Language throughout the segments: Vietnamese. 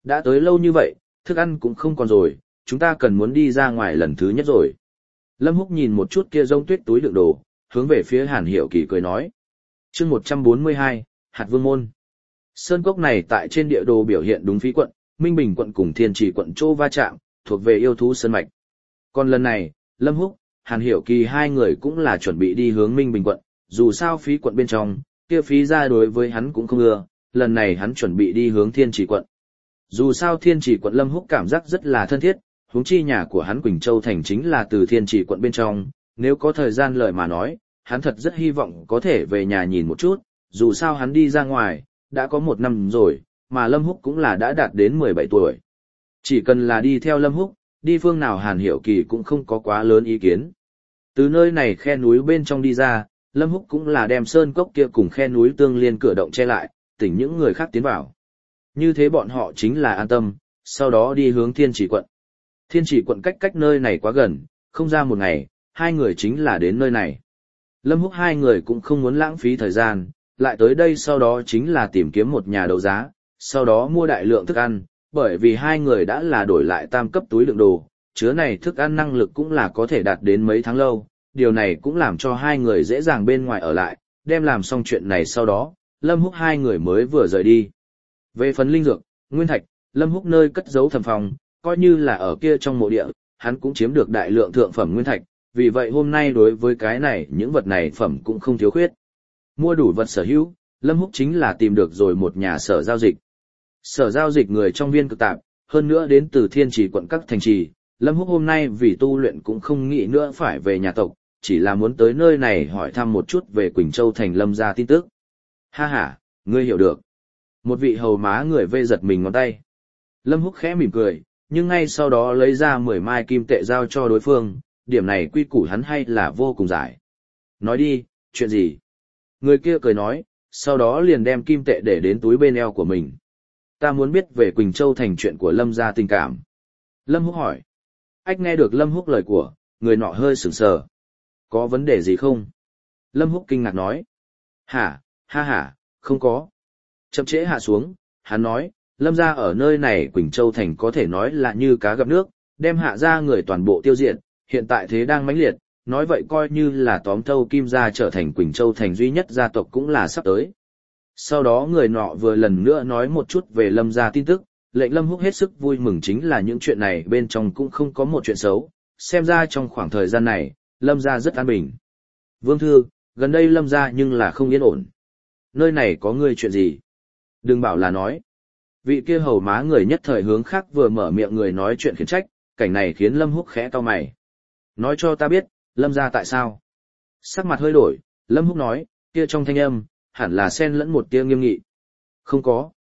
đã tới lâu như vậy, thức ăn cũng không còn rồi, chúng ta cần muốn đi ra ngoài lần thứ nhất rồi. Lâm Húc nhìn một chút kia rông tuyết túi đựng đồ, hướng về phía Hàn Hiểu Kỳ cười nói. Chương 142, Hạt Vương Môn. Sơn cốc này tại trên địa đồ biểu hiện đúng Phí quận, Minh Bình quận cùng Thiên Trì quận chỗ va chạm, thuộc về yêu thú sơn mạch. Còn lần này, Lâm Húc, Hàn Hiểu Kỳ hai người cũng là chuẩn bị đi hướng Minh Bình quận, dù sao Phí quận bên trong, kia Phí gia đối với hắn cũng không ưa, lần này hắn chuẩn bị đi hướng Thiên Trì quận. Dù sao Thiên Trì quận Lâm Húc cảm giác rất là thân thiết, huống chi nhà của hắn Quỳnh Châu thành chính là từ Thiên Trì quận bên trong, nếu có thời gian lời mà nói, hắn thật rất hy vọng có thể về nhà nhìn một chút, dù sao hắn đi ra ngoài, đã có 1 năm rồi, mà Lâm Húc cũng là đã đạt đến 17 tuổi. Chỉ cần là đi theo Lâm Húc, đi phương nào Hàn Hiểu Kỳ cũng không có quá lớn ý kiến. Từ nơi này khe núi bên trong đi ra, Lâm Húc cũng là đem sơn cốc kia cùng khe núi tương liên cửa động che lại, tỉnh những người khác tiến vào. Như thế bọn họ chính là an tâm, sau đó đi hướng Thiên Trì quận. Thiên Trì quận cách nơi này quá gần, không ra một ngày, hai người chính là đến nơi này. Lâm Húc hai người cũng không muốn lãng phí thời gian, lại tới đây sau đó chính là tìm kiếm một nhà đấu giá, sau đó mua đại lượng thức ăn, bởi vì hai người đã là đổi lại tam cấp túi đựng đồ, chứa này thức ăn năng lực cũng là có thể đạt đến mấy tháng lâu, điều này cũng làm cho hai người dễ dàng bên ngoài ở lại, đem làm xong chuyện này sau đó, Lâm Húc hai người mới vừa rời đi. Về phần linh dược, nguyên thạch, Lâm Húc nơi cất giấu thầm phòng, coi như là ở kia trong mộ địa, hắn cũng chiếm được đại lượng thượng phẩm nguyên thạch, vì vậy hôm nay đối với cái này những vật này phẩm cũng không thiếu khuyết. Mua đủ vật sở hữu, Lâm Húc chính là tìm được rồi một nhà sở giao dịch. Sở giao dịch người trong viên cực tạp, hơn nữa đến từ Thiên Trì quận các thành trì, Lâm Húc hôm nay vì tu luyện cũng không nghĩ nữa phải về nhà tộc, chỉ là muốn tới nơi này hỏi thăm một chút về Quỳnh Châu thành Lâm gia tin tức. Ha ha, ngươi hiểu được. Một vị hầu má người vê giật mình ngón tay. Lâm Húc khẽ mỉm cười, nhưng ngay sau đó lấy ra 10 mai kim tệ giao cho đối phương, điểm này quy củ hắn hay là vô cùng giải. Nói đi, chuyện gì? Người kia cười nói, sau đó liền đem kim tệ để đến túi bên eo của mình. Ta muốn biết về Quỳnh Châu thành chuyện của Lâm gia tình cảm. Lâm Húc hỏi. Ách nghe được Lâm Húc lời của, người nọ hơi sửng sờ. Có vấn đề gì không? Lâm Húc kinh ngạc nói. Ha ha, không có. Chậm trễ hạ xuống, hắn nói, Lâm gia ở nơi này Quỳnh Châu thành có thể nói là như cá gặp nước, đem hạ gia người toàn bộ tiêu diệt, hiện tại thế đang mãnh liệt, nói vậy coi như là tóm thâu Kim gia trở thành Quỳnh Châu thành duy nhất gia tộc cũng là sắp tới. Sau đó người nọ vừa lần nữa nói một chút về Lâm gia tin tức, lệnh Lâm Húc hết sức vui mừng chính là những chuyện này bên trong cũng không có một chuyện xấu, xem ra trong khoảng thời gian này, Lâm gia rất an bình. Vương thư, gần đây Lâm gia nhưng là không yên ổn. Nơi này có ngươi chuyện gì? Đừng bảo là nói. Vị kia hầu má người nhất thời hướng khác vừa mở miệng người nói chuyện khiển trách, cảnh này khiến Lâm Húc khẽ cau mày. Nói cho ta biết, Lâm gia tại sao? Sắc mặt hơi đổi, Lâm Húc nói, kia trong thanh âm, hẳn là xen lẫn một tia nghiêm nghị. Không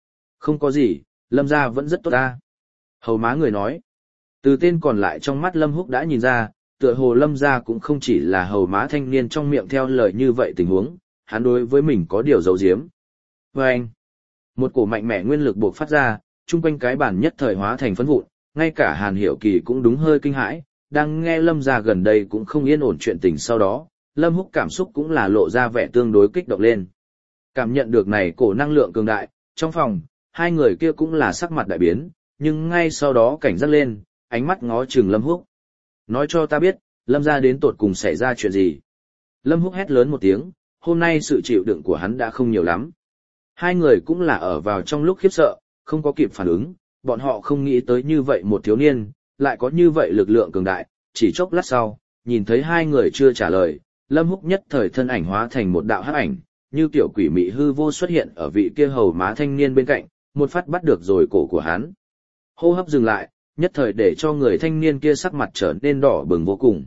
có gì, Lâm gia vẫn rất tốt ta. Hầu má người nói. Từ tên còn lại trong mắt Lâm Húc đã nhìn ra, tựa hồ Lâm gia cũng không chỉ là hầu má thanh niên trong miệng theo lời như vậy tình huống, hắn đối với mình có điều giấu giếm. Vâng! Một cổ mạnh mẽ nguyên lực buộc phát ra, chung quanh cái bàn nhất thời hóa thành phấn vụn, ngay cả Hàn Hiểu Kỳ cũng đúng hơi kinh hãi, đang nghe Lâm gia gần đây cũng không yên ổn chuyện tình sau đó, Lâm Húc cảm xúc cũng là lộ ra vẻ tương đối kích động lên. Cảm nhận được này cổ năng lượng cường đại, trong phòng, hai người kia cũng là sắc mặt đại biến, nhưng ngay sau đó cảnh giác lên, ánh mắt ngó chừng Lâm Húc. Nói cho ta biết, Lâm gia đến tột cùng xảy ra chuyện gì? Lâm Húc hét lớn một tiếng, hôm nay sự chịu đựng của hắn đã không nhiều lắm. Hai người cũng là ở vào trong lúc khiếp sợ, không có kịp phản ứng, bọn họ không nghĩ tới như vậy một thiếu niên, lại có như vậy lực lượng cường đại, chỉ chốc lát sau, nhìn thấy hai người chưa trả lời, Lâm Húc nhất thời thân ảnh hóa thành một đạo hắc ảnh, như kiểu quỷ mị hư vô xuất hiện ở vị kia hầu má thanh niên bên cạnh, một phát bắt được rồi cổ của hắn. Hô hấp dừng lại, nhất thời để cho người thanh niên kia sắc mặt trở nên đỏ bừng vô cùng.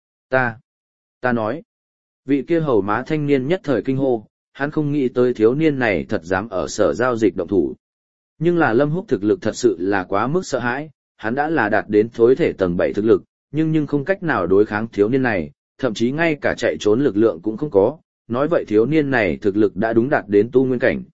Ta nói, vị kia hầu má thanh niên nhất thời kinh hô, hắn không nghĩ tới thiếu niên này thật dám ở sở giao dịch động thủ. Nhưng là Lâm Húc thực lực thật sự là quá mức sợ hãi, hắn đã là đạt đến thối thể tầng 7 thực lực, nhưng không cách nào đối kháng thiếu niên này, thậm chí ngay cả chạy trốn lực lượng cũng không có, nói vậy thiếu niên này thực lực đã đúng đạt đến tu nguyên cảnh.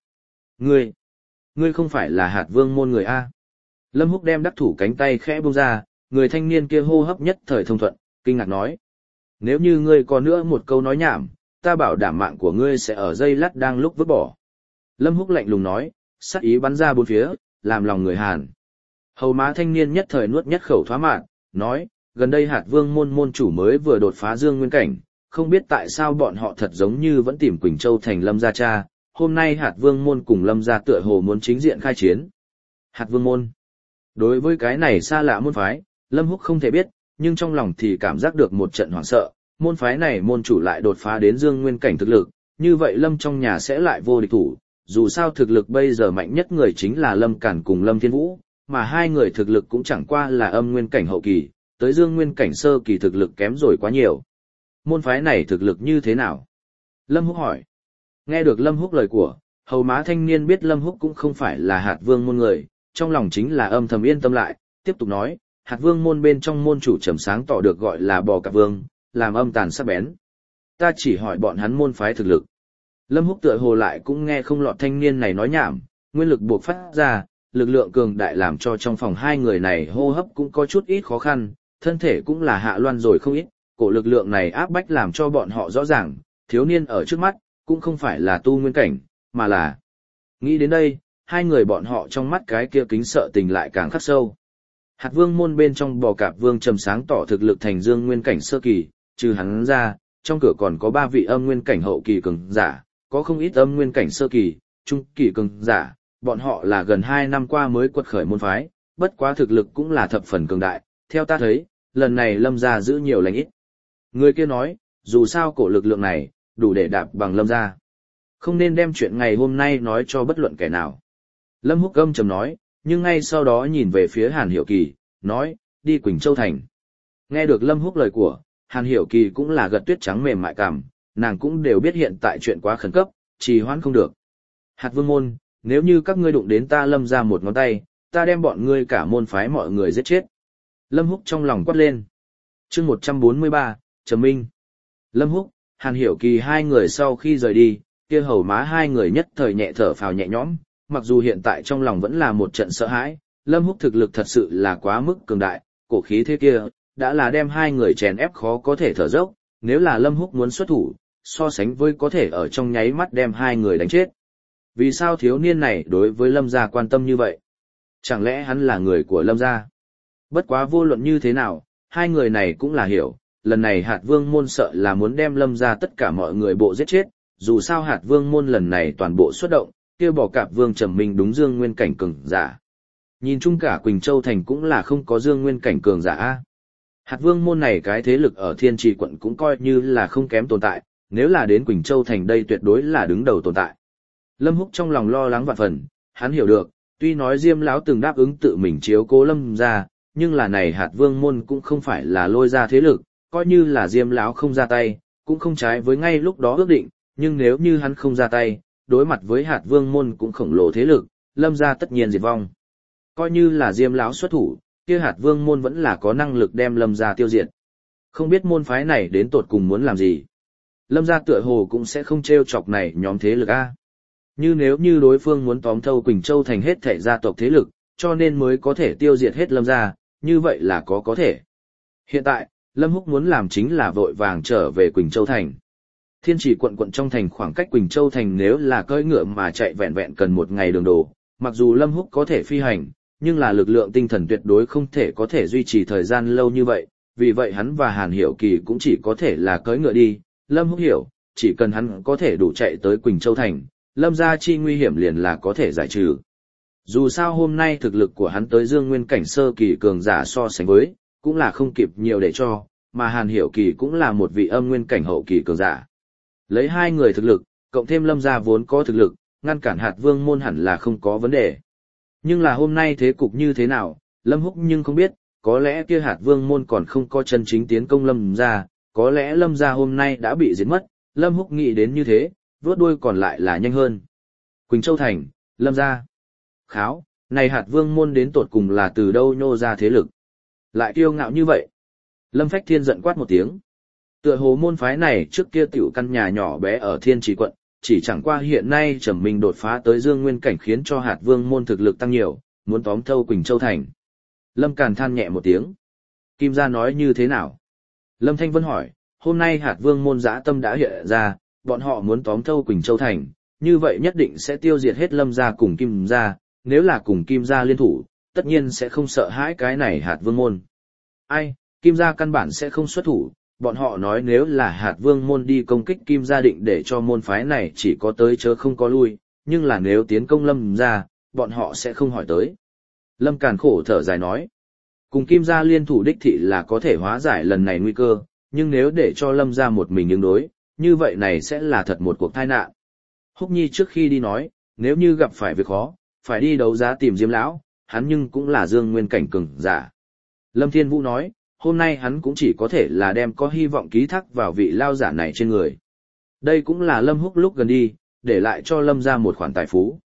Ngươi không phải là Hạt Vương môn người A. Lâm Húc đem đắc thủ cánh tay khẽ buông ra, người thanh niên kia hô hấp nhất thời thông thuận, kinh ngạc nói. Nếu như ngươi có nữa một câu nói nhảm, ta bảo đảm mạng của ngươi sẽ ở giây lát đang lúc vứt bỏ. Lâm Húc lạnh lùng nói, sát ý bắn ra bốn phía, làm lòng người Hàn. Hầu má thanh niên nhất thời nuốt nhất khẩu thoá mạn, nói, gần đây hạt vương môn môn chủ mới vừa đột phá dương nguyên cảnh, không biết tại sao bọn họ thật giống như vẫn tìm Quỳnh Châu thành Lâm gia cha, hôm nay hạt vương môn cùng Lâm gia tựa hồ muốn chính diện khai chiến. Hạt vương môn. Đối với cái này xa lạ môn phái, Lâm Húc không thể biết, nhưng trong lòng thì cảm giác được một trận hoảng sợ, môn phái này môn chủ lại đột phá đến dương nguyên cảnh thực lực, như vậy Lâm trong nhà sẽ lại vô địch thủ, dù sao thực lực bây giờ mạnh nhất người chính là Lâm Cản cùng Lâm Thiên Vũ, mà hai người thực lực cũng chẳng qua là âm nguyên cảnh hậu kỳ, tới dương nguyên cảnh sơ kỳ thực lực kém rồi quá nhiều. Môn phái này thực lực như thế nào? Lâm Húc hỏi. Nghe được Lâm Húc lời của, hầu má thanh niên biết Lâm Húc cũng không phải là hạt vương môn người, trong lòng chính là âm thầm yên tâm lại, tiếp tục nói, hạt vương môn bên trong môn chủ trầm sáng tỏ được gọi là bò cạp vương, làm âm tàn sắc bén. Ta chỉ hỏi bọn hắn môn phái thực lực. Lâm Húc tựa hồ lại cũng nghe không lọt thanh niên này nói nhảm, nguyên lực buộc phát ra, lực lượng cường đại làm cho trong phòng hai người này hô hấp cũng có chút ít khó khăn, thân thể cũng là hạ loan rồi không ít, cổ lực lượng này áp bách làm cho bọn họ rõ ràng, thiếu niên ở trước mắt, cũng không phải là tu nguyên cảnh, mà là... Nghĩ đến đây, hai người bọn họ trong mắt cái kia kính sợ tình lại càng khắc sâu. Hạt vương môn bên trong bò cạp vương trầm sáng tỏ thực lực thành dương nguyên cảnh sơ kỳ, trừ hắn ra, trong cửa còn có 3 vị âm nguyên cảnh hậu kỳ cường giả, có không ít âm nguyên cảnh sơ kỳ, trung kỳ cường giả, bọn họ là gần 2 năm qua mới quật khởi môn phái, bất quá thực lực cũng là thập phần cường đại, theo ta thấy, lần này Lâm gia giữ nhiều lành ít. Người kia nói, dù sao cổ lực lượng này, đủ để đạp bằng Lâm gia. Không nên đem chuyện ngày hôm nay nói cho bất luận kẻ nào. Lâm Húc âm trầm nói, nhưng ngay sau đó nhìn về phía Hàn Hiểu Kỳ, nói, đi Quỳnh Châu Thành. Nghe được Lâm Húc lời của, Hàn Hiểu Kỳ cũng là gật tuyết trắng mềm mại cảm, nàng cũng đều biết hiện tại chuyện quá khẩn cấp, trì hoãn không được. Hạt vương môn, nếu như các ngươi đụng đến ta Lâm gia một ngón tay, ta đem bọn ngươi cả môn phái mọi người giết chết. Lâm Húc trong lòng quát lên. Chương 143, Trầm Minh. Lâm Húc, Hàn Hiểu Kỳ hai người sau khi rời đi, kia hầu má hai người nhất thời nhẹ thở phào nhẹ nhõm, mặc dù hiện tại trong lòng vẫn là một trận sợ hãi, Lâm Húc thực lực thật sự là quá mức cường đại, cổ khí thế kia, đã là đem hai người chèn ép khó có thể thở dốc, nếu là Lâm Húc muốn xuất thủ, so sánh với có thể ở trong nháy mắt đem hai người đánh chết. Vì sao thiếu niên này đối với Lâm gia quan tâm như vậy? Chẳng lẽ hắn là người của Lâm gia? Bất quá vô luận như thế nào, hai người này cũng là hiểu, lần này hạt vương môn sợ là muốn đem Lâm gia tất cả mọi người bộ giết chết, dù sao hạt vương môn lần này toàn bộ xuất động, kia bỏ cạp vương Trầm Minh đúng dương nguyên cảnh cường giả. Nhìn chung cả Quỳnh Châu thành cũng là không có dương nguyên cảnh cường giả. Hạt vương môn này cái thế lực ở Thiên Trì quận cũng coi như là không kém tồn tại, nếu là đến Quỳnh Châu thành đây tuyệt đối là đứng đầu tồn tại. Lâm Húc trong lòng lo lắng vạn phần, hắn hiểu được, tuy nói Diêm lão từng đáp ứng tự mình chiếu cố Lâm gia, nhưng là này hạt vương môn cũng không phải là lôi ra thế lực, coi như là Diêm lão không ra tay, cũng không trái với ngay lúc đó ước định, nhưng nếu như hắn không ra tay, đối mặt với hạt vương môn cũng khổng lồ thế lực, Lâm gia tất nhiên diệt vong. Coi như là Diêm lão xuất thủ, kia hạt vương môn vẫn là có năng lực đem Lâm gia tiêu diệt. Không biết môn phái này đến tột cùng muốn làm gì. Lâm gia tựa hồ cũng sẽ không trêu chọc này nhóm thế lực a. Như nếu như đối phương muốn tóm thâu Quỳnh Châu thành hết thảy gia tộc thế lực, cho nên mới có thể tiêu diệt hết Lâm gia, như vậy là có thể. Hiện tại, Lâm Húc muốn làm chính là vội vàng trở về Quỳnh Châu thành. Thiên Trì quận trong thành khoảng cách Quỳnh Châu thành nếu là cưỡi ngựa mà chạy vẹn vẹn cần 1 ngày đường đồ, mặc dù Lâm Húc có thể phi hành, nhưng là lực lượng tinh thần tuyệt đối không thể có thể duy trì thời gian lâu như vậy, vì vậy hắn và Hàn Hiểu Kỳ cũng chỉ có thể là cưỡi ngựa đi. Lâm Húc hiểu, chỉ cần hắn có thể đủ chạy tới Quỳnh Châu thành, Lâm gia chi nguy hiểm liền là có thể giải trừ. Dù sao hôm nay thực lực của hắn tới dương nguyên cảnh sơ kỳ cường giả so sánh với, cũng là không kịp nhiều để cho, mà Hàn Hiểu Kỳ cũng là một vị âm nguyên cảnh hậu kỳ cường giả. Lấy hai người thực lực, cộng thêm Lâm gia vốn có thực lực, ngăn cản hạt vương môn hẳn là không có vấn đề. Nhưng là hôm nay thế cục như thế nào, Lâm Húc nhưng không biết, có lẽ kia hạt vương môn còn không có chân chính tiến công Lâm gia, có lẽ Lâm gia hôm nay đã bị diệt mất, Lâm Húc nghĩ đến như thế, vớt đuôi còn lại là nhanh hơn. Quỳnh Châu thành, Lâm gia. Kháo, này hạt vương môn đến tột cùng là từ đâu nhô ra thế lực. Lại kiêu ngạo như vậy. Lâm Phách Thiên giận quát một tiếng. Tựa hồ môn phái này trước kia tiểu căn nhà nhỏ bé ở Thiên Trì quận, chỉ chẳng qua hiện nay Trầm Minh đột phá tới dương nguyên cảnh khiến cho hạt vương môn thực lực tăng nhiều, muốn tóm thâu Quỳnh Châu thành. Lâm Càn than nhẹ một tiếng. Kim gia nói như thế nào? Lâm Thanh Vân hỏi, hôm nay hạt vương môn dã tâm đã hiện ra, bọn họ muốn tóm thâu Quỳnh Châu thành, như vậy nhất định sẽ tiêu diệt hết Lâm gia cùng Kim gia, nếu là cùng Kim gia liên thủ, tất nhiên sẽ không sợ hãi cái này hạt vương môn. Ai, Kim gia căn bản sẽ không xuất thủ, bọn họ nói nếu là hạt vương môn đi công kích Kim gia định để cho môn phái này chỉ có tới chớ không có lui, nhưng là nếu tiến công Lâm gia, bọn họ sẽ không hỏi tới. Lâm Càn khổ thở dài nói, cùng Kim gia liên thủ đích thị là có thể hóa giải lần này nguy cơ, nhưng nếu để cho Lâm gia một mình ứng đối, như vậy này sẽ là thật một cuộc tai nạn. Húc Nhi trước khi đi nói, nếu như gặp phải việc khó, phải đi đấu giá tìm Diêm lão, hắn nhưng cũng là dương nguyên cảnh cường giả. Lâm Thiên Vũ nói, hôm nay hắn cũng chỉ có thể là đem có hy vọng ký thác vào vị lao giả này trên người. Đây cũng là Lâm Húc lúc gần đi, để lại cho Lâm gia một khoản tài phú.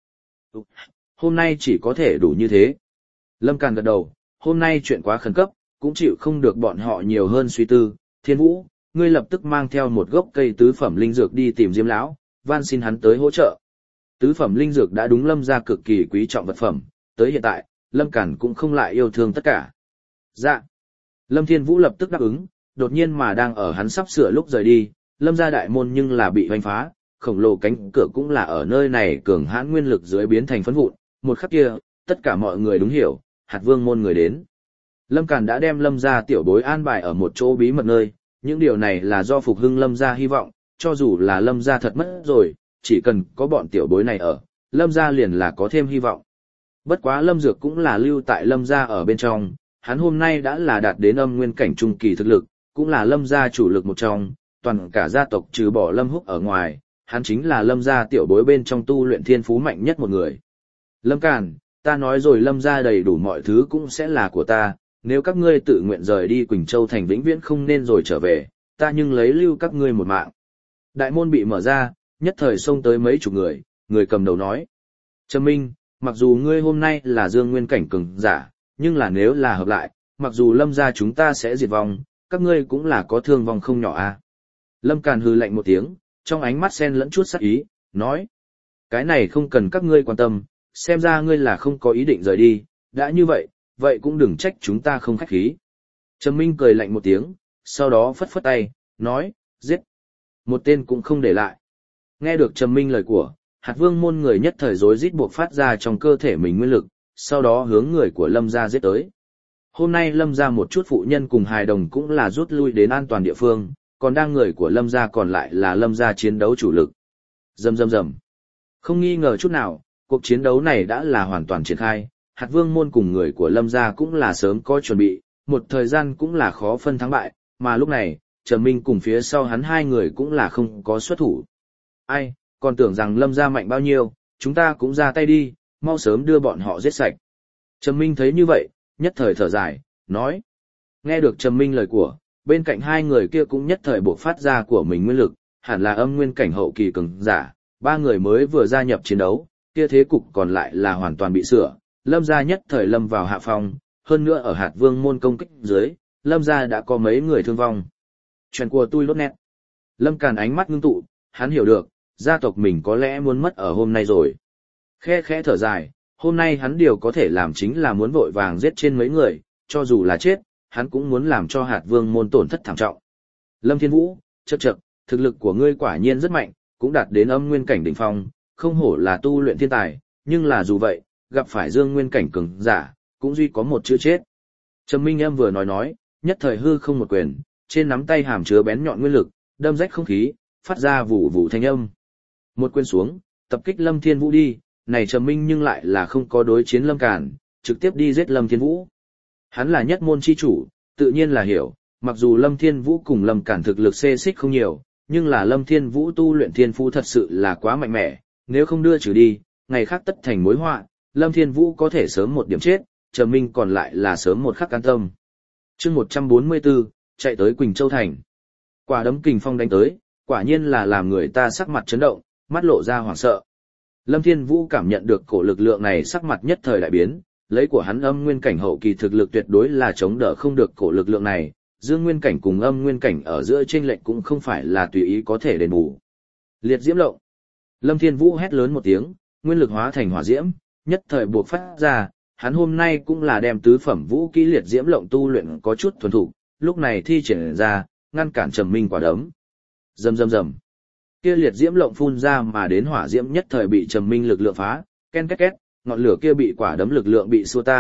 Hôm nay chỉ có thể đủ như thế. Lâm Càn gật đầu, hôm nay chuyện quá khẩn cấp, cũng chịu không được bọn họ nhiều hơn suy tư. Thiên Vũ, ngươi lập tức mang theo một gốc cây tứ phẩm linh dược đi tìm Diêm lão, van xin hắn tới hỗ trợ. Tứ phẩm linh dược đã đúng Lâm gia cực kỳ quý trọng vật phẩm, tới hiện tại, Lâm Càn cũng không lại yêu thương tất cả. Dạ. Lâm Thiên Vũ lập tức đáp ứng, đột nhiên mà đang ở hắn sắp sửa lúc rời đi, Lâm gia đại môn nhưng là bị hoành phá, khổng lồ cánh cửa cũng là ở nơi này cường hãn nguyên lực dưới biến thành phấn vụn, một khắc kia, tất cả mọi người đúng hiểu, hạt vương môn người đến. Lâm Càn đã đem Lâm gia tiểu bối an bài ở một chỗ bí mật nơi, những điều này là do phục hưng Lâm gia hy vọng, cho dù là Lâm gia thật mất rồi, chỉ cần có bọn tiểu bối này ở, Lâm gia liền là có thêm hy vọng. Bất quá Lâm Dược cũng là lưu tại Lâm gia ở bên trong, hắn hôm nay đã là đạt đến âm nguyên cảnh trung kỳ thực lực, cũng là Lâm gia chủ lực một trong, toàn cả gia tộc trừ bỏ Lâm Húc ở ngoài, hắn chính là Lâm gia tiểu bối bên trong tu luyện thiên phú mạnh nhất một người. Lâm Càn, ta nói rồi Lâm gia đầy đủ mọi thứ cũng sẽ là của ta, nếu các ngươi tự nguyện rời đi Quỳnh Châu thành vĩnh viễn không nên rồi trở về, ta nhưng lấy lưu các ngươi một mạng. Đại môn bị mở ra, nhất thời xông tới mấy chục người, người cầm đầu nói. Trầm Minh, mặc dù ngươi hôm nay là dương nguyên cảnh cường giả, nhưng là nếu là hợp lại, mặc dù Lâm gia chúng ta sẽ diệt vong, các ngươi cũng là có thương vong không nhỏ a. Lâm Càn hừ lạnh một tiếng, trong ánh mắt xen lẫn chút sát ý, nói. Cái này không cần các ngươi quan tâm, xem ra ngươi là không có ý định rời đi, đã như vậy, vậy cũng đừng trách chúng ta không khách khí. Trầm Minh cười lạnh một tiếng, sau đó phất phất tay, nói, giết. Một tên cũng không để lại. Nghe được Trầm Minh lời của, hạt vương môn người nhất thời rối rít buộc phát ra trong cơ thể mình nguyên lực, sau đó hướng người của Lâm gia giết tới. Hôm nay Lâm gia một chút phụ nhân cùng hài đồng cũng là rút lui đến an toàn địa phương, còn đang người của Lâm gia còn lại là Lâm gia chiến đấu chủ lực. Rầm rầm rầm. Không nghi ngờ chút nào, cuộc chiến đấu này đã là hoàn toàn triển khai, hạt vương môn cùng người của Lâm gia cũng là sớm có chuẩn bị, một thời gian cũng là khó phân thắng bại, mà lúc này, Trầm Minh cùng phía sau hắn hai người cũng là không có xuất thủ. Ai, còn tưởng rằng Lâm gia mạnh bao nhiêu, chúng ta cũng ra tay đi, mau sớm đưa bọn họ giết sạch. Trầm Minh thấy như vậy, nhất thời thở dài, nói. Nghe được Trầm Minh lời của, bên cạnh hai người kia cũng nhất thời buộc phát ra của mình nguyên lực, hẳn là âm nguyên cảnh hậu kỳ cường giả, ba người mới vừa gia nhập chiến đấu, kia thế cục còn lại là hoàn toàn bị sửa, Lâm gia nhất thời lâm vào hạ phong, hơn nữa ở hạt vương môn công kích dưới, Lâm gia đã có mấy người thương vong. Chuyện của tôi lốt nét. Lâm Càn ánh mắt ngưng tụ, hắn hiểu được, gia tộc mình có lẽ muốn mất ở hôm nay rồi. Khe khẽ thở dài, hôm nay hắn điều có thể làm chính là muốn vội vàng giết trên mấy người, cho dù là chết, hắn cũng muốn làm cho hạt vương môn tổn thất thảm trọng. Lâm Thiên Vũ, chậc chậc, thực lực của ngươi quả nhiên rất mạnh, cũng đạt đến âm nguyên cảnh đỉnh phong, không hổ là tu luyện thiên tài, nhưng là dù vậy, gặp phải dương nguyên cảnh cường giả, cũng duy có một chữ chết. Trầm Minh em vừa nói, nhất thời hư không một quyền, trên nắm tay hàm chứa bén nhọn nguyên lực, đâm rách không khí, phát ra vụ vụ thanh âm. Một quyền xuống, tập kích Lâm Thiên Vũ đi, này Trầm Minh nhưng lại là không có đối chiến Lâm Càn, trực tiếp đi giết Lâm Thiên Vũ. Hắn là nhất môn chi chủ, tự nhiên là hiểu, mặc dù Lâm Thiên Vũ cùng Lâm Càn thực lực xê xích không nhiều, nhưng là Lâm Thiên Vũ tu luyện thiên phú thật sự là quá mạnh mẽ, nếu không đưa trừ đi, ngày khác tất thành mối họa, Lâm Thiên Vũ có thể sớm một điểm chết, Trầm Minh còn lại là sớm một khắc an tâm. Chương 144, chạy tới Quỳnh Châu thành. Quả đấm kình phong đánh tới, quả nhiên là làm người ta sắc mặt chấn động, mắt lộ ra hoảng sợ. Lâm Thiên Vũ cảm nhận được cổ lực lượng này, sắc mặt nhất thời đại biến, lấy của hắn âm nguyên cảnh hậu kỳ thực lực tuyệt đối là chống đỡ không được cổ lực lượng này, dương nguyên cảnh cùng âm nguyên cảnh ở giữa chênh lệch cũng không phải là tùy ý có thể đền bù. Liệt diễm lộng. Lâm Thiên Vũ hét lớn một tiếng, nguyên lực hóa thành hỏa diễm, nhất thời buộc phát ra, hắn hôm nay cũng là đem tứ phẩm vũ kỹ liệt diễm lộng tu luyện có chút thuần thục, lúc này thi triển ra, ngăn cản Trầm Minh quả đấm. Rầm rầm rầm. Kia liệt diễm lộng phun ra mà đến hỏa diễm nhất thời bị Trầm Minh lực lượng phá, ken két két, ngọn lửa kia bị quả đấm lực lượng bị xua tan,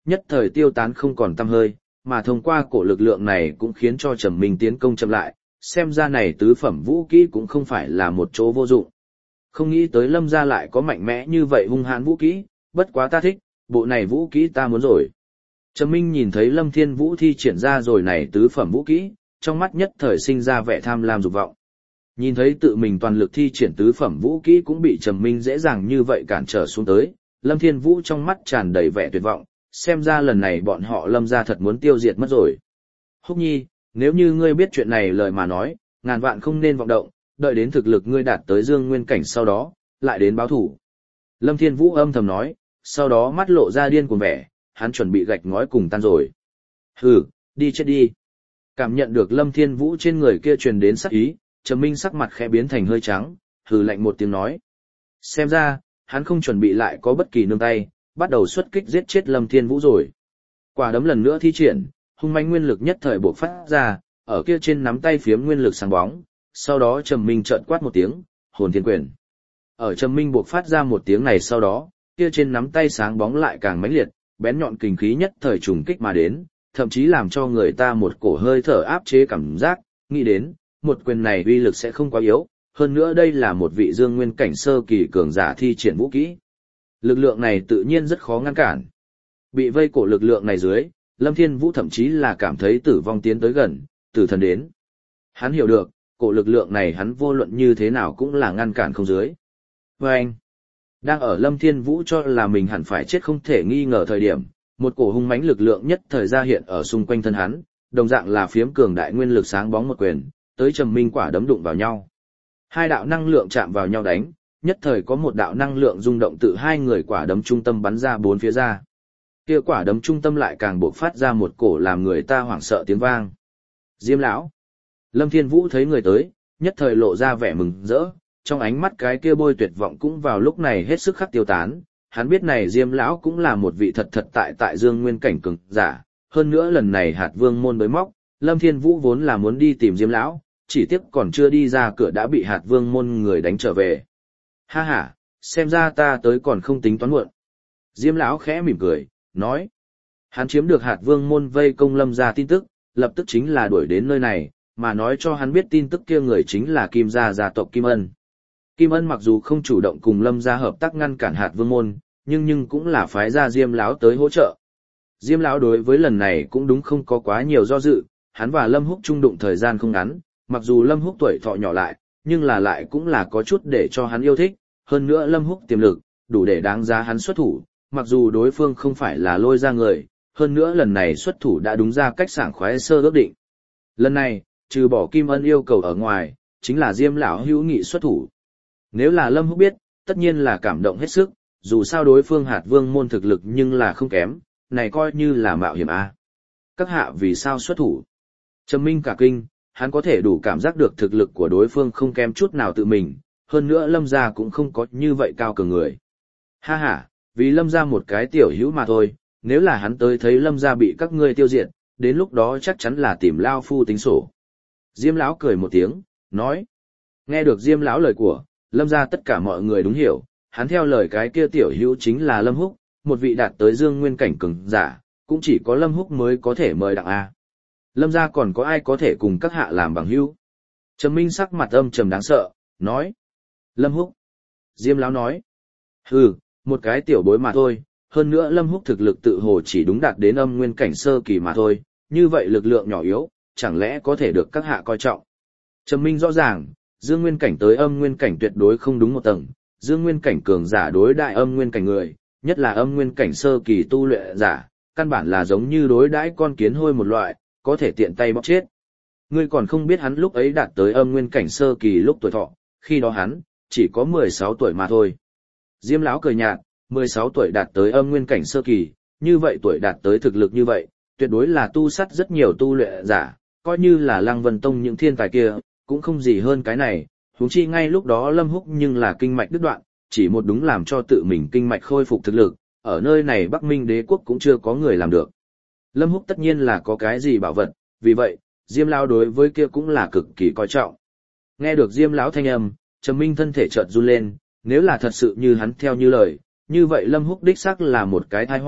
nhất thời tiêu tán không còn tăm hơi, mà thông qua cổ lực lượng này cũng khiến cho Trầm Minh tiến công chậm lại, xem ra này tứ phẩm vũ kỹ cũng không phải là một chỗ vô dụng. Không nghĩ tới Lâm gia lại có mạnh mẽ như vậy hung hãn vũ kỹ, bất quá ta thích, bộ này vũ kỹ ta muốn rồi. Trầm Minh nhìn thấy Lâm Thiên Vũ thi triển ra rồi này tứ phẩm vũ kỹ, trong mắt nhất thời sinh ra vẻ tham lam dục vọng. Nhìn thấy tự mình toàn lực thi triển tứ phẩm vũ kỹ cũng bị Trầm Minh dễ dàng như vậy cản trở xuống tới, Lâm Thiên Vũ trong mắt tràn đầy vẻ tuyệt vọng, xem ra lần này bọn họ Lâm gia thật muốn tiêu diệt mất rồi. Húc Nhi, nếu như ngươi biết chuyện này lời mà nói, ngàn vạn không nên vọng động, đợi đến thực lực ngươi đạt tới dương nguyên cảnh sau đó, lại đến báo thủ. Lâm Thiên Vũ âm thầm nói, sau đó mắt lộ ra điên cuồng vẻ, hắn chuẩn bị gạch ngói cùng tan rồi. Hừ, đi chết đi. Cảm nhận được Lâm Thiên Vũ trên người kia truyền đến sát ý, Trầm Minh sắc mặt khẽ biến thành hơi trắng, hừ lạnh một tiếng nói. Xem ra, hắn không chuẩn bị lại có bất kỳ nương tay, bắt đầu xuất kích giết chết Lâm Thiên Vũ rồi. Quả đấm lần nữa thi triển, hung mãnh nguyên lực nhất thời bộc phát ra, ở kia trên nắm tay phiếm nguyên lực sáng bóng, sau đó Trầm Minh chợt quát một tiếng, hồn thiên quyền. Ở Trầm Minh bộc phát ra một tiếng này sau đó, kia trên nắm tay sáng bóng lại càng mãnh liệt, bén nhọn kình khí nhất thời trùng kích mà đến, thậm chí làm cho người ta một cổ hơi thở áp chế cảm giác, nghĩ đến, một quyền này uy lực sẽ không quá yếu, hơn nữa đây là một vị dương nguyên cảnh sơ kỳ cường giả thi triển vũ kỹ. Lực lượng này tự nhiên rất khó ngăn cản. Bị vây cổ lực lượng này dưới, Lâm Thiên Vũ thậm chí là cảm thấy tử vong tiến tới gần, tử thần đến. Hắn hiểu được, cổ lực lượng này hắn vô luận như thế nào cũng là ngăn cản không dưới. Và anh, đang ở Lâm Thiên Vũ cho là mình hẳn phải chết không thể nghi ngờ thời điểm, một cổ hung mãnh lực lượng nhất thời ra hiện ở xung quanh thân hắn, đồng dạng là phiếm cường đại nguyên lực sáng bóng một quyền, tới Trầm Minh quả đấm đụng vào nhau. Hai đạo năng lượng chạm vào nhau đánh, nhất thời có một đạo năng lượng rung động từ hai người quả đấm trung tâm bắn ra bốn phía ra. Kia quả đấm trung tâm lại càng bộc phát ra một cổ làm người ta hoảng sợ tiếng vang. Diêm lão. Lâm Thiên Vũ thấy người tới, nhất thời lộ ra vẻ mừng rỡ, trong ánh mắt cái kia bôi tuyệt vọng cũng vào lúc này hết sức khắc tiêu tán. Hắn biết này Diêm lão cũng là một vị thật tại dương nguyên cảnh cường giả, hơn nữa lần này Hạt Vương môn bới móc, Lâm Thiên Vũ vốn là muốn đi tìm Diêm lão, chỉ tiếc còn chưa đi ra cửa đã bị Hạt Vương môn người đánh trở về. Ha ha, xem ra ta tới còn không tính toán muộn. Diêm lão khẽ mỉm cười, nói. Hắn chiếm được Hạt Vương môn vây công Lâm gia tin tức, lập tức chính là đuổi đến nơi này, mà nói cho hắn biết tin tức kia người chính là Kim gia tộc Kim Ân. Kim Ân mặc dù không chủ động cùng Lâm gia hợp tác ngăn cản Hạt Vương môn, nhưng cũng là phái ra Diêm lão tới hỗ trợ. Diêm lão đối với lần này cũng đúng không có quá nhiều do dự, hắn và Lâm Húc chung đụng thời gian không ngắn, mặc dù Lâm Húc tuổi thọ nhỏ lại, nhưng là lại cũng là có chút để cho hắn yêu thích, hơn nữa Lâm Húc tiềm lực, đủ để đáng giá hắn xuất thủ, mặc dù đối phương không phải là lôi ra người, hơn nữa lần này xuất thủ đã đúng ra cách sảng khoái sơ ước định. Lần này, trừ bỏ Kim Ân yêu cầu ở ngoài, chính là Diêm lão hữu nghị xuất thủ. Nếu là Lâm Húc biết, tất nhiên là cảm động hết sức, dù sao đối phương Hạt Vương môn thực lực nhưng là không kém, này coi như là mạo hiểm a. Các hạ vì sao xuất thủ? Trầm Minh cả kinh, hắn có thể đủ cảm giác được thực lực của đối phương không kém chút nào tự mình, hơn nữa Lâm gia cũng không có như vậy cao cường người. Ha ha, vì Lâm gia một cái tiểu hữu mà thôi, nếu là hắn tới thấy Lâm gia bị các ngươi tiêu diệt, đến lúc đó chắc chắn là tìm lao phu tính sổ. Diêm lão cười một tiếng, nói. Nghe được Diêm lão lời của, Lâm gia tất cả mọi người đúng hiểu, hắn theo lời cái kia tiểu hữu chính là Lâm Húc, một vị đạt tới dương nguyên cảnh cường giả, cũng chỉ có Lâm Húc mới có thể mời đặng a. Lâm gia còn có ai có thể cùng các hạ làm bằng hữu? Trầm Minh sắc mặt âm trầm đáng sợ, nói. Lâm Húc. Diêm lão nói. Hừ, một cái tiểu bối mà thôi, hơn nữa Lâm Húc thực lực tự hồ chỉ đúng đạt đến âm nguyên cảnh sơ kỳ mà thôi, như vậy lực lượng nhỏ yếu, chẳng lẽ có thể được các hạ coi trọng? Trầm Minh rõ ràng, dương nguyên cảnh tới âm nguyên cảnh tuyệt đối không đúng một tầng, dương nguyên cảnh cường giả đối đại âm nguyên cảnh người, nhất là âm nguyên cảnh sơ kỳ tu luyện giả, căn bản là giống như đối đãi con kiến hôi một loại, có thể tiện tay bóc chết. Ngươi còn không biết hắn lúc ấy đạt tới âm nguyên cảnh sơ kỳ lúc tuổi thọ, khi đó hắn chỉ có 16 tuổi mà thôi. Diêm lão cười nhạt, 16 tuổi đạt tới âm nguyên cảnh sơ kỳ, như vậy tuổi đạt tới thực lực như vậy, tuyệt đối là tu sắt rất nhiều tu luyện giả, coi như là Lăng Vân Tông những thiên tài kia, cũng không gì hơn cái này, huống chi ngay lúc đó Lâm Húc nhưng là kinh mạch đứt đoạn, chỉ một đúng làm cho tự mình kinh mạch khôi phục thực lực, ở nơi này Bắc Minh Đế quốc cũng chưa có người làm được. Lâm Húc tất nhiên là có cái gì bảo vật, vì vậy, Diêm lão đối với kia cũng là cực kỳ coi trọng. Nghe được Diêm lão thanh âm, Trầm Minh thân thể chợt run lên, nếu là thật sự như hắn theo như lời, như vậy Lâm Húc đích xác là một cái tai họa,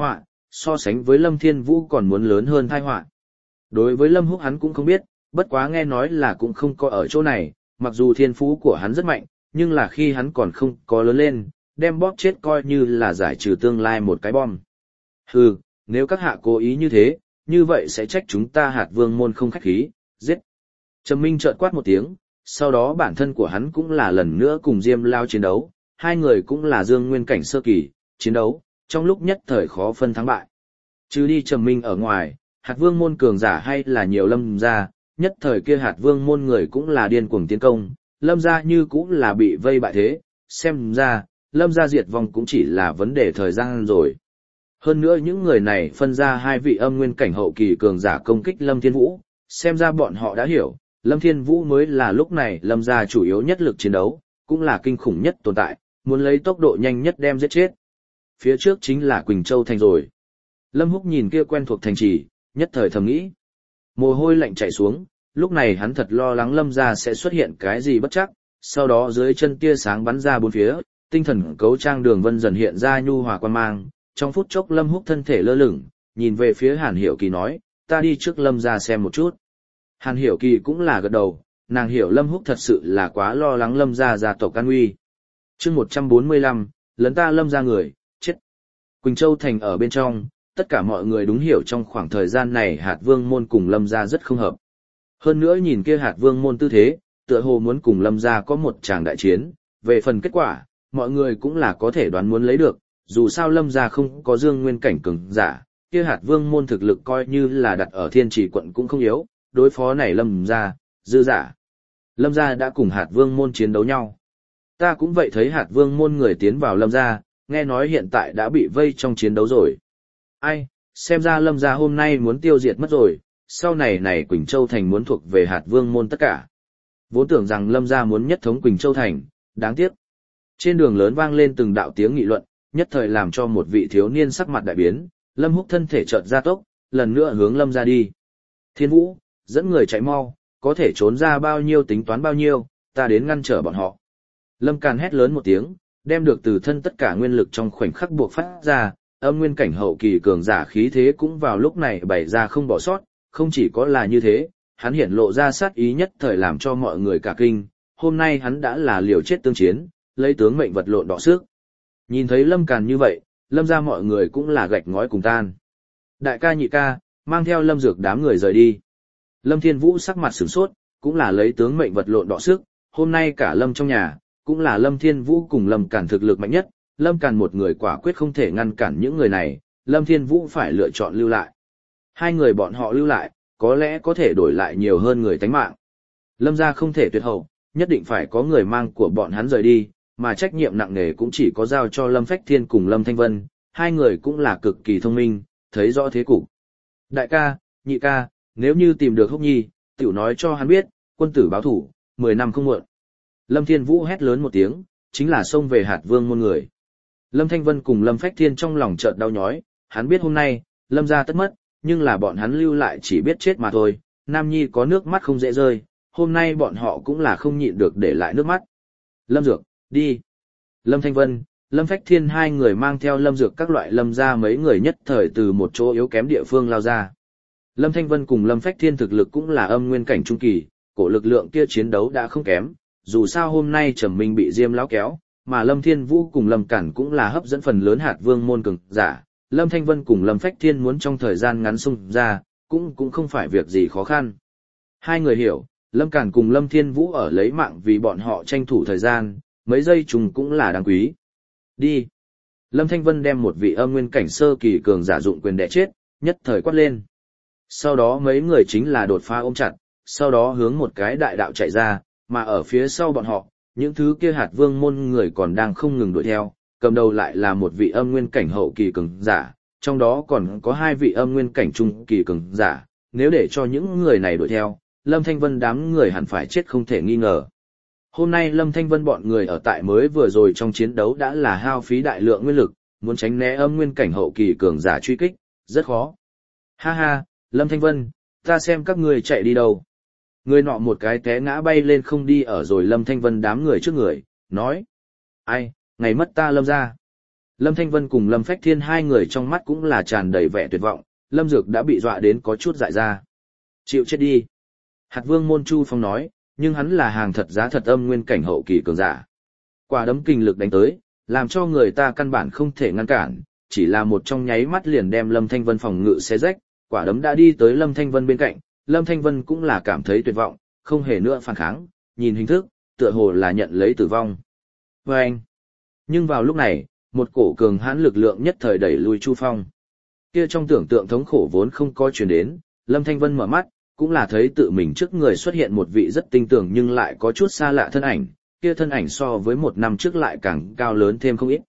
so sánh với Lâm Thiên Vũ còn muốn lớn hơn tai họa. Đối với Lâm Húc hắn cũng không biết, bất quá nghe nói là cũng không có ở chỗ này, mặc dù thiên phú của hắn rất mạnh, nhưng là khi hắn còn không có lớn lên, đem bóp chết coi như là giải trừ tương lai một cái bom. Hừ, nếu các hạ cố ý như thế, như vậy sẽ trách chúng ta Hạt Vương môn không khách khí, giết. Trầm Minh chợt quát một tiếng, sau đó bản thân của hắn cũng là lần nữa cùng Diêm Lao chiến đấu, hai người cũng là dương nguyên cảnh sơ kỳ, chiến đấu, trong lúc nhất thời khó phân thắng bại. Chứ đi Trầm Minh ở ngoài, Hạt Vương môn cường giả hay là nhiều Lâm gia, nhất thời kia Hạt Vương môn người cũng là điên cuồng tiến công, Lâm gia như cũng là bị vây bại thế, xem ra, Lâm gia diệt vong cũng chỉ là vấn đề thời gian rồi. Hơn nữa những người này phân ra hai vị âm nguyên cảnh hậu kỳ cường giả công kích Lâm Thiên Vũ, xem ra bọn họ đã hiểu, Lâm Thiên Vũ mới là lúc này Lâm gia chủ yếu nhất lực chiến đấu, cũng là kinh khủng nhất tồn tại, muốn lấy tốc độ nhanh nhất đem giết chết. Phía trước chính là Quỳnh Châu thành rồi. Lâm Húc nhìn kia quen thuộc thành trì, nhất thời thầm nghĩ. Mồ hôi lạnh chảy xuống, lúc này hắn thật lo lắng Lâm gia sẽ xuất hiện cái gì bất trắc, sau đó dưới chân tia sáng bắn ra bốn phía, tinh thần cấu trang đường vân dần hiện ra nhu hòa quan mang, trong phút chốc Lâm Húc thân thể lơ lửng, nhìn về phía Hàn Hiểu Kỳ nói, ta đi trước Lâm gia xem một chút. Hàn Hiểu Kỳ cũng là gật đầu, nàng hiểu Lâm Húc thật sự là quá lo lắng Lâm gia gia tộc an nguy. Chương 145, lấn ta Lâm gia người, chết. Quỳnh Châu thành ở bên trong, tất cả mọi người đúng hiểu trong khoảng thời gian này Hạt Vương môn cùng Lâm gia rất không hợp. Hơn nữa nhìn kia Hạt Vương môn tư thế, tựa hồ muốn cùng Lâm gia có một tràng đại chiến, về phần kết quả, mọi người cũng là có thể đoán muốn lấy được, dù sao Lâm gia không có dương nguyên cảnh cường giả, kia Hạt Vương môn thực lực coi như là đặt ở Thiên Trì quận cũng không yếu, đối phó này Lâm gia, dư giả. Lâm gia đã cùng Hạt Vương môn chiến đấu nhau. Ta cũng vậy thấy Hạt Vương môn người tiến vào Lâm gia, nghe nói hiện tại đã bị vây trong chiến đấu rồi. Ai, xem ra Lâm gia hôm nay muốn tiêu diệt mất rồi, sau này Quỳnh Châu thành muốn thuộc về Hạt Vương môn tất cả. Vốn tưởng rằng Lâm gia muốn nhất thống Quỳnh Châu thành, đáng tiếc. Trên đường lớn vang lên từng đạo tiếng nghị luận, nhất thời làm cho một vị thiếu niên sắc mặt đại biến, Lâm Húc thân thể chợt gia tốc, lần nữa hướng Lâm gia đi. Thiên Vũ, dẫn người chạy mau, có thể trốn ra bao nhiêu tính toán bao nhiêu, ta đến ngăn trở bọn họ. Lâm Càn hét lớn một tiếng, đem được từ thân tất cả nguyên lực trong khoảnh khắc buộc phát ra, âm nguyên cảnh hậu kỳ cường giả khí thế cũng vào lúc này bày ra không bỏ sót, không chỉ có là như thế, hắn hiển lộ ra sát ý nhất thời làm cho mọi người cả kinh, hôm nay hắn đã là liều chết tương chiến, lấy tướng mệnh vật lộn đọ sức. Nhìn thấy Lâm Càn như vậy, Lâm gia mọi người cũng là gạch ngói cùng tan. Đại ca nhị ca, mang theo Lâm Dược đám người rời đi. Lâm Thiên Vũ sắc mặt sửng sốt, cũng là lấy tướng mệnh vật lộn đọ sức, hôm nay cả Lâm trong nhà, cũng là Lâm Thiên Vũ cùng Lâm Càn thực lực mạnh nhất, Lâm Càn một người quả quyết không thể ngăn cản những người này, Lâm Thiên Vũ phải lựa chọn lưu lại. Hai người bọn họ lưu lại, có lẽ có thể đổi lại nhiều hơn người tánh mạng. Lâm gia không thể tuyệt hậu, nhất định phải có người mang của bọn hắn rời đi, mà trách nhiệm nặng nề cũng chỉ có giao cho Lâm Phách Thiên cùng Lâm Thanh Vân, hai người cũng là cực kỳ thông minh, thấy rõ thế cục. Đại ca, nhị ca, nếu như tìm được Húc Nhi, tiểu nói cho hắn biết, quân tử báo thủ, 10 năm không muộn. Lâm Thiên Vũ hét lớn một tiếng, chính là xông về Hạt Vương môn người. Lâm Thanh Vân cùng Lâm Phách Thiên trong lòng chợt đau nhói, hắn biết hôm nay, Lâm gia tất mất, nhưng là bọn hắn lưu lại chỉ biết chết mà thôi, Nam Nhi có nước mắt không dễ rơi, hôm nay bọn họ cũng là không nhịn được để lại nước mắt. Lâm Dược, đi. Lâm Thanh Vân, Lâm Phách Thiên hai người mang theo Lâm Dược các loại Lâm gia mấy người nhất thời từ một chỗ yếu kém địa phương lao ra. Lâm Thanh Vân cùng Lâm Phách Thiên thực lực cũng là âm nguyên cảnh trung kỳ, cổ lực lượng kia chiến đấu đã không kém, dù sao hôm nay Trầm Minh bị Diêm lão kéo, mà Lâm Thiên Vũ cùng Lâm Cản cũng là hấp dẫn phần lớn Hạt Vương môn cường giả, Lâm Thanh Vân cùng Lâm Phách Thiên muốn trong thời gian ngắn xung ra, cũng không phải việc gì khó khăn. Hai người hiểu, Lâm Cản cùng Lâm Thiên Vũ ở lấy mạng vì bọn họ tranh thủ thời gian, mấy giây trùng cũng là đáng quý. Đi. Lâm Thanh Vân đem một vị âm nguyên cảnh sơ kỳ cường giả dụng quyền đè chết, nhất thời quát lên. Sau đó mấy người chính là đột phá ôm chặt, sau đó hướng một cái đại đạo chạy ra, mà ở phía sau bọn họ, những thứ kia Hạt Vương môn người còn đang không ngừng đuổi theo, cầm đầu lại là một vị âm nguyên cảnh hậu kỳ cường giả, trong đó còn có hai vị âm nguyên cảnh trung kỳ cường giả, nếu để cho những người này đuổi theo, Lâm Thanh Vân đám người hẳn phải chết không thể nghi ngờ. Hôm nay Lâm Thanh Vân bọn người ở tại mới vừa rồi trong chiến đấu đã là hao phí đại lượng nguyên lực, muốn tránh né âm nguyên cảnh hậu kỳ cường giả truy kích, rất khó. Ha ha, Lâm Thanh Vân, ta xem các ngươi chạy đi đâu. Người nọ một cái té ngã bay lên không đi ở rồi Lâm Thanh Vân đám người trước người, nói. Ai, ngày mất ta Lâm ra. Lâm Thanh Vân cùng Lâm Phách Thiên hai người trong mắt cũng là tràn đầy vẻ tuyệt vọng, Lâm Dược đã bị dọa đến có chút dại ra. Chịu chết đi. Hạt Vương Môn Chu Phong nói, nhưng hắn là hàng thật giá thật âm nguyên cảnh hậu kỳ cường giả. Quả đấm kinh lực đánh tới, làm cho người ta căn bản không thể ngăn cản, chỉ là một trong nháy mắt liền đem Lâm Thanh Vân phòng ngự xé rách, quả đấm đã đi tới Lâm Thanh Vân bên cạnh, Lâm Thanh Vân cũng là cảm thấy tuyệt vọng, không hề nữa phản kháng, nhìn hình thức, tựa hồ là nhận lấy tử vong. Vâng! Nhưng vào lúc này, một cổ cường hãn lực lượng nhất thời đẩy lui Chu Phong. Kia trong tưởng tượng thống khổ vốn không có truyền đến, Lâm Thanh Vân mở mắt, cũng là thấy tự mình trước người xuất hiện một vị rất tinh tường nhưng lại có chút xa lạ thân ảnh, kia thân ảnh so với một năm trước lại càng cao lớn thêm không ít.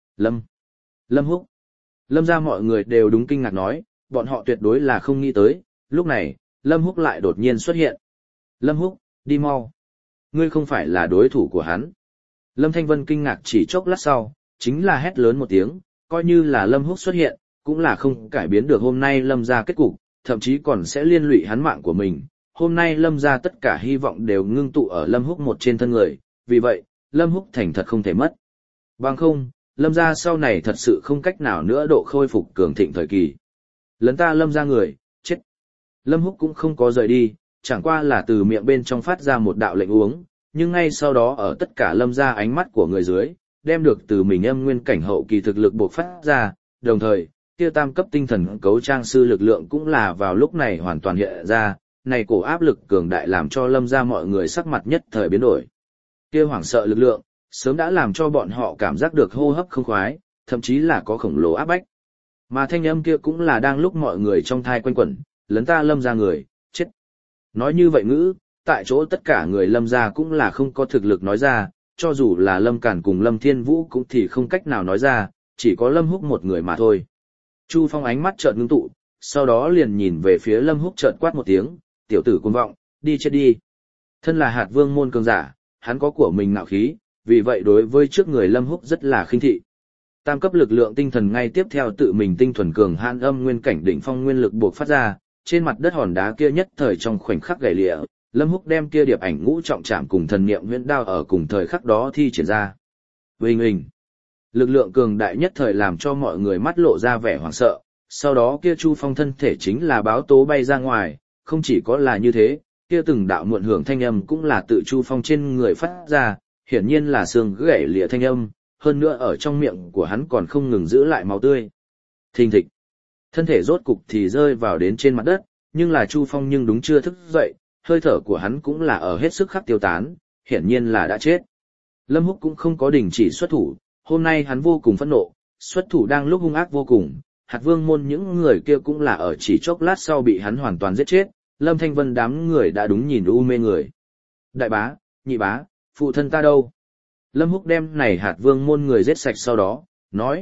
Lâm Húc. Lâm ra mọi người đều đúng kinh ngạc nói, bọn họ tuyệt đối là không nghĩ tới, lúc này, Lâm Húc lại đột nhiên xuất hiện. Lâm Húc, đi mau. Ngươi không phải là đối thủ của hắn. Lâm Thanh Vân kinh ngạc chỉ chốc lát sau, chính là hét lớn một tiếng, coi như là Lâm Húc xuất hiện, cũng là không cải biến được hôm nay Lâm ra kết cục, thậm chí còn sẽ liên lụy hắn mạng của mình. Hôm nay Lâm ra tất cả hy vọng đều ngưng tụ ở Lâm Húc một trên thân người, vì vậy, Lâm Húc thành thật không thể mất. Bằng không, Lâm ra sau này thật sự không cách nào nữa độ khôi phục cường thịnh thời kỳ. Lấn ta Lâm ra người, chết. Lâm Húc cũng không có rời đi, chẳng qua là từ miệng bên trong phát ra một đạo lệnh uống, nhưng ngay sau đó ở tất cả Lâm ra ánh mắt của người dưới, đem được từ mình âm nguyên cảnh hậu kỳ thực lực bộc phát ra, đồng thời, kia tam cấp tinh thần cấu trang sư lực lượng cũng là vào lúc này hoàn toàn hiện ra, này cổ áp lực cường đại làm cho Lâm ra mọi người sắc mặt nhất thời biến đổi. Kia hoảng sợ lực lượng, sớm đã làm cho bọn họ cảm giác được hô hấp không khoái, thậm chí là có khổng lồ áp bách. Mà thanh âm kia cũng là đang lúc mọi người trong thai quanh quẩn, lấn ta Lâm ra người, chết. Nói như vậy ngữ, tại chỗ tất cả người Lâm ra cũng là không có thực lực nói ra, cho dù là Lâm Cản cùng Lâm Thiên Vũ cũng thì không cách nào nói ra, chỉ có Lâm Húc một người mà thôi. Chu Phong ánh mắt chợt ngưng tụ, sau đó liền nhìn về phía Lâm Húc chợt quát một tiếng, tiểu tử cuồng vọng, đi chết đi. Thân là hạt vương môn cường giả, hắn có của mình ngạo khí, vì vậy đối với trước người Lâm Húc rất là khinh thị. Tam cấp lực lượng tinh thần ngay tiếp theo tự mình tinh thuần cường hãn âm nguyên cảnh đỉnh phong nguyên lực buộc phát ra, trên mặt đất hòn đá kia nhất thời trong khoảnh khắc gãy lìa, Lâm Húc đem kia điệp ảnh ngũ trọng trảm cùng thần niệm huyễn đao ở cùng thời khắc đó thi triển ra. Vinh hình. Lực lượng cường đại nhất thời làm cho mọi người mắt lộ ra vẻ hoảng sợ, sau đó kia Chu Phong thân thể chính là báo tố bay ra ngoài, không chỉ có là như thế, kia từng đạo muộn hưởng thanh âm cũng là tự Chu Phong trên người phát ra, hiển nhiên là xương gãy lìa thanh âm, hơn nữa ở trong miệng của hắn còn không ngừng giữ lại máu tươi. Thình thịch. Thân thể rốt cục thì rơi vào đến trên mặt đất, nhưng là Chu Phong nhưng đúng chưa thức dậy, hơi thở của hắn cũng là ở hết sức khắc tiêu tán, hiển nhiên là đã chết. Lâm Húc cũng không có đình chỉ xuất thủ, hôm nay hắn vô cùng phẫn nộ, xuất thủ đang lúc hung ác vô cùng, hạt vương môn những người kia cũng là ở chỉ chốc lát sau bị hắn hoàn toàn giết chết, Lâm Thanh Vân đám người đã đúng nhìn u mê người. Đại bá, nhị bá, phụ thân ta đâu? Lâm Húc đem này hạt vương môn người giết sạch sau đó, nói.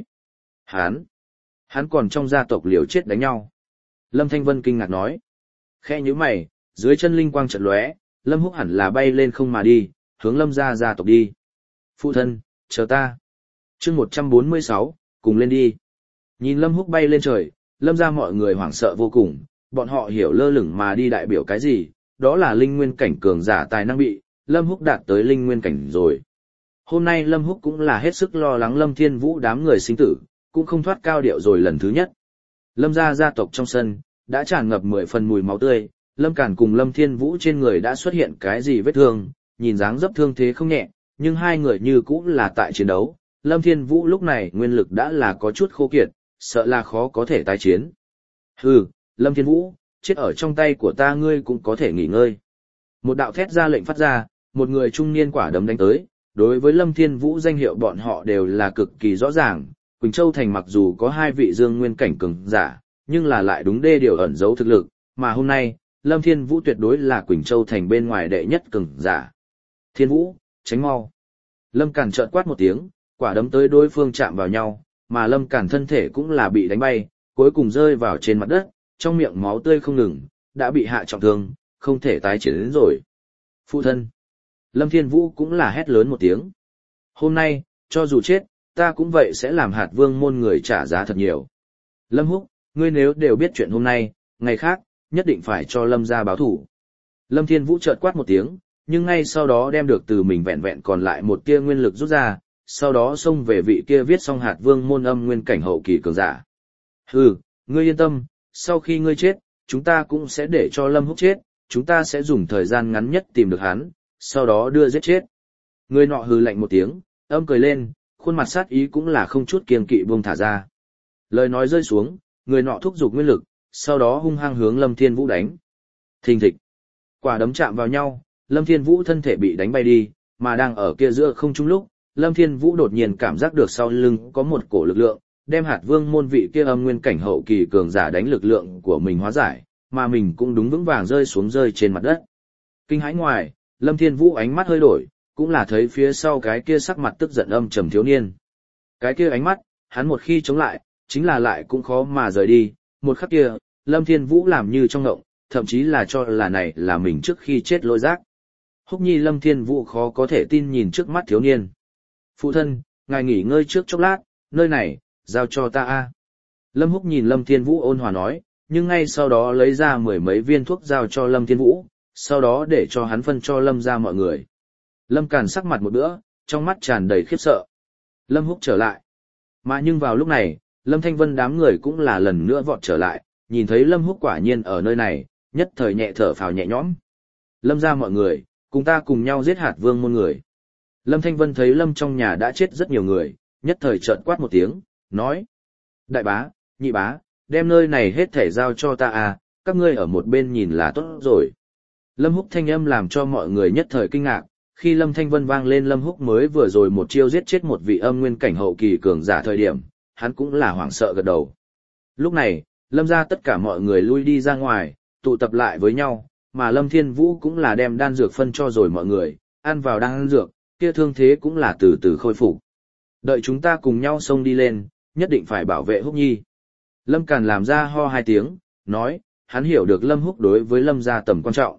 Hắn còn trong gia tộc liều chết đánh nhau. Lâm Thanh Vân kinh ngạc nói. Khe nhíu mày, dưới chân linh quang chợt lóe, Lâm Húc hẳn là bay lên không mà đi, hướng Lâm gia tộc đi. Phụ thân, chờ ta. Chương 146, cùng lên đi. Nhìn Lâm Húc bay lên trời, Lâm gia mọi người hoảng sợ vô cùng, bọn họ hiểu lơ lửng mà đi đại biểu cái gì, đó là linh nguyên cảnh cường giả tài năng bị, Lâm Húc đạt tới linh nguyên cảnh rồi. Hôm nay Lâm Húc cũng là hết sức lo lắng Lâm Thiên Vũ đám người sinh tử, cũng không thoát cao điệu rồi lần thứ nhất. Lâm gia tộc trong sân, đã tràn ngập 10 phần mùi máu tươi, Lâm Cản cùng Lâm Thiên Vũ trên người đã xuất hiện cái gì vết thương, nhìn dáng dấp thương thế không nhẹ, nhưng hai người như cũng là tại chiến đấu. Lâm Thiên Vũ lúc này nguyên lực đã là có chút khô kiệt, sợ là khó có thể tái chiến. Hừ, Lâm Thiên Vũ, chết ở trong tay của ta ngươi cũng có thể nghỉ ngơi. Một đạo thét ra lệnh phát ra, một người trung niên quả đấm đánh tới, đối với Lâm Thiên Vũ danh hiệu bọn họ đều là cực kỳ rõ ràng. Quỳnh Châu Thành mặc dù có hai vị dương nguyên cảnh cường giả, nhưng là lại đúng đê điều ẩn giấu thực lực, mà hôm nay, Lâm Thiên Vũ tuyệt đối là Quỳnh Châu Thành bên ngoài đệ nhất cường giả. Thiên Vũ, tránh mau. Lâm Cản chợt quát một tiếng, quả đấm tới đối phương chạm vào nhau, mà Lâm Cản thân thể cũng là bị đánh bay, cuối cùng rơi vào trên mặt đất, trong miệng máu tươi không ngừng, đã bị hạ trọng thương, không thể tái chiến đến rồi. Phụ thân. Lâm Thiên Vũ cũng là hét lớn một tiếng. Hôm nay, cho dù chết, ta cũng vậy sẽ làm hạt vương môn người trả giá thật nhiều. Lâm Húc, ngươi nếu đều biết chuyện hôm nay, ngày khác, nhất định phải cho Lâm gia báo thủ. Lâm Thiên Vũ chợt quát một tiếng, nhưng ngay sau đó đem được từ mình vẹn vẹn còn lại một tia nguyên lực rút ra, sau đó xông về vị kia viết xong hạt vương môn âm nguyên cảnh hậu kỳ cường giả. Hừ, ngươi yên tâm, sau khi ngươi chết, chúng ta cũng sẽ để cho Lâm Húc chết, chúng ta sẽ dùng thời gian ngắn nhất tìm được hắn, sau đó đưa giết chết. Người nọ hừ lạnh một tiếng, âm cười lên, khuôn mặt sát ý cũng là không chút kiêng kỵ buông thả ra. Lời nói rơi xuống, người nọ thúc giục nguyên lực, sau đó hung hăng hướng Lâm Thiên Vũ đánh. Thình thịch. Quả đấm chạm vào nhau, Lâm Thiên Vũ thân thể bị đánh bay đi, mà đang ở kia giữa không trung lúc, Lâm Thiên Vũ đột nhiên cảm giác được sau lưng có một cổ lực lượng, đem hạt vương môn vị kia âm nguyên cảnh hậu kỳ cường giả đánh lực lượng của mình hóa giải, mà mình cũng đúng vững vàng rơi xuống rơi trên mặt đất. Kinh hãi ngoài, Lâm Thiên Vũ ánh mắt hơi đổi, cũng là thấy phía sau cái kia sắc mặt tức giận âm trầm thiếu niên. Cái kia ánh mắt, hắn một khi chống lại, chính là lại cũng khó mà rời đi, một khắc kia, Lâm Thiên Vũ làm như trong ngộng, thậm chí là cho là này là mình trước khi chết lôi giác. Húc nhi Lâm Thiên Vũ khó có thể tin nhìn trước mắt thiếu niên. Phụ thân, ngài nghỉ ngơi trước chốc lát, nơi này, giao cho ta a. Lâm Húc nhìn Lâm Thiên Vũ ôn hòa nói, nhưng ngay sau đó lấy ra 10 mấy viên thuốc giao cho Lâm Thiên Vũ, sau đó để cho hắn phân cho Lâm ra mọi người. Lâm Càn sắc mặt một bữa, trong mắt tràn đầy khiếp sợ. Lâm Húc trở lại. Mà nhưng vào lúc này, Lâm Thanh Vân đám người cũng là lần nữa vọt trở lại, nhìn thấy Lâm Húc quả nhiên ở nơi này, nhất thời nhẹ thở phào nhẹ nhõm. Lâm ra mọi người, cùng ta cùng nhau giết hạt vương môn người. Lâm Thanh Vân thấy Lâm trong nhà đã chết rất nhiều người, nhất thời trợn quát một tiếng, nói. Đại bá, nhị bá, đem nơi này hết thể giao cho ta à, các ngươi ở một bên nhìn là tốt rồi. Lâm Húc thanh âm làm cho mọi người nhất thời kinh ngạc, khi Lâm Thanh Vân vang lên Lâm Húc mới vừa rồi một chiêu giết chết một vị âm nguyên cảnh hậu kỳ cường giả thời điểm, hắn cũng là hoảng sợ gật đầu. Lúc này, Lâm ra tất cả mọi người lui đi ra ngoài, tụ tập lại với nhau, mà Lâm Thiên Vũ cũng là đem đan dược phân cho rồi mọi người, ăn vào đan dược, kia thương thế cũng là từ từ khôi phục. Đợi chúng ta cùng nhau xông đi lên, nhất định phải bảo vệ Húc nhi. Lâm Càn làm ra ho hai tiếng, nói, hắn hiểu được Lâm Húc đối với Lâm gia tầm quan trọng.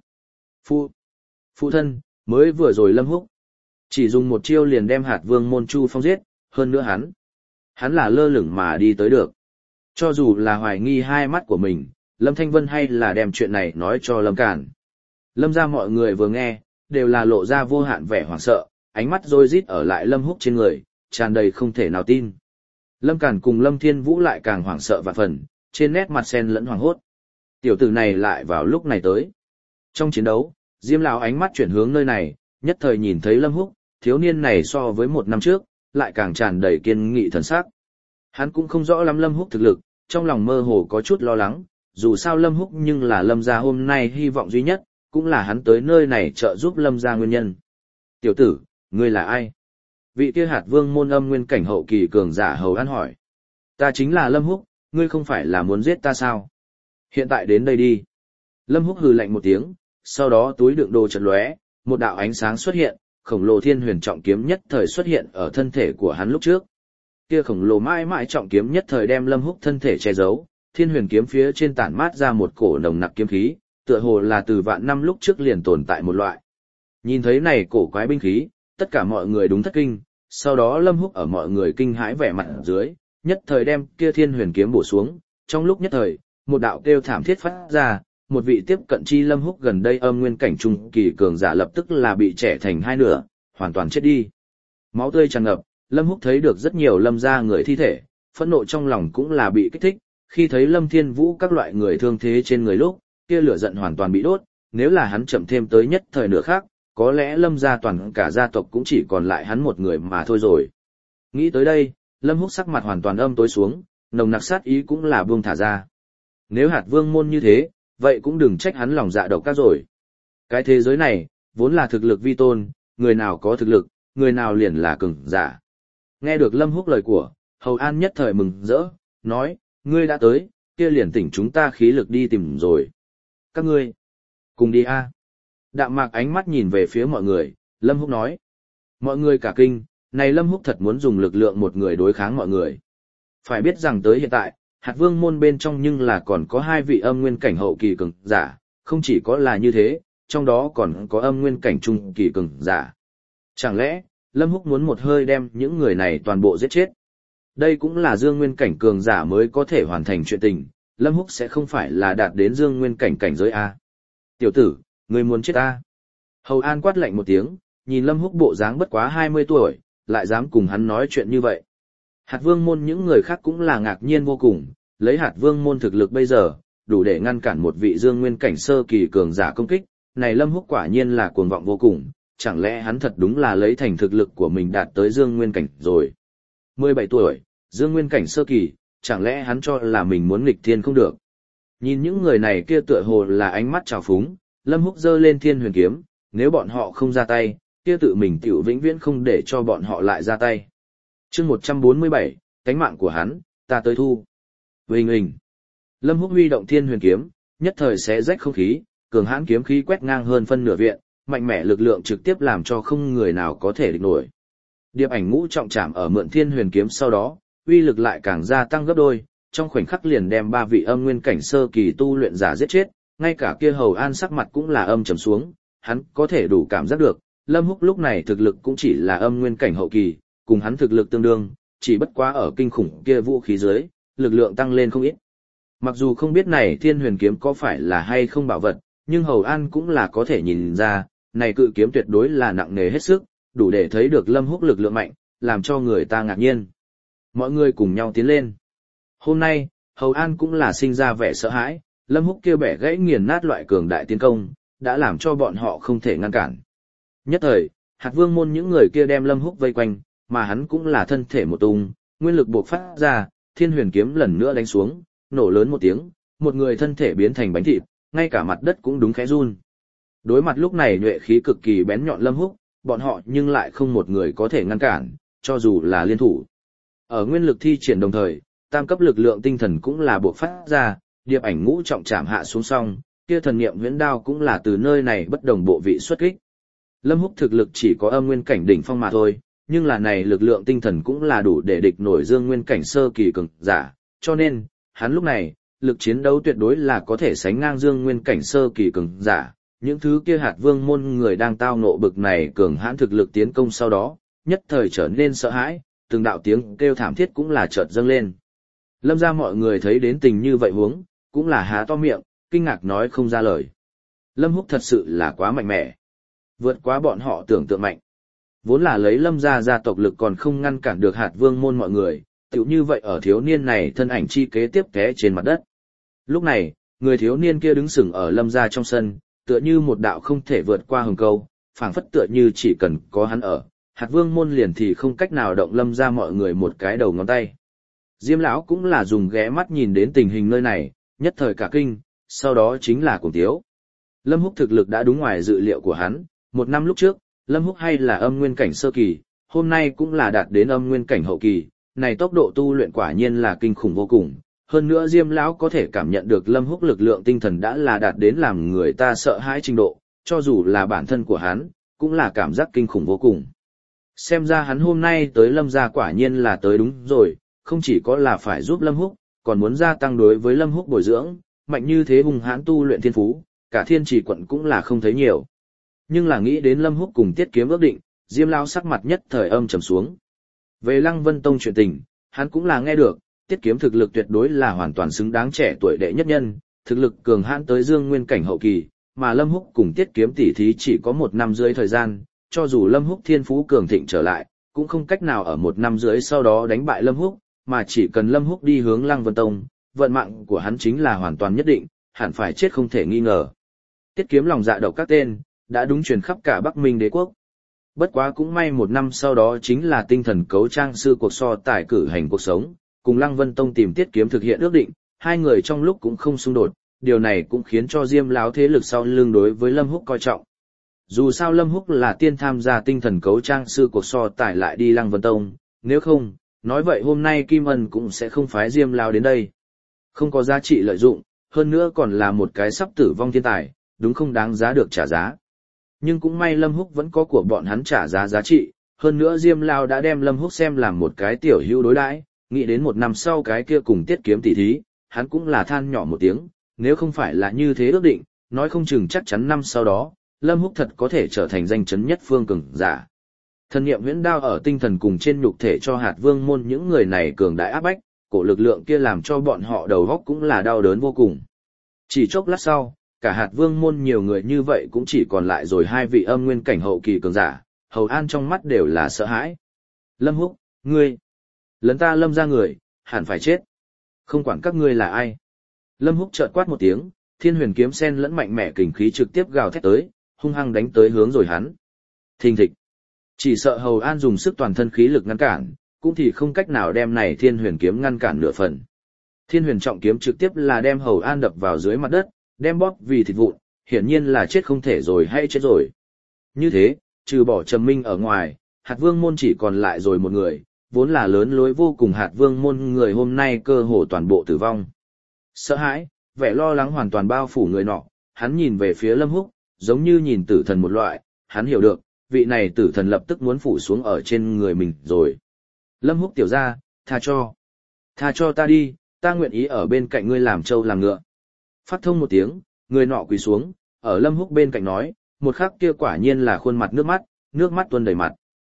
Phụ thân, mới vừa rồi Lâm Húc chỉ dùng một chiêu liền đem hạt vương môn Chu Phong giết, hơn nữa hắn là lơ lửng mà đi tới được. Cho dù là hoài nghi hai mắt của mình, Lâm Thanh Vân hay là đem chuyện này nói cho Lâm Càn. Lâm ra mọi người vừa nghe, đều là lộ ra vô hạn vẻ hoảng sợ, ánh mắt rối rít ở lại Lâm Húc trên người, tràn đầy không thể nào tin. Lâm Càn cùng Lâm Thiên Vũ lại càng hoảng sợ vạn phần, trên nét mặt xen lẫn hoảng hốt. Tiểu tử này lại vào lúc này tới. Trong chiến đấu, Diêm lão ánh mắt chuyển hướng nơi này, nhất thời nhìn thấy Lâm Húc, thiếu niên này so với một năm trước, lại càng tràn đầy kiên nghị thần sắc. Hắn cũng không rõ lắm Lâm Húc thực lực, trong lòng mơ hồ có chút lo lắng, dù sao Lâm Húc nhưng là Lâm gia hôm nay hy vọng duy nhất, cũng là hắn tới nơi này trợ giúp Lâm gia nguyên nhân. Tiểu tử, ngươi là ai? Vị kia hạt vương môn âm nguyên cảnh hậu kỳ cường giả hầu an hỏi. Ta chính là Lâm Húc, ngươi không phải là muốn giết ta sao? Hiện tại đến đây đi. Lâm Húc hừ lạnh một tiếng, sau đó túi đựng đồ chợt lóe, một đạo ánh sáng xuất hiện, khổng lồ thiên huyền trọng kiếm nhất thời xuất hiện ở thân thể của hắn lúc trước. Kia khổng lồ mãi mãi trọng kiếm nhất thời đem Lâm Húc thân thể che giấu, thiên huyền kiếm phía trên tản mát ra một cổ nồng nặc kiếm khí, tựa hồ là từ vạn năm lúc trước liền tồn tại một loại. Nhìn thấy này cổ quái binh khí, tất cả mọi người đúng thất kinh, sau đó Lâm Húc ở mọi người kinh hãi vẻ mặt dưới, nhất thời đem kia thiên huyền kiếm bổ xuống, trong lúc nhất thời, một đạo kêu thảm thiết phát ra, một vị tiếp cận chi Lâm Húc gần đây âm nguyên cảnh trung kỳ cường giả lập tức là bị chẻ thành hai nửa, hoàn toàn chết đi. Máu tươi tràn ngập, Lâm Húc thấy được rất nhiều Lâm gia người thi thể, phẫn nộ trong lòng cũng là bị kích thích, khi thấy Lâm Thiên Vũ các loại người thương thế trên người lúc, kia lửa giận hoàn toàn bị đốt, nếu là hắn chậm thêm tới nhất thời nửa khác, có lẽ Lâm gia toàn cả gia tộc cũng chỉ còn lại hắn một người mà thôi rồi. Nghĩ tới đây, Lâm Húc sắc mặt hoàn toàn âm tối xuống, nồng nặc sát ý cũng là buông thả ra. Nếu hạt vương môn như thế, vậy cũng đừng trách hắn lòng dạ độc ác rồi. Cái thế giới này, vốn là thực lực vi tôn, người nào có thực lực, người nào liền là cường giả. Nghe được Lâm Húc lời của, Hầu An nhất thời mừng rỡ, nói, ngươi đã tới, kia liền tỉnh chúng ta khí lực đi tìm rồi. Các ngươi, cùng đi a. Đạm Mạc ánh mắt nhìn về phía mọi người, Lâm Húc nói. Mọi người cả kinh, này Lâm Húc thật muốn dùng lực lượng một người đối kháng mọi người. Phải biết rằng tới hiện tại, hạt vương môn bên trong nhưng là còn có hai vị âm nguyên cảnh hậu kỳ cường giả, không chỉ có là như thế, trong đó còn có âm nguyên cảnh trung kỳ cường giả. Chẳng lẽ, Lâm Húc muốn một hơi đem những người này toàn bộ giết chết? Đây cũng là dương nguyên cảnh cường giả mới có thể hoàn thành chuyện tình, Lâm Húc sẽ không phải là đạt đến dương nguyên cảnh cảnh giới A. Tiểu tử, ngươi muốn chết A. Hầu An quát lạnh một tiếng, nhìn Lâm Húc bộ dáng bất quá 20 tuổi, lại dám cùng hắn nói chuyện như vậy. Hạt vương môn những người khác cũng là ngạc nhiên vô cùng, lấy hạt vương môn thực lực bây giờ, đủ để ngăn cản một vị dương nguyên cảnh sơ kỳ cường giả công kích, này Lâm Húc quả nhiên là cuồng vọng vô cùng, chẳng lẽ hắn thật đúng là lấy thành thực lực của mình đạt tới dương nguyên cảnh rồi. 17 tuổi, dương nguyên cảnh sơ kỳ, chẳng lẽ hắn cho là mình muốn nghịch thiên không được. Nhìn những người này kia tựa hồ là ánh mắt trào phúng, Lâm Húc giơ lên Thiên Huyền kiếm, nếu bọn họ không ra tay, kia tự mình tiểu vĩnh viễn không để cho bọn họ lại ra tay. Chương 147, cánh mạng của hắn, ta tới thu. Huỳnh huỳnh. Lâm Húc huy động Thiên Huyền kiếm, nhất thời xé rách không khí, cường hãn kiếm khí quét ngang hơn phân nửa viện, mạnh mẽ lực lượng trực tiếp làm cho không người nào có thể địch nổi. Điệp ảnh ngũ trọng trảm ở mượn Thiên Huyền kiếm sau đó, uy lực lại càng gia tăng gấp đôi, trong khoảnh khắc liền đem 3 vị âm nguyên cảnh sơ kỳ tu luyện giả giết chết, ngay cả kia Hầu An sắc mặt cũng là âm trầm xuống, hắn có thể đủ cảm giác được, Lâm Húc lúc này thực lực cũng chỉ là âm nguyên cảnh hậu kỳ, cùng hắn thực lực tương đương, chỉ bất quá ở kinh khủng kia vũ khí dưới, lực lượng tăng lên không ít. Mặc dù không biết này Thiên Huyền kiếm có phải là hay không bảo vật, nhưng Hầu An cũng là có thể nhìn ra, này cự kiếm tuyệt đối là nặng nề hết sức, đủ để thấy được Lâm Húc lực lượng mạnh, làm cho người ta ngạc nhiên. Mọi người cùng nhau tiến lên. Hôm nay, Hầu An cũng là sinh ra vẻ sợ hãi, Lâm Húc kia bẻ gãy nghiền nát loại cường đại tiến công, đã làm cho bọn họ không thể ngăn cản. Nhất thời, hạt vương môn những người kia đem Lâm Húc vây quanh, mà hắn cũng là thân thể một tung, nguyên lực bộc phát ra, Thiên Huyền kiếm lần nữa đánh xuống, nổ lớn một tiếng, một người thân thể biến thành bánh thịt, ngay cả mặt đất cũng đúng khẽ run. Đối mặt lúc này nhuệ khí cực kỳ bén nhọn Lâm Húc, bọn họ nhưng lại không một người có thể ngăn cản, cho dù là liên thủ. Ở nguyên lực thi triển đồng thời, tam cấp lực lượng tinh thần cũng là bộc phát ra, điệp ảnh ngũ trọng trảm hạ xuống xong, kia thần niệm huyễn đao cũng là từ nơi này bất đồng bộ vị xuất kích. Lâm Húc thực lực chỉ có âm nguyên cảnh đỉnh phong mà thôi, nhưng là này lực lượng tinh thần cũng là đủ để địch nổi dương nguyên cảnh sơ kỳ cường giả, cho nên, hắn lúc này, lực chiến đấu tuyệt đối là có thể sánh ngang dương nguyên cảnh sơ kỳ cường giả. Những thứ kia hạt vương môn người đang tao ngộ bực này cường hãn thực lực tiến công sau đó, nhất thời trở nên sợ hãi, từng đạo tiếng kêu thảm thiết cũng là chợt dâng lên. Lâm ra mọi người thấy đến tình như vậy huống, cũng là há to miệng, kinh ngạc nói không ra lời. Lâm Húc thật sự là quá mạnh mẽ, vượt quá bọn họ tưởng tượng mạnh. Vốn là lấy Lâm gia gia tộc lực còn không ngăn cản được hạt vương môn mọi người, tựu như vậy ở thiếu niên này thân ảnh chi kế tiếp té trên mặt đất. Lúc này, người thiếu niên kia đứng sừng ở Lâm gia trong sân, tựa như một đạo không thể vượt qua hừng câu, phảng phất tựa như chỉ cần có hắn ở, hạt vương môn liền thì không cách nào động Lâm gia mọi người một cái đầu ngón tay. Diêm lão cũng là dùng ghé mắt nhìn đến tình hình nơi này, nhất thời cả kinh, sau đó chính là cuồng tiếu. Lâm Húc thực lực đã đúng ngoài dự liệu của hắn, một năm lúc trước, Lâm Húc hay là âm nguyên cảnh sơ kỳ, hôm nay cũng là đạt đến âm nguyên cảnh hậu kỳ, này tốc độ tu luyện quả nhiên là kinh khủng vô cùng. Hơn nữa Diêm lão có thể cảm nhận được Lâm Húc lực lượng tinh thần đã là đạt đến làm người ta sợ hãi trình độ, cho dù là bản thân của hắn, cũng là cảm giác kinh khủng vô cùng. Xem ra hắn hôm nay tới Lâm gia quả nhiên là tới đúng rồi, không chỉ có là phải giúp Lâm Húc, còn muốn gia tăng đối với Lâm Húc bồi dưỡng, mạnh như thế hùng hãn tu luyện thiên phú, cả Thiên Trì quận cũng là không thấy nhiều. Nhưng là nghĩ đến Lâm Húc cùng Tiết Kiếm ước định, Diêm lão sắc mặt nhất thời âm trầm xuống. Về Lăng Vân Tông chuyện tình, hắn cũng là nghe được, Tiết Kiếm thực lực tuyệt đối là hoàn toàn xứng đáng trẻ tuổi đệ nhất nhân, thực lực cường hãn tới dương nguyên cảnh hậu kỳ, mà Lâm Húc cùng Tiết Kiếm tỉ thí chỉ có 1 năm rưỡi thời gian, cho dù Lâm Húc thiên phú cường thịnh trở lại, cũng không cách nào ở 1 năm rưỡi sau đó đánh bại Lâm Húc, mà chỉ cần Lâm Húc đi hướng Lăng Vân Tông, vận mạng của hắn chính là hoàn toàn nhất định, hẳn phải chết không thể nghi ngờ. Tiết Kiếm lòng dạ độc các tên, đã đúng truyền khắp cả Bắc Minh đế quốc. Bất quá cũng may 1 năm sau đó chính là tinh thần cấu trang sư cuộc so tài cử hành cuộc sống, cùng Lăng Vân Tông tìm Tiết Kiếm thực hiện ước định, hai người trong lúc cũng không xung đột, điều này cũng khiến cho Diêm lão thế lực sau lưng đối với Lâm Húc coi trọng. Dù sao Lâm Húc là tiên tham gia tinh thần cấu trang sư cuộc so tài lại đi Lăng Vân Tông, nếu không, nói vậy hôm nay Kim Ân cũng sẽ không phái Diêm lão đến đây. Không có giá trị lợi dụng, hơn nữa còn là một cái sắp tử vong thiên tài, đúng không đáng giá được trả giá. Nhưng cũng may Lâm Húc vẫn có của bọn hắn trả giá giá trị, hơn nữa Diêm lão đã đem Lâm Húc xem làm một cái tiểu hữu đối đãi, nghĩ đến 1 năm sau cái kia cùng Tiết Kiếm tỉ thí, hắn cũng là than nhỏ một tiếng, nếu không phải là như thế ước định, nói không chừng chắc chắn năm sau đó, Lâm Húc thật có thể trở thành danh chấn nhất phương cường giả. Thần niệm huyễn đao ở tinh thần cùng trên nhục thể cho hạt vương môn những người này cường đại áp bách, cổ lực lượng kia làm cho bọn họ đầu óc cũng là đau đớn vô cùng. Chỉ chốc lát sau, cả hạt vương môn nhiều người như vậy cũng chỉ còn lại rồi 2 vị âm nguyên cảnh hậu kỳ cường giả, Hầu An trong mắt đều là sợ hãi. Lâm Húc, ngươi, lấn ta Lâm ra người, hẳn phải chết. Không quản các ngươi là ai. Lâm Húc chợt quát một tiếng, thiên huyền kiếm sen lẫn mạnh mẽ kình khí trực tiếp gào thét tới, hung hăng đánh tới hướng rồi hắn. Thình thịch. Chỉ sợ Hầu An dùng sức toàn thân khí lực ngăn cản, cũng thì không cách nào đem này thiên huyền kiếm ngăn cản nửa phần. Thiên huyền trọng kiếm trực tiếp là đem Hầu An đập vào dưới mặt đất, đem bóp vì thịt vụn, hiển nhiên là chết không thể rồi hay chết rồi. Như thế, trừ bỏ Trầm Minh ở ngoài, Hạt Vương môn chỉ còn lại rồi một người, vốn là lớn lối vô cùng Hạt Vương môn người hôm nay cơ hồ toàn bộ tử vong. Sợ hãi, vẻ lo lắng hoàn toàn bao phủ người nọ, hắn nhìn về phía Lâm Húc, giống như nhìn tử thần một loại, hắn hiểu được, vị này tử thần lập tức muốn phủ xuống ở trên người mình rồi. Lâm Húc tiểu ra, tha cho ta đi, ta nguyện ý ở bên cạnh ngươi làm trâu làm ngựa. Phát thông một tiếng, người nọ quỳ xuống, ở Lâm Húc bên cạnh nói, một khắc kia quả nhiên là khuôn mặt nước mắt tuôn đầy mặt.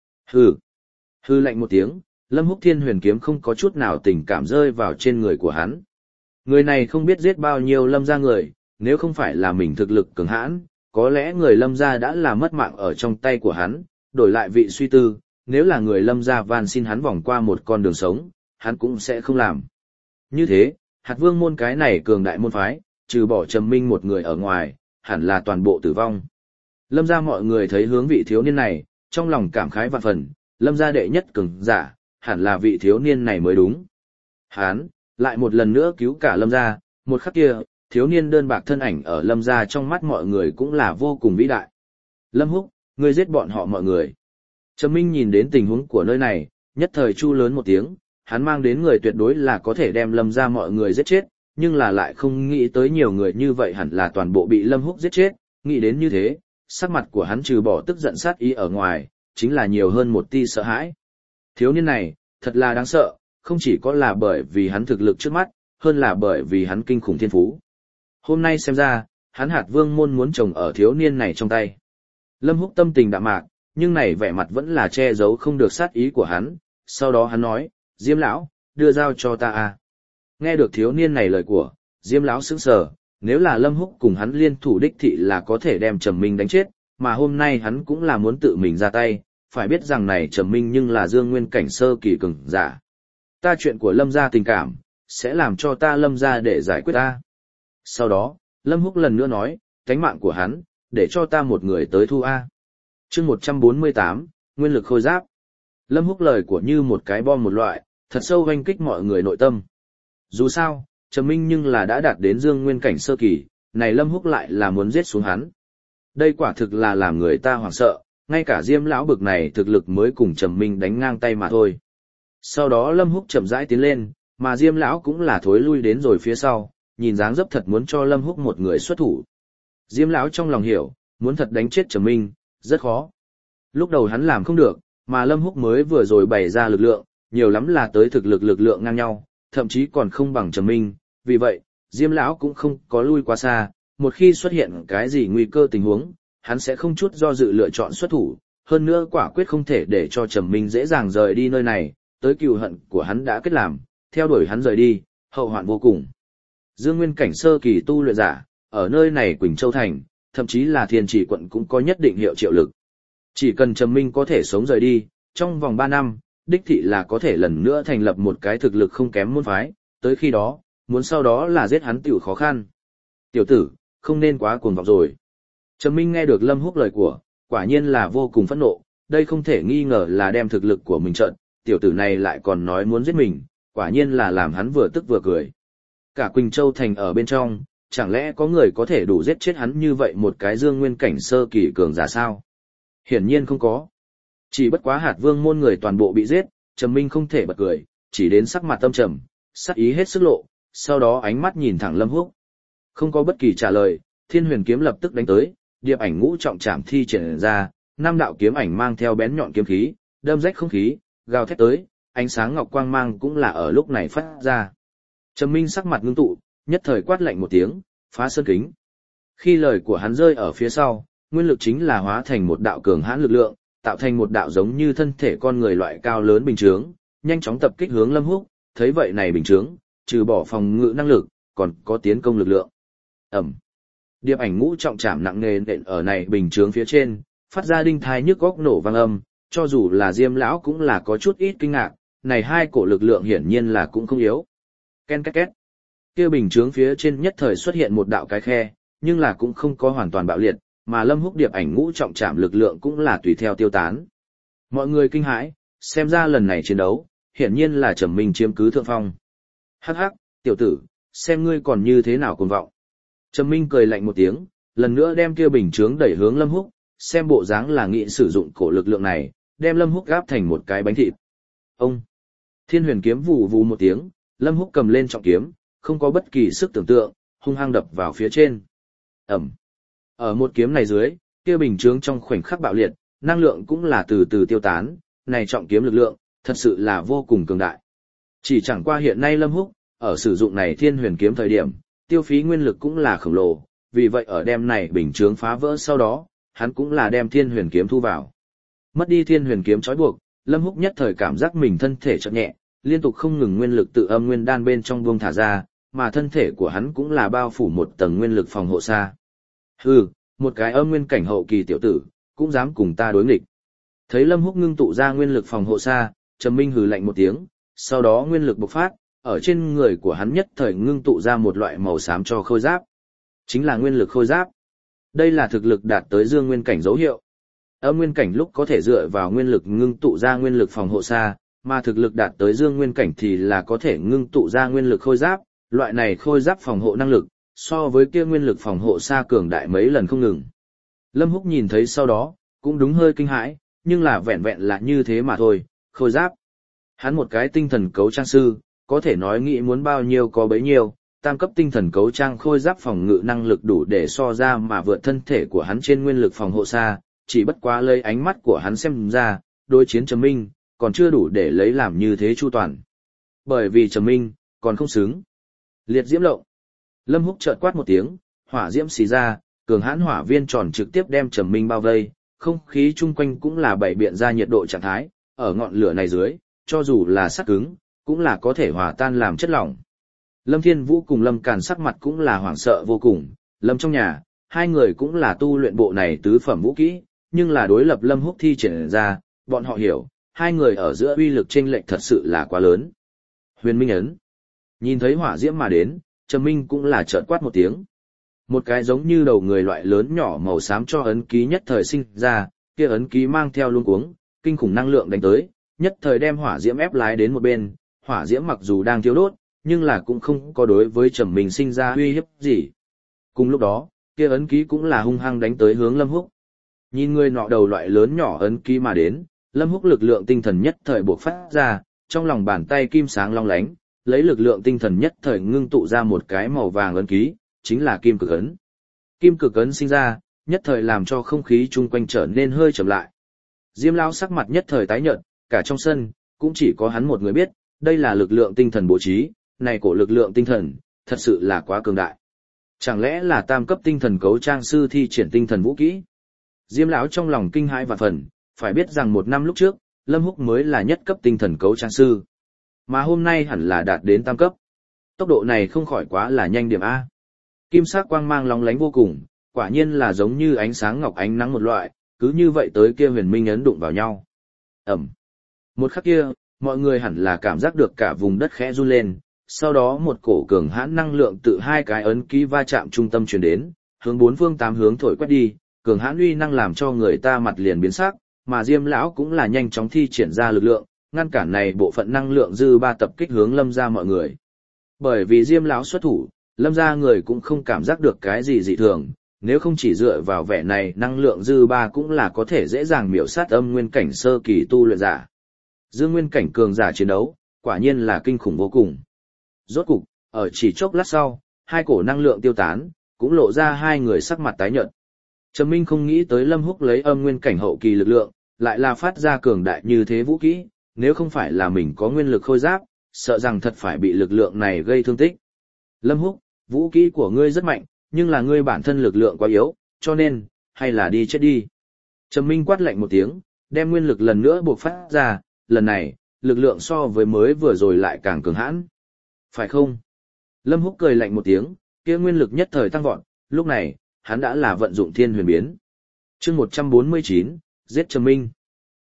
Hừ lạnh một tiếng, Lâm Húc thiên huyền kiếm không có chút nào tình cảm rơi vào trên người của hắn. Người này không biết giết bao nhiêu Lâm gia người, nếu không phải là mình thực lực cường hãn, có lẽ người Lâm gia đã là mất mạng ở trong tay của hắn, đổi lại vị suy tư, nếu là người Lâm gia van xin hắn vòng qua một con đường sống, hắn cũng sẽ không làm. Như thế, Hạt Vương môn cái này cường đại môn phái, trừ bỏ Trầm Minh một người ở ngoài, hẳn là toàn bộ tử vong. Lâm gia mọi người thấy hướng vị thiếu niên này, trong lòng cảm khái vạn phần, Lâm gia đệ nhất cường giả, hẳn là vị thiếu niên này mới đúng. Hắn lại một lần nữa cứu cả Lâm gia, một khắc kia, thiếu niên đơn bạc thân ảnh ở Lâm gia trong mắt mọi người cũng là vô cùng vĩ đại. Lâm Húc, ngươi giết bọn họ mọi người. Trầm Minh nhìn đến tình huống của nơi này, nhất thời chu lớn một tiếng, hắn mang đến người tuyệt đối là có thể đem Lâm gia mọi người giết chết, nhưng là lại không nghĩ tới nhiều người như vậy hẳn là toàn bộ bị Lâm Húc giết chết, nghĩ đến như thế, sắc mặt của hắn trừ bỏ tức giận sát ý ở ngoài, chính là nhiều hơn một tia sợ hãi. Thiếu niên này, thật là đáng sợ, không chỉ có là bởi vì hắn thực lực trước mắt, hơn là bởi vì hắn kinh khủng thiên phú. Hôm nay xem ra, hắn Hạt Vương môn muốn trồng ở thiếu niên này trong tay. Lâm Húc tâm tình đạm mạc, nhưng này vẻ mặt vẫn là che giấu không được sát ý của hắn, sau đó hắn nói, Diêm lão, đưa dao cho ta a. Nghe được thiếu niên này lời của, Diêm lão sững sờ, nếu là Lâm Húc cùng hắn liên thủ đích thị là có thể đem Trầm Minh đánh chết, mà hôm nay hắn cũng là muốn tự mình ra tay, phải biết rằng này Trầm Minh nhưng là Dương Nguyên cảnh sơ kỳ cường giả. Ta chuyện của Lâm gia tình cảm, sẽ làm cho ta Lâm gia để giải quyết ta. Sau đó, Lâm Húc lần nữa nói, cánh mạng của hắn, để cho ta một người tới thu a. Chương 148, nguyên lực khôi giáp. Lâm Húc lời của như một cái bom một loại, thật sâu hoanh kích mọi người nội tâm. Dù sao, Trầm Minh nhưng là đã đạt đến Dương Nguyên cảnh sơ kỳ, này Lâm Húc lại là muốn giết xuống hắn. Đây quả thực là làm người ta hoảng sợ, ngay cả Diêm lão bực này thực lực mới cùng Trầm Minh đánh ngang tay mà thôi. Sau đó Lâm Húc chậm rãi tiến lên, mà Diêm lão cũng là thối lui đến rồi phía sau, nhìn dáng dấp thật muốn cho Lâm Húc một người xuất thủ. Diêm lão trong lòng hiểu, muốn thật đánh chết Trầm Minh, rất khó. Lúc đầu hắn làm không được, mà Lâm Húc mới vừa rồi bày ra lực lượng, nhiều lắm là tới thực lực lượng ngang nhau, thậm chí còn không bằng Trầm Minh, vì vậy, Diêm lão cũng không có lui quá xa, một khi xuất hiện cái gì nguy cơ tình huống, hắn sẽ không chút do dự lựa chọn xuất thủ, hơn nữa quả quyết không thể để cho Trầm Minh dễ dàng rời đi nơi này, tới cừu hận của hắn đã kết làm, theo đuổi hắn rời đi, hậu hoạn vô cùng. Dương Nguyên cảnh sơ kỳ tu luyện giả, ở nơi này Quỳnh Châu thành, thậm chí là Thiên Chỉ quận cũng có nhất định hiệu triệu lực. Chỉ cần Trầm Minh có thể sống rời đi, trong vòng 3 năm, đích thị là có thể lần nữa thành lập một cái thực lực không kém môn phái, tới khi đó, muốn sau đó là giết hắn tiểu khó khăn. Tiểu tử, không nên quá cuồng vọng rồi. Trầm Minh nghe được Lâm Húc lời của, quả nhiên là vô cùng phẫn nộ, đây không thể nghi ngờ là đem thực lực của mình trợn, tiểu tử này lại còn nói muốn giết mình, quả nhiên là làm hắn vừa tức vừa cười. Cả Quỳnh Châu thành ở bên trong, chẳng lẽ có người có thể đủ giết chết hắn như vậy một cái Dương Nguyên cảnh sơ kỳ cường giả sao? Hiển nhiên không có. Chỉ bất quá Hạt Vương môn người toàn bộ bị giết, Trầm Minh không thể bật cười, chỉ đến sắc mặt tâm trầm, sắc ý hết sức lộ, sau đó ánh mắt nhìn thẳng Lâm Húc. Không có bất kỳ trả lời, Thiên Huyền kiếm lập tức đánh tới, điệp ảnh ngũ trọng trảm thi triển ra, 5 đạo kiếm ảnh mang theo bén nhọn kiếm khí, đâm rách không khí, gào thét tới, ánh sáng ngọc quang mang cũng là ở lúc này phát ra. Trầm Minh sắc mặt ngưng tụ, nhất thời quát lạnh một tiếng, phá sơn kính. Khi lời của hắn rơi ở phía sau, nguyên lực chính là hóa thành một đạo cường hãn lực lượng, tạo thành một đạo giống như thân thể con người loại cao lớn bình chướng, nhanh chóng tập kích hướng Lâm Húc, thấy vậy này bình chướng, trừ bỏ phòng ngự năng lực, còn có tiến công lực lượng. Ầm. Điệp ảnh ngũ trọng trảm nặng nề nện ở này bình chướng phía trên, phát ra đinh thai nhức góc nổ vang âm, cho dù là Diêm lão cũng là có chút ít kinh ngạc, này hai cổ lực lượng hiển nhiên là cũng không yếu. Ken két két. Kia bình chướng phía trên nhất thời xuất hiện một đạo cái khe, nhưng là cũng không có hoàn toàn bạo liệt, mà Lâm Húc điệp ảnh ngũ trọng trảm lực lượng cũng là tùy theo tiêu tán. Mọi người kinh hãi, xem ra lần này chiến đấu, hiển nhiên là Trầm Minh chiếm cứ thượng phong. Hắc hắc, tiểu tử, xem ngươi còn như thế nào cuồng vọng. Trầm Minh cười lạnh một tiếng, lần nữa đem kia bình chướng đẩy hướng Lâm Húc, xem bộ dáng là nghĩ sử dụng cổ lực lượng này, đem Lâm Húc gáp thành một cái bánh thịt. Ông! Thiên huyền kiếm vù vù một tiếng, Lâm Húc cầm lên trọng kiếm, không có bất kỳ sức tưởng tượng, hung hăng đập vào phía trên. Ẩm! Ở một kiếm này dưới, kia bình chướng trong khoảnh khắc bạo liệt, năng lượng cũng là từ từ tiêu tán, này trọng kiếm lực lượng, thật sự là vô cùng cường đại. Chỉ chẳng qua hiện nay Lâm Húc, ở sử dụng này thiên huyền kiếm thời điểm, tiêu phí nguyên lực cũng là khổng lồ, vì vậy ở đem này bình chướng phá vỡ sau đó, hắn cũng là đem thiên huyền kiếm thu vào. Mất đi thiên huyền kiếm trói buộc, Lâm Húc nhất thời cảm giác mình thân thể chợt nhẹ, liên tục không ngừng nguyên lực tự âm nguyên đan bên trong buông thả ra, mà thân thể của hắn cũng là bao phủ một tầng nguyên lực phòng hộ xa. Hừ, một cái âm nguyên cảnh hậu kỳ tiểu tử, cũng dám cùng ta đối nghịch. Thấy Lâm Húc ngưng tụ ra nguyên lực phòng hộ xa, Trầm Minh hừ lạnh một tiếng, sau đó nguyên lực bộc phát, ở trên người của hắn nhất thời ngưng tụ ra một loại màu xám cho khôi giáp. Chính là nguyên lực khôi giáp. Đây là thực lực đạt tới dương nguyên cảnh dấu hiệu. Âm nguyên cảnh lúc có thể dựa vào nguyên lực ngưng tụ ra nguyên lực phòng hộ xa, mà thực lực đạt tới dương nguyên cảnh thì là có thể ngưng tụ ra nguyên lực khôi giáp, loại này khôi giáp phòng hộ năng lực, so với kia nguyên lực phòng hộ xa cường đại mấy lần không ngừng. Lâm Húc nhìn thấy sau đó, cũng đúng hơi kinh hãi, nhưng là vẹn vẹn là như thế mà thôi, khôi giáp. Hắn một cái tinh thần cấu trang sư, có thể nói nghĩ muốn bao nhiêu có bấy nhiêu, tam cấp tinh thần cấu trang khôi giáp phòng ngự năng lực đủ để so ra mà vượt thân thể của hắn trên nguyên lực phòng hộ xa, chỉ bất quá lấy ánh mắt của hắn xem ra, đối chiến Trầm Minh, còn chưa đủ để lấy làm như thế chu toàn. Bởi vì Trầm Minh, còn không xứng. Liệt diễm lộng. Lâm Húc chợt quát một tiếng, hỏa diễm xì ra, cường hãn hỏa viên tròn trực tiếp đem Trầm Minh bao vây, không khí chung quanh cũng là bảy biện ra nhiệt độ trạng thái, ở ngọn lửa này dưới, cho dù là sắt cứng, cũng là có thể hòa tan làm chất lỏng. Lâm Thiên Vũ cùng Lâm Càn sắc mặt cũng là hoảng sợ vô cùng, Lâm trong nhà, hai người cũng là tu luyện bộ này tứ phẩm vũ kỹ, nhưng là đối lập Lâm Húc thi triển ra, bọn họ hiểu, hai người ở giữa uy lực chênh lệch thật sự là quá lớn. Huyền Minh ấn. Nhìn thấy hỏa diễm mà đến, Trầm Minh cũng là chợt quát một tiếng. Một cái giống như đầu người loại lớn nhỏ màu xám cho ấn ký nhất thời sinh ra, kia ấn ký mang theo luống cuống, kinh khủng năng lượng đánh tới, nhất thời đem hỏa diễm ép lái đến một bên, hỏa diễm mặc dù đang thiêu đốt, nhưng là cũng không có đối với Trầm Minh sinh ra uy hiếp gì. Cùng lúc đó, kia ấn ký cũng là hung hăng đánh tới hướng Lâm Húc. Nhìn người nọ đầu loại lớn nhỏ ấn ký mà đến, Lâm Húc lực lượng tinh thần nhất thời bộc phát ra, trong lòng bàn tay kim sáng long lánh, lấy lực lượng tinh thần nhất thời ngưng tụ ra một cái màu vàng ấn ký, chính là kim cực ấn. Kim cực ấn sinh ra, nhất thời làm cho không khí chung quanh trở nên hơi chậm lại. Diêm lão sắc mặt nhất thời tái nhợt, cả trong sân, cũng chỉ có hắn một người biết, đây là lực lượng tinh thần bố trí, này cổ lực lượng tinh thần, thật sự là quá cường đại. Chẳng lẽ là tam cấp tinh thần cấu trang sư thi triển tinh thần vũ kỹ? Diêm lão trong lòng kinh hãi vạn phần, phải biết rằng một năm lúc trước, Lâm Húc mới là nhất cấp tinh thần cấu trang sư, mà hôm nay hẳn là đạt đến tam cấp. Tốc độ này không khỏi quá là nhanh điểm A. Kim sắc quang mang lóng lánh vô cùng, quả nhiên là giống như ánh sáng ngọc ánh nắng một loại, cứ như vậy tới kia huyền minh ấn đụng vào nhau. Ẩm. Một khắc kia, mọi người hẳn là cảm giác được cả vùng đất khẽ run lên, sau đó một cổ cường hãn năng lượng tự hai cái ấn ký va chạm trung tâm truyền đến, hướng bốn phương tám hướng thổi quét đi, cường hãn uy năng làm cho người ta mặt liền biến sắc, mà Diêm lão cũng là nhanh chóng thi triển ra lực lượng, ngăn cản này bộ phận năng lượng dư ba tập kích hướng Lâm gia mọi người. Bởi vì Diêm lão xuất thủ, Lâm gia người cũng không cảm giác được cái gì dị thường, nếu không chỉ dựa vào vẻ này năng lượng dư ba cũng là có thể dễ dàng miểu sát âm nguyên cảnh sơ kỳ tu luyện giả. Dương nguyên cảnh cường giả chiến đấu, quả nhiên là kinh khủng vô cùng. Rốt cục, ở chỉ chốc lát sau, hai cổ năng lượng tiêu tán, cũng lộ ra hai người sắc mặt tái nhợt. Trầm Minh không nghĩ tới Lâm Húc lấy âm nguyên cảnh hậu kỳ lực lượng, lại là phát ra cường đại như thế vũ kỹ, nếu không phải là mình có nguyên lực khôi giáp, sợ rằng thật phải bị lực lượng này gây thương tích. Lâm Húc, vũ kỹ của ngươi rất mạnh, nhưng là ngươi bản thân lực lượng quá yếu, cho nên, hay là đi chết đi. Trầm Minh quát lạnh một tiếng, đem nguyên lực lần nữa bộc phát ra, lần này, lực lượng so với mới vừa rồi lại càng cường hãn. Phải không? Lâm Húc cười lạnh một tiếng, kia nguyên lực nhất thời tăng vọt, lúc này, hắn đã là vận dụng thiên huyền biến. Chương 149, giết Trầm Minh.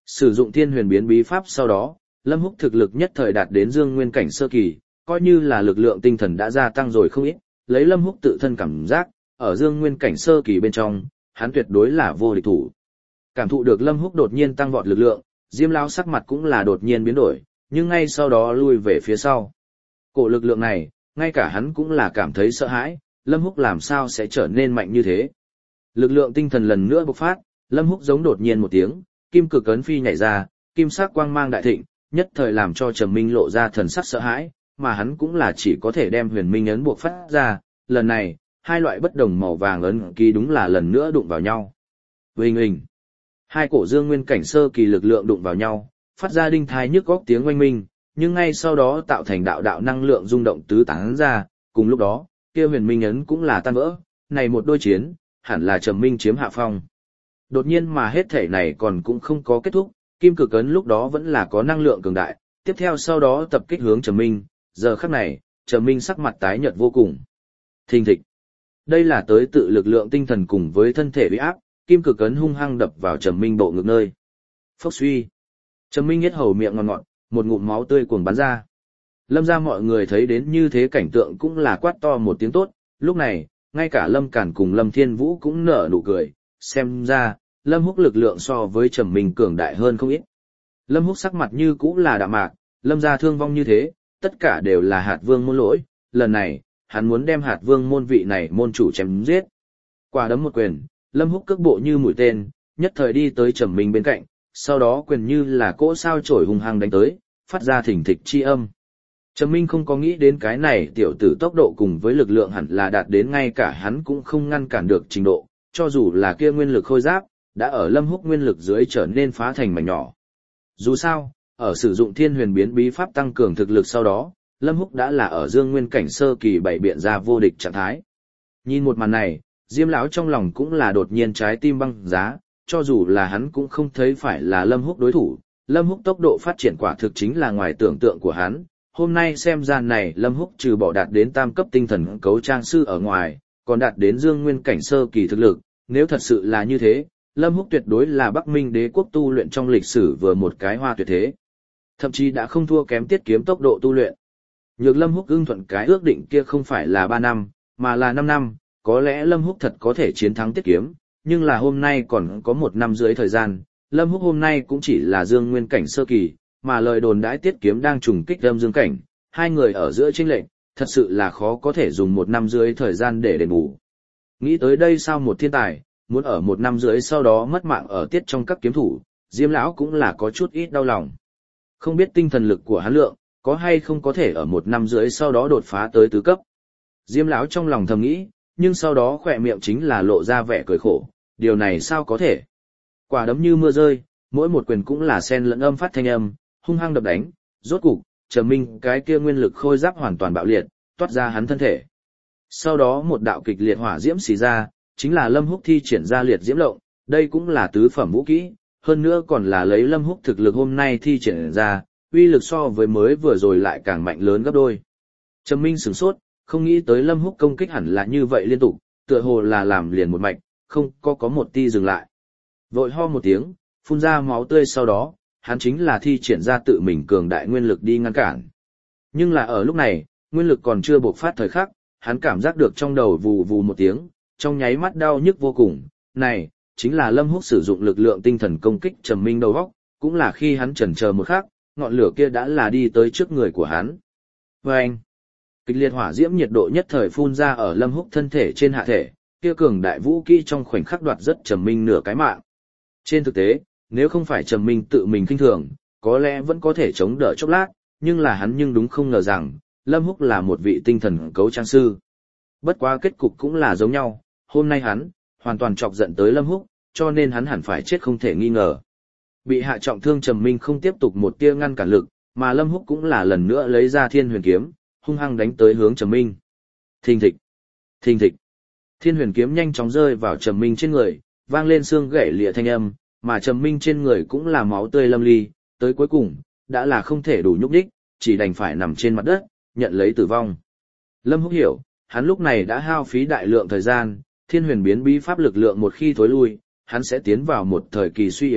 Sử dụng thiên huyền biến bí pháp sau đó, Lâm Húc thực lực nhất thời đạt đến dương nguyên cảnh sơ kỳ, coi như là lực lượng tinh thần đã gia tăng rồi không ít, lấy Lâm Húc tự thân cảm giác, ở dương nguyên cảnh sơ kỳ bên trong, hắn tuyệt đối là vô địch thủ. Cảm thụ được Lâm Húc đột nhiên tăng vọt lực lượng, Diêm lão sắc mặt cũng là đột nhiên biến đổi, nhưng ngay sau đó lui về phía sau. Cổ lực lượng này, ngay cả hắn cũng là cảm thấy sợ hãi, Lâm Húc làm sao sẽ trở nên mạnh như thế. Lực lượng tinh thần lần nữa bộc phát, Lâm Húc giống đột nhiên một tiếng, kim cực ấn phi nhảy ra, kim sắc quang mang đại thịnh, nhất thời làm cho Trầm Minh lộ ra thần sắc sợ hãi, mà hắn cũng là chỉ có thể đem huyền minh ấn buộc phát ra, lần này, hai loại bất đồng màu vàng ấn ký đúng là lần nữa đụng vào nhau. Huỳnh huỳnh. Hai cổ dương nguyên cảnh sơ kỳ lực lượng đụng vào nhau, phát ra đinh thai nhức góc tiếng oanh minh, nhưng ngay sau đó tạo thành đạo đạo năng lượng rung động tứ tán ra, cùng lúc đó, kia huyền minh ấn cũng là tan vỡ, này một đôi chiến, hẳn là Trầm Minh chiếm hạ phong. Đột nhiên mà hết thể này còn cũng không có kết thúc, kim cực ấn lúc đó vẫn là có năng lượng cường đại, tiếp theo sau đó tập kích hướng Trầm Minh, giờ khắc này, Trầm Minh sắc mặt tái nhợt vô cùng. Thình thịch. Đây là tới tự lực lượng tinh thần cùng với thân thể uy áp, kim cực ấn hung hăng đập vào Trầm Minh bộ ngực nơi. Phốc suy. Trầm Minh nhếch hầu miệng ngọt ngọt, một ngụm máu tươi cuồng bắn ra. Lâm gia mọi người thấy đến như thế cảnh tượng cũng là quát to một tiếng tốt, lúc này, ngay cả Lâm Cản cùng Lâm Thiên Vũ cũng nở nụ cười, xem ra, Lâm Húc lực lượng so với Trầm Minh cường đại hơn không ít. Lâm Húc sắc mặt như cũ là đạm mạc, Lâm gia thương vong như thế, tất cả đều là Hạt Vương môn lỗi, lần này, hắn muốn đem Hạt Vương môn vị này môn chủ chém giết. Quả đấm một quyền, Lâm Húc cước bộ như mũi tên, nhất thời đi tới Trầm Minh bên cạnh, sau đó quyền như là cỗ sao chổi hung hăng đánh tới, phát ra thình thịch chi âm. Trầm Minh không có nghĩ đến cái này tiểu tử tốc độ cùng với lực lượng hẳn là đạt đến ngay cả hắn cũng không ngăn cản được trình độ, cho dù là kia nguyên lực khôi giáp, đã ở Lâm Húc nguyên lực dưới trở nên phá thành mảnh nhỏ. Dù sao, ở sử dụng thiên huyền biến bí pháp tăng cường thực lực sau đó, Lâm Húc đã là ở dương nguyên cảnh sơ kỳ bảy biện ra vô địch trạng thái. Nhìn một màn này, Diêm lão trong lòng cũng là đột nhiên trái tim băng giá, cho dù là hắn cũng không thấy phải là Lâm Húc đối thủ, Lâm Húc tốc độ phát triển quả thực chính là ngoài tưởng tượng của hắn. Hôm nay xem ra này Lâm Húc trừ bỏ đạt đến tam cấp tinh thần cấu trang sư ở ngoài, còn đạt đến dương nguyên cảnh sơ kỳ thực lực, nếu thật sự là như thế, Lâm Húc tuyệt đối là Bắc Minh đế quốc tu luyện trong lịch sử vừa một cái hoa tuyệt thế. Thậm chí đã không thua kém Tiết Kiếm tốc độ tu luyện. Nhược Lâm Húc ưng thuận cái ước định kia không phải là 3 năm, mà là 5 năm, có lẽ Lâm Húc thật có thể chiến thắng Tiết Kiếm, nhưng là hôm nay còn có 1 năm dưới thời gian, Lâm Húc hôm nay cũng chỉ là dương nguyên cảnh sơ kỳ, mà lời đồn đãi Tiết Kiếm đang trùng kích âm dương cảnh, hai người ở giữa chênh lệch, thật sự là khó có thể dùng 1 năm dưới thời gian để đền bù. Nghĩ tới đây sao một thiên tài, muốn ở 1 năm dưới sau đó mất mạng ở tiết trong các kiếm thủ, Diêm lão cũng là có chút ít đau lòng. Không biết tinh thần lực của hắn lượng, có hay không có thể ở 1 năm dưới sau đó đột phá tới tứ cấp. Diêm lão trong lòng thầm nghĩ, nhưng sau đó khỏe miệng chính là lộ ra vẻ cười khổ, điều này sao có thể. Quả đấm như mưa rơi, mỗi một quyền cũng là xen lẫn âm phát thanh âm, hung hăng đập đánh, rốt cục, Trầm Minh cái kia nguyên lực khôi giáp hoàn toàn bạo liệt, toát ra hắn thân thể. Sau đó một đạo kịch liệt hỏa diễm xì ra, chính là Lâm Húc thi triển ra liệt diễm lộng, đây cũng là tứ phẩm vũ kỹ, hơn nữa còn là lấy Lâm Húc thực lực hôm nay thi triển ra, uy lực so với mới vừa rồi lại càng mạnh lớn gấp đôi. Trầm Minh sửng sốt, không nghĩ tới Lâm Húc công kích hẳn là như vậy liên tục, tựa hồ là làm liền một mạch, không có một ti dừng lại. Vội ho một tiếng, phun ra máu tươi sau đó, hắn chính là thi triển ra tự mình cường đại nguyên lực đi ngăn cản. Nhưng là ở lúc này, nguyên lực còn chưa bộc phát thời khắc, hắn cảm giác được trong đầu vù vù một tiếng, trong nháy mắt đau nhức vô cùng. Này, chính là Lâm Húc sử dụng lực lượng tinh thần công kích Trầm Minh đầu óc, cũng là khi hắn chần chờ một khắc, ngọn lửa kia đã là đi tới trước người của hắn. Oeng! Kịch liệt hỏa diễm nhiệt độ nhất thời phun ra ở Lâm Húc thân thể trên hạ thể, kia cường đại vũ kỹ trong khoảnh khắc đoạt rất Trầm Minh nửa cái mạng. Trên thực tế, nếu không phải Trầm Minh tự mình khinh thường, có lẽ vẫn có thể chống đỡ chốc lát, nhưng là hắn nhưng đúng không ngờ rằng, Lâm Húc là một vị tinh thần cấu trang sư. Bất quá kết cục cũng là giống nhau, hôm nay hắn, hoàn toàn chọc giận tới Lâm Húc, cho nên hắn hẳn phải chết không thể nghi ngờ. Bị hạ trọng thương Trầm Minh không tiếp tục một tia ngăn cản lực, mà Lâm Húc cũng là lần nữa lấy ra Thiên Huyền kiếm, hung hăng đánh tới hướng Trầm Minh. Thình thịch, thình thịch. Thiên Huyền kiếm nhanh chóng rơi vào Trầm Minh trên người, vang lên xương gãy lìa thanh âm, mà Trầm Minh trên người cũng là máu tươi lâm ly, tới cuối cùng, đã là không thể đủ nhúc nhích, chỉ đành phải nằm trên mặt đất, nhận lấy tử vong. Lâm Húc hiểu, hắn lúc này đã hao phí đại lượng thời gian, Thiên Huyền biến bí pháp lực lượng một khi thối lui, hắn sẽ tiến vào một thời kỳ suy yếu,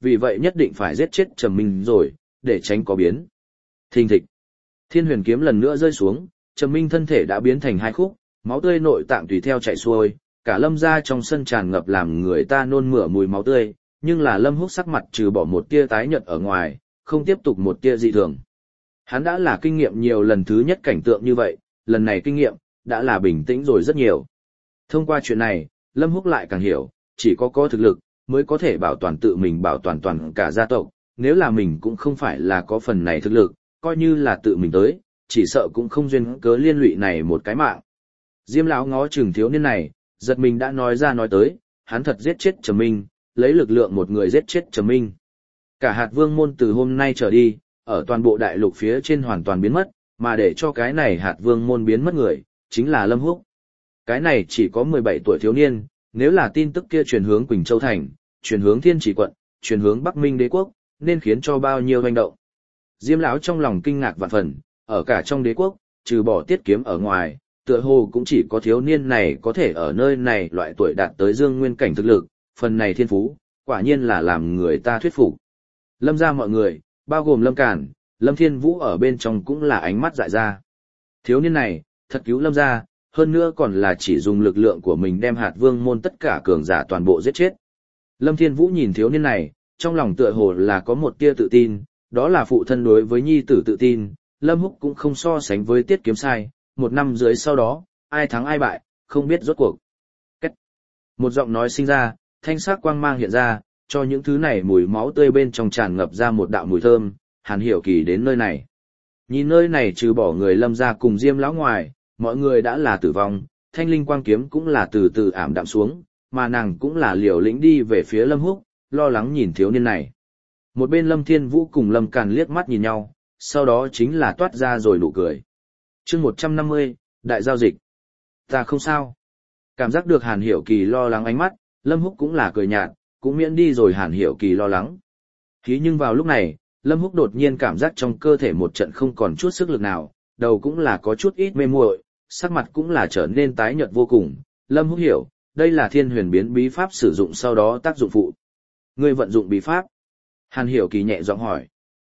vì vậy nhất định phải giết chết Trầm Minh rồi, để tránh có biến. Thình thịch. Thiên huyền kiếm lần nữa rơi xuống, Trầm Minh thân thể đã biến thành hai khúc, máu tươi nội tạng tùy theo chảy xuôi, cả Lâm gia trong sân tràn ngập làm người ta nôn mửa mùi máu tươi, nhưng là Lâm Húc sắc mặt trừ bỏ một tia tái nhợt ở ngoài, không tiếp tục một tia dị thường. Hắn đã là kinh nghiệm nhiều lần thứ nhất cảnh tượng như vậy, lần này kinh nghiệm đã là bình tĩnh rồi rất nhiều. Thông qua chuyện này, Lâm Húc lại càng hiểu, chỉ có thực lực mới có thể bảo toàn tự mình, bảo toàn toàn cả gia tộc, nếu là mình cũng không phải là có phần này thực lực, coi như là tự mình tới, chỉ sợ cũng không duyên cớ liên lụy này một cái mạng. Diêm lão ngó chừng thiếu niên này, giật mình đã nói ra nói tới, hắn thật giết chết Trầm Minh, lấy lực lượng một người giết chết Trầm Minh. Cả hạt vương môn từ hôm nay trở đi, ở toàn bộ đại lục phía trên hoàn toàn biến mất, mà để cho cái này hạt vương môn biến mất người, chính là Lâm Húc. Cái này chỉ có 17 tuổi thiếu niên, nếu là tin tức kia truyền hướng Quỳnh Châu Thành, truyền hướng Thiên Chỉ Quận, truyền hướng Bắc Minh Đế Quốc, nên khiến cho bao nhiêu hoành động. Diêm lão trong lòng kinh ngạc vạn phần, ở cả trong đế quốc, trừ bỏ Tiết Kiếm ở ngoài, tựa hồ cũng chỉ có thiếu niên này có thể ở nơi này loại tuổi đạt tới dương nguyên cảnh thực lực, phần này thiên phú, quả nhiên là làm người ta thuyết phục. Lâm gia mọi người, bao gồm Lâm Cản, Lâm Thiên Vũ ở bên trong cũng là ánh mắt dại ra. Thiếu niên này, thật cứu Lâm gia, hơn nữa còn là chỉ dùng lực lượng của mình đem hạt vương môn tất cả cường giả toàn bộ giết chết. Lâm Thiên Vũ nhìn thiếu niên này, trong lòng tựa hồ là có một tia tự tin, đó là phụ thân đối với nhi tử tự tin, Lâm Húc cũng không so sánh với Tiết Kiếm sai, một năm dưới sau đó, ai thắng ai bại, không biết rốt cuộc. Cách. Một giọng nói sinh ra, thanh sắc quang mang hiện ra, cho những thứ này mùi máu tươi bên trong tràn ngập ra một đạo mùi thơm, Hàn Hiểu Kỳ đến nơi này. Nhìn nơi này trừ bỏ người Lâm gia cùng Diêm lão ngoài, mọi người đã là tử vong, thanh linh quang kiếm cũng là từ từ ảm đạm xuống, mà nàng cũng là liều lĩnh đi về phía Lâm Húc, lo lắng nhìn thiếu niên này. Một bên Lâm Thiên Vũ cùng Lâm Càn liếc mắt nhìn nhau, sau đó chính là toát ra rồi nụ cười. Chương 150, đại giao dịch. Ta không sao. Cảm giác được Hàn Hiểu Kỳ lo lắng ánh mắt, Lâm Húc cũng là cười nhạt, cũng miễn đi rồi Hàn Hiểu Kỳ lo lắng. Thế nhưng vào lúc này, Lâm Húc đột nhiên cảm giác trong cơ thể một trận không còn chút sức lực nào, đầu cũng là có chút ít mê muội, sắc mặt cũng là trở nên tái nhợt vô cùng. Lâm Húc hiểu, đây là Thiên Huyền biến bí pháp sử dụng sau đó tác dụng phụ. Ngươi vận dụng bí pháp? Hàn Hiểu Kỳ nhẹ giọng hỏi.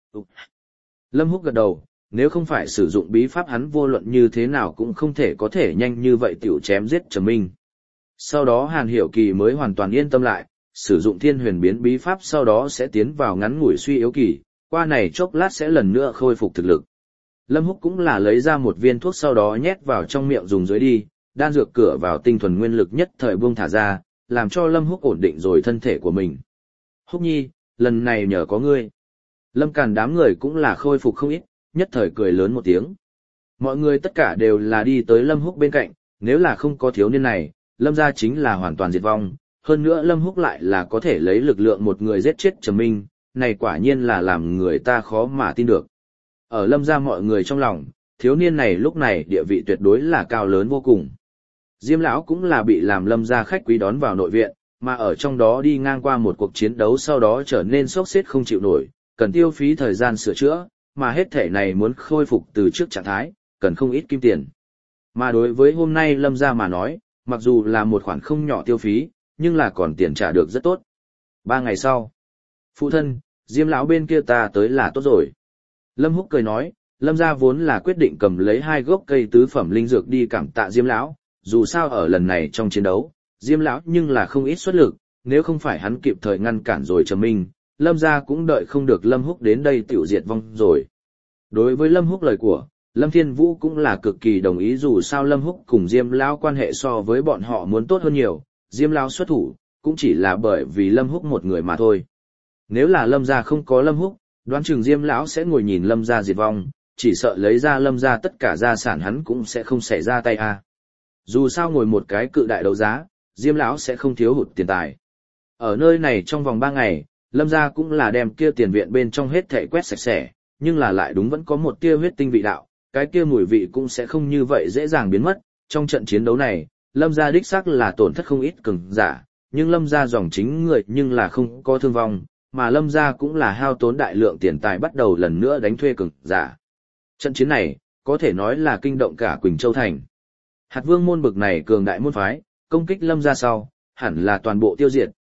Lâm Húc gật đầu, nếu không phải sử dụng bí pháp hắn vô luận như thế nào cũng không thể có thể nhanh như vậy tiểu chém giết Trầm Minh. Sau đó Hàn Hiểu Kỳ mới hoàn toàn yên tâm lại, sử dụng Thiên Huyền biến bí pháp sau đó sẽ tiến vào ngắn ngủi suy yếu kỳ, qua này chốc lát sẽ lần nữa khôi phục thực lực. Lâm Húc cũng là lấy ra một viên thuốc sau đó nhét vào trong miệng dùng dưới đi, đan dược cửa vào tinh thuần nguyên lực nhất thời buông thả ra, làm cho Lâm Húc ổn định rồi thân thể của mình. Húc nhi, lần này nhờ có ngươi. Lâm Càn đám người cũng là khôi phục không ít, nhất thời cười lớn một tiếng. Mọi người tất cả đều là đi tới Lâm Húc bên cạnh, nếu là không có thiếu niên này, Lâm gia chính là hoàn toàn diệt vong, hơn nữa Lâm Húc lại là có thể lấy lực lượng một người giết chết Trầm Minh, này quả nhiên là làm người ta khó mà tin được. Ở Lâm gia mọi người trong lòng, thiếu niên này lúc này địa vị tuyệt đối là cao lớn vô cùng. Diêm lão cũng là bị làm Lâm gia khách quý đón vào nội viện, mà ở trong đó đi ngang qua một cuộc chiến đấu sau đó trở nên sốc xếp không chịu nổi, cần tiêu phí thời gian sửa chữa, mà hết thể này muốn khôi phục từ trước trạng thái, cần không ít kim tiền. Mà đối với hôm nay Lâm gia mà nói, mặc dù là một khoản không nhỏ tiêu phí, nhưng là còn tiền trả được rất tốt. 3 ngày sau, phụ thân, Diêm lão bên kia ta tới là tốt rồi. Lâm Húc cười nói, Lâm gia vốn là quyết định cầm lấy 2 gốc cây tứ phẩm linh dược đi cảm tạ Diêm lão, dù sao ở lần này trong chiến đấu, Diêm lão nhưng là không ít xuất lực, nếu không phải hắn kịp thời ngăn cản rồi Trầm Minh, Lâm gia cũng đợi không được Lâm Húc đến đây tiểu diệt vong rồi. Đối với Lâm Húc lời của, Lâm Thiên Vũ cũng là cực kỳ đồng ý, dù sao Lâm Húc cùng Diêm lão quan hệ so với bọn họ muốn tốt hơn nhiều, Diêm lão xuất thủ, cũng chỉ là bởi vì Lâm Húc một người mà thôi. Nếu là Lâm gia không có Lâm Húc, đoán chừng Diêm lão sẽ ngồi nhìn Lâm gia diệt vong, chỉ sợ lấy ra Lâm gia tất cả gia sản hắn cũng sẽ không xảy ra tay a. Dù sao ngồi một cái cự đại đấu giá, Diêm lão sẽ không thiếu hụt tiền tài. Ở nơi này trong vòng 3 ngày, Lâm gia cũng là đem kia tiền viện bên trong hết thảy quét sạch sẽ, nhưng là lại đúng vẫn có một tia huyết tinh vị đạo, cái kia mùi vị cũng sẽ không như vậy dễ dàng biến mất. Trong trận chiến đấu này, Lâm gia đích xác là tổn thất không ít cường giả, nhưng Lâm gia dòng chính người nhưng là không có thương vong, mà Lâm gia cũng là hao tốn đại lượng tiền tài bắt đầu lần nữa đánh thuê cường giả. Trận chiến này, có thể nói là kinh động cả Quỳnh Châu Thành. Hạt Vương môn bực này cường đại môn phái, công kích Lâm gia sau, hẳn là toàn bộ tiêu diệt,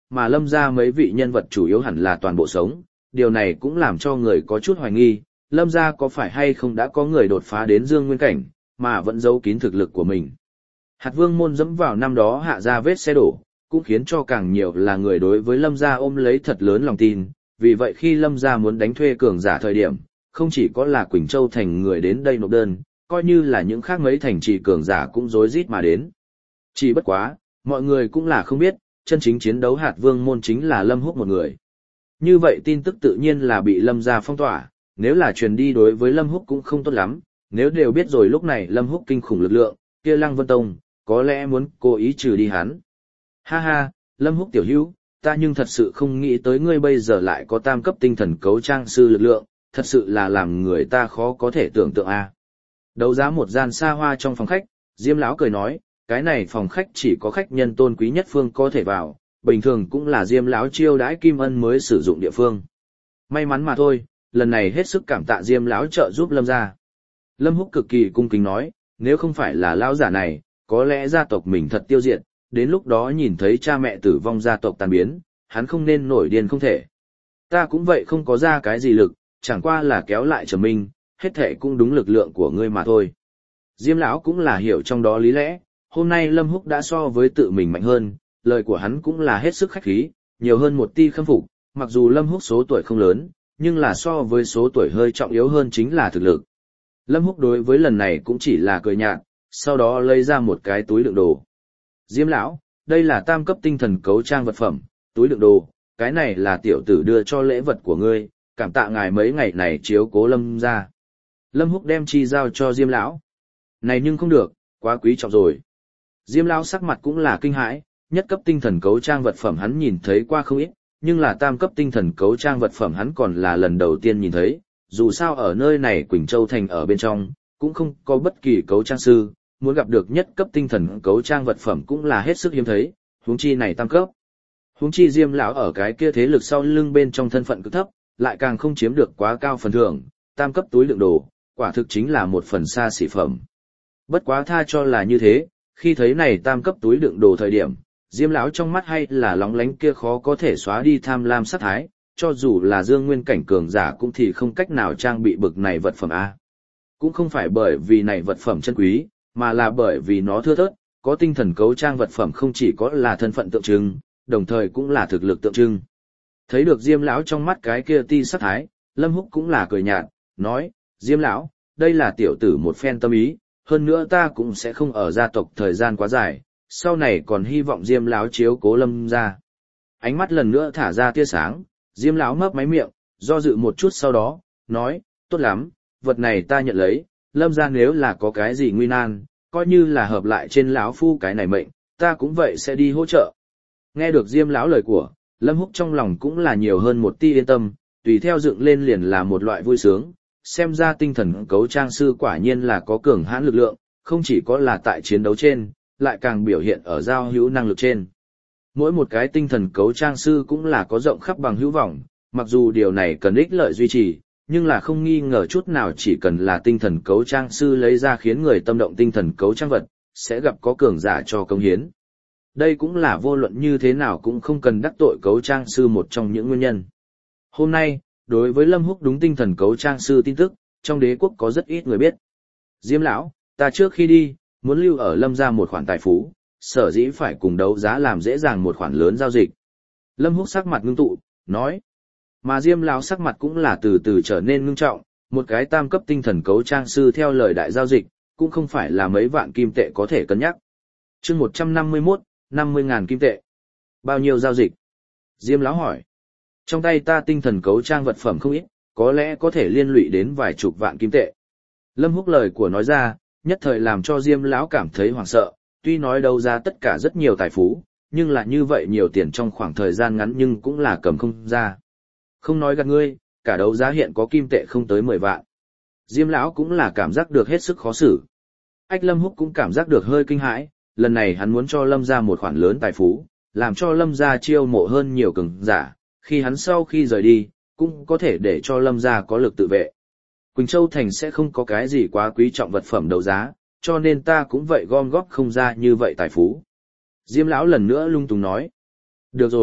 mà Lâm gia mấy vị nhân vật chủ yếu hẳn là toàn bộ sống, điều này cũng làm cho người có chút hoài nghi, Lâm gia có phải hay không đã có người đột phá đến Dương Nguyên cảnh, mà vẫn giấu kín thực lực của mình. Hạt Vương môn dẫm vào năm đó hạ ra vết xe đổ, cũng khiến cho càng nhiều là người đối với Lâm gia ôm lấy thật lớn lòng tin, vì vậy khi Lâm gia muốn đánh thuê cường giả thời điểm, không chỉ có là Quỳnh Châu thành người đến đây nộp đơn, coi như là những khác mấy thành trì cường giả cũng rối rít mà đến. Chỉ bất quá, mọi người cũng là không biết, chân chính chiến đấu Hạt Vương môn chính là Lâm Húc một người. Như vậy tin tức tự nhiên là bị Lâm gia phong tỏa, nếu là truyền đi đối với Lâm Húc cũng không tốt lắm, nếu đều biết rồi lúc này Lâm Húc kinh khủng lực lượng, kia Lăng Vân Tông, có lẽ muốn cố ý trừ đi hắn. Ha ha, Lâm Húc tiểu hữu, ta nhưng thật sự không nghĩ tới ngươi bây giờ lại có tam cấp tinh thần cấu trang sư lực lượng, thật sự là làm người ta khó có thể tưởng tượng a. Đấu giá một gian xa hoa trong phòng khách, Diêm lão cười nói, cái này phòng khách chỉ có khách nhân tôn quý nhất phương có thể vào, bình thường cũng là Diêm lão chiêu đãi Kim Ân mới sử dụng địa phương. May mắn mà thôi, lần này hết sức cảm tạ Diêm lão trợ giúp Lâm gia. Lâm Húc cực kỳ cung kính nói, nếu không phải là lão giả này, có lẽ gia tộc mình thật tiêu diệt, đến lúc đó nhìn thấy cha mẹ tử vong gia tộc tan biến, hắn không nên nổi điên không thể. Ta cũng vậy không có ra cái gì lực, chẳng qua là kéo lại Trầm Minh, hết thệ cũng đúng lực lượng của ngươi mà thôi. Diêm lão cũng là hiểu trong đó lý lẽ, hôm nay Lâm Húc đã so với tự mình mạnh hơn, lời của hắn cũng là hết sức khách khí, nhiều hơn một tia khâm phục, mặc dù Lâm Húc số tuổi không lớn, nhưng là so với số tuổi hơi trọng yếu hơn chính là thực lực. Lâm Húc đối với lần này cũng chỉ là cười nhạt, sau đó lấy ra một cái túi đựng đồ. Diêm lão, đây là tam cấp tinh thần cấu trang vật phẩm, túi đựng đồ, cái này là tiểu tử đưa cho lễ vật của ngươi, cảm tạ ngài mấy ngày này chiếu cố Lâm gia. Lâm Húc đem chi giao cho Diêm lão. Này nhưng không được, quá quý trọng rồi. Diêm lão sắc mặt cũng là kinh hãi, nhất cấp tinh thần cấu trang vật phẩm hắn nhìn thấy qua không ít, nhưng là tam cấp tinh thần cấu trang vật phẩm hắn còn là lần đầu tiên nhìn thấy, dù sao ở nơi này Quỳnh Châu thành ở bên trong, cũng không có bất kỳ cấu trang sư, muốn gặp được nhất cấp tinh thần cấu trang vật phẩm cũng là hết sức hiếm thấy, huống chi này tam cấp. Huống chi Diêm lão ở cái kia thế lực sau lưng bên trong thân phận cực thấp, lại càng không chiếm được quá cao phần thưởng, tam cấp túi đựng đồ, quả thực chính là một phần xa xỉ phẩm. Bất quá tha cho là như thế, khi thấy này tam cấp túi đựng đồ thời điểm, Diêm lão trong mắt hay là lóng lánh kia khó có thể xóa đi tham lam sát thái, cho dù là Dương Nguyên cảnh cường giả cũng thì không cách nào trang bị bực này vật phẩm a. Cũng không phải bởi vì này vật phẩm chân quý, mà là bởi vì nó thưa thớt, có tinh thần cấu trang vật phẩm không chỉ có là thân phận tượng trưng, đồng thời cũng là thực lực tượng trưng. Thấy được Diêm lão trong mắt cái kia ti sát thái, Lâm Húc cũng là cười nhạt, nói, Diêm lão, đây là tiểu tử một phen tâm ý, hơn nữa ta cũng sẽ không ở gia tộc thời gian quá dài, sau này còn hy vọng Diêm lão chiếu cố Lâm gia. Ánh mắt lần nữa thả ra tia sáng, Diêm lão mấp máy miệng, do dự một chút sau đó, nói, tốt lắm, vật này ta nhận lấy, Lâm gia nếu là có cái gì nguy nan, coi như là hợp lại trên lão phu cái này mệnh, ta cũng vậy sẽ đi hỗ trợ. Nghe được Diêm lão lời của, Lâm Húc trong lòng cũng là nhiều hơn một tia yên tâm, tùy theo dựng lên liền là một loại vui sướng, xem ra tinh thần cấu trang sư quả nhiên là có cường hãn lực lượng, không chỉ có là tại chiến đấu trên, lại càng biểu hiện ở giao hữu năng lực trên. Mỗi một cái tinh thần cấu trang sư cũng là có rộng khắp bằng hữu vọng, mặc dù điều này cần ích lợi duy trì, nhưng là không nghi ngờ chút nào chỉ cần là tinh thần cấu trang sư lấy ra khiến người tâm động tinh thần cấu trang vật, sẽ gặp có cường giả cho công hiến. Đây cũng là vô luận như thế nào cũng không cần đắc tội cấu trang sư một trong những nguyên nhân. Hôm nay, đối với Lâm Húc đúng tinh thần cấu trang sư tin tức, trong đế quốc có rất ít người biết. Diêm lão, ta trước khi đi, muốn lưu ở Lâm gia một khoản tài phú, sở dĩ phải cùng đấu giá làm dễ dàng một khoản lớn giao dịch. Lâm Húc sắc mặt ngưng tụ, nói. Mà Diêm lão sắc mặt cũng là từ từ trở nên ngưng trọng, một cái tam cấp tinh thần cấu trang sư theo lời đại giao dịch, cũng không phải là mấy vạn kim tệ có thể cân nhắc. Chương 151, 50.000 kim tệ. Bao nhiêu giao dịch? Diêm lão hỏi. Trong tay ta tinh thần cấu trang vật phẩm không ít, có lẽ có thể liên lụy đến vài chục vạn kim tệ. Lâm Húc lời của nói ra, nhất thời làm cho Diêm lão cảm thấy hoảng sợ, tuy nói đấu giá tất cả rất nhiều tài phú, nhưng là như vậy nhiều tiền trong khoảng thời gian ngắn nhưng cũng là cầm không ra. Không nói gạt ngươi, cả đấu giá hiện có kim tệ không tới 10 vạn. Diêm lão cũng là cảm giác được hết sức khó xử. Ách Lâm Húc cũng cảm giác được hơi kinh hãi, lần này hắn muốn cho Lâm gia một khoản lớn tài phú, làm cho Lâm gia chiêu mộ hơn nhiều cường giả, khi hắn sau khi rời đi, cũng có thể để cho Lâm gia có lực tự vệ. Quỳnh Châu Thành sẽ không có cái gì quá quý trọng vật phẩm đấu giá, cho nên ta cũng vậy gom góp không ra như vậy tài phú. Diêm lão lần nữa lung tung nói. Được rồi,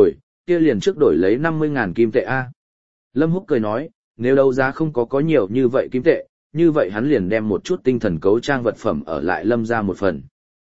kia liền trước đổi lấy 50.000 kim tệ a. Lâm Húc cười nói, nếu đấu giá không có nhiều như vậy kim tệ, như vậy hắn liền đem một chút tinh thần cấu trang vật phẩm ở lại Lâm gia một phần.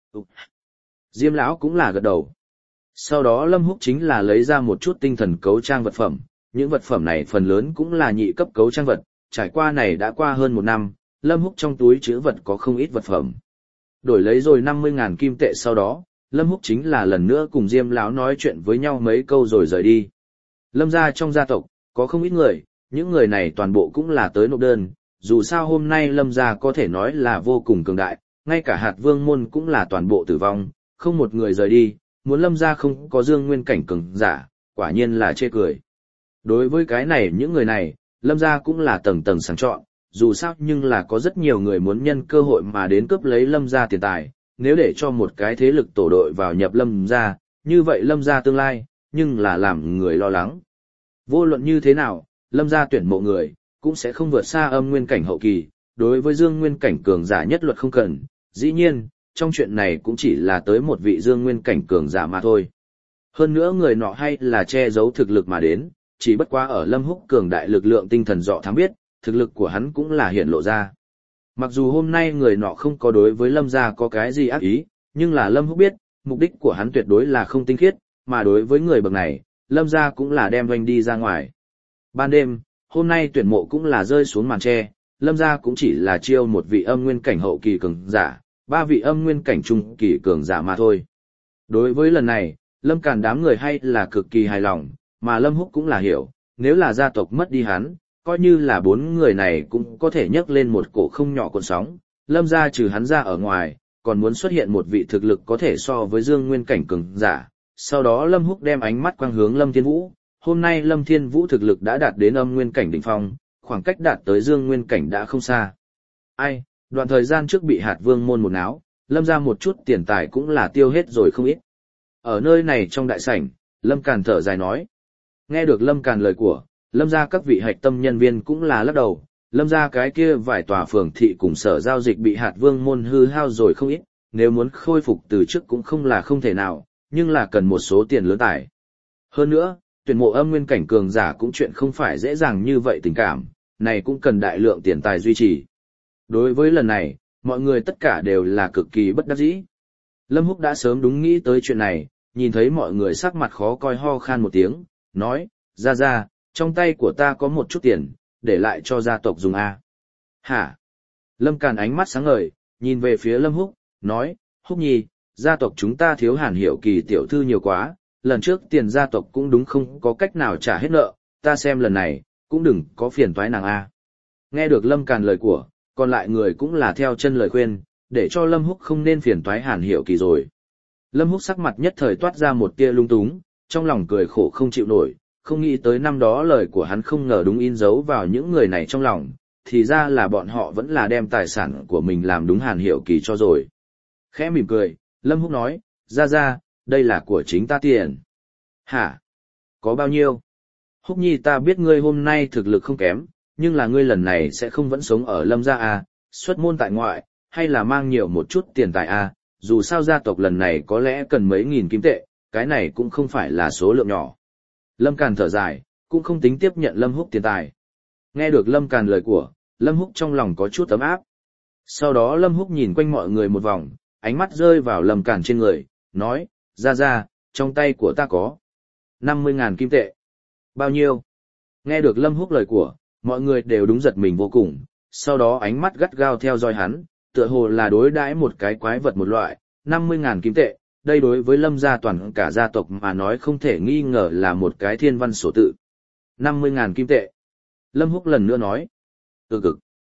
Diêm lão cũng là gật đầu. Sau đó Lâm Húc chính là lấy ra một chút tinh thần cấu trang vật phẩm, những vật phẩm này phần lớn cũng là nhị cấp cấu trang vật, trải qua này đã qua hơn 1 năm, Lâm Húc trong túi trữ vật có không ít vật phẩm. Đổi lấy rồi 50.000 kim tệ sau đó, Lâm Húc chính là lần nữa cùng Diêm lão nói chuyện với nhau mấy câu rồi rời đi. Lâm gia trong gia tộc, có không ít người, những người này toàn bộ cũng là tới nộp đơn, dù sao hôm nay Lâm gia có thể nói là vô cùng cường đại, ngay cả hạt vương môn cũng là toàn bộ tử vong, không một người rời đi, muốn Lâm gia không có dương nguyên cảnh cường giả, quả nhiên là chê cười. Đối với cái này những người này, Lâm gia cũng là tầng tầng sàng chọn, dù sao nhưng là có rất nhiều người muốn nhân cơ hội mà đến cướp lấy Lâm gia tiền tài, nếu để cho một cái thế lực tổ đội vào nhập Lâm gia, như vậy Lâm gia tương lai, nhưng là làm người lo lắng. Vô luận như thế nào, Lâm gia tuyển mộ người, cũng sẽ không vượt xa âm nguyên cảnh hậu kỳ, đối với dương nguyên cảnh cường giả nhất luật không cần, dĩ nhiên, trong chuyện này cũng chỉ là tới một vị dương nguyên cảnh cường giả mà thôi. Hơn nữa người nọ hay là che giấu thực lực mà đến, chỉ bất quá ở Lâm Húc cường đại lực lượng tinh thần dọ thám biết, thực lực của hắn cũng là hiện lộ ra. Mặc dù hôm nay người nọ không có đối với Lâm gia có cái gì ác ý, nhưng là Lâm Húc biết, mục đích của hắn tuyệt đối là không tinh khiết, mà đối với người bậc này, Lâm gia cũng là đem doanh đi ra ngoài. Ban đêm, hôm nay tuyển mộ cũng là rơi xuống màn tre, Lâm gia cũng chỉ là chiêu một vị âm nguyên cảnh hậu kỳ cường giả, 3 vị âm nguyên cảnh trung kỳ cường giả mà thôi. Đối với lần này, Lâm Càn đám người hay là cực kỳ hài lòng, mà Lâm Húc cũng là hiểu, nếu là gia tộc mất đi hắn, coi như là 4 người này cũng có thể nhấc lên một cổ không nhỏ cuộn sóng, Lâm gia trừ hắn ra ở ngoài, còn muốn xuất hiện một vị thực lực có thể so với Dương Nguyên cảnh cường giả. Sau đó Lâm Húc đem ánh mắt quang hướng Lâm Thiên Vũ, hôm nay Lâm Thiên Vũ thực lực đã đạt đến âm nguyên cảnh đỉnh phong, khoảng cách đạt tới Dương Nguyên cảnh đã không xa. Ai, đoạn thời gian trước bị hạt vương môn một náo, Lâm ra một chút tiền tài cũng là tiêu hết rồi không ít. Ở nơi này trong đại sảnh, Lâm Càn thở dài nói. Nghe được Lâm Càn lời của, Lâm ra các vị hạch tâm nhân viên cũng là lắc đầu, Lâm ra cái kia vài tòa phường thị cùng sở giao dịch bị hạt vương môn hư hao rồi không ít, nếu muốn khôi phục từ trước cũng không là không thể nào, nhưng là cần một số tiền lớn tải. Hơn nữa, tuyển mộ âm nguyên cảnh cường giả cũng chuyện không phải dễ dàng như vậy tình cảm, này cũng cần đại lượng tiền tài duy trì. Đối với lần này, mọi người tất cả đều là cực kỳ bất đắc dĩ. Lâm Húc đã sớm đúng nghĩ tới chuyện này, nhìn thấy mọi người sắc mặt khó coi ho khan một tiếng, nói, ra, trong tay của ta có một chút tiền, để lại cho gia tộc dùng a. Hả? Lâm Càn ánh mắt sáng ngời, nhìn về phía Lâm Húc, nói, Húc nhi, gia tộc chúng ta thiếu Hàn Hiểu Kỳ tiểu thư nhiều quá, lần trước tiền gia tộc cũng đúng không có cách nào trả hết nợ, ta xem lần này, cũng đừng có phiền toái nàng a. Nghe được Lâm Càn lời của, còn lại người cũng là theo chân lời khuyên, để cho Lâm Húc không nên phiền toái Hàn Hiểu Kỳ rồi. Lâm Húc sắc mặt nhất thời toát ra một tia lung túng, trong lòng cười khổ không chịu nổi, không nghĩ tới năm đó lời của hắn không ngờ đúng in dấu vào những người này trong lòng, thì ra là bọn họ vẫn là đem tài sản của mình làm đúng Hàn Hiểu Kỳ cho rồi. Khẽ mỉm cười, Lâm Húc nói, ra, đây là của chính ta tiền. Hả? Có bao nhiêu? Húc nhi ta biết ngươi hôm nay thực lực không kém, nhưng là ngươi lần này sẽ không vẫn sống ở Lâm gia à, xuất môn tại ngoại, hay là mang nhiều một chút tiền tài à, dù sao gia tộc lần này có lẽ cần mấy nghìn kim tệ, cái này cũng không phải là số lượng nhỏ. Lâm Càn thở dài, cũng không tính tiếp nhận Lâm Húc tiền tài. Nghe được Lâm Càn lời của, Lâm Húc trong lòng có chút ấm áp. Sau đó Lâm Húc nhìn quanh mọi người một vòng, ánh mắt rơi vào Lâm Càn trên người, nói, ra, trong tay của ta có 50.000 kim tệ. Bao nhiêu? Nghe được Lâm Húc lời của, mọi người đều đúng giật mình vô cùng, sau đó ánh mắt gắt gao theo dõi hắn, tựa hồ là đối đãi một cái quái vật một loại, 50.000 kim tệ, đây đối với Lâm gia toàn cả gia tộc mà nói không thể nghi ngờ là một cái thiên văn sổ tự. 50.000 kim tệ. Lâm Húc lần nữa nói. Cực.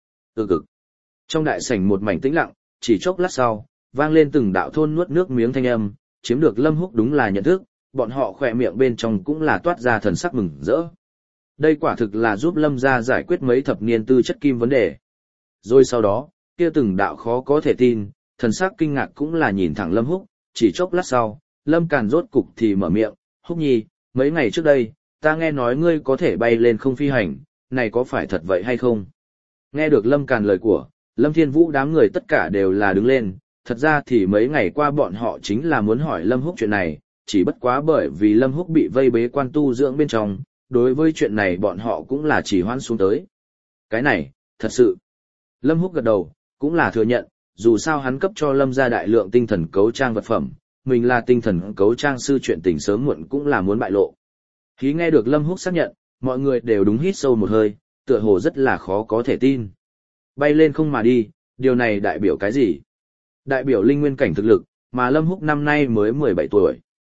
Trong đại sảnh một mảnh tĩnh lặng, chỉ chốc lát sau, vang lên từng đạo thôn nuốt nước miếng thanh âm, chiếm được Lâm Húc đúng là nhận thức, bọn họ khỏe miệng bên trong cũng là toát ra thần sắc mừng rỡ. Đây quả thực là giúp Lâm gia giải quyết mấy thập niên tư chất kim vấn đề. Rồi sau đó, kia từng đạo khó có thể tin, thần sắc kinh ngạc cũng là nhìn thẳng Lâm Húc, chỉ chốc lát sau, Lâm Càn rốt cục thì mở miệng, Húc nhi, mấy ngày trước đây, ta nghe nói ngươi có thể bay lên không phi hành, này có phải thật vậy hay không? Nghe được Lâm Càn lời của, Lâm Thiên Vũ đám người tất cả đều là đứng lên, thật ra thì mấy ngày qua bọn họ chính là muốn hỏi Lâm Húc chuyện này, chỉ bất quá bởi vì Lâm Húc bị vây bế quan tu dưỡng bên trong, đối với chuyện này bọn họ cũng là chỉ hoãn xuống tới. Cái này, thật sự. Lâm Húc gật đầu, cũng là thừa nhận, dù sao hắn cấp cho Lâm gia đại lượng tinh thần cấu trang vật phẩm, mình là tinh thần cấu trang sư, chuyện tình sớm muộn cũng là muốn bại lộ. Khi nghe được Lâm Húc xác nhận, mọi người đều đúng hít sâu một hơi, tựa hồ rất là khó có thể tin. Bay lên không mà đi, điều này đại biểu cái gì? Đại biểu linh nguyên cảnh thực lực, mà Lâm Húc năm nay mới 17 tuổi.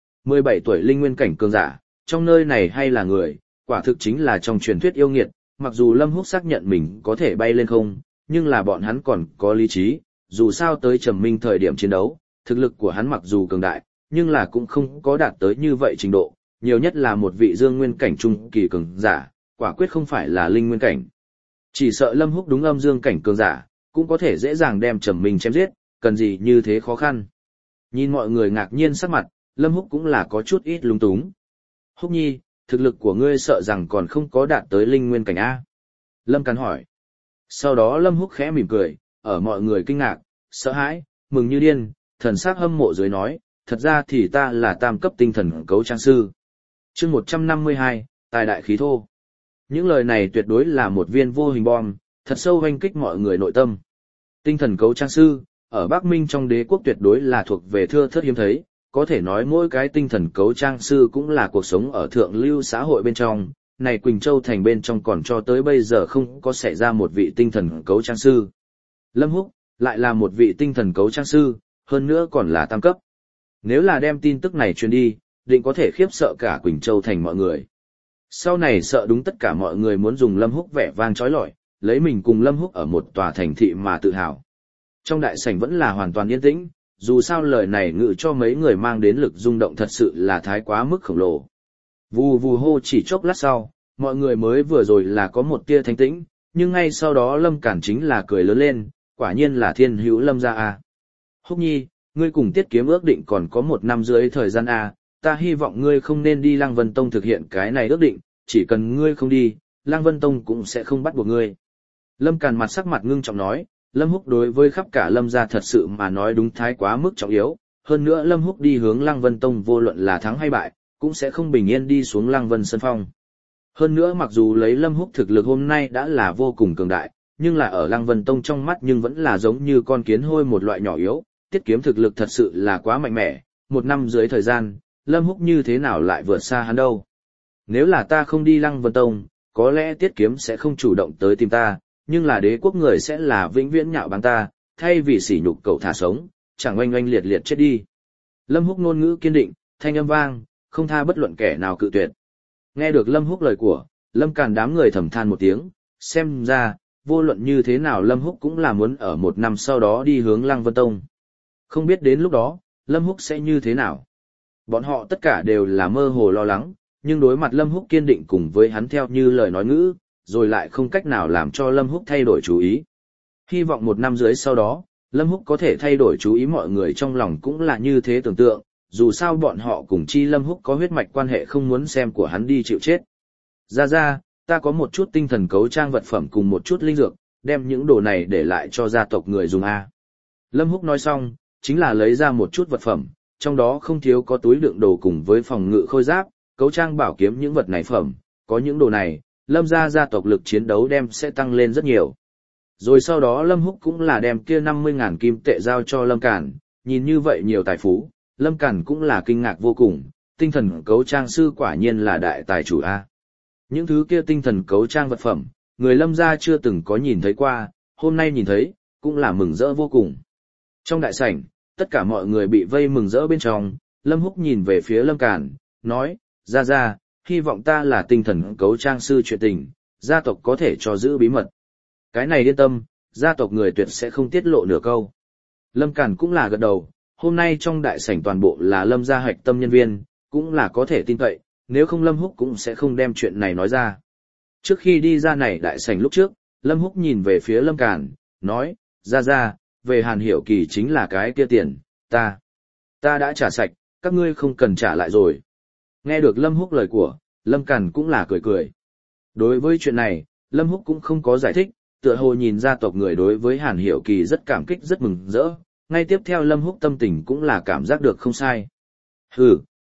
17 tuổi linh nguyên cảnh cường giả, trong nơi này hay là người, quả thực chính là trong truyền thuyết yêu nghiệt, mặc dù Lâm Húc xác nhận mình có thể bay lên không, nhưng là bọn hắn còn có lý trí, dù sao tới Trầm Minh thời điểm chiến đấu, thực lực của hắn mặc dù cường đại, nhưng là cũng không có đạt tới như vậy trình độ, nhiều nhất là một vị dương nguyên cảnh trung kỳ cường giả, quả quyết không phải là linh nguyên cảnh. Chỉ sợ Lâm Húc đúng âm dương cảnh cường giả, cũng có thể dễ dàng đem Trầm Minh chém giết, cần gì như thế khó khăn. Nhìn mọi người ngạc nhiên sắc mặt, Lâm Húc cũng là có chút ít lung túng. Húc Nhi, thực lực của ngươi sợ rằng còn không có đạt tới linh nguyên cảnh A. Lâm Càn hỏi. Sau đó Lâm Húc khẽ mỉm cười, ở mọi người kinh ngạc, sợ hãi, mừng như điên, thần sắc hâm mộ dưới nói, thật ra thì ta là tam cấp tinh thần cấu trang sư. Chương 152, tài đại khí thô. Những lời này tuyệt đối là một viên vô hình bom, thật sâu hoanh kích mọi người nội tâm. Tinh thần cấu trang sư, ở Bắc Minh trong đế quốc tuyệt đối là thuộc về thưa thớt hiếm thấy, có thể nói mỗi cái tinh thần cấu trang sư cũng là cuộc sống ở thượng lưu xã hội bên trong, này Quỳnh Châu thành bên trong còn cho tới bây giờ không có xảy ra một vị tinh thần cấu trang sư. Lâm Húc, lại là một vị tinh thần cấu trang sư, hơn nữa còn là tam cấp. Nếu là đem tin tức này truyền đi, định có thể khiếp sợ cả Quỳnh Châu thành mọi người. Sau này sợ đúng tất cả mọi người muốn dùng Lâm Húc vẻ vang chói lọi, lấy mình cùng Lâm Húc ở một tòa thành thị mà tự hào. Trong đại sảnh vẫn là hoàn toàn yên tĩnh, dù sao lời này ngự cho mấy người mang đến lực rung động thật sự là thái quá mức khổng lồ. Vù vù hô chỉ chốc lát sau, mọi người mới vừa rồi là có một tia thanh tĩnh, nhưng ngay sau đó Lâm Cản chính là cười lớn lên, quả nhiên là thiên hữu Lâm gia a. Húc Nhi, ngươi cùng Tiết Kiếm ước định còn có 1 năm dưới thời gian a, ta hy vọng ngươi không nên đi Lăng Vân Tông thực hiện cái này ước định, chỉ cần ngươi không đi, Lăng Vân Tông cũng sẽ không bắt buộc ngươi. Lâm Càn mặt sắc mặt ngưng trọng nói, Lâm Húc đối với khắp cả Lâm gia thật sự mà nói đúng thái quá mức trọng yếu, hơn nữa Lâm Húc đi hướng Lăng Vân Tông vô luận là thắng hay bại, cũng sẽ không bình yên đi xuống Lăng Vân Sơn Phong. Hơn nữa mặc dù lấy Lâm Húc thực lực hôm nay đã là vô cùng cường đại, nhưng là ở Lăng Vân Tông trong mắt nhưng vẫn là giống như con kiến hôi một loại nhỏ yếu, Tiết Kiếm thực lực thật sự là quá mạnh mẽ, 1 năm dưới thời gian, Lâm Húc như thế nào lại vượt xa hắn đâu. Nếu là ta không đi Lăng Vân Tông, có lẽ Tiết Kiếm sẽ không chủ động tới tìm ta, nhưng là đế quốc người sẽ là vĩnh viễn nhạo báng ta, thay vì sỉ nhục cậu thả sống, chẳng oanh oanh liệt liệt chết đi. Lâm Húc ngôn ngữ kiên định, thanh âm vang, không tha bất luận kẻ nào cự tuyệt. Nghe được Lâm Húc lời của, Lâm Càn đám người thầm than một tiếng, xem ra, vô luận như thế nào Lâm Húc cũng là muốn ở 1 năm sau đó đi hướng Lăng Vân Tông. Không biết đến lúc đó, Lâm Húc sẽ như thế nào. Bọn họ tất cả đều là mơ hồ lo lắng, nhưng đối mặt Lâm Húc kiên định cùng với hắn theo như lời nói ngữ, rồi lại không cách nào làm cho Lâm Húc thay đổi chú ý. Hy vọng 1 năm dưới sau đó, Lâm Húc có thể thay đổi chú ý, mọi người trong lòng cũng là như thế tưởng tượng, dù sao bọn họ cùng chi Lâm Húc có huyết mạch quan hệ, không muốn xem của hắn đi chịu chết. Ra, ta có một chút tinh thần cấu trang vật phẩm cùng một chút linh dược, đem những đồ này để lại cho gia tộc người dùng a. Lâm Húc nói xong, chính là lấy ra một chút vật phẩm, trong đó không thiếu có túi đựng đồ cùng với phòng ngự khôi giáp, cấu trang bảo kiếm, những vật này phẩm, có những đồ này, Lâm gia tộc lực chiến đấu đem sẽ tăng lên rất nhiều. Rồi sau đó Lâm Húc cũng là đem kia 50.000 kim tệ giao cho Lâm Cản, nhìn như vậy nhiều tài phú, Lâm Cản cũng là kinh ngạc vô cùng, tinh thần cấu trang sư quả nhiên là đại tài chủ a. Những thứ kia tinh thần cấu trang vật phẩm, người Lâm gia chưa từng có nhìn thấy qua, hôm nay nhìn thấy, cũng là mừng rỡ vô cùng. Trong đại sảnh, tất cả mọi người bị vây mừng rỡ bên trong, Lâm Húc nhìn về phía Lâm Cản, nói, ra, hy vọng ta là tinh thần cấu trang sư chuyện tình, gia tộc có thể cho giữ bí mật. Cái này yên tâm, gia tộc người tuyệt sẽ không tiết lộ nửa câu. Lâm Cản cũng là gật đầu, hôm nay trong đại sảnh toàn bộ là Lâm gia hạch tâm nhân viên, cũng là có thể tin cậy, nếu không Lâm Húc cũng sẽ không đem chuyện này nói ra. Trước khi đi ra này đại sảnh lúc trước, Lâm Húc nhìn về phía Lâm Cản, nói, ra, về Hàn Hiểu Kỳ chính là cái kia tiền, ta đã trả sạch, các ngươi không cần trả lại rồi. Nghe được Lâm Húc lời của, Lâm Cản cũng là cười. Đối với chuyện này, Lâm Húc cũng không có giải thích, tựa hồ nhìn gia tộc người đối với Hàn Hiểu Kỳ rất cảm kích rất mừng rỡ, ngay tiếp theo Lâm Húc tâm tình cũng là cảm giác được không sai.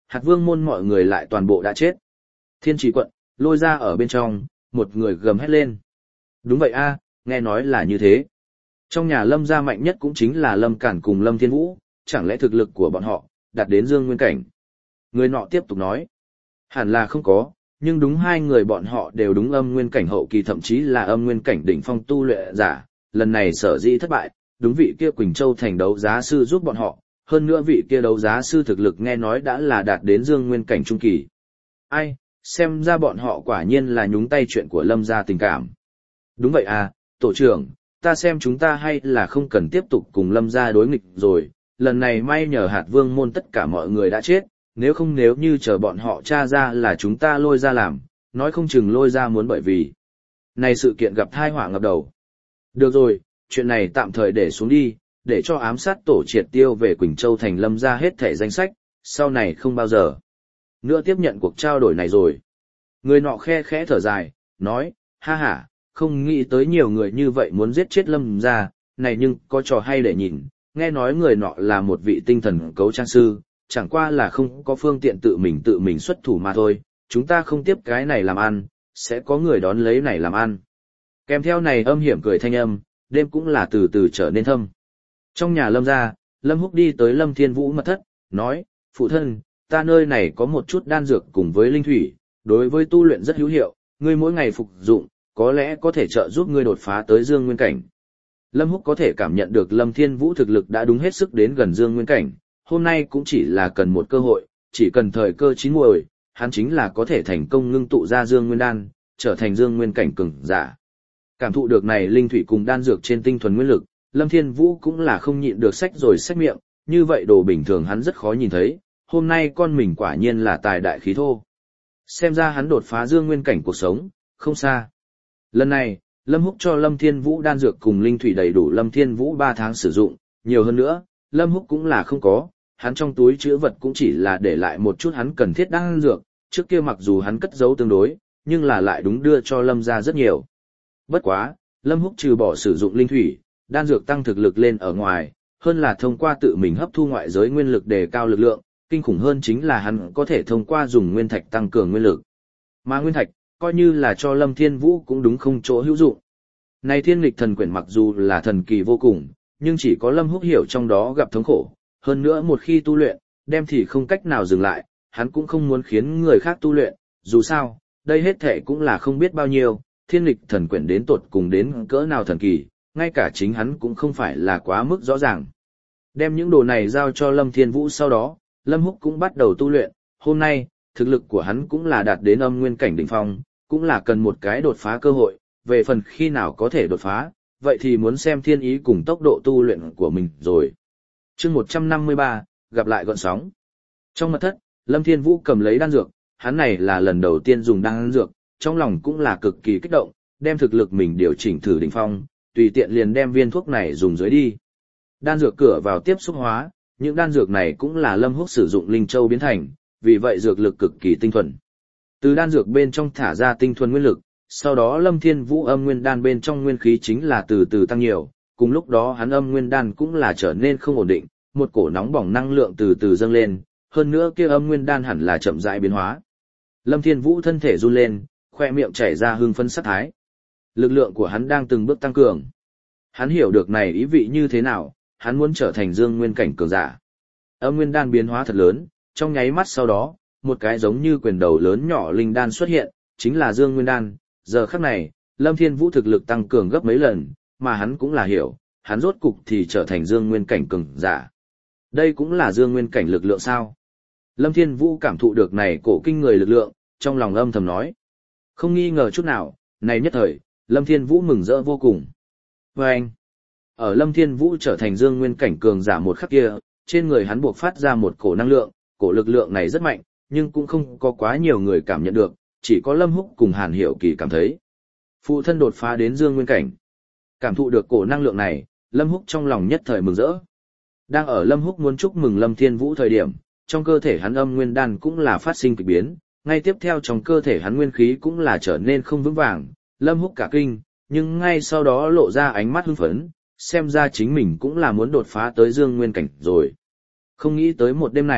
Hạt Vương môn mọi người lại toàn bộ đã chết. Thiên Trì quận, Lôi Gia ở bên trong, một người gầm hét lên. Đúng vậy a, nghe nói là như thế. Trong nhà Lâm gia mạnh nhất cũng chính là Lâm Cản cùng Lâm Thiên Vũ, chẳng lẽ thực lực của bọn họ đạt đến Dương Nguyên cảnh? Người nọ tiếp tục nói. Hẳn là không có, nhưng đúng hai người bọn họ đều đúng âm nguyên cảnh hậu kỳ, thậm chí là âm nguyên cảnh đỉnh phong tu luyện giả, lần này sở dĩ thất bại, đúng vị kia Quỳnh Châu thành đấu giá sư giúp bọn họ, hơn nữa vị kia đấu giá sư thực lực nghe nói đã là đạt đến Dương Nguyên cảnh trung kỳ. Ai, xem ra bọn họ quả nhiên là nhúng tay chuyện của Lâm gia tình cảm. Đúng vậy à, tổ trưởng, ta xem chúng ta hay là không cần tiếp tục cùng Lâm gia đối nghịch rồi, lần này may nhờ Hạt Vương môn tất cả mọi người đã chết, nếu không nếu như chờ bọn họ tra ra là chúng ta Lôi Gia làm, nói không chừng Lôi Gia muốn bởi vì này sự kiện gặp tai họa ngập đầu. Được rồi, chuyện này tạm thời để xuống đi, để cho ám sát tổ triệt tiêu về Quỳnh Châu thành Lâm gia hết thẻ danh sách, sau này không bao giờ nữa tiếp nhận cuộc trao đổi này rồi. Người nọ khe khẽ thở dài, nói, ha ha, không nghĩ tới nhiều người như vậy muốn giết chết Lâm gia, này nhưng có trò hay để nhìn, nghe nói người nọ là một vị tinh thần cấu trang sư, chẳng qua là không có phương tiện tự mình xuất thủ mà thôi, chúng ta không tiếp cái này làm ăn, sẽ có người đón lấy này làm ăn. Kèm theo này âm hiểm cười thanh âm, đêm cũng là từ từ trở nên thâm. Trong nhà Lâm gia, Lâm Húc đi tới Lâm Thiên Vũ mật thất, nói, phụ thân, ta nơi này có một chút đan dược cùng với linh thủy, đối với tu luyện rất hữu hiệu, ngươi mỗi ngày phục dụng, có lẽ có thể trợ giúp ngươi đột phá tới Dương Nguyên cảnh. Lâm Húc có thể cảm nhận được Lâm Thiên Vũ thực lực đã đúng hết sức đến gần Dương Nguyên cảnh, hôm nay cũng chỉ là cần một cơ hội, chỉ cần thời cơ chín muồi, hắn chính là có thể thành công ngưng tụ ra Dương Nguyên đan, trở thành Dương Nguyên cảnh cường giả. Cảm thụ được này linh thủy cùng đan dược trên tinh thuần nguyên lực, Lâm Thiên Vũ cũng là không nhịn được xách rồi xách miệng, như vậy đồ bình thường hắn rất khó nhìn thấy, hôm nay con mình quả nhiên là tài đại khí thô. Xem ra hắn đột phá Dương Nguyên cảnh cuộc sống, không xa. Lần này, Lâm Húc cho Lâm Thiên Vũ đan dược cùng linh thủy đầy đủ Lâm Thiên Vũ 3 tháng sử dụng, nhiều hơn nữa, Lâm Húc cũng là không có, hắn trong túi chứa vật cũng chỉ là để lại một chút hắn cần thiết đan dược, trước kia mặc dù hắn cất giấu tương đối, nhưng là lại đúng đưa cho Lâm gia rất nhiều. Bất quá, Lâm Húc trừ bỏ sử dụng linh thủy, đan dược tăng thực lực lên ở ngoài, hơn là thông qua tự mình hấp thu ngoại giới nguyên lực đề cao lực lượng, kinh khủng hơn chính là hắn có thể thông qua dùng nguyên thạch tăng cường nguyên lực. Mà nguyên thạch, coi như là cho Lâm Thiên Vũ cũng đúng không chỗ hữu dụng. Này Thiên Nghịch Thần Quyển mặc dù là thần kỳ vô cùng, nhưng chỉ có Lâm Húc hiểu trong đó gặp thống khổ, hơn nữa một khi tu luyện, đem thì không cách nào dừng lại, hắn cũng không muốn khiến người khác tu luyện, dù sao, đây hết thệ cũng là không biết bao nhiêu, Thiên Nghịch Thần Quyển đến tột cùng đến cỡ nào thần kỳ, ngay cả chính hắn cũng không phải là quá mức rõ ràng. Đem những đồ này giao cho Lâm Thiên Vũ sau đó, Lâm Húc cũng bắt đầu tu luyện, hôm nay, thực lực của hắn cũng là đạt đến âm nguyên cảnh đỉnh phong, cũng là cần một cái đột phá cơ hội, về phần khi nào có thể đột phá, vậy thì muốn xem thiên ý cùng tốc độ tu luyện của mình rồi. Chương 153, gặp lại gợn sóng. Trong mật thất, Lâm Thiên Vũ cầm lấy đan dược, hắn này là lần đầu tiên dùng đan dược, trong lòng cũng là cực kỳ kích động, đem thực lực mình điều chỉnh thử đỉnh phong, tùy tiện liền đem viên thuốc này dùng dưới đi. Đan dược cửa vào tiếp xúc hóa, những đan dược này cũng là Lâm Húc sử dụng linh châu biến thành, vì vậy dược lực cực kỳ tinh thuần. Từ đan dược bên trong thả ra tinh thuần nguyên lực, sau đó Lâm Thiên Vũ âm nguyên đan bên trong nguyên khí chính là từ từ tăng nhiều, cùng lúc đó hắn âm nguyên đan cũng là trở nên không ổn định, một cổ nóng bỏng năng lượng từ từ dâng lên, hơn nữa kia âm nguyên đan hẳn là chậm rãi biến hóa. Lâm Thiên Vũ thân thể run lên, khoe miệng chảy ra hưng phấn sát thái. Lực lượng của hắn đang từng bước tăng cường. Hắn hiểu được này ý vị như thế nào, hắn muốn trở thành Dương Nguyên cảnh cường giả. Âm nguyên đan biến hóa thật lớn, trong nháy mắt sau đó, một cái giống như quyền đầu lớn nhỏ linh đan xuất hiện, chính là Dương Nguyên đan. Giờ khắc này, Lâm Thiên Vũ thực lực tăng cường gấp mấy lần, mà hắn cũng là hiểu, hắn rốt cục thì trở thành Dương Nguyên cảnh cường giả. Đây cũng là Dương Nguyên cảnh lực lượng sao? Lâm Thiên Vũ cảm thụ được này cổ kinh người lực lượng, trong lòng âm thầm nói. Không nghi ngờ chút nào, này nhất thời, Lâm Thiên Vũ mừng rỡ vô cùng. Và anh, ở Lâm Thiên Vũ trở thành Dương Nguyên cảnh cường giả một khắc kia, trên người hắn buộc phát ra một cổ năng lượng, cổ lực lượng này rất mạnh, nhưng cũng không có quá nhiều người cảm nhận được, chỉ có Lâm Húc cùng Hàn Hiểu Kỳ cảm thấy. Phụ thân đột phá đến Dương Nguyên cảnh. Cảm thụ được cổ năng lượng này, Lâm Húc trong lòng nhất thời mừng rỡ. Đang ở Lâm Húc muốn chúc mừng Lâm Thiên Vũ thời điểm, trong cơ thể hắn âm nguyên đan cũng là phát sinh kỳ biến, ngay tiếp theo trong cơ thể hắn nguyên khí cũng là trở nên không vững vàng, Lâm Húc cả kinh, nhưng ngay sau đó lộ ra ánh mắt hưng phấn, xem ra chính mình cũng là muốn đột phá tới Dương Nguyên cảnh rồi. Không nghĩ tới một đêm này,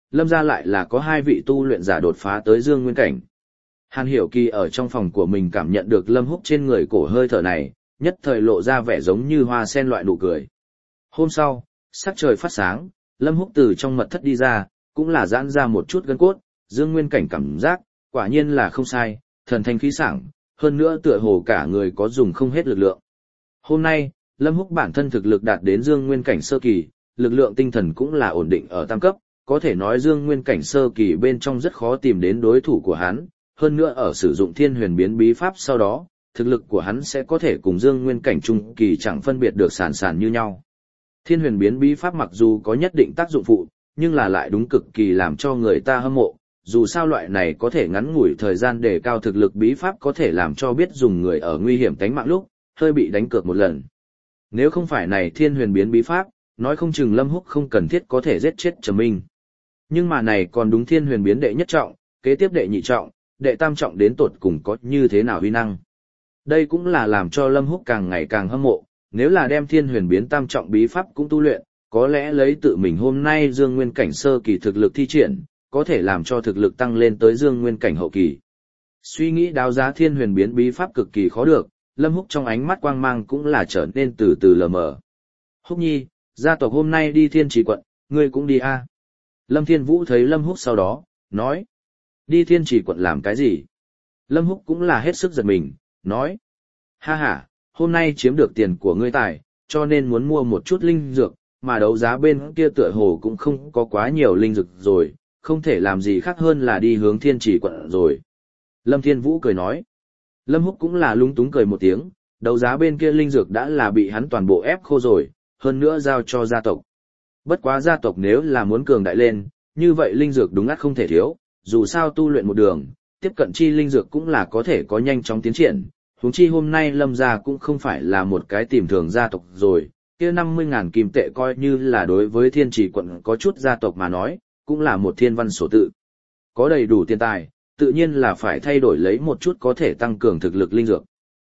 Lâm gia lại là có 2 vị tu luyện giả đột phá tới Dương Nguyên cảnh. Hàn Hiểu Kỳ ở trong phòng của mình cảm nhận được Lâm Húc trên người cổ hơi thở này, nhất thời lộ ra vẻ giống như hoa sen loại nụ cười. Hôm sau, sắc trời phát sáng, Lâm Húc từ trong mật thất đi ra, cũng là giãn ra một chút gân cốt, Dương Nguyên cảnh cảm giác, quả nhiên là không sai, thần thanh khí sảng, hơn nữa tựa hồ cả người có dùng không hết lực lượng. Hôm nay, Lâm Húc bản thân thực lực đạt đến Dương Nguyên cảnh sơ kỳ, lực lượng tinh thần cũng là ổn định ở tam cấp, có thể nói Dương Nguyên cảnh sơ kỳ bên trong rất khó tìm đến đối thủ của hắn, hơn nữa ở sử dụng Thiên Huyền biến bí pháp sau đó, thực lực của hắn sẽ có thể cùng Dương Nguyên cảnh trung kỳ chẳng phân biệt được sàn sàn như nhau. Thiên Huyền biến bí pháp mặc dù có nhất định tác dụng phụ, nhưng là lại đúng cực kỳ làm cho người ta hâm mộ, dù sao loại này có thể ngắn ngủi thời gian để cao thực lực bí pháp có thể làm cho biết dùng người ở nguy hiểm tánh mạng lúc, hơi bị đánh cược một lần. Nếu không phải này Thiên Huyền biến bí pháp, nói không chừng Lâm Húc không cần thiết có thể giết chết Trầm Minh. Nhưng mà này còn đúng Thiên Huyền biến đệ nhất trọng, kế tiếp đệ nhị trọng, đệ tam trọng đến tột cùng có như thế nào uy năng. Đây cũng là làm cho Lâm Húc càng ngày càng hâm mộ, nếu là đem Thiên Huyền biến tam trọng bí pháp cũng tu luyện, có lẽ lấy tự mình hôm nay Dương Nguyên cảnh sơ kỳ thực lực thi triển, có thể làm cho thực lực tăng lên tới Dương Nguyên cảnh hậu kỳ. Suy nghĩ đáo giá Thiên Huyền biến bí pháp cực kỳ khó được, Lâm Húc trong ánh mắt quang mang cũng là trở nên từ từ lờ mờ. Húc Nhi, gia tộc hôm nay đi Thiên Trì quận, ngươi cũng đi a? Lâm Thiên Vũ thấy Lâm Húc sau đó, nói. Đi Thiên Trì quận làm cái gì? Lâm Húc cũng là hết sức giật mình, nói. Ha ha, hôm nay chiếm được tiền của ngươi tài, cho nên muốn mua một chút linh dược, mà đấu giá bên kia tựa hồ cũng không có quá nhiều linh dược rồi, không thể làm gì khác hơn là đi hướng Thiên Trì quận rồi. Lâm Thiên Vũ cười nói. Lâm Húc cũng là lúng túng cười một tiếng, đấu giá bên kia linh dược đã là bị hắn toàn bộ ép khô rồi, hơn nữa giao cho gia tộc. Bất quá gia tộc nếu là muốn cường đại lên, như vậy linh dược đúng ắt không thể thiếu, dù sao tu luyện một đường, tiếp cận chi linh dược cũng là có thể có nhanh chóng tiến triển. Huống chi hôm nay Lâm gia cũng không phải là một cái tìm thường gia tộc rồi, kia 50.000 kim tệ coi như là đối với Thiên Trì quận có chút gia tộc mà nói, cũng là một thiên văn sổ tự. Có đầy đủ tiền tài, tự nhiên là phải thay đổi lấy một chút có thể tăng cường thực lực linh dược.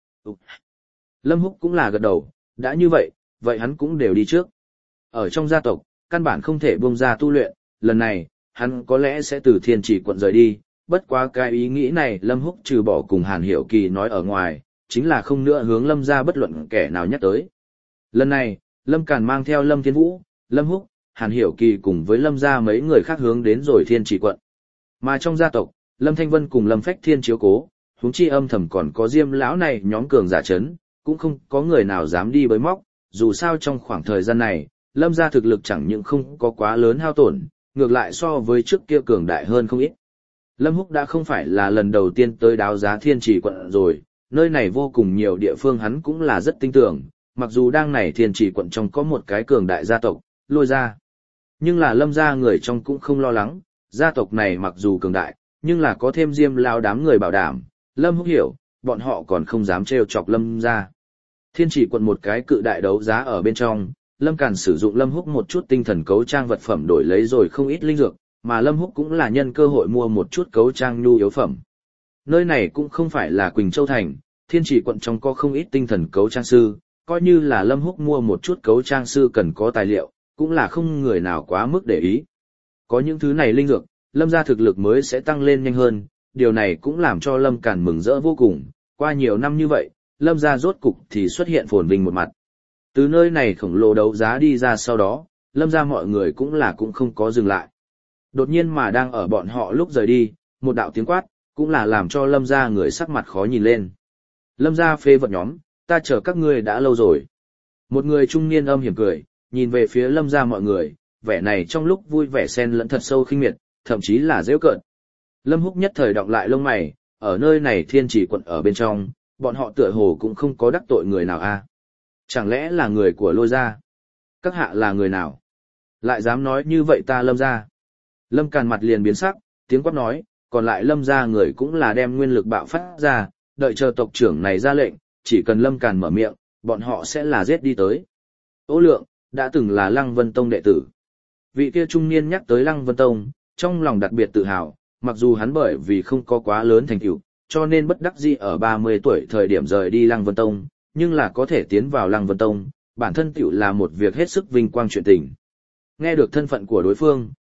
Lâm Húc cũng là gật đầu, đã như vậy, vậy hắn cũng đều đi trước. Ở trong gia tộc, căn bản không thể buông ra tu luyện, lần này, hắn có lẽ sẽ từ Thiên Trì quận rời đi, bất quá cái ý nghĩ này Lâm Húc trừ bỏ cùng Hàn Hiểu Kỳ nói ở ngoài, chính là không nữa hướng Lâm gia bất luận kẻ nào nhắc tới. Lần này, Lâm Càn mang theo Lâm Thiên Vũ, Lâm Húc, Hàn Hiểu Kỳ cùng với Lâm gia mấy người khác hướng đến rồi Thiên Trì quận. Mà trong gia tộc, Lâm Thanh Vân cùng Lâm Phách Thiên chiếu cố, huống chi âm thầm còn có Diêm lão này nhóm cường giả chấn, cũng không có người nào dám đi bới móc, dù sao trong khoảng thời gian này, Lâm gia thực lực chẳng những không có quá lớn hao tổn, ngược lại so với trước kia cường đại hơn không ít. Lâm Húc đã không phải là lần đầu tiên tới đáo giá Thiên Trì quận rồi, nơi này vô cùng nhiều địa phương hắn cũng là rất tin tưởng, mặc dù đang này Thiên Trì quận trong có một cái cường đại gia tộc, Lôi gia. Nhưng là Lâm gia người trong cũng không lo lắng, gia tộc này mặc dù cường đại, nhưng là có thêm Diêm lão đám người bảo đảm, Lâm Húc hiểu, bọn họ còn không dám trêu chọc Lâm gia. Thiên Trì quận một cái cự đại đấu giá ở bên trong, Lâm Càn sử dụng Lâm Húc một chút tinh thần cấu trang vật phẩm đổi lấy rồi không ít linh dược, mà Lâm Húc cũng là nhân cơ hội mua một chút cấu trang nhu yếu phẩm. Nơi này cũng không phải là Quỳnh Châu Thành, Thiên Trì quận trong có không ít tinh thần cấu trang sư, coi như là Lâm Húc mua một chút cấu trang sư cần có tài liệu, cũng là không người nào quá mức để ý. Có những thứ này linh dược, Lâm gia thực lực mới sẽ tăng lên nhanh hơn, điều này cũng làm cho Lâm Càn mừng rỡ vô cùng, qua nhiều năm như vậy, Lâm gia rốt cục thì xuất hiện phồn vinh một mặt. Từ nơi này khổng lồ đấu giá đi ra sau đó, Lâm gia mọi người cũng không có dừng lại. Đột nhiên mà đang ở bọn họ lúc rời đi, một đạo tiếng quát, cũng là làm cho Lâm gia người sắc mặt khó nhìn lên. Lâm gia phế vật nhóm, ta chờ các ngươi đã lâu rồi. Một người trung niên âm hiểm cười, nhìn về phía Lâm gia mọi người, vẻ này trong lúc vui vẻ xen lẫn thật sâu khinh miệt, thậm chí là giễu cợt. Lâm Húc nhất thời đọng lại lông mày, ở nơi này Thiên Trì quận ở bên trong, bọn họ tựa hồ cũng không có đắc tội người nào a. Chẳng lẽ là người của Lôi gia? Các hạ là người nào? Lại dám nói như vậy ta Lâm gia? Lâm Càn mặt liền biến sắc, tiếng quát nói, còn lại Lâm gia người cũng là đem nguyên lực bạo phát ra, đợi chờ tộc trưởng này ra lệnh, chỉ cần Lâm Càn mở miệng, bọn họ sẽ là giết đi tới. Ô Lượng, đã từng là Lăng Vân Tông đệ tử. Vị kia trung niên nhắc tới Lăng Vân Tông, trong lòng đặc biệt tự hào, mặc dù hắn bởi vì không có quá lớn thành tựu, cho nên bất đắc dĩ ở 30 tuổi thời điểm rời đi Lăng Vân Tông, nhưng là có thể tiến vào Lăng Vân Tông, bản thân tựu là một việc hết sức vinh quang chuyện tình. Nghe được thân phận của đối phương,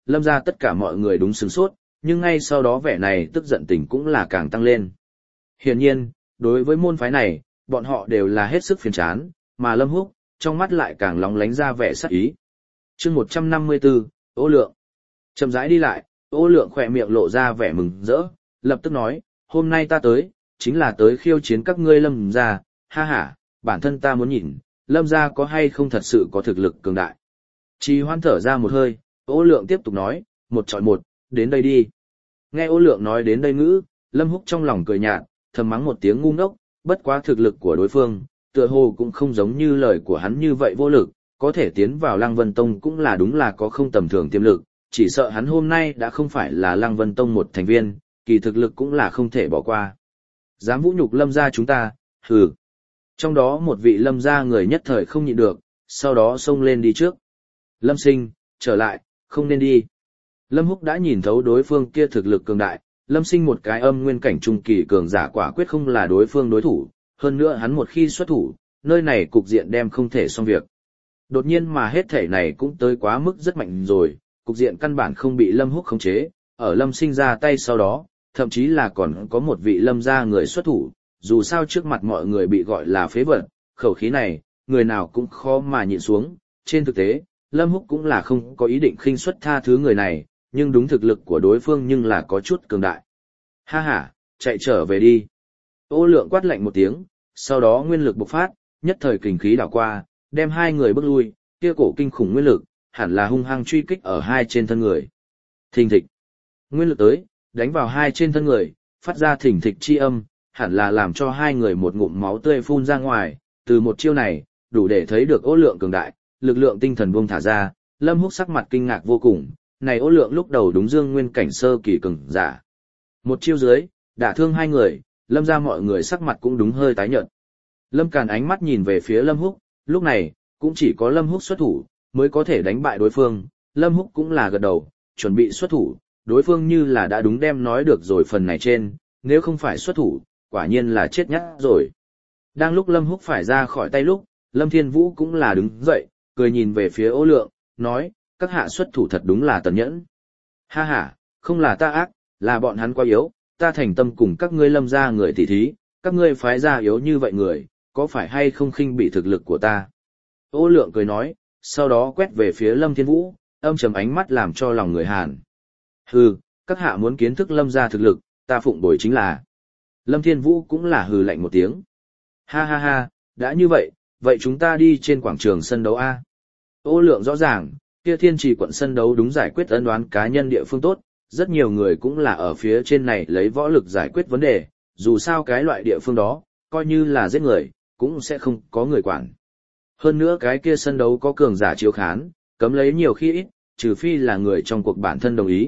Lâm ra tất cả mọi người đúng sửng sốt, nhưng ngay sau đó vẻ này tức giận tình cũng là càng tăng lên. Hiển nhiên, đối với môn phái này, bọn họ đều là hết sức phiền chán, mà Lâm Húc, trong mắt lại càng lóng lánh ra vẻ sắc ý. Chương 154, Ô Lượng. Chậm rãi đi lại, Ô Lượng khỏe miệng lộ ra vẻ mừng rỡ, lập tức nói, hôm nay ta tới, chính là tới khiêu chiến các ngươi Lâm gia, ha ha, bản thân ta muốn nhìn, Lâm gia có hay không thật sự có thực lực cường đại. Trì Hoan thở ra một hơi, Ô Lượng tiếp tục nói, một chọi một, đến đây đi. Nghe Ô Lượng nói đến đây ngữ, Lâm Húc trong lòng cười nhạt, thầm mắng một tiếng ngu ngốc, bất quá thực lực của đối phương, tựa hồ cũng không giống như lời của hắn như vậy vô lực, có thể tiến vào Lăng Vân Tông cũng là đúng là có không tầm thường tiềm lực, chỉ sợ hắn hôm nay đã không phải là Lăng Vân Tông một thành viên, kỳ thực lực cũng là không thể bỏ qua. Dám vũ nhục Lâm gia chúng ta, hừ. Trong đó một vị Lâm gia người nhất thời không nhịn được, sau đó xông lên đi trước. Lâm Sinh, trở lại, không nên đi. Lâm Húc đã nhìn thấu đối phương kia thực lực cường đại, Lâm Sinh một cái âm nguyên cảnh trung kỳ cường giả quả quyết không là đối phương đối thủ, hơn nữa hắn một khi xuất thủ, nơi này cục diện đem không thể xong việc. Đột nhiên mà hết thể này cũng tới quá mức rất mạnh rồi, cục diện căn bản không bị Lâm Húc khống chế, ở Lâm Sinh ra tay sau đó, thậm chí là còn có một vị Lâm gia người xuất thủ, dù sao trước mặt mọi người bị gọi là phế vật, khẩu khí này, người nào cũng khó mà nhịn xuống, trên thực tế, Lâm Húc cũng là không có ý định khinh suất tha thứ người này, nhưng đúng thực lực của đối phương nhưng là có chút cường đại. Ha ha, chạy trở về đi. Ô Lượng quát lạnh một tiếng, sau đó nguyên lực bộc phát, nhất thời kình khí đảo qua, đem hai người bước lui, kia cổ kinh khủng nguyên lực, hẳn là hung hăng truy kích ở hai trên thân người. Thình thịch. Nguyên lực tới, đánh vào hai trên thân người, phát ra thình thịch chi âm, hẳn là làm cho hai người một ngụm máu tươi phun ra ngoài, từ một chiêu này, đủ để thấy được Ô Lượng cường đại, lực lượng tinh thần buông thả ra, Lâm Húc sắc mặt kinh ngạc vô cùng, này Ô Lượng lúc đầu đúng dương nguyên cảnh sơ kỳ cường giả. Một chiêu dưới, đả thương hai người, Lâm ra mọi người sắc mặt cũng đúng hơi tái nhợt. Lâm Càn ánh mắt nhìn về phía Lâm Húc, lúc này, cũng chỉ có Lâm Húc xuất thủ, mới có thể đánh bại đối phương, Lâm Húc cũng là gật đầu, chuẩn bị xuất thủ, đối phương như là đã đúng đem nói được rồi phần này trên, nếu không phải xuất thủ, quả nhiên là chết nhát rồi. Đang lúc Lâm Húc phải ra khỏi tay lúc, Lâm Thiên Vũ cũng là đứng dậy, cười nhìn về phía Ô Lượng, nói, các hạ xuất thủ thật đúng là tàn nhẫn. Ha ha, không là ta ác, là bọn hắn quá yếu, ta thành tâm cùng các ngươi Lâm gia người tỉ thí, các ngươi phái ra yếu như vậy người, có phải hay không khinh bị thực lực của ta? Ô Lượng cười nói, sau đó quét về phía Lâm Thiên Vũ, âm trầm ánh mắt làm cho lòng người hàn. Hừ, các hạ muốn kiến thức Lâm gia thực lực, ta phụng bồi chính là. Lâm Thiên Vũ cũng là hừ lạnh một tiếng. Ha ha ha, đã như vậy, vậy chúng ta đi trên quảng trường sân đấu A. Ô Lượng rõ ràng, kia Thiên Trì quận sân đấu đúng giải quyết ân đoán cá nhân địa phương tốt, rất nhiều người cũng là ở phía trên này lấy võ lực giải quyết vấn đề, dù sao cái loại địa phương đó, coi như là giết người, cũng sẽ không có người quản. Hơn nữa cái kia sân đấu có cường giả chiếu khán, cấm lấy nhiều khi ít, trừ phi là người trong cuộc bản thân đồng ý.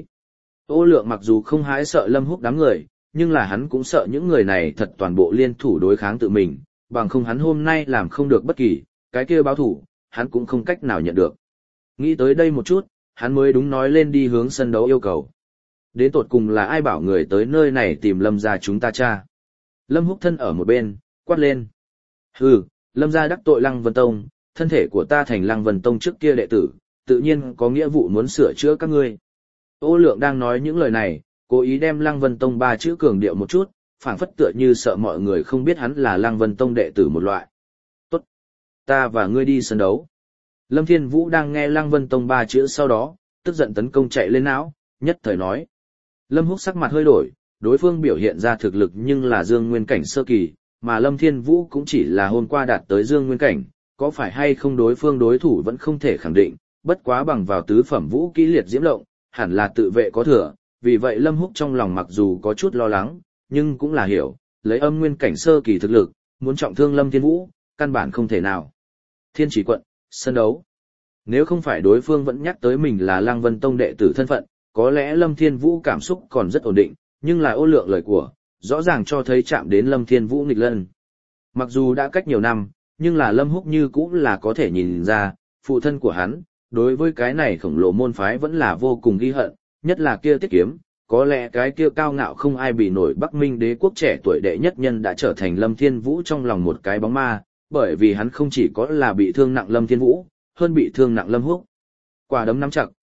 Ô Lượng mặc dù không hãi sợ Lâm Húc đám người, nhưng là hắn cũng sợ những người này thật toàn bộ liên thủ đối kháng tự mình, bằng không hắn hôm nay làm không được bất kỳ, cái kia báo thủ, hắn cũng không cách nào nhận được. Nghĩ tới đây một chút, hắn mới đúng nói lên đi hướng sân đấu yêu cầu. Đến tột cùng là ai bảo người tới nơi này tìm Lâm gia chúng ta cha? Lâm Húc thân ở một bên, quát lên. Hừ, Lâm gia đắc tội Lăng Vân Tông, thân thể của ta thành Lăng Vân Tông trước kia đệ tử, tự nhiên có nghĩa vụ muốn sửa chữa các ngươi. Ô Lượng đang nói những lời này, cố ý đem Lăng Vân Tông ba chữ cường điệu một chút, phảng phất tựa như sợ mọi người không biết hắn là Lăng Vân Tông đệ tử một loại. Tốt, ta và ngươi đi sân đấu. Lâm Thiên Vũ đang nghe Lăng Vân Tông ba chữ sau đó, tức giận tấn công chạy lên não, nhất thời nói. Lâm Húc sắc mặt hơi đổi, đối phương biểu hiện ra thực lực nhưng là dương nguyên cảnh sơ kỳ, mà Lâm Thiên Vũ cũng chỉ là hôm qua đạt tới dương nguyên cảnh, có phải hay không đối phương đối thủ vẫn không thể khẳng định, bất quá bằng vào tứ phẩm vũ kỹ liệt diễm lộng, hẳn là tự vệ có thừa, vì vậy Lâm Húc trong lòng mặc dù có chút lo lắng, nhưng cũng là hiểu, lấy âm nguyên cảnh sơ kỳ thực lực, muốn trọng thương Lâm Thiên Vũ, căn bản không thể nào. Thiên Chỉ quận, sân đấu. Nếu không phải đối phương vẫn nhắc tới mình là Lăng Vân Tông đệ tử thân phận, có lẽ Lâm Thiên Vũ cảm xúc còn rất ổn định, nhưng là Ô Lượng lời của, rõ ràng cho thấy chạm đến Lâm Thiên Vũ nghịch lân. Mặc dù đã cách nhiều năm, nhưng là Lâm Húc như cũng là có thể nhìn ra, phụ thân của hắn, đối với cái này khổng lồ môn phái vẫn là vô cùng ghi hận, nhất là kia Tiết Kiếm, có lẽ cái kia cao ngạo không ai bị nổi Bắc Minh đế quốc trẻ tuổi đệ nhất nhân đã trở thành Lâm Thiên Vũ trong lòng một cái bóng ma, bởi vì hắn không chỉ có là bị thương nặng Lâm Thiên Vũ, hơn bị thương nặng Lâm Húc. Quả đấm nắm chặt,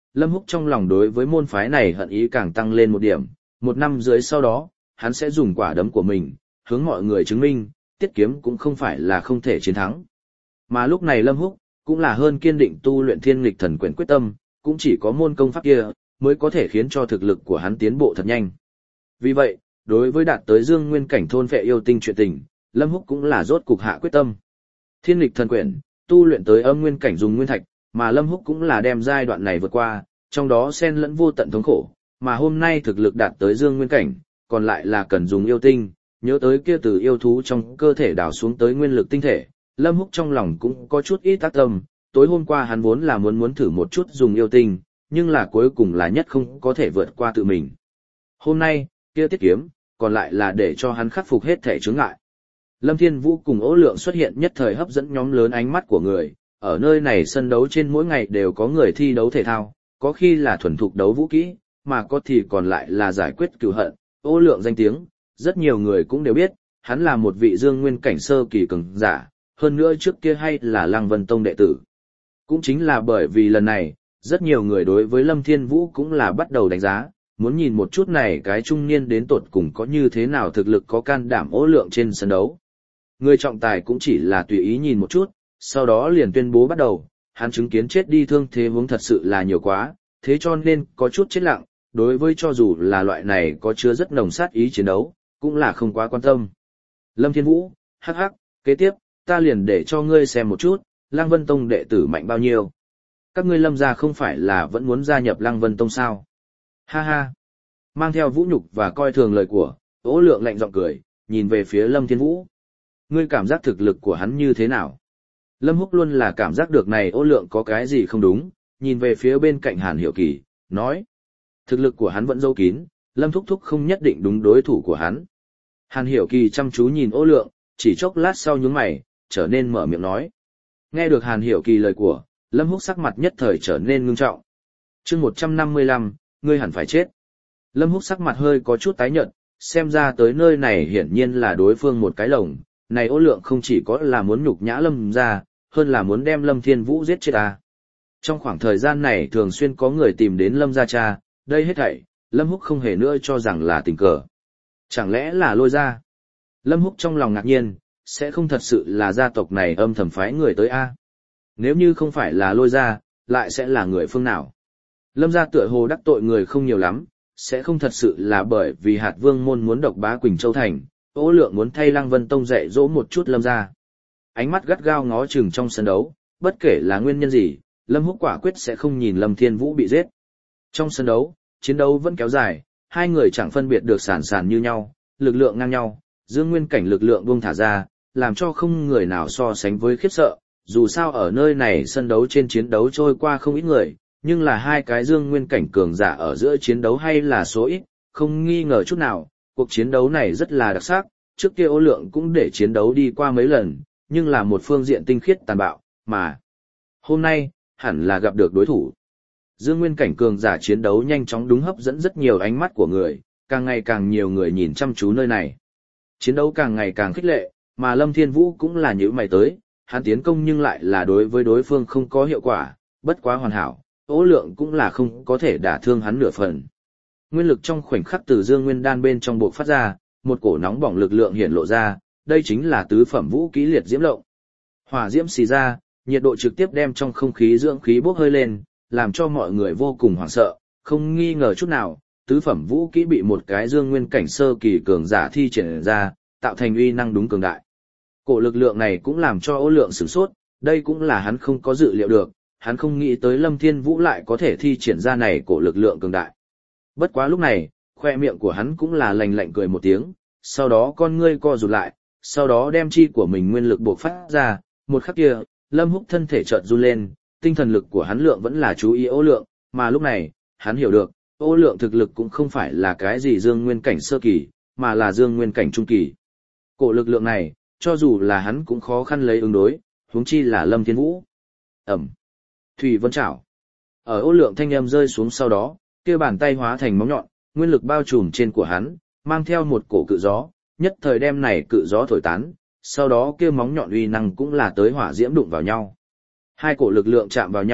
Lâm Húc trong lòng đối với môn phái này hận ý càng tăng lên một điểm, 1 năm dưới sau đó, hắn sẽ dùng quả đấm của mình, hướng mọi người chứng minh, Tiết Kiếm cũng không phải là không thể chiến thắng. Mà lúc này Lâm Húc, cũng là hơn kiên định tu luyện Thiên Nghịch Thần Quyển quyết tâm, cũng chỉ có môn công pháp kia, mới có thể khiến cho thực lực của hắn tiến bộ thật nhanh. Vì vậy, đối với đạt tới dương nguyên cảnh thôn phệ yêu tinh chuyện tình, Lâm Húc cũng là rốt cục hạ quyết tâm. Thiên Nghịch Thần Quyển, tu luyện tới âm nguyên cảnh dùng nguyên thạch, mà Lâm Húc cũng là đem giai đoạn này vượt qua, trong đó xen lẫn vô tận thống khổ, mà hôm nay thực lực đạt tới dương nguyên cảnh, còn lại là cần dùng yêu tinh, nhớ tới kia từ yêu thú trong cơ thể đào xuống tới nguyên lực tinh thể, Lâm Húc trong lòng cũng có chút ít tác tâm, tối hôm qua hắn vốn là muốn thử một chút dùng yêu tinh, nhưng là cuối cùng là nhất không có thể vượt qua tự mình. Hôm nay, kia Tiết Kiếm, còn lại là để cho hắn khắc phục hết thể chướng ngại. Lâm Thiên Vũ cùng Ô Lượng xuất hiện nhất thời hấp dẫn nhóm lớn ánh mắt của người, ở nơi này sân đấu trên mỗi ngày đều có người thi đấu thể thao, có khi là thuần thục đấu vũ kỹ, mà có thì còn lại là giải quyết cừu hận. Ô Lượng danh tiếng, rất nhiều người cũng đều biết, hắn là một vị dương nguyên cảnh sơ kỳ cường giả, hơn nữa trước kia hay là Lăng Vân Tông đệ tử. Cũng chính là bởi vì lần này, rất nhiều người đối với Lâm Thiên Vũ cũng là bắt đầu đánh giá, muốn nhìn một chút này cái trung niên đến tột cùng có như thế nào thực lực có can đảm Ô Lượng trên sân đấu. Người trọng tài cũng chỉ là tùy ý nhìn một chút, sau đó liền tuyên bố bắt đầu, hắn chứng kiến chết đi thương thế huống thật sự là nhiều quá, thế cho nên có chút chết lặng, đối với cho dù là loại này có chứa rất nồng sát ý chiến đấu, cũng là không quá quan tâm. Lâm Thiên Vũ, hắc hắc, kế tiếp, ta liền để cho ngươi xem một chút, Lăng Vân Tông đệ tử mạnh bao nhiêu. Các ngươi Lâm gia không phải là vẫn muốn gia nhập Lăng Vân Tông sao? Ha ha. Mang theo vũ nhục và coi thường lời của, Ô Lượng lạnh giọng cười, nhìn về phía Lâm Thiên Vũ. Ngươi cảm giác thực lực của hắn như thế nào? Lâm Húc luôn là cảm giác được này Ô Lượng có cái gì không đúng, nhìn về phía bên cạnh Hàn Hiểu Kỳ, nói. Thực lực của hắn vẫn giấu kín, Lâm Thúc Thúc không nhất định đúng đối thủ của hắn. Hàn Hiểu Kỳ chăm chú nhìn Ô Lượng, chỉ chốc lát sau nhướng mày, trở nên mở miệng nói. Nghe được Hàn Hiểu Kỳ lời của, Lâm Húc sắc mặt nhất thời trở nên ngưng trọng. Chương 155, ngươi hẳn phải chết. Lâm Húc sắc mặt hơi có chút tái nhợt, xem ra tới nơi này hiển nhiên là đối phương một cái lồng, này Ô Lượng không chỉ có là muốn nhục nhã Lâm gia, hơn là muốn đem Lâm Thiên Vũ giết chết ta. Trong khoảng thời gian này thường xuyên có người tìm đến Lâm gia cha, đây hết thảy, Lâm Húc không hề nữa cho rằng là tình cờ. Chẳng lẽ là Lôi gia? Lâm Húc trong lòng ngạc nhiên, sẽ không thật sự là gia tộc này âm thầm phái người tới a? Nếu như không phải là Lôi gia, lại sẽ là người phương nào? Lâm gia tựa hồ đắc tội người không nhiều lắm, sẽ không thật sự là bởi vì Hạt Vương môn muốn độc bá Quỳnh Châu thành, Ô Lượng muốn thay Lăng Vân Tông dạy dỗ một chút Lâm gia. Ánh mắt gắt gao ngó chừng trong sân đấu, bất kể là nguyên nhân gì, Lâm Húc quả quyết sẽ không nhìn Lâm Thiên Vũ bị giết. Trong sân đấu, chiến đấu vẫn kéo dài, hai người chẳng phân biệt được sàn sàn như nhau, lực lượng ngang nhau, dương nguyên cảnh lực lượng buông thả ra, làm cho không người nào so sánh với khiếp sợ, dù sao ở nơi này sân đấu trên chiến đấu trôi qua không ít người, nhưng là hai cái dương nguyên cảnh cường giả ở giữa chiến đấu hay là số ít, không nghi ngờ chút nào, cuộc chiến đấu này rất là đặc sắc, trước kia Ô Lượng cũng để chiến đấu đi qua mấy lần, nhưng là một phương diện tinh khiết tàn bạo, mà hôm nay, hẳn là gặp được đối thủ. Dương nguyên cảnh cường giả chiến đấu nhanh chóng đúng hấp dẫn rất nhiều ánh mắt của người, càng ngày càng nhiều người nhìn chăm chú nơi này. Chiến đấu càng ngày càng khích lệ, mà Lâm Thiên Vũ cũng là nhíu mày tới, hắn tiến công nhưng lại là đối với đối phương không có hiệu quả, bất quá hoàn hảo, Ô Lượng cũng là không có thể đả thương hắn nửa phần. Nguyên lực trong khoảnh khắc từ Dương Nguyên Đan bên trong bộc phát ra, một cổ nóng bỏng lực lượng hiện lộ ra, đây chính là tứ phẩm vũ kỹ liệt diễm lộng. Hỏa diễm xì ra, nhiệt độ trực tiếp đem trong không khí dưỡng khí bốc hơi lên, làm cho mọi người vô cùng hoảng sợ, không nghi ngờ chút nào, tứ phẩm vũ kỹ bị một cái dương nguyên cảnh sơ kỳ cường giả thi triển ra, tạo thành uy năng đúng cường đại. Cổ lực lượng này cũng làm cho Ô Lượng sửng sốt, đây cũng là hắn không có dự liệu được, hắn không nghĩ tới Lâm Thiên Vũ lại có thể thi triển ra này cổ lực lượng cường đại. Bất quá lúc này, khoe miệng của hắn cũng là lạnh lạnh cười một tiếng, sau đó con ngươi co rụt lại, sau đó đem chi của mình nguyên lực bộc phát ra, một khắc kia, Lâm Húc thân thể chợt run lên, tinh thần lực của hắn lượng vẫn là chú ý Ô Lượng, mà lúc này, hắn hiểu được, Ô Lượng thực lực cũng không phải là cái gì dương nguyên cảnh sơ kỳ, mà là dương nguyên cảnh trung kỳ. Cổ lực lượng này, cho dù là hắn cũng khó khăn lấy ứng đối, huống chi là Lâm Thiên Vũ. Ẩm. Thủy Vân Trảo. Ở Ô Lượng thanh âm rơi xuống sau đó, kia bàn tay hóa thành móng nhọn, nguyên lực bao trùm trên của hắn, mang theo một cổ cự gió, nhất thời đem này cự gió thổi tán, sau đó kia móng nhọn uy năng cũng là tới hỏa diễm đụng vào nhau. Hai cổ lực lượng chạm vào nhau,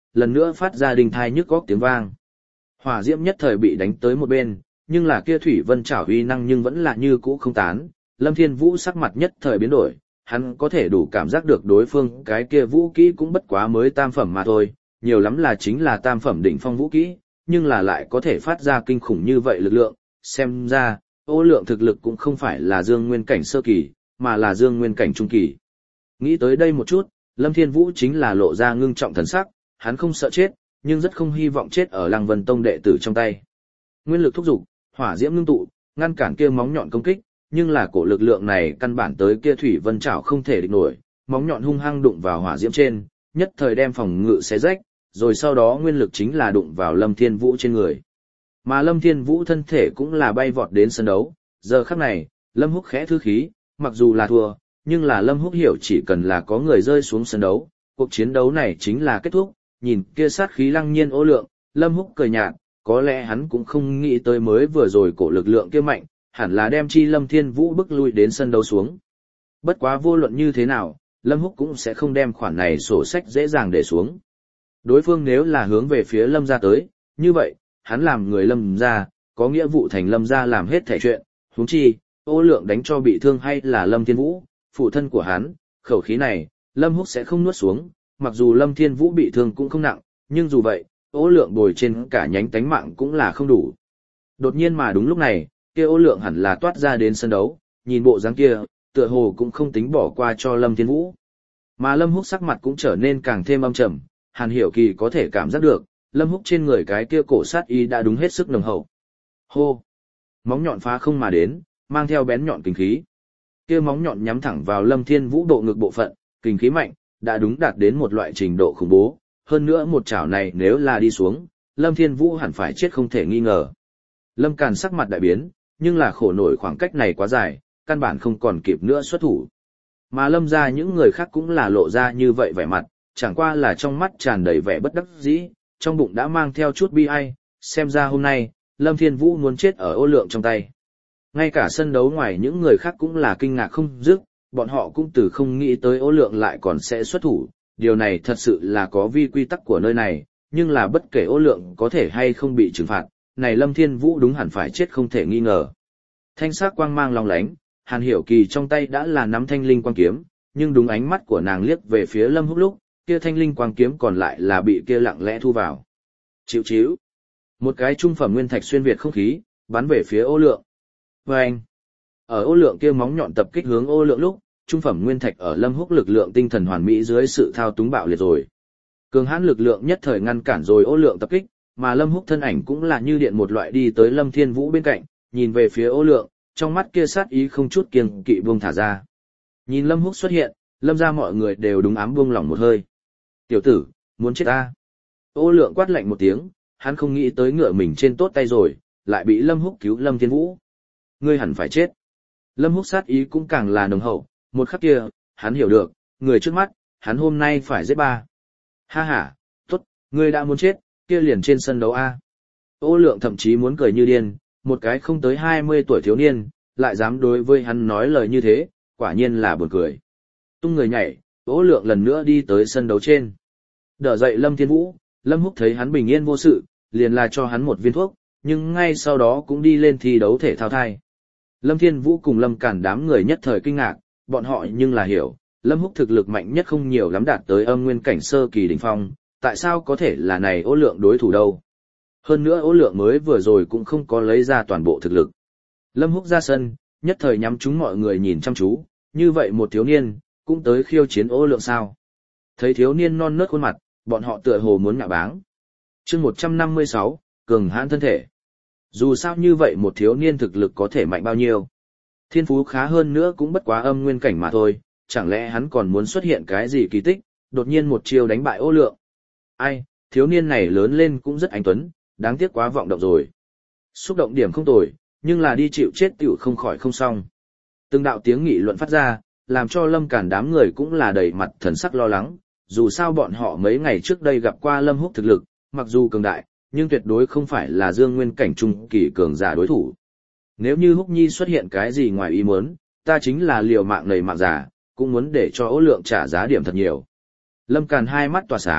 lần nữa phát ra đình thai nhức góc tiếng vang. Hỏa diễm nhất thời bị đánh tới một bên, nhưng là kia thủy vân trảo uy năng nhưng vẫn là như cũ không tán. Lâm Thiên Vũ sắc mặt nhất thời biến đổi, hắn có thể đủ cảm giác được đối phương cái kia vũ kỹ cũng bất quá mới tam phẩm mà thôi, nhiều lắm là chính là tam phẩm đỉnh phong vũ kỹ, nhưng là lại có thể phát ra kinh khủng như vậy lực lượng, xem ra, Ô Lượng thực lực cũng không phải là dương nguyên cảnh sơ kỳ, mà là dương nguyên cảnh trung kỳ. Nghĩ tới đây một chút, Lâm Thiên Vũ chính là lộ ra ngưng trọng thần sắc, hắn không sợ chết, nhưng rất không hy vọng chết ở Lăng Vân Tông đệ tử trong tay. Nguyên lực thúc dục, hỏa diễm ngưng tụ, ngăn cản kia móng nhọn công kích, nhưng là cổ lực lượng này căn bản tới kia thủy vân chảo không thể địch nổi, móng nhọn hung hăng đụng vào hỏa diễm trên, nhất thời đem phòng ngự xé rách, rồi sau đó nguyên lực chính là đụng vào Lâm Thiên Vũ trên người. Mà Lâm Thiên Vũ thân thể cũng là bay vọt đến sân đấu, giờ khắc này, Lâm Húc khẽ thư khí, mặc dù là thua, nhưng là Lâm Húc hiểu chỉ cần là có người rơi xuống sân đấu, cuộc chiến đấu này chính là kết thúc, nhìn kia sát khí lăng nhiên Ô Lượng, Lâm Húc cười nhạt, có lẽ hắn cũng không nghĩ tới mới vừa rồi cổ lực lượng kia mạnh, hẳn là đem chi Lâm Thiên Vũ bức lui đến sân đấu xuống. Bất quá vô luận như thế nào, Lâm Húc cũng sẽ không đem khoản này sổ sách dễ dàng để xuống. Đối phương nếu là hướng về phía Lâm gia tới, như vậy, hắn làm người Lâm gia, có nghĩa vụ thành Lâm gia làm hết thể chuyện, huống chi, Ô Lượng đánh cho bị thương hay là Lâm Thiên Vũ, phụ thân của hắn, khẩu khí này, Lâm Húc sẽ không nuốt xuống, mặc dù Lâm Thiên Vũ bị thương cũng không nặng, nhưng dù vậy, Ô Lượng bồi trên cả nhánh tánh mạng cũng là không đủ. Đột nhiên mà đúng lúc này, kia Ô Lượng hẳn là toát ra đến sân đấu, nhìn bộ dáng kia, tựa hồ cũng không tính bỏ qua cho Lâm Thiên Vũ. Mà Lâm Húc sắc mặt cũng trở nên càng thêm âm trầm, Hàn Hiểu Kỳ có thể cảm giác được, Lâm Húc trên người cái kia cổ sát y đã đúng hết sức nồng hậu. Hô! Móng nhọn phá không mà đến, mang theo bén nhọn kình khí. Kia móng nhọn nhắm thẳng vào Lâm Thiên Vũ bộ ngực bộ phận, kình khí mạnh, đã đúng đạt đến một loại trình độ khủng bố, hơn nữa một chảo này nếu là đi xuống, Lâm Thiên Vũ hẳn phải chết không thể nghi ngờ. Lâm Càn sắc mặt đại biến, nhưng là khổ nổi khoảng cách này quá dài, căn bản không còn kịp nữa xuất thủ. Mà Lâm gia những người khác cũng là lộ ra như vậy vẻ mặt, chẳng qua là trong mắt tràn đầy vẻ bất đắc dĩ, trong bụng đã mang theo chút bi ai, xem ra hôm nay, Lâm Thiên Vũ muốn chết ở Ô Lượng trong tay. Ngay cả sân đấu ngoài những người khác cũng là kinh ngạc không dứt, bọn họ cũng từ không nghĩ tới Ô Lượng lại còn sẽ xuất thủ, điều này thật sự là có vi quy tắc của nơi này, nhưng là bất kể Ô Lượng có thể hay không bị trừng phạt, này Lâm Thiên Vũ đúng hẳn phải chết không thể nghi ngờ. Thanh sắc quang mang long lánh, Hàn Hiểu Kỳ trong tay đã là nắm thanh linh quang kiếm, nhưng đúng ánh mắt của nàng liếc về phía Lâm Húc lúc, kia thanh linh quang kiếm còn lại là bị kia lặng lẽ thu vào. Chịu chíu. Một cái trung phẩm nguyên thạch xuyên việt không khí, bắn về phía Ô Lượng. Vâng! Ở Ô Lượng kia móng nhọn tập kích hướng Ô Lượng lúc, trung phẩm nguyên thạch ở Lâm Húc lực lượng tinh thần hoàn mỹ dưới sự thao túng bạo liệt rồi. Cường hãn lực lượng nhất thời ngăn cản rồi Ô Lượng tập kích, mà Lâm Húc thân ảnh cũng là như điện một loại đi tới Lâm Thiên Vũ bên cạnh, nhìn về phía Ô Lượng, trong mắt kia sát ý không chút kiêng kỵ buông thả ra. Nhìn Lâm Húc xuất hiện, Lâm gia mọi người đều đúng ám buông lỏng một hơi. Tiểu tử, muốn chết ta. Ô Lượng quát lạnh một tiếng, hắn không nghĩ tới ngựa mình trên tốt tay rồi, lại bị Lâm Húc cứu Lâm Thiên Vũ. Ngươi hẳn phải chết. Lâm Húc sát ý cũng càng là nồng hậu, một khắc kia, hắn hiểu được, người trước mắt, hắn hôm nay phải giết ba. Ha ha, tốt, ngươi đã muốn chết, kia liền trên sân đấu A. Ô Lượng thậm chí muốn cười như điên, một cái không tới 20 tuổi thiếu niên, lại dám đối với hắn nói lời như thế, quả nhiên là buồn cười. Tung người nhảy, Ô Lượng lần nữa đi tới sân đấu trên. Đỡ dậy Lâm Thiên Vũ, Lâm Húc thấy hắn bình yên vô sự, liền là cho hắn một viên thuốc, nhưng ngay sau đó cũng đi lên thi đấu thể thao thai. Lâm Thiên Vũ cùng Lâm Cản đám người nhất thời kinh ngạc, bọn họ nhưng là hiểu, Lâm Húc thực lực mạnh nhất không nhiều lắm đạt tới âm nguyên cảnh sơ kỳ đỉnh phong, tại sao có thể là này Ô Lượng đối thủ đâu. Hơn nữa Ô Lượng mới vừa rồi cũng không có lấy ra toàn bộ thực lực. Lâm Húc ra sân, nhất thời nhắm chúng mọi người nhìn chăm chú, như vậy một thiếu niên, cũng tới khiêu chiến Ô Lượng sao. Thấy thiếu niên non nớt khuôn mặt, bọn họ tựa hồ muốn ngạ báng. Chương 156, cường hãn thân thể. Dù sao như vậy một thiếu niên thực lực có thể mạnh bao nhiêu. Thiên phú khá hơn nữa cũng bất quá âm nguyên cảnh mà thôi, chẳng lẽ hắn còn muốn xuất hiện cái gì kỳ tích, đột nhiên một chiêu đánh bại Ô Lượng. Ai, thiếu niên này lớn lên cũng rất anh tuấn, đáng tiếc quá vọng động rồi. Xúc động điểm không tồi, nhưng là đi chịu chết tiểu không khỏi không xong. Từng đạo tiếng nghị luận phát ra, làm cho Lâm Cản đám người cũng là đầy mặt thần sắc lo lắng, dù sao bọn họ mấy ngày trước đây gặp qua Lâm Húc thực lực, mặc dù cường đại, nhưng tuyệt đối không phải là dương nguyên cảnh trung kỳ cường giả đối thủ. Nếu như Húc Nhi xuất hiện cái gì ngoài ý muốn, ta chính là liều mạng nầy mạng giả, cũng muốn để cho Ô Lượng trả giá điểm thật nhiều. Lâm Càn hai mắt tỏa sáng,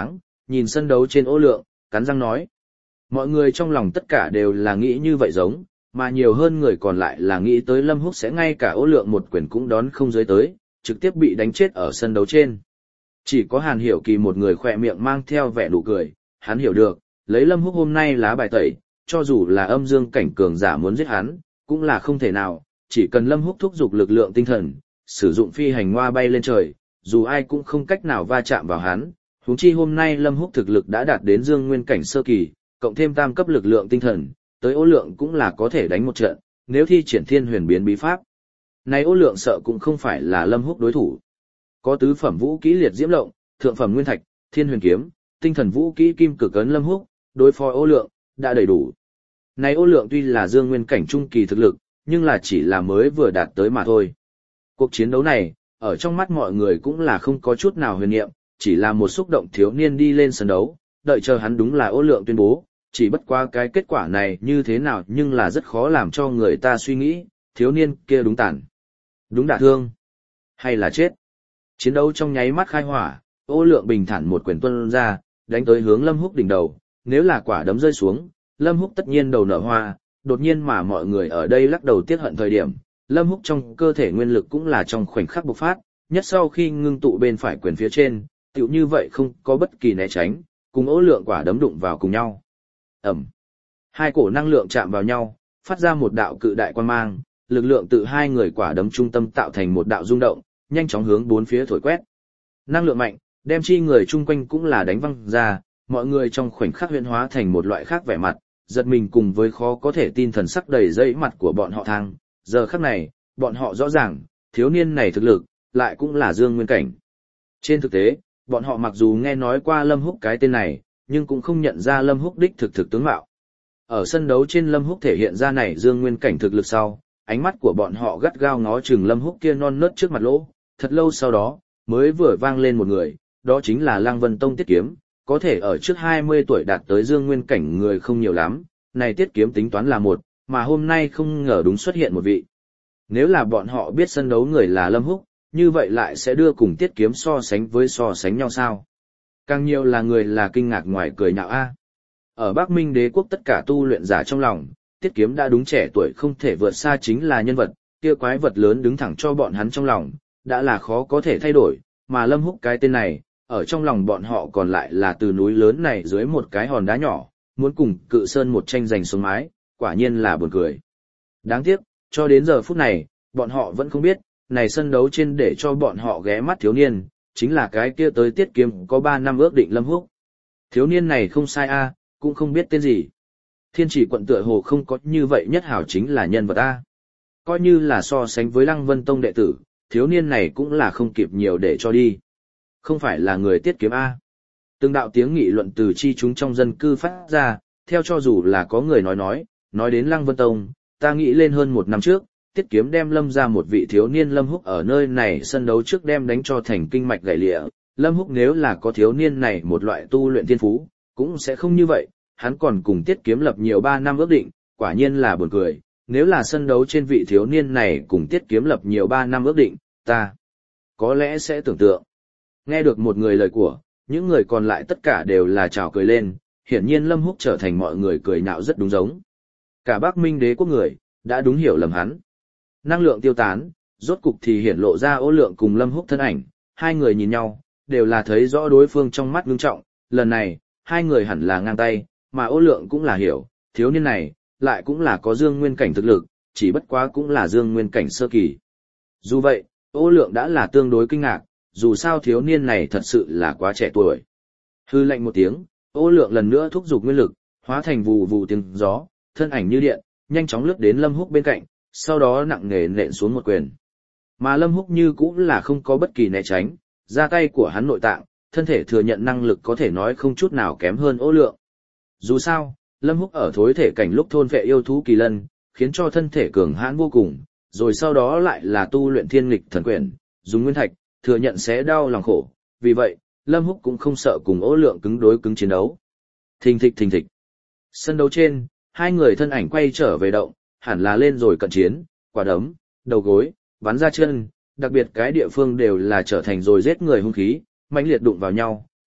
nhìn sân đấu trên Ô Lượng, cắn răng nói. Mọi người trong lòng tất cả đều là nghĩ như vậy giống, mà nhiều hơn người còn lại là nghĩ tới Lâm Húc sẽ ngay cả Ô Lượng một quyền cũng đón không dưới tới, trực tiếp bị đánh chết ở sân đấu trên. Chỉ có Hàn Hiểu Kỳ một người khỏe miệng mang theo vẻ nụ cười, hắn hiểu được, lấy Lâm Húc hôm nay lá bài tẩy, cho dù là âm dương cảnh cường giả muốn giết hắn, cũng là không thể nào, chỉ cần Lâm Húc thúc giục lực lượng tinh thần, sử dụng phi hành hoa bay lên trời, dù ai cũng không cách nào va chạm vào hắn, huống chi hôm nay Lâm Húc thực lực đã đạt đến dương nguyên cảnh sơ kỳ, cộng thêm tam cấp lực lượng tinh thần, tới Ô Lượng cũng là có thể đánh một trận, nếu thi triển thiên huyền biến bí pháp. Này Ô Lượng sợ cũng không phải là Lâm Húc đối thủ. Có tứ phẩm vũ kỹ liệt diễm lộng, thượng phẩm nguyên thạch, thiên huyền kiếm, tinh thần vũ kỹ kim cực ấn Lâm Húc, đối phó Ô Lượng đã đầy đủ. Này Ô Lượng tuy là dương nguyên cảnh trung kỳ thực lực, nhưng là chỉ là mới vừa đạt tới mà thôi. Cuộc chiến đấu này, ở trong mắt mọi người cũng là không có chút nào huyền niệm, chỉ là một xúc động thiếu niên đi lên sân đấu, đợi chờ hắn đúng là Ô Lượng tuyên bố, chỉ bất qua cái kết quả này như thế nào nhưng là rất khó làm cho người ta suy nghĩ, thiếu niên kia đúng tàn, đúng đả thương, hay là chết. Chiến đấu trong nháy mắt khai hỏa, Ô Lượng bình thản một quyền tuôn ra, đánh tới hướng Lâm Húc đỉnh đầu, nếu là quả đấm rơi xuống, Lâm Húc tất nhiên đầu nở hoa, đột nhiên mà mọi người ở đây lắc đầu tiếc hận thời điểm, Lâm Húc trong cơ thể nguyên lực cũng là trong khoảnh khắc bộc phát, nhất sau khi ngưng tụ bên phải quyền phía trên, tựu như vậy không có bất kỳ né tránh, cùng Ô Lượng quả đấm đụng vào cùng nhau. Ầm. Hai cổ năng lượng chạm vào nhau, phát ra một đạo cự đại quang mang, lực lượng từ hai người quả đấm trung tâm tạo thành một đạo rung động, nhanh chóng hướng bốn phía thổi quét. Năng lượng mạnh, đem chi người chung quanh cũng là đánh văng ra, mọi người trong khoảnh khắc huyễn hóa thành một loại khác vẻ mặt, giật mình cùng với khó có thể tin thần sắc đầy dẫy mặt của bọn họ thang. Giờ khắc này, bọn họ rõ ràng, thiếu niên này thực lực, lại cũng là dương nguyên cảnh. Trên thực tế, bọn họ mặc dù nghe nói qua Lâm Húc cái tên này, nhưng cũng không nhận ra Lâm Húc đích thực tướng mạo. Ở sân đấu trên Lâm Húc thể hiện ra này dương nguyên cảnh thực lực sau, ánh mắt của bọn họ gắt gao ngó chừng Lâm Húc kia non nớt trước mặt lỗ, thật lâu sau đó, mới vừa vang lên một người, đó chính là Lăng Vân Tông Tiết Kiếm, có thể ở trước 20 tuổi đạt tới dương nguyên cảnh người không nhiều lắm, này Tiết Kiếm tính toán là một, mà hôm nay không ngờ đúng xuất hiện một vị. Nếu là bọn họ biết sân đấu người là Lâm Húc, như vậy lại sẽ đưa cùng Tiết Kiếm so sánh nhau sao? Càng nhiều là người là kinh ngạc ngoài cười nhạo a. Ở Bắc Minh Đế quốc tất cả tu luyện giả trong lòng, Tiết Kiếm đã đúng trẻ tuổi không thể vượt xa chính là nhân vật, kia quái vật lớn đứng thẳng cho bọn hắn trong lòng, đã là khó có thể thay đổi, mà Lâm Húc cái tên này, ở trong lòng bọn họ còn lại là từ núi lớn này dưới một cái hòn đá nhỏ, muốn cùng Cự Sơn một tranh giành xuống mái, quả nhiên là buồn cười. Đáng tiếc, cho đến giờ phút này, bọn họ vẫn không biết, này sân đấu trên để cho bọn họ ghé mắt thiếu niên, chính là cái kia tới Tiết Kiếm có 3 năm ước định Lâm Húc. Thiếu niên này không sai a, cũng không biết tên gì. Thiên Chỉ quận tựa hồ không có như vậy nhất hảo chính là nhân vật a. Coi như là so sánh với Lăng Vân Tông đệ tử, thiếu niên này cũng là không kịp nhiều để cho đi. Không phải là người Tiết Kiếm a. Từng đạo tiếng nghị luận từ chi chúng trong dân cư phát ra, theo cho dù là có người nói đến Lăng Vân Tông, ta nghĩ lên hơn 1 năm trước, Tiết Kiếm đem Lâm ra một vị thiếu niên Lâm Húc ở nơi này sân đấu trước đem đánh cho thành kinh mạch gãy lịa. Lâm Húc nếu là có thiếu niên này một loại tu luyện thiên phú, cũng sẽ không như vậy, hắn còn cùng Tiết Kiếm lập nhiều 3 năm ước định, quả nhiên là buồn cười. Nếu là sân đấu trên vị thiếu niên này cùng Tiết Kiếm lập nhiều 3 năm ước định, ta có lẽ sẽ tưởng tượng. Nghe được một người lời của, những người còn lại tất cả đều là chào cười lên, hiển nhiên Lâm Húc trở thành mọi người cười nhạo rất đúng giống. Cả Bắc Minh Đế quốc người, đã đúng hiểu lầm hắn. Năng lượng tiêu tán, rốt cục thì hiển lộ ra Ô Lượng cùng Lâm Húc thân ảnh, hai người nhìn nhau, đều là thấy rõ đối phương trong mắt ngưng trọng, lần này, hai người hẳn là ngang tay, mà Ô Lượng cũng là hiểu, thiếu niên này, lại cũng là có dương nguyên cảnh thực lực, chỉ bất quá cũng là dương nguyên cảnh sơ kỳ. Dù vậy, Ô Lượng đã là tương đối kinh ngạc, dù sao thiếu niên này thật sự là quá trẻ tuổi. Hư lạnh một tiếng, Ô Lượng lần nữa thúc giục nguyên lực, hóa thành vù vù tiếng gió, thân ảnh như điện, nhanh chóng lướt đến Lâm Húc bên cạnh, sau đó nặng nề nện xuống một quyền. Mà Lâm Húc như cũng là không có bất kỳ né tránh, ra tay của hắn nội tạng, thân thể thừa nhận năng lực có thể nói không chút nào kém hơn Ô Lượng. Dù sao, Lâm Húc ở thối thể cảnh lúc thôn vệ yêu thú kỳ lân, khiến cho thân thể cường hãn vô cùng, rồi sau đó lại là tu luyện thiên nghịch thần quyền, dùng nguyên thạch, thừa nhận sẽ đau lòng khổ, vì vậy, Lâm Húc cũng không sợ cùng Ô Lượng cứng đối cứng chiến đấu. Thình thịch. Sân đấu trên, hai người thân ảnh quay trở về động, hẳn là lên rồi cận chiến, quả đấm, đầu gối, bắn ra chân, đặc biệt cái địa phương đều là trở thành rồi giết người hung khí, mãnh liệt đụng vào nhau,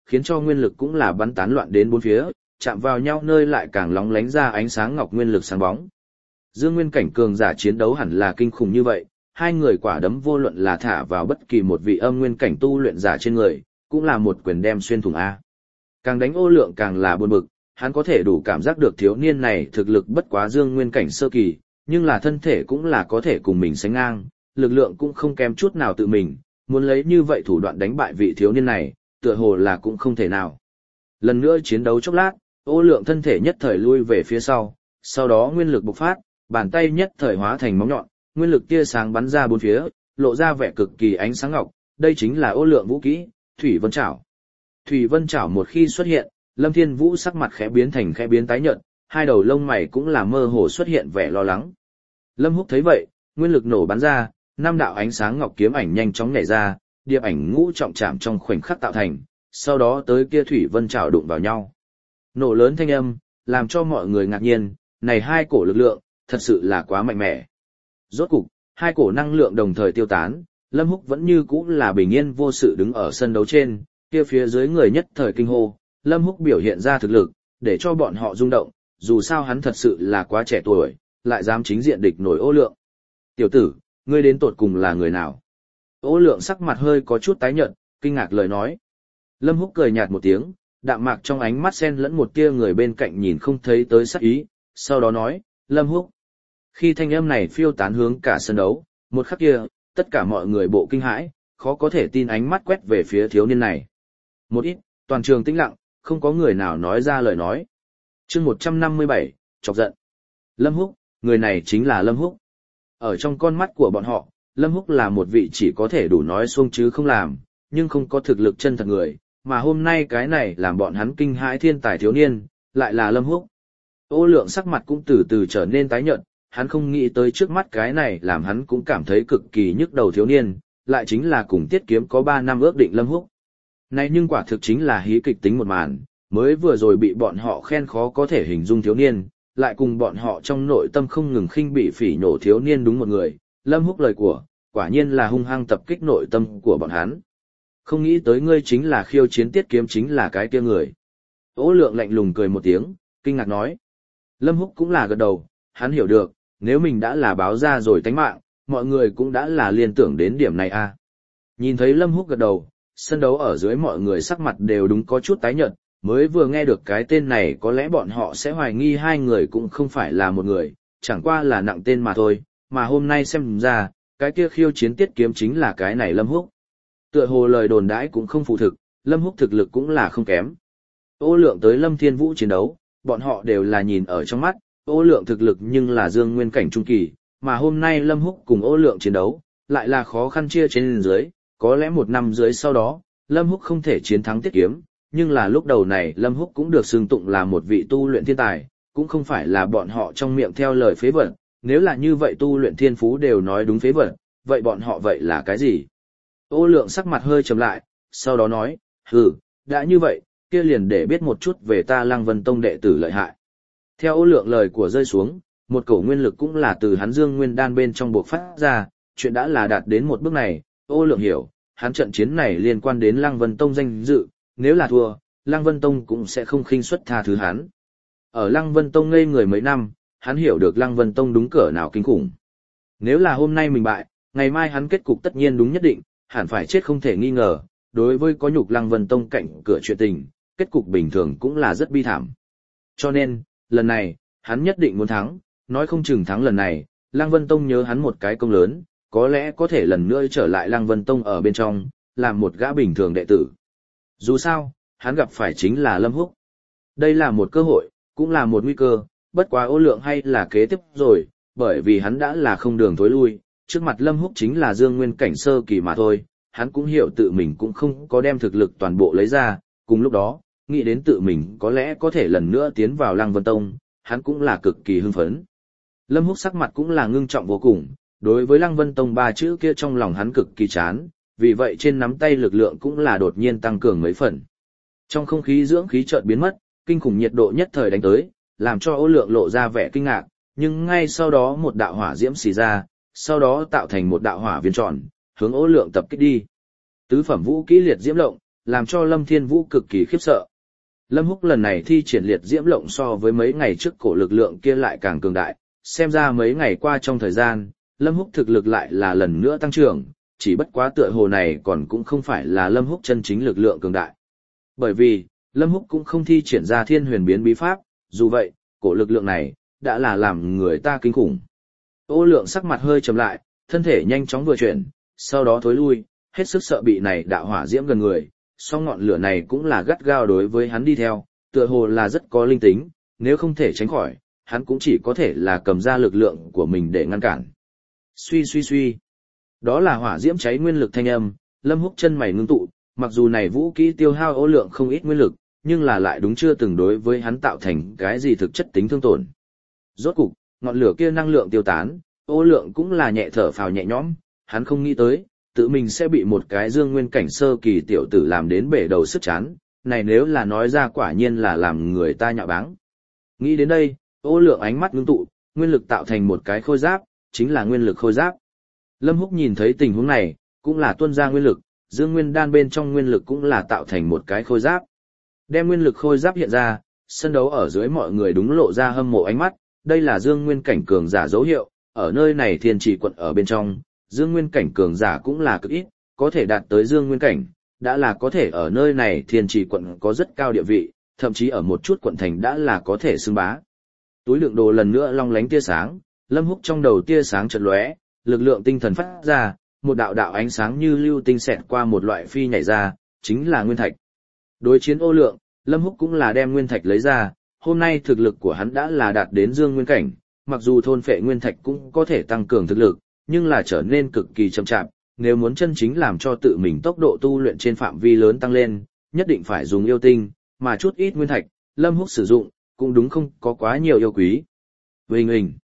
khiến cho nguyên lực cũng là bắn tán loạn đến bốn phía, chạm vào nhau nơi lại càng lóng lánh ra ánh sáng ngọc nguyên lực sáng bóng. Dương nguyên cảnh cường giả chiến đấu hẳn là kinh khủng như vậy, hai người quả đấm vô luận là thả vào bất kỳ một vị âm nguyên cảnh tu luyện giả trên người, cũng là một quyền đem xuyên thủng A. Càng đánh Ô Lượng càng là buồn bực, hắn có thể đủ cảm giác được thiếu niên này thực lực bất quá dương nguyên cảnh sơ kỳ, nhưng là thân thể cũng là có thể cùng mình sánh ngang, lực lượng cũng không kém chút nào tự mình, muốn lấy như vậy thủ đoạn đánh bại vị thiếu niên này, tựa hồ là cũng không thể nào. Lần nữa chiến đấu chốc lát, Ô Lượng thân thể nhất thời lui về phía sau đó nguyên lực bộc phát, bàn tay nhất thời hóa thành móng nhọn, nguyên lực tia sáng bắn ra bốn phía, lộ ra vẻ cực kỳ ánh sáng ngọc, đây chính là Ô Lượng vũ kỹ, Thủy Vân Trảo. Thủy Vân Trảo một khi xuất hiện, Lâm Thiên Vũ sắc mặt khẽ biến tái nhợt, hai đầu lông mày cũng là mơ hồ xuất hiện vẻ lo lắng. Lâm Húc thấy vậy, nguyên lực nổ bắn ra, năm đạo ánh sáng ngọc kiếm ảnh nhanh chóng nhảy ra, điệp ảnh ngũ trọng chạm trong khoảnh khắc tạo thành, sau đó tới kia Thủy Vân Trảo đụng vào nhau. Nổ lớn thanh âm, làm cho mọi người ngạc nhiên, này hai cổ lực lượng, thật sự là quá mạnh mẽ. Rốt cục, hai cổ năng lượng đồng thời tiêu tán, Lâm Húc vẫn như cũ là bình yên vô sự đứng ở sân đấu trên, kia phía dưới người nhất thời kinh hô, Lâm Húc biểu hiện ra thực lực, để cho bọn họ rung động, dù sao hắn thật sự là quá trẻ tuổi, lại dám chính diện địch nổi Ô Lượng. Tiểu tử, ngươi đến tột cùng là người nào? Ô Lượng sắc mặt hơi có chút tái nhợt, kinh ngạc lời nói. Lâm Húc cười nhạt một tiếng, đạm mạc trong ánh mắt xen lẫn một tia người bên cạnh nhìn không thấy tới sắc ý, sau đó nói, Lâm Húc. Khi thanh âm này phiêu tán hướng cả sân đấu, một khắc kia, tất cả mọi người bộ kinh hãi, khó có thể tin ánh mắt quét về phía thiếu niên này. Một ít, toàn trường tĩnh lặng, không có người nào nói ra lời nói. Chương 157, chọc giận. Lâm Húc, người này chính là Lâm Húc. Ở trong con mắt của bọn họ, Lâm Húc là một vị chỉ có thể đủ nói xuông chứ không làm, nhưng không có thực lực chân thật người, mà hôm nay cái này làm bọn hắn kinh hãi thiên tài thiếu niên, lại là Lâm Húc. Ô Lượng sắc mặt cũng từ từ trở nên tái nhợt, hắn không nghĩ tới trước mắt cái này làm hắn cũng cảm thấy cực kỳ nhức đầu thiếu niên, lại chính là cùng Tiết Kiếm có 3 năm ước định Lâm Húc. Này nhưng quả thực chính là hí kịch tính một màn, mới vừa rồi bị bọn họ khen khó có thể hình dung thiếu niên, lại cùng bọn họ trong nội tâm không ngừng khinh bị phỉ nhổ thiếu niên đúng một người, Lâm Húc lời của, quả nhiên là hung hăng tập kích nội tâm của bọn hắn. Không nghĩ tới ngươi chính là khiêu chiến Tiết Kiếm chính là cái kia người. Ô Lượng lạnh lùng cười một tiếng, kinh ngạc nói. Lâm Húc cũng là gật đầu, hắn hiểu được, nếu mình đã là báo ra rồi tánh mạng, mọi người cũng đã là liên tưởng đến điểm này a. Nhìn thấy Lâm Húc gật đầu, sân đấu ở dưới mọi người sắc mặt đều đúng có chút tái nhợt, mới vừa nghe được cái tên này có lẽ bọn họ sẽ hoài nghi hai người cũng không phải là một người, chẳng qua là nặng tên mà thôi, mà hôm nay xem ra, cái kia khiêu chiến Tiết Kiếm chính là cái này Lâm Húc. Tựa hồ lời đồn đãi cũng không phụ thực, Lâm Húc thực lực cũng là không kém. Ô Lượng tới Lâm Thiên Vũ chiến đấu, bọn họ đều là nhìn ở trong mắt, Ô Lượng thực lực nhưng là dương nguyên cảnh trung kỳ, mà hôm nay Lâm Húc cùng Ô Lượng chiến đấu, lại là khó khăn chia trên dưới, có lẽ một năm dưới sau đó, Lâm Húc không thể chiến thắng Tiết Kiếm, nhưng là lúc đầu này Lâm Húc cũng được xưng tụng là một vị tu luyện thiên tài, cũng không phải là bọn họ trong miệng theo lời phế vật, nếu là như vậy tu luyện thiên phú đều nói đúng phế vật, vậy bọn họ vậy là cái gì? Ô Lượng sắc mặt hơi trầm lại, sau đó nói, đã như vậy, kia liền để biết một chút về ta Lăng Vân Tông đệ tử lợi hại. Theo Ô Lượng lời của rơi xuống, một cổ nguyên lực cũng là từ hắn dương nguyên đan bên trong buộc phát ra, chuyện đã là đạt đến một bước này, Ô Lượng hiểu, hắn trận chiến này liên quan đến Lăng Vân Tông danh dự, nếu là thua, Lăng Vân Tông cũng sẽ không khinh suất tha thứ hắn. Ở Lăng Vân Tông ngây người mấy năm, hắn hiểu được Lăng Vân Tông đúng cỡ nào kinh khủng. Nếu là hôm nay mình bại, ngày mai hắn kết cục tất nhiên đúng nhất định, hẳn phải chết không thể nghi ngờ, đối với có nhục Lăng Vân Tông cạnh cửa chuyện tình, kết cục bình thường cũng là rất bi thảm. Cho nên, lần này, hắn nhất định muốn thắng, nói không chừng thắng lần này, Lăng Vân Tông nhớ hắn một cái công lớn, có lẽ có thể lần nữa trở lại Lăng Vân Tông ở bên trong, làm một gã bình thường đệ tử. Dù sao, hắn gặp phải chính là Lâm Húc. Đây là một cơ hội, cũng là một nguy cơ, bất quá Ô Lượng hay là kế tiếp rồi, bởi vì hắn đã là không đường thối lui, trước mặt Lâm Húc chính là dương nguyên cảnh sơ kỳ mà thôi, hắn cũng hiểu tự mình cũng không có đem thực lực toàn bộ lấy ra, cùng lúc đó, nghĩ đến tự mình có lẽ có thể lần nữa tiến vào Lăng Vân Tông, hắn cũng là cực kỳ hưng phấn. Lâm Húc sắc mặt cũng là ngưng trọng vô cùng, đối với Lăng Vân Tông 3 chữ kia trong lòng hắn cực kỳ chán, vì vậy trên nắm tay lực lượng cũng là đột nhiên tăng cường mấy phần. Trong không khí dưỡng khí chợt biến mất, kinh khủng nhiệt độ nhất thời đánh tới, làm cho Ô Lượng lộ ra vẻ kinh ngạc, nhưng ngay sau đó một đạo hỏa diễm xì ra, sau đó tạo thành một đạo hỏa viên tròn, hướng Ô Lượng tập kích đi. Tứ phẩm vũ kỹ liệt diễm lộng, làm cho Lâm Thiên Vũ cực kỳ khiếp sợ. Lâm Húc lần này thi triển liệt diễm lộng so với mấy ngày trước cổ lực lượng kia lại càng cường đại, xem ra mấy ngày qua trong thời gian, Lâm Húc thực lực lại là lần nữa tăng trưởng, chỉ bất quá tựa hồ này còn cũng không phải là Lâm Húc chân chính lực lượng cường đại. Bởi vì, Lâm Húc cũng không thi triển ra thiên huyền biến bí pháp, dù vậy, cổ lực lượng này, đã là làm người ta kinh khủng. Ô Lượng sắc mặt hơi trầm lại, thân thể nhanh chóng vừa chuyển, sau đó thối lui, hết sức sợ bị này đạo hỏa diễm gần người, song ngọn lửa này cũng là gắt gao đối với hắn đi theo, tựa hồ là rất có linh tính, nếu không thể tránh khỏi, hắn cũng chỉ có thể là cầm ra lực lượng của mình để ngăn cản. Suy suy suy. Đó là hỏa diễm cháy nguyên lực thanh âm, Lâm Húc chân mày ngưng tụ, mặc dù này vũ kỹ tiêu hao Ô Lượng không ít nguyên lực, nhưng là lại đúng chưa từng đối với hắn tạo thành cái gì thực chất tính thương tổn. Rốt cục, ngọn lửa kia năng lượng tiêu tán, Ô Lượng cũng là nhẹ thở phào nhẹ nhõm, hắn không nghĩ tới, tự mình sẽ bị một cái dương nguyên cảnh sơ kỳ tiểu tử làm đến bể đầu sức chán, này nếu là nói ra quả nhiên là làm người ta nhạo báng. Nghĩ đến đây, Ô Lượng ánh mắt ngưng tụ, nguyên lực tạo thành một cái khôi giáp, chính là nguyên lực khôi giáp. Lâm Húc nhìn thấy tình huống này, cũng là tuôn ra nguyên lực, dương nguyên đan bên trong nguyên lực cũng là tạo thành một cái khôi giáp. Đem nguyên lực khôi giáp hiện ra, sân đấu ở dưới mọi người đúng lộ ra hâm mộ ánh mắt, đây là dương nguyên cảnh cường giả dấu hiệu, ở nơi này Thiên Trì quận ở bên trong, dương nguyên cảnh cường giả cũng là cực ít, có thể đạt tới dương nguyên cảnh, đã là có thể ở nơi này Thiên Trì quận có rất cao địa vị, thậm chí ở một chút quận thành đã là có thể xưng bá. Túi lượng đồ lần nữa long lánh tia sáng, Lâm Húc trong đầu tia sáng chợt lóe, lực lượng tinh thần phát ra, một đạo đạo ánh sáng như lưu tinh xẹt qua một loại phi nhảy ra, chính là nguyên thạch. Đối chiến Ô Lượng, Lâm Húc cũng là đem nguyên thạch lấy ra, hôm nay thực lực của hắn đã là đạt đến dương nguyên cảnh, mặc dù thôn phệ nguyên thạch cũng có thể tăng cường thực lực, nhưng là trở nên cực kỳ chậm chạp, nếu muốn chân chính làm cho tự mình tốc độ tu luyện trên phạm vi lớn tăng lên, nhất định phải dùng yêu tinh, mà chút ít nguyên thạch, Lâm Húc sử dụng, cũng đúng không có quá nhiều yêu quý. Vinh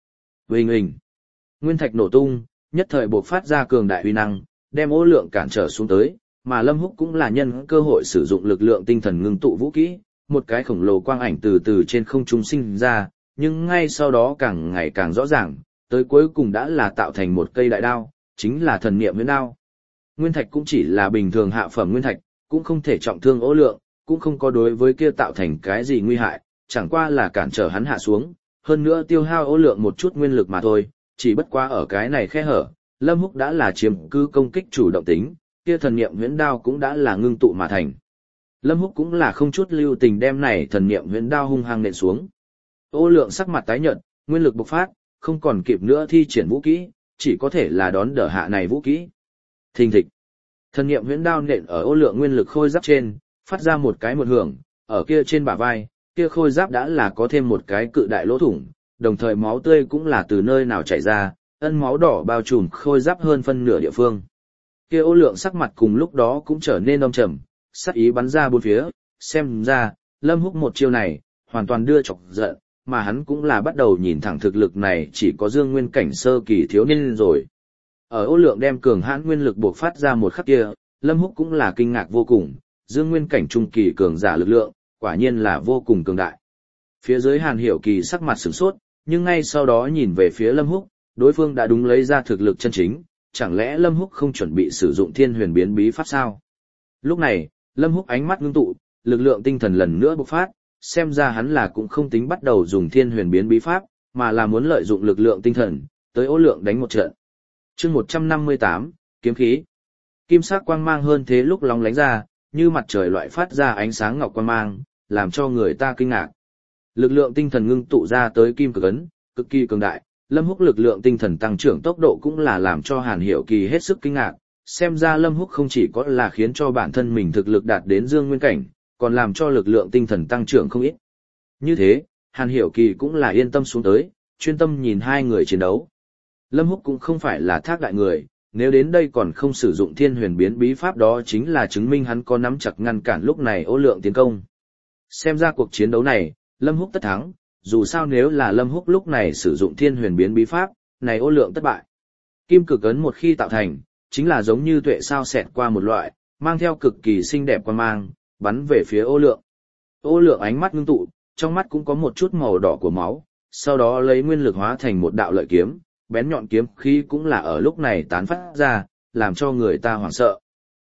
hình. Nguyên thạch nổ tung, nhất thời bộc phát ra cường đại uy năng, đem Ô Lượng cản trở xuống tới, mà Lâm Húc cũng là nhân cơ hội sử dụng lực lượng tinh thần ngưng tụ vũ kỹ, một cái khổng lồ quang ảnh từ từ trên không trung sinh ra, nhưng ngay sau đó càng ngày càng rõ ràng, tới cuối cùng đã là tạo thành một cây đại đao, chính là thần niệm huyễn đao. Nguyên thạch cũng chỉ là bình thường hạ phẩm nguyên thạch, cũng không thể trọng thương Ô Lượng, cũng không có đối với kia tạo thành cái gì nguy hại, chẳng qua là cản trở hắn hạ xuống, hơn nữa tiêu hao Ô Lượng một chút nguyên lực mà thôi, chỉ bất quá ở cái này khe hở, Lâm Húc đã là chiếm cứ công kích chủ động tính, kia thần niệm huyễn đao cũng đã là ngưng tụ mà thành. Lâm Húc cũng là không chút lưu tình đem này thần niệm huyễn đao hung hăng nện xuống. Ô Lượng sắc mặt tái nhợt, nguyên lực bộc phát, không còn kịp nữa thi triển vũ kỹ, chỉ có thể là đón đỡ hạ này vũ kỹ. Thình thịch. Thần niệm huyễn đao nện ở Ô Lượng nguyên lực khôi giáp trên, phát ra một cái một hưởng, ở kia trên bả vai, kia khôi giáp đã là có thêm một cái cự đại lỗ thủng, đồng thời máu tươi cũng là từ nơi nào chảy ra, ân máu đỏ bao trùm khôi giáp hơn phân nửa địa phương. Kia Ô Lượng sắc mặt cùng lúc đó cũng trở nên âm trầm, sát ý bắn ra bốn phía, xem ra, Lâm Húc một chiêu này, hoàn toàn đưa chọc giận, mà hắn cũng là bắt đầu nhìn thẳng thực lực này chỉ có dương nguyên cảnh sơ kỳ thiếu niên rồi. Ở Ô Lượng đem cường hãn nguyên lực buộc phát ra một khắc kia, Lâm Húc cũng là kinh ngạc vô cùng, dương nguyên cảnh trung kỳ cường giả lực lượng, quả nhiên là vô cùng cường đại. Phía dưới Hàn Hiểu Kỳ sắc mặt sửng sốt, nhưng ngay sau đó nhìn về phía Lâm Húc, đối phương đã đúng lấy ra thực lực chân chính, chẳng lẽ Lâm Húc không chuẩn bị sử dụng thiên huyền biến bí pháp sao? Lúc này, Lâm Húc ánh mắt ngưng tụ, lực lượng tinh thần lần nữa bộc phát, xem ra hắn là cũng không tính bắt đầu dùng thiên huyền biến bí pháp, mà là muốn lợi dụng lực lượng tinh thần, tới Ô Lượng đánh một trận. Chương 158, kiếm khí. Kim sắc quang mang hơn thế lúc lóng lánh ra, như mặt trời loại phát ra ánh sáng ngọc quang mang, làm cho người ta kinh ngạc. Lực lượng tinh thần ngưng tụ ra tới kim cực ấn, cực kỳ cường đại, Lâm Húc lực lượng tinh thần tăng trưởng tốc độ cũng là làm cho Hàn Hiểu Kỳ hết sức kinh ngạc, xem ra Lâm Húc không chỉ có là khiến cho bản thân mình thực lực đạt đến dương nguyên cảnh, còn làm cho lực lượng tinh thần tăng trưởng không ít. Như thế, Hàn Hiểu Kỳ cũng là yên tâm xuống tới, chuyên tâm nhìn hai người chiến đấu. Lâm Húc cũng không phải là thác đại người, nếu đến đây còn không sử dụng thiên huyền biến bí pháp đó chính là chứng minh hắn có nắm chặt ngăn cản lúc này Ô Lượng tiến công. Xem ra cuộc chiến đấu này, Lâm Húc tất thắng, dù sao nếu là Lâm Húc lúc này sử dụng thiên huyền biến bí pháp, này Ô Lượng thất bại. Kim cực ấn một khi tạo thành, chính là giống như tuệ sao xẹt qua một loại, mang theo cực kỳ xinh đẹp quang mang, bắn về phía Ô Lượng. Ô Lượng ánh mắt ngưng tụ, trong mắt cũng có một chút màu đỏ của máu, sau đó lấy nguyên lực hóa thành một đạo lợi kiếm, bén nhọn kiếm khí cũng là ở lúc này tán phát ra, làm cho người ta hoảng sợ.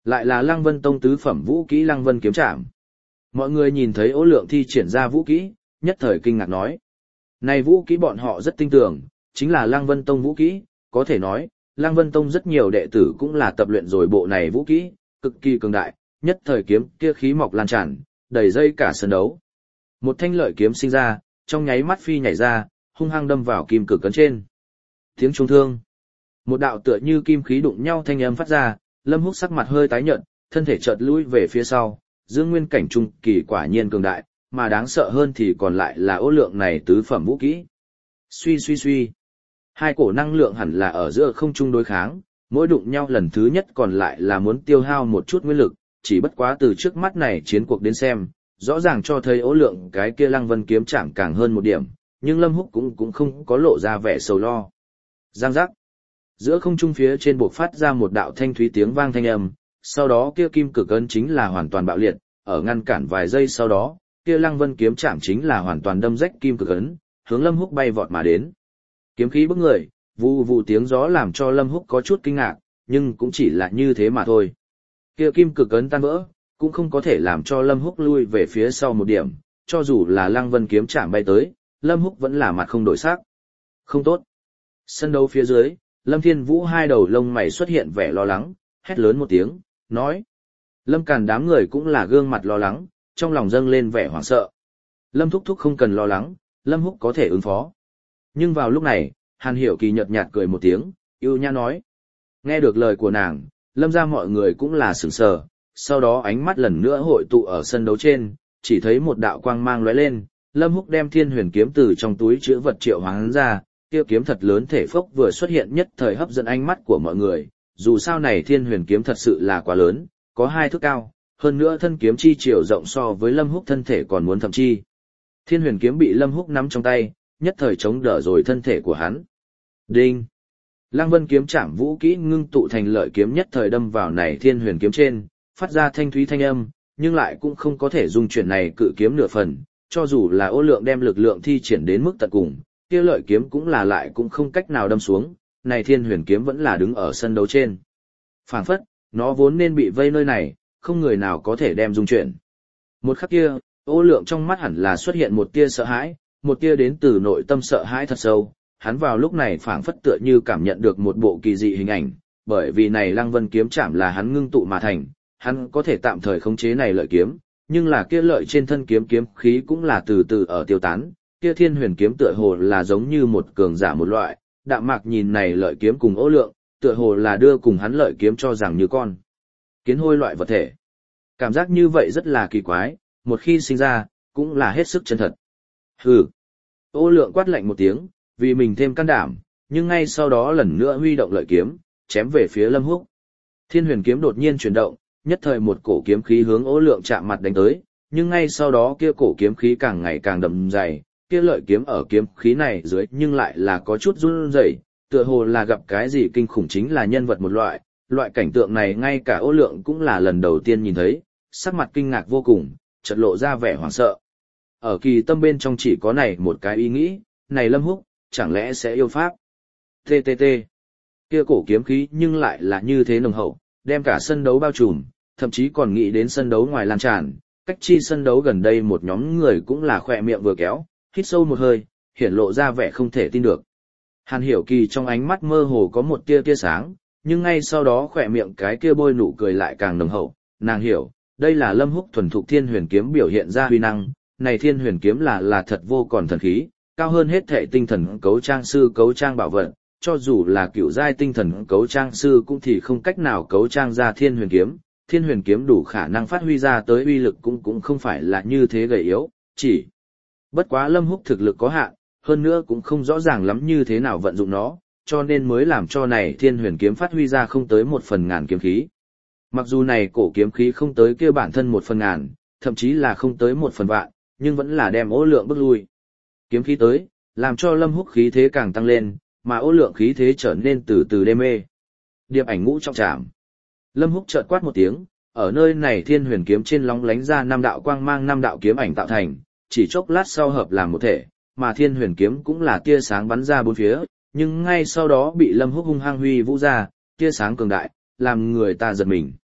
Lại là Lăng Vân Tông tứ phẩm vũ kỹ Lăng Vân kiếm trảm. Mọi người nhìn thấy Ô Lượng thi triển ra vũ kỹ, nhất thời kinh ngạc nói. Này vũ kỹ bọn họ rất tin tưởng, chính là Lăng Vân Tông vũ kỹ, có thể nói, Lăng Vân Tông rất nhiều đệ tử cũng là tập luyện rồi bộ này vũ kỹ, cực kỳ cường đại, nhất thời kiếm kia khí mọc lan tràn, đầy dây cả sân đấu. Một thanh lợi kiếm sinh ra, trong nháy mắt phi nhảy ra, hung hăng đâm vào kim cực cấn trên. Tiếng trung thương. Một đạo tựa như kim khí đụng nhau thanh âm phát ra, Lâm Húc sắc mặt hơi tái nhợt, thân thể chợt lùi về phía sau, dương nguyên cảnh trung kỳ quả nhiên cường đại, mà đáng sợ hơn thì còn lại là Ô Lượng này tứ phẩm vũ kỹ. Suy suy suy. Hai cổ năng lượng hẳn là ở giữa không trung đối kháng, mỗi đụng nhau lần thứ nhất còn lại là muốn tiêu hao một chút nguyên lực, chỉ bất quá từ trước mắt này chiến cuộc đến xem, rõ ràng cho thấy Ô Lượng cái kia Lăng Vân kiếm chạm càng hơn một điểm, nhưng Lâm Húc cũng không có lộ ra vẻ sầu lo. Giang giác. Giữa không trung phía trên bộc phát ra một đạo thanh thúy tiếng vang thanh âm, sau đó kia kim cực ấn chính là hoàn toàn bạo liệt, ở ngăn cản vài giây sau đó, kia Lăng Vân kiếm chạm chính là hoàn toàn đâm rách kim cực ấn, hướng Lâm Húc bay vọt mà đến. Kiếm khí bức người, vù vù tiếng gió làm cho Lâm Húc có chút kinh ngạc, nhưng cũng chỉ là như thế mà thôi. Kia kim cực ấn tan vỡ, cũng không có thể làm cho Lâm Húc lui về phía sau một điểm, cho dù là Lăng Vân kiếm chạm bay tới, Lâm Húc vẫn là mặt không đổi sắc. Không tốt. Sân đấu phía dưới, Lâm Thiên Vũ hai đầu lông mày xuất hiện vẻ lo lắng, hét lớn một tiếng, nói. Lâm Càn đám người cũng là gương mặt lo lắng, trong lòng dâng lên vẻ hoảng sợ. Lâm Thúc Thúc không cần lo lắng, Lâm Húc có thể ứng phó. Nhưng vào lúc này, Hàn Hiểu Kỳ nhợt nhạt cười một tiếng, yêu nhã nói. Nghe được lời của nàng, Lâm ra mọi người cũng là sửng sờ, sau đó ánh mắt lần nữa hội tụ ở sân đấu trên, chỉ thấy một đạo quang mang lóe lên, Lâm Húc đem Thiên Huyền kiếm từ trong túi chứa vật triệu hoán ra, kia kiếm thật lớn thể phốc vừa xuất hiện nhất thời hấp dẫn ánh mắt của mọi người, dù sao này Thiên Huyền kiếm thật sự là quá lớn, có 2 thước cao, hơn nữa thân kiếm chi chiều rộng so với Lâm Húc thân thể còn muốn thậm chi. Thiên Huyền kiếm bị Lâm Húc nắm trong tay, nhất thời chống đỡ rồi thân thể của hắn. Đinh! Lăng Vân kiếm chạm vũ kỹ ngưng tụ thành lợi kiếm nhất thời đâm vào này Thiên Huyền kiếm trên, phát ra thanh thúy thanh âm, nhưng lại cũng không có thể dung chuyển này cự kiếm nửa phần, cho dù là Ô Lượng đem lực lượng thi triển đến mức tận cùng, kia lợi kiếm cũng là lại cũng không cách nào đâm xuống, này Thiên Huyền kiếm vẫn là đứng ở sân đấu trên. Phảng phất, nó vốn nên bị vây nơi này, không người nào có thể đem dung chuyển. Một khắc kia, Ô Lượng trong mắt hẳn là xuất hiện một tia sợ hãi, một tia đến từ nội tâm sợ hãi thật sâu, hắn vào lúc này phảng phất tựa như cảm nhận được một bộ kỳ dị hình ảnh, bởi vì này Lăng Vân kiếm chạm là hắn ngưng tụ mà thành, hắn có thể tạm thời khống chế này lợi kiếm, nhưng là kia lợi trên thân kiếm kiếm khí cũng là từ từ ở tiêu tán, kia Thiên Huyền kiếm tựa hồ là giống như một cường giả một loại, Đạm Mạc nhìn này lợi kiếm cùng Ô Lượng, tựa hồ là đưa cùng hắn lợi kiếm cho rằng như con kiến hôi loại vật thể. Cảm giác như vậy rất là kỳ quái, một khi sinh ra, cũng là hết sức chân thật. Hừ. Ô Lượng quát lạnh một tiếng, vì mình thêm can đảm, nhưng ngay sau đó lần nữa huy động lợi kiếm, chém về phía Lâm Húc. Thiên Huyền kiếm đột nhiên chuyển động, nhất thời một cổ kiếm khí hướng Ô Lượng chạm mặt đánh tới, nhưng ngay sau đó kia cổ kiếm khí càng ngày càng đậm dày, kia lợi kiếm ở kiếm khí này dưới nhưng lại là có chút run rẩy, tựa hồ là gặp cái gì kinh khủng chính là nhân vật một loại cảnh tượng này ngay cả Ô Lượng cũng là lần đầu tiên nhìn thấy, sắc mặt kinh ngạc vô cùng, chợt lộ ra vẻ hoảng sợ. Ở kỳ tâm bên trong chỉ có này một cái ý nghĩ, này Lâm Húc, chẳng lẽ sẽ yêu pháp? TTT. Kia cổ kiếm khí nhưng lại là như thế nồng hậu, đem cả sân đấu bao trùm, thậm chí còn nghĩ đến sân đấu ngoài lan tràn, cách chi sân đấu gần đây một nhóm người cũng là khỏe miệng vừa kéo, hít sâu một hơi, hiển lộ ra vẻ không thể tin được. Hàn Hiểu Kỳ trong ánh mắt mơ hồ có một tia sáng, nhưng ngay sau đó khỏe miệng cái kia bôi nụ cười lại càng nồng hậu, nàng hiểu, đây là Lâm Húc thuần thục Thiên Huyền kiếm biểu hiện ra huy năng, này Thiên Huyền kiếm là thật vô còn thần khí, cao hơn hết thệ tinh thần cấu trang sư cấu trang bảo vật, cho dù là cựu giai tinh thần cấu trang sư cũng thì không cách nào cấu trang ra Thiên Huyền kiếm. Thiên Huyền kiếm đủ khả năng phát huy ra tới uy lực cũng không phải là như thế gầy yếu, chỉ bất quá Lâm Húc thực lực có hạn, hơn nữa cũng không rõ ràng lắm như thế nào vận dụng nó, cho nên mới làm cho này Thiên Huyền kiếm phát huy ra không tới 1/1000 kiếm khí. Mặc dù này cổ kiếm khí không tới kia bản thân 1/1000, thậm chí là không tới 1/1000, nhưng vẫn là đem Ô Lượng bước lui. Kiếm khí tới, làm cho Lâm Húc khí thế càng tăng lên, mà Ô Lượng khí thế trở nên từ từ đê mê. Điệp ảnh ngũ trọng trảm. Lâm Húc chợt quát một tiếng, ở nơi này Thiên Huyền kiếm trên lóng lánh ra 5 đạo quang mang 5 đạo kiếm ảnh tạo thành, chỉ chốc lát sau hợp làm một thể, mà Thiên Huyền kiếm cũng là tia sáng bắn ra bốn phía, nhưng ngay sau đó bị Lâm Húc hung hăng huy vũ ra, tia sáng cường đại, làm người ta giật mình.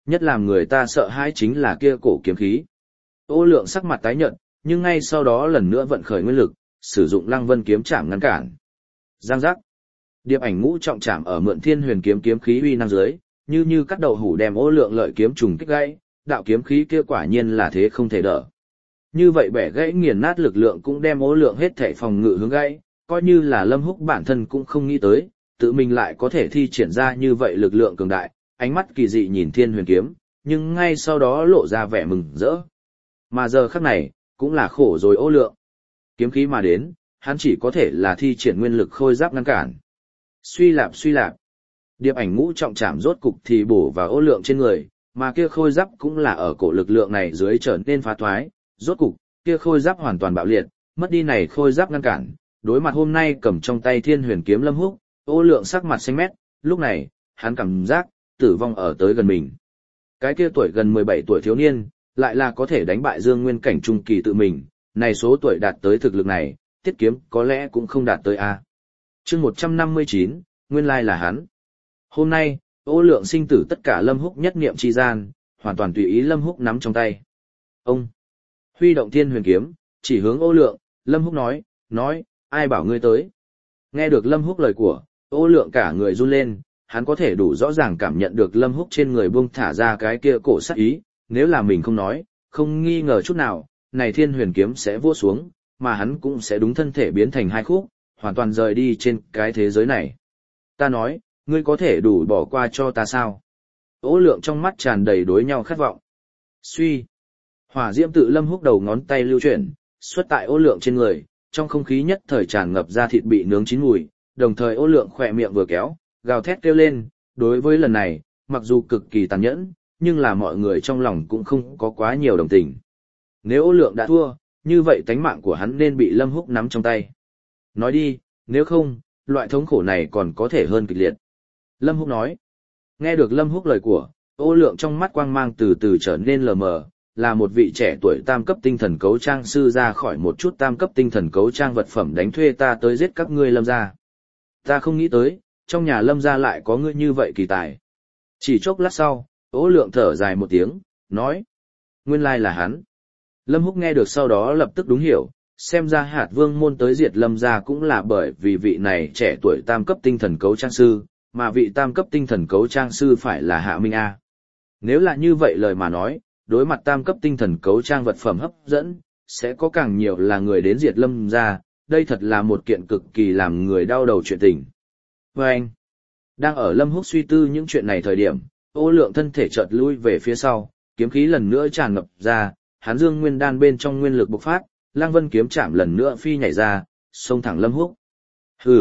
Nhất làm người ta sợ hãi chính là kia cổ kiếm khí. Ô Lượng sắc mặt tái nhợt, nhưng ngay sau đó lần nữa vận khởi nguyên lực, sử dụng Lăng Vân kiếm chạm ngăn cản. Giang giác. Điệp ảnh ngũ trọng chạm ở Mượn Thiên Huyền kiếm kiếm khí uy năng dưới, như cắt đầu hủ đem Ô Lượng lợi kiếm trùng kích gãy, đạo kiếm khí kia quả nhiên là thế không thể đỡ. Như vậy bẻ gãy nghiền nát lực lượng cũng đem Ô Lượng hết thảy phòng ngự hướng gãy, coi như là Lâm Húc bản thân cũng không nghĩ tới, tự mình lại có thể thi triển ra như vậy lực lượng cường đại, ánh mắt kỳ dị nhìn Thiên Huyền kiếm, nhưng ngay sau đó lộ ra vẻ mừng rỡ. Mà giờ khắc này, cũng là khổ rồi Ô Lượng. Kiếm khí mà đến, hắn chỉ có thể là thi triển nguyên lực khôi giáp ngăn cản. Suy lạp. Điệp ảnh ngũ trọng chạm rốt cục thì bổ vào Ô Lượng trên người, mà kia khôi giáp cũng là ở cổ lực lượng này dưới trở nên phá thoái, rốt cục, kia khôi giáp hoàn toàn bạo liệt, mất đi này khôi giáp ngăn cản, đối mặt hôm nay cầm trong tay Thiên Huyền kiếm Lâm Húc, Ô Lượng sắc mặt xanh mét, lúc này, hắn cảm giác tử vong ở tới gần mình. Cái kia tuổi gần 17 tuổi thiếu niên, lại là có thể đánh bại Dương Nguyên cảnh trung kỳ tự mình, này số tuổi đạt tới thực lực này, Tiết Kiếm có lẽ cũng không đạt tới a. Chương 159, nguyên lai là hắn. Hôm nay, Ô Lượng sinh tử tất cả Lâm Húc nhất niệm chi gian, hoàn toàn tùy ý Lâm Húc nắm trong tay. Ông huy động Thiên Huyền kiếm, chỉ hướng Ô Lượng, Lâm Húc nói, ai bảo ngươi tới? Nghe được Lâm Húc lời của, Ô Lượng cả người run lên, hắn có thể đủ rõ ràng cảm nhận được Lâm Húc trên người buông thả ra cái kia cổ sát ý, nếu là mình không nói, không nghi ngờ chút nào, này Thiên Huyền kiếm sẽ vỗ xuống, mà hắn cũng sẽ đúng thân thể biến thành hai khúc, hoàn toàn rời đi trên cái thế giới này. Ta nói, ngươi có thể đủ bỏ qua cho ta sao? Ô Lượng trong mắt tràn đầy đối nhau khát vọng. Suy. Hỏa diễm tự Lâm Húc đầu ngón tay lưu chuyển, xuất tại Ô Lượng trên người, trong không khí nhất thời tràn ngập ra thịt bị nướng chín mùi, đồng thời Ô Lượng khỏe miệng vừa kéo, gào thét kêu lên, đối với lần này, mặc dù cực kỳ tàn nhẫn, nhưng là mọi người trong lòng cũng không có quá nhiều đồng tình. Nếu Ô Lượng đã thua, như vậy tánh mạng của hắn nên bị Lâm Húc nắm trong tay. Nói đi, nếu không, loại thống khổ này còn có thể hơn kịch liệt. Lâm Húc nói. Nghe được Lâm Húc lời của, Ô Lượng trong mắt quang mang từ từ trở nên lờ mờ, là một vị trẻ tuổi tam cấp tinh thần cấu trang sư ra khỏi một chút tam cấp tinh thần cấu trang vật phẩm đánh thuê ta tới giết các ngươi Lâm gia. Ta không nghĩ tới, trong nhà Lâm gia lại có ngươi như vậy kỳ tài. Chỉ chốc lát sau, Ô Lượng thở dài một tiếng, nói. Nguyên lai là hắn. Lâm Húc nghe được sau đó lập tức đúng hiểu, xem ra Hạt Vương môn tới diệt Lâm gia cũng là bởi vì vị này trẻ tuổi tam cấp tinh thần cấu trang sư, mà vị tam cấp tinh thần cấu trang sư phải là Hạ Minh A. Nếu là như vậy lời mà nói, đối mặt tam cấp tinh thần cấu trang vật phẩm hấp dẫn, sẽ có càng nhiều là người đến diệt Lâm gia, đây thật là một kiện cực kỳ làm người đau đầu chuyện tình. Và anh, đang ở Lâm Húc suy tư những chuyện này thời điểm, Ô Lượng thân thể chợt lui về phía sau, kiếm khí lần nữa tràn ngập ra, hắn Dương Nguyên đan bên trong nguyên lực bộc phát, Lăng Vân kiếm chạm lần nữa phi nhảy ra, xông thẳng Lâm Húc. Hừ.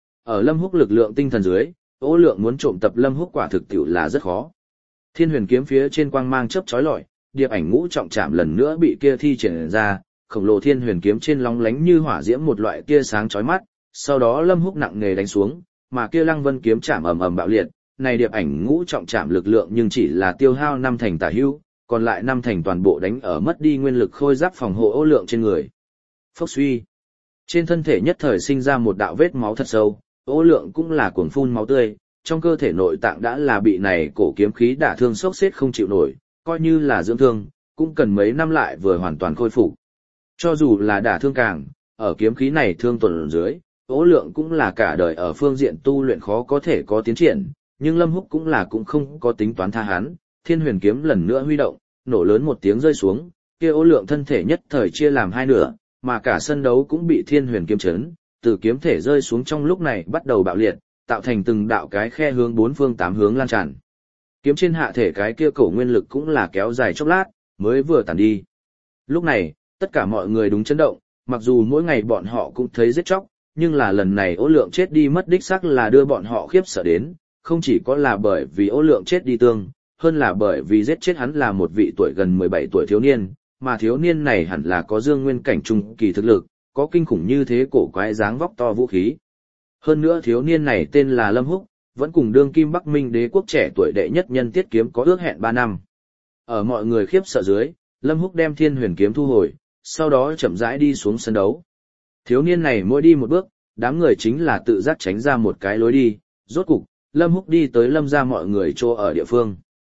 Ở Lâm Húc lực lượng tinh thần dưới, Ô Lượng muốn trộm tập Lâm Húc quả thực tiệu là rất khó. Thiên Huyền kiếm phía trên quang mang chớp chói lọi, điệp ảnh ngũ trọng chạm lần nữa bị kia thi triển ra, khổng lồ Thiên Huyền kiếm trên lóng lánh như hỏa diễm một loại tia sáng chói mắt, sau đó Lâm Húc nặng nề đánh xuống, mà kia Lăng Vân kiếm chạm ầm ầm bạo liệt, này điệp ảnh ngũ trọng chạm lực lượng nhưng chỉ là tiêu hao 5 thành tả hữu, còn lại 5 thành toàn bộ đánh ở mất đi nguyên lực khôi giáp phòng hộ Ô Lượng trên người. Phốc suy. Trên thân thể nhất thời sinh ra một đạo vết máu thật sâu, Ô Lượng cũng là cuồng phun máu tươi, trong cơ thể nội tạng đã là bị này cổ kiếm khí đả thương sốc xếp không chịu nổi, coi như là dưỡng thương, cũng cần mấy năm lại vừa hoàn toàn khôi phục. Cho dù là đả thương càng, ở kiếm khí này thương tổn dưới, Ô Lượng cũng là cả đời ở phương diện tu luyện khó có thể có tiến triển, nhưng Lâm Húc cũng không có tính toán tha hắn, Thiên Huyền kiếm lần nữa huy động, nổ lớn một tiếng rơi xuống, kia Ô Lượng thân thể nhất thời chia làm hai nửa, mà cả sân đấu cũng bị Thiên Huyền kiếm chấn, từ kiếm thể rơi xuống trong lúc này bắt đầu bạo liệt, tạo thành từng đạo cái khe hướng bốn phương tám hướng lan tràn. Kiếm trên hạ thể cái kia cổ nguyên lực cũng là kéo dài chốc lát, mới vừa tàn đi. Lúc này, tất cả mọi người đúng chấn động, mặc dù mỗi ngày bọn họ cũng thấy giết chóc, nhưng là lần này Ô Lượng chết đi mất đích xác là đưa bọn họ khiếp sợ đến, không chỉ có là bởi vì Ô Lượng chết đi tương, hơn là bởi vì giết chết hắn là một vị tuổi gần 17 tuổi thiếu niên, mà thiếu niên này hẳn là có Dương Nguyên cảnh trung kỳ thực lực, có kinh khủng như thế cổ quái dáng vóc to vũ khí. Hơn nữa thiếu niên này tên là Lâm Húc, vẫn cùng đương kim Bắc Minh đế quốc trẻ tuổi đệ nhất nhân Tiết Kiếm có ước hẹn 3 năm. Ở mọi người khiếp sợ dưới, Lâm Húc đem Thiên Huyền kiếm thu hồi, sau đó chậm rãi đi xuống sân đấu. Thiếu niên này mỗi đi một bước, đám người chính là tự giác tránh ra một cái lối đi, rốt cục, Lâm Húc đi tới Lâm gia mọi người chỗ ở địa phương.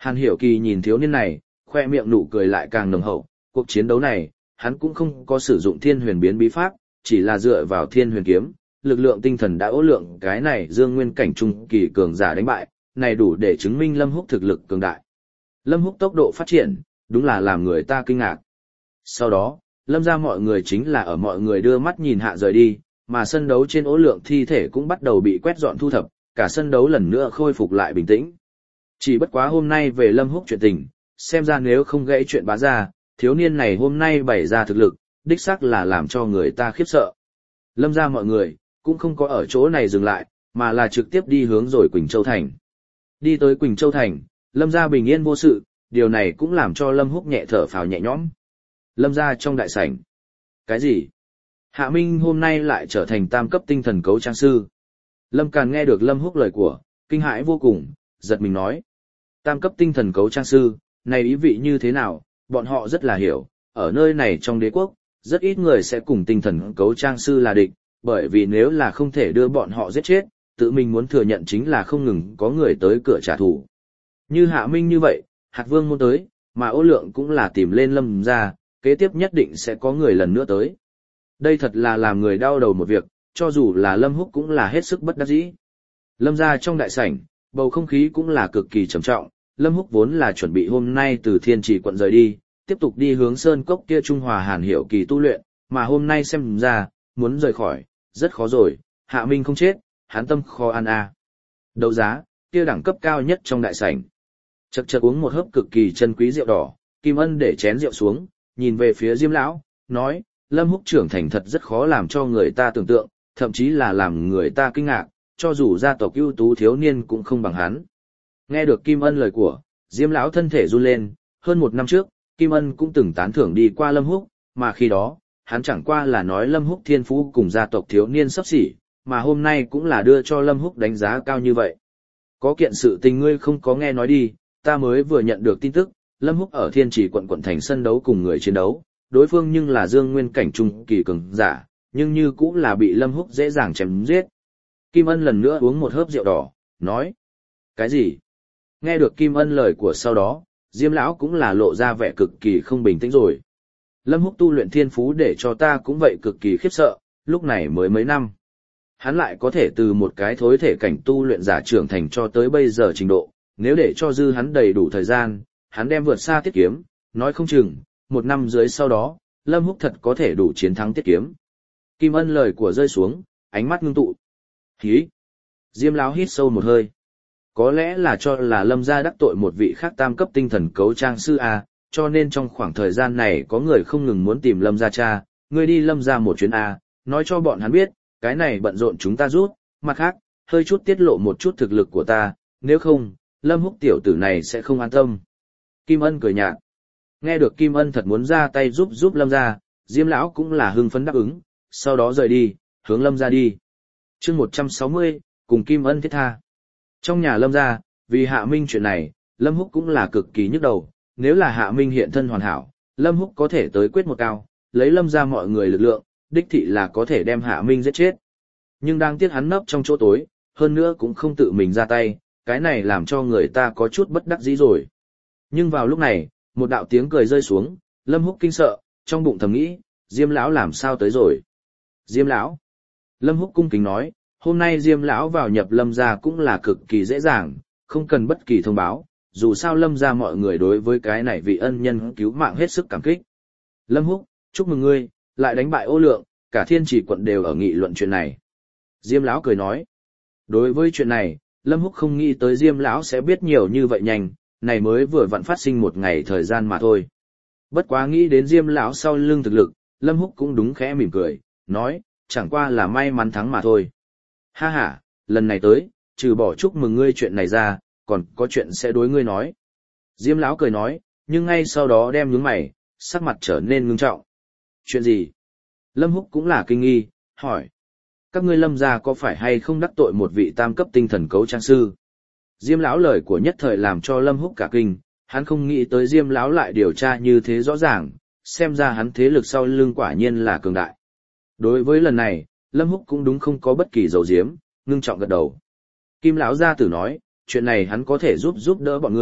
Hàn Hiểu Kỳ nhìn thiếu niên này, khoe miệng nụ cười lại càng nồng hậu, cuộc chiến đấu này, hắn cũng không có sử dụng thiên huyền biến bí pháp, chỉ là dựa vào thiên huyền kiếm, lực lượng tinh thần đã ố lượng cái này dương nguyên cảnh trung kỳ cường giả đánh bại, này đủ để chứng minh Lâm Húc thực lực cường đại. Lâm Húc tốc độ phát triển, đúng là làm người ta kinh ngạc. Sau đó, Lâm ra mọi người chính là ở mọi người đưa mắt nhìn hạ rời đi, mà sân đấu trên ố lượng thi thể cũng bắt đầu bị quét dọn thu thập, cả sân đấu lần nữa khôi phục lại bình tĩnh. Chỉ bất quá hôm nay về Lâm Húc chuyện tình, xem ra nếu không gãy chuyện bá ra, thiếu niên này hôm nay bày ra thực lực, đích xác là làm cho người ta khiếp sợ. Lâm ra mọi người, cũng không có ở chỗ này dừng lại, mà là trực tiếp đi hướng rồi Quỳnh Châu Thành. Đi tới Quỳnh Châu Thành, Lâm ra bình yên vô sự, điều này cũng làm cho Lâm Húc nhẹ thở phào nhẹ nhõm. Lâm ra trong đại sảnh. Cái gì? Hạ Minh hôm nay lại trở thành tam cấp tinh thần cấu trang sư. Lâm Càn nghe được Lâm Húc lời của, kinh hãi vô cùng, giật mình nói. Tam cấp tinh thần cấu trang sư, này ý vị như thế nào, bọn họ rất là hiểu, ở nơi này trong đế quốc, rất ít người sẽ cùng tinh thần cấu trang sư là địch, bởi vì nếu là không thể đưa bọn họ giết chết, tự mình muốn thừa nhận chính là không ngừng có người tới cửa trả thù. Như Hạ Minh như vậy, Hạc Vương muốn tới, mà Ô Lượng cũng là tìm lên Lâm ra, kế tiếp nhất định sẽ có người lần nữa tới. Đây thật là làm người đau đầu một việc, cho dù là Lâm Húc cũng là hết sức bất đắc dĩ. Lâm ra trong đại sảnh, bầu không khí cũng là cực kỳ trầm trọng, Lâm Húc vốn là chuẩn bị hôm nay từ Thiên Trì quận rời đi, tiếp tục đi hướng sơn cốc kia Trung Hòa Hàn Hiểu Kỳ tu luyện, mà hôm nay xem ra, muốn rời khỏi, rất khó rồi, Hạ Minh không chết, hắn tâm khó an a. Đấu giá, kia đẳng cấp cao nhất trong đại sảnh. Chậc chậc uống một hớp cực kỳ chân quý rượu đỏ, Kim Ân để chén rượu xuống, nhìn về phía Diêm lão, nói, Lâm Húc trưởng thành thật rất khó làm cho người ta tưởng tượng, thậm chí là làm người ta kinh ngạc, cho dù gia tộc ưu tú thiếu niên cũng không bằng hắn. Nghe được Kim Ân lời của, Diêm lão thân thể run lên, hơn một năm trước, Kim Ân cũng từng tán thưởng đi qua Lâm Húc, mà khi đó, hắn chẳng qua là nói Lâm Húc thiên phú cùng gia tộc thiếu niên sắp xỉ, mà hôm nay cũng là đưa cho Lâm Húc đánh giá cao như vậy. Có kiện sự tình ngươi không có nghe nói đi, ta mới vừa nhận được tin tức, Lâm Húc ở Thiên Trì quận thành sân đấu cùng người chiến đấu, đối phương nhưng là Dương Nguyên cảnh trung kỳ cường giả, nhưng như cũng là bị Lâm Húc dễ dàng chém giết. Kim Ân lần nữa uống một hớp rượu đỏ, nói: "Cái gì?" Nghe được Kim Ân lời của sau đó, Diêm lão cũng là lộ ra vẻ cực kỳ không bình tĩnh rồi. Lâm Húc tu luyện thiên phú để cho ta cũng vậy cực kỳ khiếp sợ, lúc này mới mấy năm. Hắn lại có thể từ một cái thối thể cảnh tu luyện giả trưởng thành cho tới bây giờ trình độ, nếu để cho dư hắn đầy đủ thời gian, hắn đem vượt xa Tiết Kiếm, nói không chừng, một năm dưới sau đó, Lâm Húc thật có thể đủ chiến thắng Tiết Kiếm. Kim Ân lời của rơi xuống, ánh mắt ngưng tụ. Hí! Diêm lão hít sâu một hơi. Có lẽ là cho là Lâm gia đắc tội một vị khác tam cấp tinh thần cấu trang sư A, cho nên trong khoảng thời gian này có người không ngừng muốn tìm Lâm gia cha, ngươi đi Lâm gia một chuyến A, nói cho bọn hắn biết, cái này bận rộn chúng ta rút, mặt khác, hơi chút tiết lộ một chút thực lực của ta, nếu không, Lâm Húc tiểu tử này sẽ không an tâm. Kim Ân cười nhạt. Nghe được Kim Ân thật muốn ra tay giúp Lâm gia, Diêm lão cũng là hưng phấn đáp ứng, sau đó rời đi, hướng Lâm gia đi. Chương 160, cùng Kim Ân thiết tha. Trong nhà Lâm gia, vì Hạ Minh chuyện này, Lâm Húc cũng là cực kỳ nhức đầu, nếu là Hạ Minh hiện thân hoàn hảo, Lâm Húc có thể tới quyết một cao, lấy Lâm gia mọi người lực lượng, đích thị là có thể đem Hạ Minh giết chết. Nhưng đang tiếc hắn nấp trong chỗ tối, hơn nữa cũng không tự mình ra tay, cái này làm cho người ta có chút bất đắc dĩ rồi. Nhưng vào lúc này, một đạo tiếng cười rơi xuống, Lâm Húc kinh sợ, trong bụng thầm nghĩ, Diêm lão làm sao tới rồi? Diêm lão? Lâm Húc cung kính nói, hôm nay Diêm lão vào nhập Lâm gia cũng là cực kỳ dễ dàng, không cần bất kỳ thông báo, dù sao Lâm gia mọi người đối với cái này vị ân nhân cứu mạng hết sức cảm kích. Lâm Húc, chúc mừng ngươi, lại đánh bại Ô Lượng, cả Thiên Trì quận đều ở nghị luận chuyện này. Diêm lão cười nói, đối với chuyện này, Lâm Húc không nghĩ tới Diêm lão sẽ biết nhiều như vậy nhanh, này mới vừa vặn phát sinh một ngày thời gian mà thôi. Bất quá nghĩ đến Diêm lão sau lưng thực lực, Lâm Húc cũng đúng khẽ mỉm cười, nói, chẳng qua là may mắn thắng mà thôi. Ha ha, lần này tới, trừ bỏ chúc mừng ngươi chuyện này ra, còn có chuyện sẽ đối ngươi nói. Diêm lão cười nói, nhưng ngay sau đó đem nhướng mày, sắc mặt trở nên ngưng trọng. Chuyện gì? Lâm Húc cũng là kinh nghi, hỏi. Các ngươi Lâm gia có phải hay không đắc tội một vị tam cấp tinh thần cấu trang sư? Diêm lão lời của nhất thời làm cho Lâm Húc cả kinh, hắn không nghĩ tới Diêm lão lại điều tra như thế rõ ràng, xem ra hắn thế lực sau lưng quả nhiên là cường đại. Đối với lần này, Lâm Húc cũng đúng không có bất kỳ dầu diếm, ngưng trọng gật đầu. Kim lão gia tử nói, chuyện này hắn có thể giúp đỡ bọn ngươi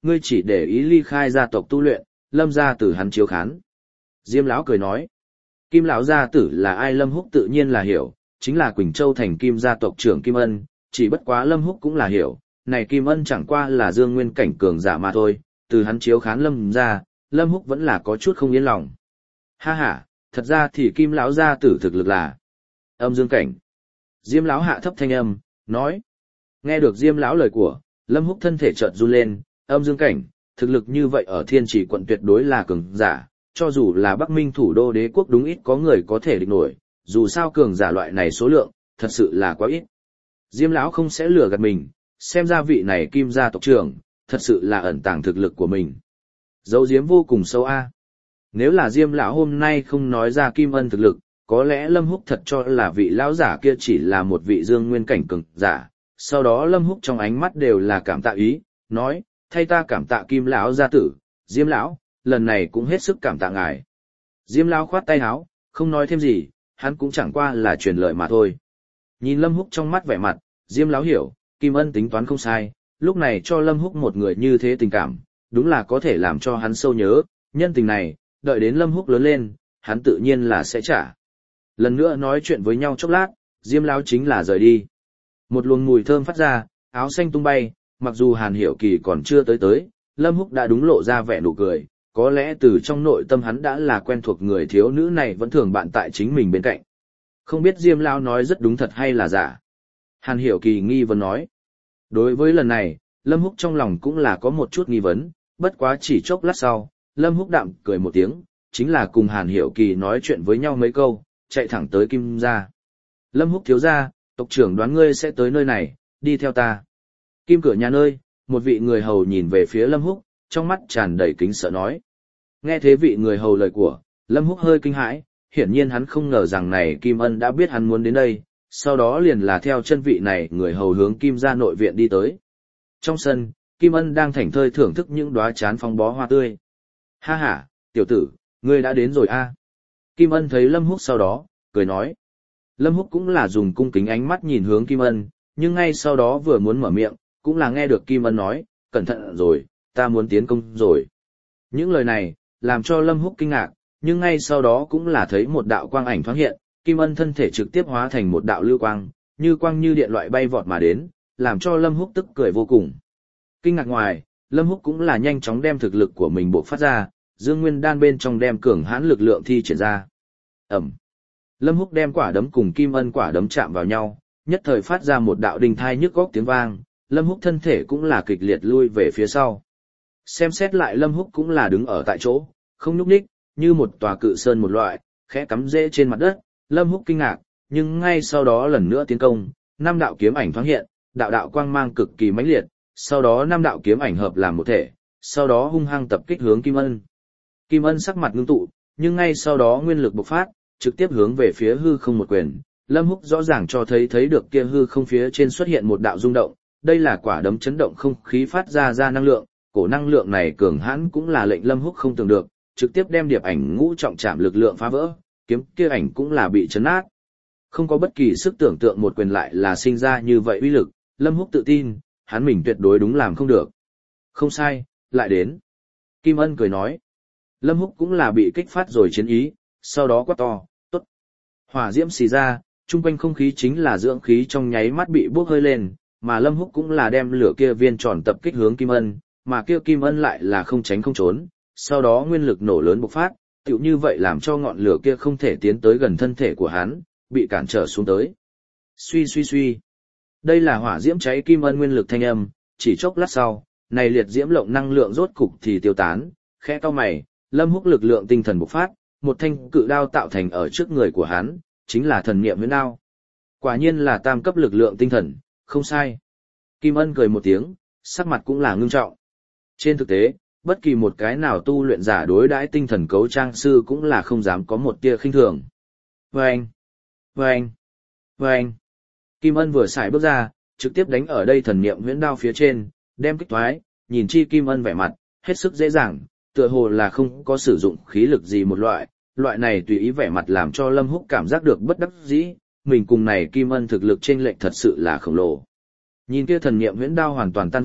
ngươi chỉ để ý ly khai gia tộc tu luyện, Lâm gia tử hắn chiếu khán. Diêm lão cười nói, Kim lão gia tử là ai Lâm Húc tự nhiên là hiểu, chính là Quỳnh Châu thành Kim gia tộc trưởng Kim Ân, chỉ bất quá Lâm Húc cũng là hiểu, này Kim Ân chẳng qua là dương nguyên cảnh cường giả mà thôi, từ hắn chiếu khán Lâm gia, Lâm Húc vẫn là có chút không yên lòng. Ha ha, thật ra thì Kim lão gia tử thực lực là âm dương cảnh. Diêm lão hạ thấp thanh âm, nói. Nghe được Diêm lão lời của, Lâm Húc thân thể chợt run lên, âm dương cảnh, thực lực như vậy ở Thiên Chỉ quận tuyệt đối là cường giả, cho dù là Bắc Minh thủ đô đế quốc đúng ít có người có thể địch nổi, dù sao cường giả loại này số lượng, thật sự là quá ít. Diêm lão không sẽ lừa gạt mình, xem ra vị này Kim gia tộc trưởng, thật sự là ẩn tàng thực lực của mình. Giấu giếm vô cùng sâu a. Nếu là Diêm lão hôm nay không nói ra Kim Ân thực lực, có lẽ Lâm Húc thật cho là vị lão giả kia chỉ là một vị dương nguyên cảnh cường giả. Sau đó Lâm Húc trong ánh mắt đều là cảm tạ ý, nói, thay ta cảm tạ Kim lão gia tử, Diêm lão, lần này cũng hết sức cảm tạ ngài. Diêm lão khoát tay áo, không nói thêm gì, hắn cũng chẳng qua là truyền lời mà thôi. Nhìn Lâm Húc trong mắt vẻ mặt, Diêm lão hiểu, Kim Ân tính toán không sai, lúc này cho Lâm Húc một người như thế tình cảm, đúng là có thể làm cho hắn sâu nhớ, nhân tình này, đợi đến Lâm Húc lớn lên, hắn tự nhiên là sẽ trả. Lần nữa nói chuyện với nhau chốc lát, Diêm lão chính là rời đi. Một luồng mùi thơm phát ra, áo xanh tung bay, mặc dù Hàn Hiểu Kỳ còn chưa tới, Lâm Húc đã đúng lộ ra vẻ nụ cười, có lẽ từ trong nội tâm hắn đã là quen thuộc người thiếu nữ này vẫn thường bạn tại chính mình bên cạnh. Không biết Diêm lão nói rất đúng thật hay là giả. Hàn Hiểu Kỳ nghi vấn nói. Đối với lần này, Lâm Húc trong lòng cũng là có một chút nghi vấn, bất quá chỉ chốc lát sau, Lâm Húc đạm cười một tiếng, chính là cùng Hàn Hiểu Kỳ nói chuyện với nhau mấy câu, chạy thẳng tới Kim gia. Lâm Húc thiếu gia, tộc trưởng đoán ngươi sẽ tới nơi này, đi theo ta. Kim cửa nhà nơi, một vị người hầu nhìn về phía Lâm Húc, trong mắt tràn đầy kính sợ nói. Nghe thế vị người hầu lời của, Lâm Húc hơi kinh hãi, hiển nhiên hắn không ngờ rằng này Kim Ân đã biết hắn muốn đến đây, sau đó liền là theo chân vị này người hầu hướng Kim gia nội viện đi tới. Trong sân, Kim Ân đang thảnh thơi thưởng thức những đóa chán phong bó hoa tươi. Ha ha, tiểu tử, ngươi đã đến rồi a. Kim Ân thấy Lâm Húc sau đó, cười nói. Lâm Húc cũng là dùng cung kính ánh mắt nhìn hướng Kim Ân, nhưng ngay sau đó vừa muốn mở miệng, cũng là nghe được Kim Ân nói, cẩn thận rồi, ta muốn tiến công rồi. Những lời này, làm cho Lâm Húc kinh ngạc, nhưng ngay sau đó cũng là thấy một đạo quang ảnh thoáng hiện, Kim Ân thân thể trực tiếp hóa thành một đạo lưu quang, như quang như điện loại bay vọt mà đến, làm cho Lâm Húc tức cười vô cùng. Kinh ngạc ngoài, Lâm Húc cũng là nhanh chóng đem thực lực của mình bộc phát ra, Dương Nguyên Đan bên trong đem cường hãn lực lượng thi triển ra. Ầm. Lâm Húc đem quả đấm cùng Kim Ân quả đấm chạm vào nhau, nhất thời phát ra một đạo đinh thai nhức góc tiếng vang, Lâm Húc thân thể cũng là kịch liệt lui về phía sau. Xem xét lại Lâm Húc cũng là đứng ở tại chỗ, không nhúc nhích, như một tòa cự sơn một loại, khẽ cắm rễ trên mặt đất. Lâm Húc kinh ngạc, nhưng ngay sau đó lần nữa tiến công, năm đạo kiếm ảnh thoáng hiện, đạo đạo quang mang cực kỳ mãnh liệt, sau đó năm đạo kiếm ảnh hợp làm một thể, sau đó hung hăng tập kích hướng Kim Ân. Kim Ân sắc mặt ngưng tụ, nhưng ngay sau đó nguyên lực bộc phát, trực tiếp hướng về phía hư không một quyền. Lâm Húc rõ ràng cho thấy được kia hư không phía trên xuất hiện một đạo rung động, đây là quả đấm chấn động không khí phát ra năng lượng, cổ năng lượng này cường hãn cũng là lệnh Lâm Húc không tưởng được, trực tiếp đem điệp ảnh ngũ trọng trảm lực lượng phá vỡ, kiếm kia ảnh cũng là bị chấn nát. Không có bất kỳ sức tưởng tượng một quyền lại là sinh ra như vậy uy lực, Lâm Húc tự tin, hắn mình tuyệt đối đúng làm không được. Không sai, lại đến. Kim Ân cười nói. Lâm Húc cũng là bị kích phát rồi chiến ý, sau đó quát to, tốt. Hỏa diễm xì ra, chung quanh không khí chính là dưỡng khí trong nháy mắt bị bốc hơi lên, mà Lâm Húc cũng là đem lửa kia viên tròn tập kích hướng Kim Ân, mà kia Kim Ân lại là không tránh không trốn, sau đó nguyên lực nổ lớn bộc phát, tựu như vậy làm cho ngọn lửa kia không thể tiến tới gần thân thể của hắn, bị cản trở xuống tới. Suy suy suy. Đây là hỏa diễm cháy Kim Ân nguyên lực thanh âm, chỉ chốc lát sau, này liệt diễm lộng năng lượng rốt cục thì tiêu tán, khẽ cau mày, Lâm Húc lực lượng tinh thần bộc phát, một thanh cự đao tạo thành ở trước người của hắn, chính là thần niệm huyễn đao. Quả nhiên là tam cấp lực lượng tinh thần, không sai. Kim Ân cười một tiếng, sắc mặt cũng là ngưng trọng. Trên thực tế, bất kỳ một cái nào tu luyện giả đối đãi tinh thần cấu trang sư cũng là không dám có một tia khinh thường. Vâng! Vâng! Vâng! Kim Ân vừa xài bước ra, trực tiếp đánh ở đây thần niệm huyễn đao phía trên, đem kích thoái, nhìn chi Kim Ân vẻ mặt, hết sức dễ dàng, tựa hồ là không có sử dụng khí lực gì một loại này tùy ý vẻ mặt làm cho Lâm Húc cảm giác được bất đắc dĩ, mình cùng này Kim Ân thực lực chênh lệch thật sự là khổng lồ. Nhìn kia thần niệm huyễn đao hoàn toàn tan vỡ,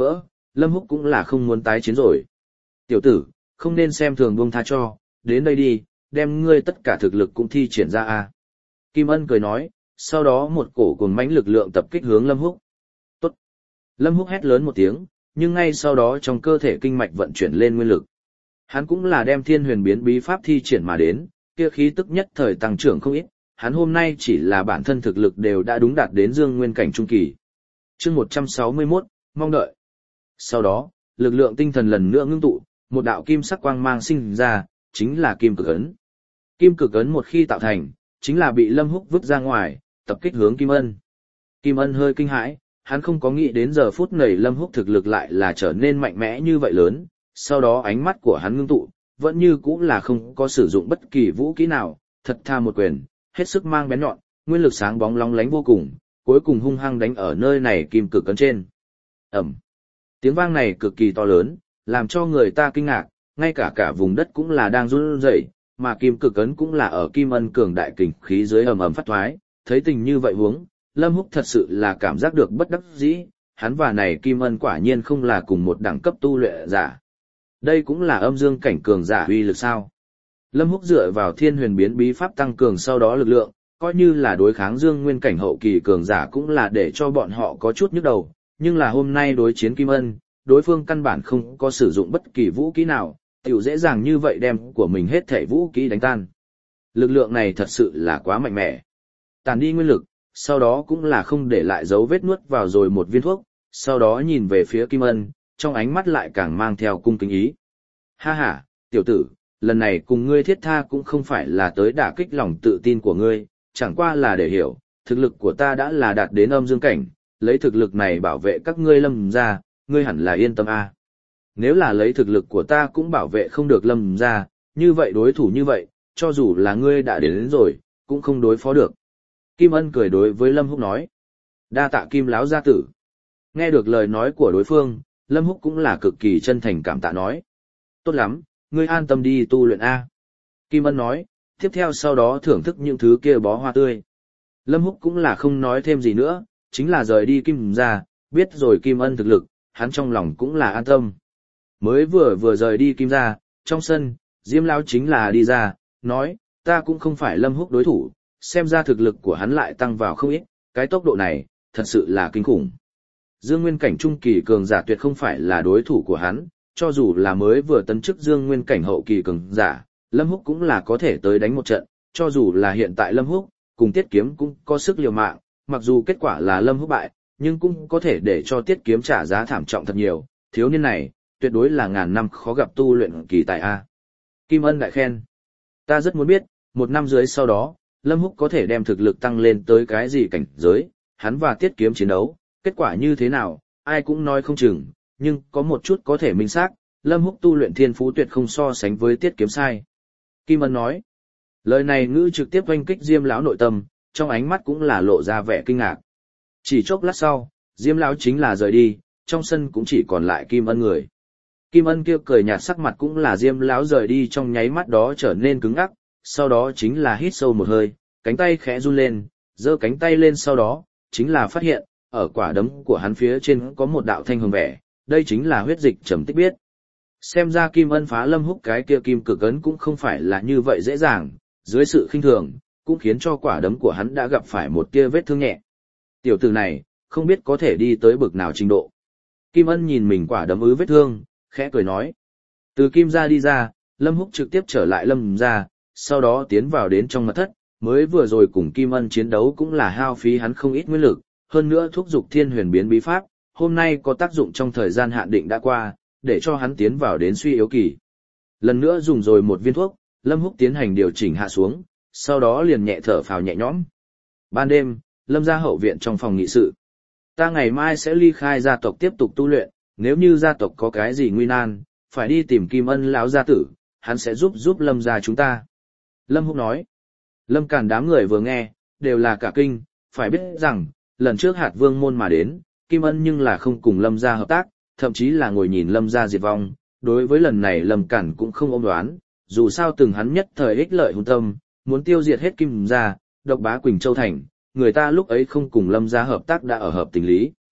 Lâm Húc cũng là không muốn tái chiến rồi. Tiểu tử, không nên xem thường buông tha cho, đến đây đi, đem ngươi tất cả thực lực cũng thi triển ra a. Kim Ân cười nói, sau đó một cổ cuồng mãnh lực lượng tập kích hướng Lâm Húc. Tốt. Lâm Húc hét lớn một tiếng, nhưng ngay sau đó trong cơ thể kinh mạch vận chuyển lên nguyên lực. Hắn cũng là đem Thiên Huyền Biến Bí Pháp thi triển mà đến, kia khí tức nhất thời tăng trưởng không ít, hắn hôm nay chỉ là bản thân thực lực đều đã đúng đạt đến dương nguyên cảnh trung kỳ. Chương 161, mong đợi. Sau đó, lực lượng tinh thần lần nữa ngưng tụ, một đạo kim sắc quang mang sinh ra, chính là kim cực ấn. Kim cực ấn một khi tạo thành, chính là bị Lâm Húc vứt ra ngoài, tập kích hướng Kim Ân. Kim Ân hơi kinh hãi, hắn không có nghĩ đến giờ phút này Lâm Húc thực lực lại là trở nên mạnh mẽ như vậy lớn, sau đó ánh mắt của hắn ngưng tụ, vẫn như cũng là không có sử dụng bất kỳ vũ kỹ nào, thật tha một quyền, hết sức mang bén nhọn, nguyên lực sáng bóng lóng lánh vô cùng, cuối cùng hung hăng đánh ở nơi này kim cực ấn trên. Ầm. Tiếng vang này cực kỳ to lớn, làm cho người ta kinh ngạc, ngay cả vùng đất cũng là đang run rẩy, mà kim cực ấn cũng là ở Kim Ân cường đại kình khí dưới ầm ầm phát thoái, thấy tình như vậy huống, Lâm Húc thật sự là cảm giác được bất đắc dĩ, hắn và này Kim Ân quả nhiên không là cùng một đẳng cấp tu luyện giả. Đây cũng là âm dương cảnh cường giả uy lực sao? Lâm Húc dựa vào Thiên Huyền Biến Bí Pháp tăng cường sau đó lực lượng, coi như là đối kháng dương nguyên cảnh hậu kỳ cường giả cũng là để cho bọn họ có chút nhức đầu, nhưng là hôm nay đối chiến Kim Ân, đối phương căn bản không có sử dụng bất kỳ vũ kỹ nào, tiểu dễ dàng như vậy đem của mình hết thể vũ kỹ đánh tan. Lực lượng này thật sự là quá mạnh mẽ. Tàn đi nguyên lực, sau đó cũng là không để lại dấu vết nuốt vào rồi một viên thuốc, sau đó nhìn về phía Kim Ân, trong ánh mắt lại càng mang theo cung kính ý. Ha ha, tiểu tử, lần này cùng ngươi thiết tha cũng không phải là tới đả kích lòng tự tin của ngươi, chẳng qua là để hiểu, thực lực của ta đã là đạt đến âm dương cảnh, lấy thực lực này bảo vệ các ngươi Lâm gia, ngươi hẳn là yên tâm a. Nếu là lấy thực lực của ta cũng bảo vệ không được Lâm gia, như vậy đối thủ như vậy, cho dù là ngươi đã đến rồi, cũng không đối phó được. Kim Ân cười đối với Lâm Húc nói. Đa tạ Kim láo gia tử. Nghe được lời nói của đối phương, Lâm Húc cũng là cực kỳ chân thành cảm tạ nói. Tốt lắm, ngươi an tâm đi tu luyện A. Kim Ân nói, tiếp theo sau đó thưởng thức những thứ kia bó hoa tươi. Lâm Húc cũng là không nói thêm gì nữa, chính là rời đi Kim gia, biết rồi Kim Ân thực lực, hắn trong lòng cũng là an tâm. Mới vừa rời đi Kim gia, trong sân, Diêm lão chính là đi ra, nói, ta cũng không phải Lâm Húc đối thủ, xem ra thực lực của hắn lại tăng vào không ít, cái tốc độ này, thật sự là kinh khủng. Dương Nguyên cảnh trung kỳ cường giả tuyệt không phải là đối thủ của hắn, cho dù là mới vừa tấn chức Dương Nguyên cảnh hậu kỳ cường giả, Lâm Húc cũng là có thể tới đánh một trận, cho dù là hiện tại Lâm Húc, cùng Tiết Kiếm cũng có sức liều mạng, mặc dù kết quả là Lâm Húc bại, nhưng cũng có thể để cho Tiết Kiếm trả giá thảm trọng thật nhiều, thiếu niên này, tuyệt đối là ngàn năm khó gặp tu luyện kỳ tài A. Kim Ân đại khen. Ta rất muốn biết, một năm dưới sau đó, Lâm Húc có thể đem thực lực tăng lên tới cái gì cảnh giới, hắn và Tiết Kiếm chiến đấu, kết quả như thế nào, ai cũng nói không chừng, nhưng có một chút có thể minh xác, Lâm Húc tu luyện thiên phú tuyệt không so sánh với Tiết Kiếm sai. Kim Ân nói, lời này ngữ trực tiếp oanh kích Diêm lão nội tâm, trong ánh mắt cũng là lộ ra vẻ kinh ngạc. Chỉ chốc lát sau, Diêm lão chính là rời đi, trong sân cũng chỉ còn lại Kim Ân người. Kim Ân kia cười nhạt sắc mặt cũng là Diêm lão rời đi trong nháy mắt đó trở nên cứng ngắc, sau đó chính là hít sâu một hơi, cánh tay khẽ run lên, giơ cánh tay lên sau đó, chính là phát hiện, ở quả đấm của hắn phía trên có một đạo thanh hồng vẻ, đây chính là huyết dịch trầm tích biết. Xem ra Kim Ân phá Lâm Húc cái kia kim cực ấn cũng không phải là như vậy dễ dàng, dưới sự khinh thường, cũng khiến cho quả đấm của hắn đã gặp phải một tia vết thương nhẹ. Tiểu tử này, không biết có thể đi tới bực nào trình độ. Kim Ân nhìn mình quả đấm ứ vết thương, khẽ cười nói. Từ Kim gia đi ra, Lâm Húc trực tiếp trở lại Lâm gia, sau đó tiến vào đến trong mật thất, mới vừa rồi cùng Kim Ân chiến đấu cũng là hao phí hắn không ít nguyên lực, hơn nữa thúc dục Thiên Huyền Biến Bí Pháp, hôm nay có tác dụng trong thời gian hạn định đã qua, để cho hắn tiến vào đến suy yếu kỳ. Lần nữa dùng rồi một viên thuốc, Lâm Húc tiến hành điều chỉnh hạ xuống, sau đó liền nhẹ thở phào nhẹ nhõm. Ban đêm, Lâm gia hậu viện trong phòng nghị sự. Ta ngày mai sẽ ly khai gia tộc tiếp tục tu luyện, nếu như gia tộc có cái gì nguy nan, phải đi tìm Kim Ân lão gia tử, hắn sẽ giúp Lâm gia chúng ta. Lâm Húc nói. Lâm Càn đám người vừa nghe, đều là cả kinh, phải biết rằng, lần trước hạt vương môn mà đến, Kim Ân nhưng là không cùng Lâm gia hợp tác, thậm chí là ngồi nhìn Lâm gia diệt vong, đối với lần này Lâm Càn cũng không ôm đoán, dù sao từng hắn nhất thời ích lợi hung tâm, muốn tiêu diệt hết Kim gia, độc bá Quỳnh Châu thành, người ta lúc ấy không cùng Lâm gia hợp tác đã ở hợp tình lý.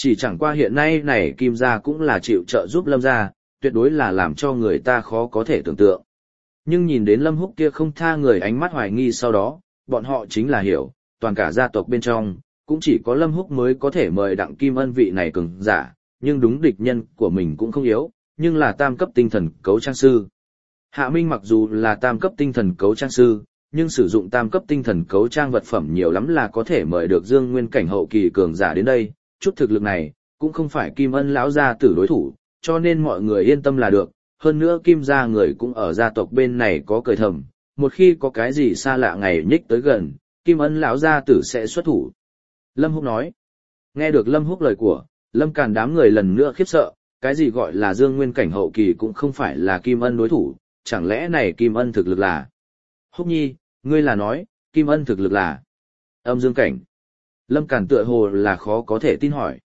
Chỉ chẳng qua hiện nay này Kim gia cũng là chịu trợ giúp Lâm gia, tuyệt đối là làm cho người ta khó có thể tưởng tượng. Nhưng nhìn đến Lâm Húc kia không tha người ánh mắt hoài nghi sau đó, bọn họ chính là hiểu, toàn cả gia tộc bên trong, cũng chỉ có Lâm Húc mới có thể mời Đặng Kim Ân vị này cường giả, nhưng đúng địch nhân của mình cũng không yếu, nhưng là tam cấp tinh thần cấu trang sư. Hạ Minh mặc dù là tam cấp tinh thần cấu trang sư, nhưng sử dụng tam cấp tinh thần cấu trang vật phẩm nhiều lắm là có thể mời được Dương Nguyên cảnh hậu kỳ cường giả đến đây, chút thực lực này cũng không phải Kim Ân lão gia tử đối thủ, cho nên mọi người yên tâm là được. Hơn nữa Kim gia người cũng ở gia tộc bên này có cười thầm, một khi có cái gì xa lạ ngày nhích tới gần, Kim Ân lão gia tử sẽ xuất thủ. Lâm Húc nói. Nghe được Lâm Húc lời của, Lâm Càn đám người lần nữa khiếp sợ, cái gì gọi là Dương Nguyên cảnh hậu kỳ cũng không phải là Kim Ân đối thủ, chẳng lẽ này Kim Ân thực lực là... Húc Nhi, ngươi là nói, Kim Ân thực lực là âm dương cảnh. Lâm Càn tựa hồ là khó có thể tin hỏi.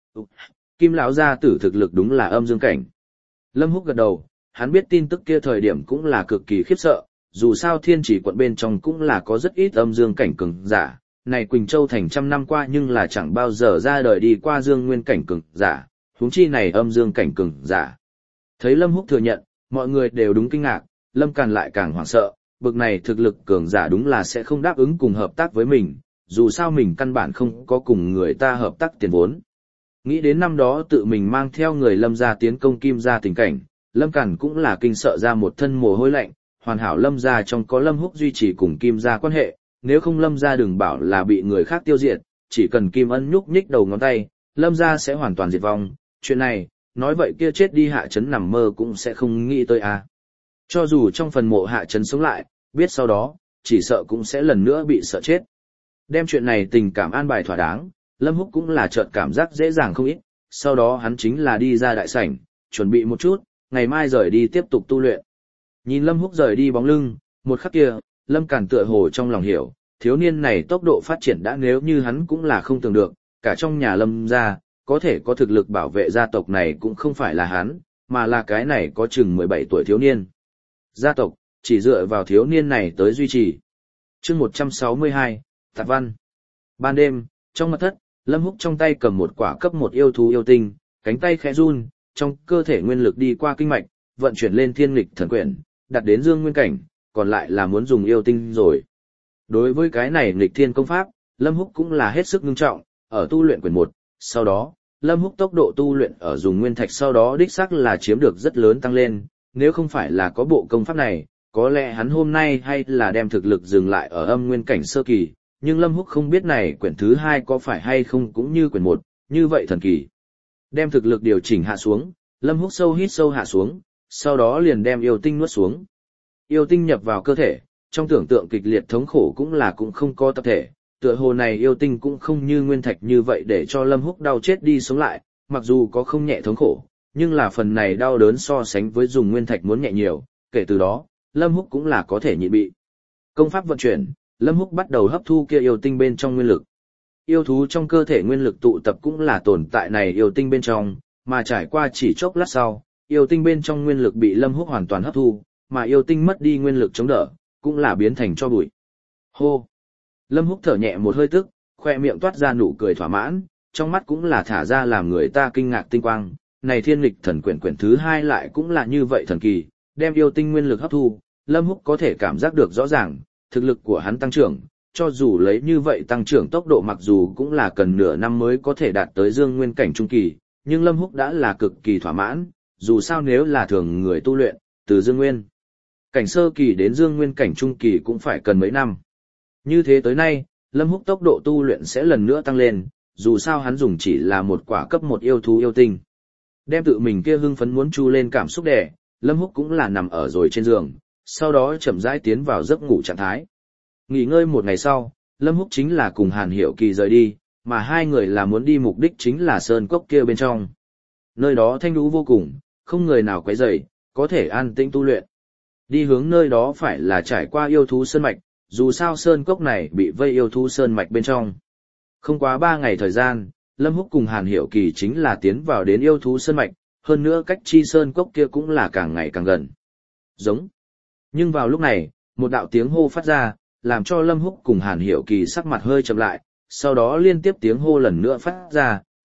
Kim lão gia tử thực lực đúng là âm dương cảnh. Lâm Húc gật đầu, hắn biết tin tức kia thời điểm cũng là cực kỳ khiếp sợ, dù sao Thiên Chỉ quận bên trong cũng là có rất ít âm dương cảnh cường giả, này Quỳnh Châu thành trăm năm qua nhưng là chẳng bao giờ ra đời đi qua dương nguyên cảnh cường giả, huống chi này âm dương cảnh cường giả. Thấy Lâm Húc thừa nhận, mọi người đều đúng kinh ngạc, Lâm Càn lại càng hoảng sợ, bực này thực lực cường giả đúng là sẽ không đáp ứng cùng hợp tác với mình, dù sao mình căn bản không có cùng người ta hợp tác tiền vốn. Nghĩ đến năm đó tự mình mang theo người Lâm gia tiến công Kim gia tình cảnh, Lâm Càn cũng là kinh sợ ra một thân mồ hôi lạnh, hoàn hảo Lâm gia trong có Lâm Húc duy trì cùng Kim gia quan hệ, nếu không Lâm gia đừng bảo là bị người khác tiêu diệt, chỉ cần Kim Ân nhúc nhích đầu ngón tay, Lâm gia sẽ hoàn toàn diệt vong. Chuyện này, nói vậy kia chết đi Hạ Chấn nằm mơ cũng sẽ không nghĩ tới à. Cho dù trong phần mộ Hạ Chấn sống lại, biết sau đó, chỉ sợ cũng sẽ lần nữa bị sợ chết. Đem chuyện này tình cảm an bài thỏa đáng, Lâm Húc cũng là chợt cảm giác dễ dàng không ít, sau đó hắn chính là đi ra đại sảnh, chuẩn bị một chút, ngày mai rời đi tiếp tục tu luyện. Nhìn Lâm Húc rời đi bóng lưng, một khắc kia, Lâm Càn tựa hồ trong lòng hiểu, thiếu niên này tốc độ phát triển đã nếu như hắn cũng là không tưởng được, cả trong nhà Lâm gia, có thể có thực lực bảo vệ gia tộc này cũng không phải là hắn, mà là cái này có chừng 17 tuổi thiếu niên. Gia tộc, chỉ dựa vào thiếu niên này tới duy trì. Chương 162, Tạp Văn. Ban đêm, trong mật thất, Lâm Húc trong tay cầm một quả cấp một yêu thú yêu tinh, cánh tay khẽ run, trong cơ thể nguyên lực đi qua kinh mạch, vận chuyển lên thiên nghịch thần quyển, đặt đến dương nguyên cảnh, còn lại là muốn dùng yêu tinh rồi. Đối với cái này nghịch thiên công pháp, Lâm Húc cũng là hết sức nghiêm trọng, ở tu luyện quyển 1, sau đó, Lâm Húc tốc độ tu luyện ở dùng nguyên thạch sau đó đích xác là chiếm được rất lớn tăng lên, nếu không phải là có bộ công pháp này, có lẽ hắn hôm nay hay là đem thực lực dừng lại ở âm nguyên cảnh sơ kỳ, nhưng Lâm Húc không biết này quyển thứ 2 có phải hay không cũng như quyển 1, như vậy thần kỳ. Đem thực lực điều chỉnh hạ xuống, Lâm Húc sâu hít sâu hạ xuống, sau đó liền đem yêu tinh nuốt xuống. Yêu tinh nhập vào cơ thể, trong tưởng tượng kịch liệt thống khổ cũng không có tập thể, tựa hồ này yêu tinh cũng không như nguyên thạch như vậy để cho Lâm Húc đau chết đi sống lại, mặc dù có không nhẹ thống khổ, nhưng là phần này đau đớn so sánh với dùng nguyên thạch muốn nhẹ nhiều, kể từ đó, Lâm Húc cũng là có thể nhịn bị. Công pháp vận chuyển, Lâm Húc bắt đầu hấp thu kia yêu tinh bên trong nguyên lực. Yêu thú trong cơ thể nguyên lực tụ tập cũng là tồn tại này yêu tinh bên trong, mà trải qua chỉ chốc lát sau, yêu tinh bên trong nguyên lực bị Lâm Húc hoàn toàn hấp thu, mà yêu tinh mất đi nguyên lực chống đỡ, cũng là biến thành tro bụi. Hô! Lâm Húc thở nhẹ một hơi tức, khoe miệng toát ra nụ cười thỏa mãn, trong mắt cũng là thả ra làm người ta kinh ngạc tinh quang. Này thiên nghịch thần quyển thứ 2 lại cũng là như vậy thần kỳ, đem yêu tinh nguyên lực hấp thu, Lâm Húc có thể cảm giác được rõ ràng, thực lực của hắn tăng trưởng, cho dù lấy như vậy tăng trưởng tốc độ mặc dù cũng là cần nửa năm mới có thể đạt tới dương nguyên cảnh trung kỳ, nhưng Lâm Húc đã là cực kỳ thỏa mãn, dù sao nếu là thường người tu luyện, từ dương nguyên cảnh sơ kỳ đến dương nguyên cảnh trung kỳ cũng phải cần mấy năm. Như thế tới nay, Lâm Húc tốc độ tu luyện sẽ lần nữa tăng lên, dù sao hắn dùng chỉ là một quả cấp 1 yêu thú yêu tinh. Đem tự mình kia hưng phấn muốn chu lên cảm xúc đè, Lâm Húc cũng là nằm ở rồi trên giường, sau đó chậm rãi tiến vào giấc ngủ trạng thái. Nghỉ ngơi một ngày sau, Lâm Húc chính là cùng Hàn Hiểu Kỳ rời đi, mà hai người là muốn đi mục đích chính là sơn cốc kia bên trong. Nơi đó thanh lũ vô cùng, không người nào quấy rầy, có thể an tĩnh tu luyện. Đi hướng nơi đó phải là trải qua yêu thú sơn mạch, dù sao sơn cốc này bị vây yêu thú sơn mạch bên trong. Không quá 3 ngày thời gian, Lâm Húc cùng Hàn Hiểu Kỳ chính là tiến vào đến yêu thú sơn mạch, hơn nữa cách chi sơn cốc kia cũng là càng ngày càng gần. Giống. Nhưng vào lúc này, một đạo tiếng hô phát ra, làm cho Lâm Húc cùng Hàn Hiểu Kỳ sắc mặt hơi chậm lại, sau đó liên tiếp tiếng hô lần nữa phát ra,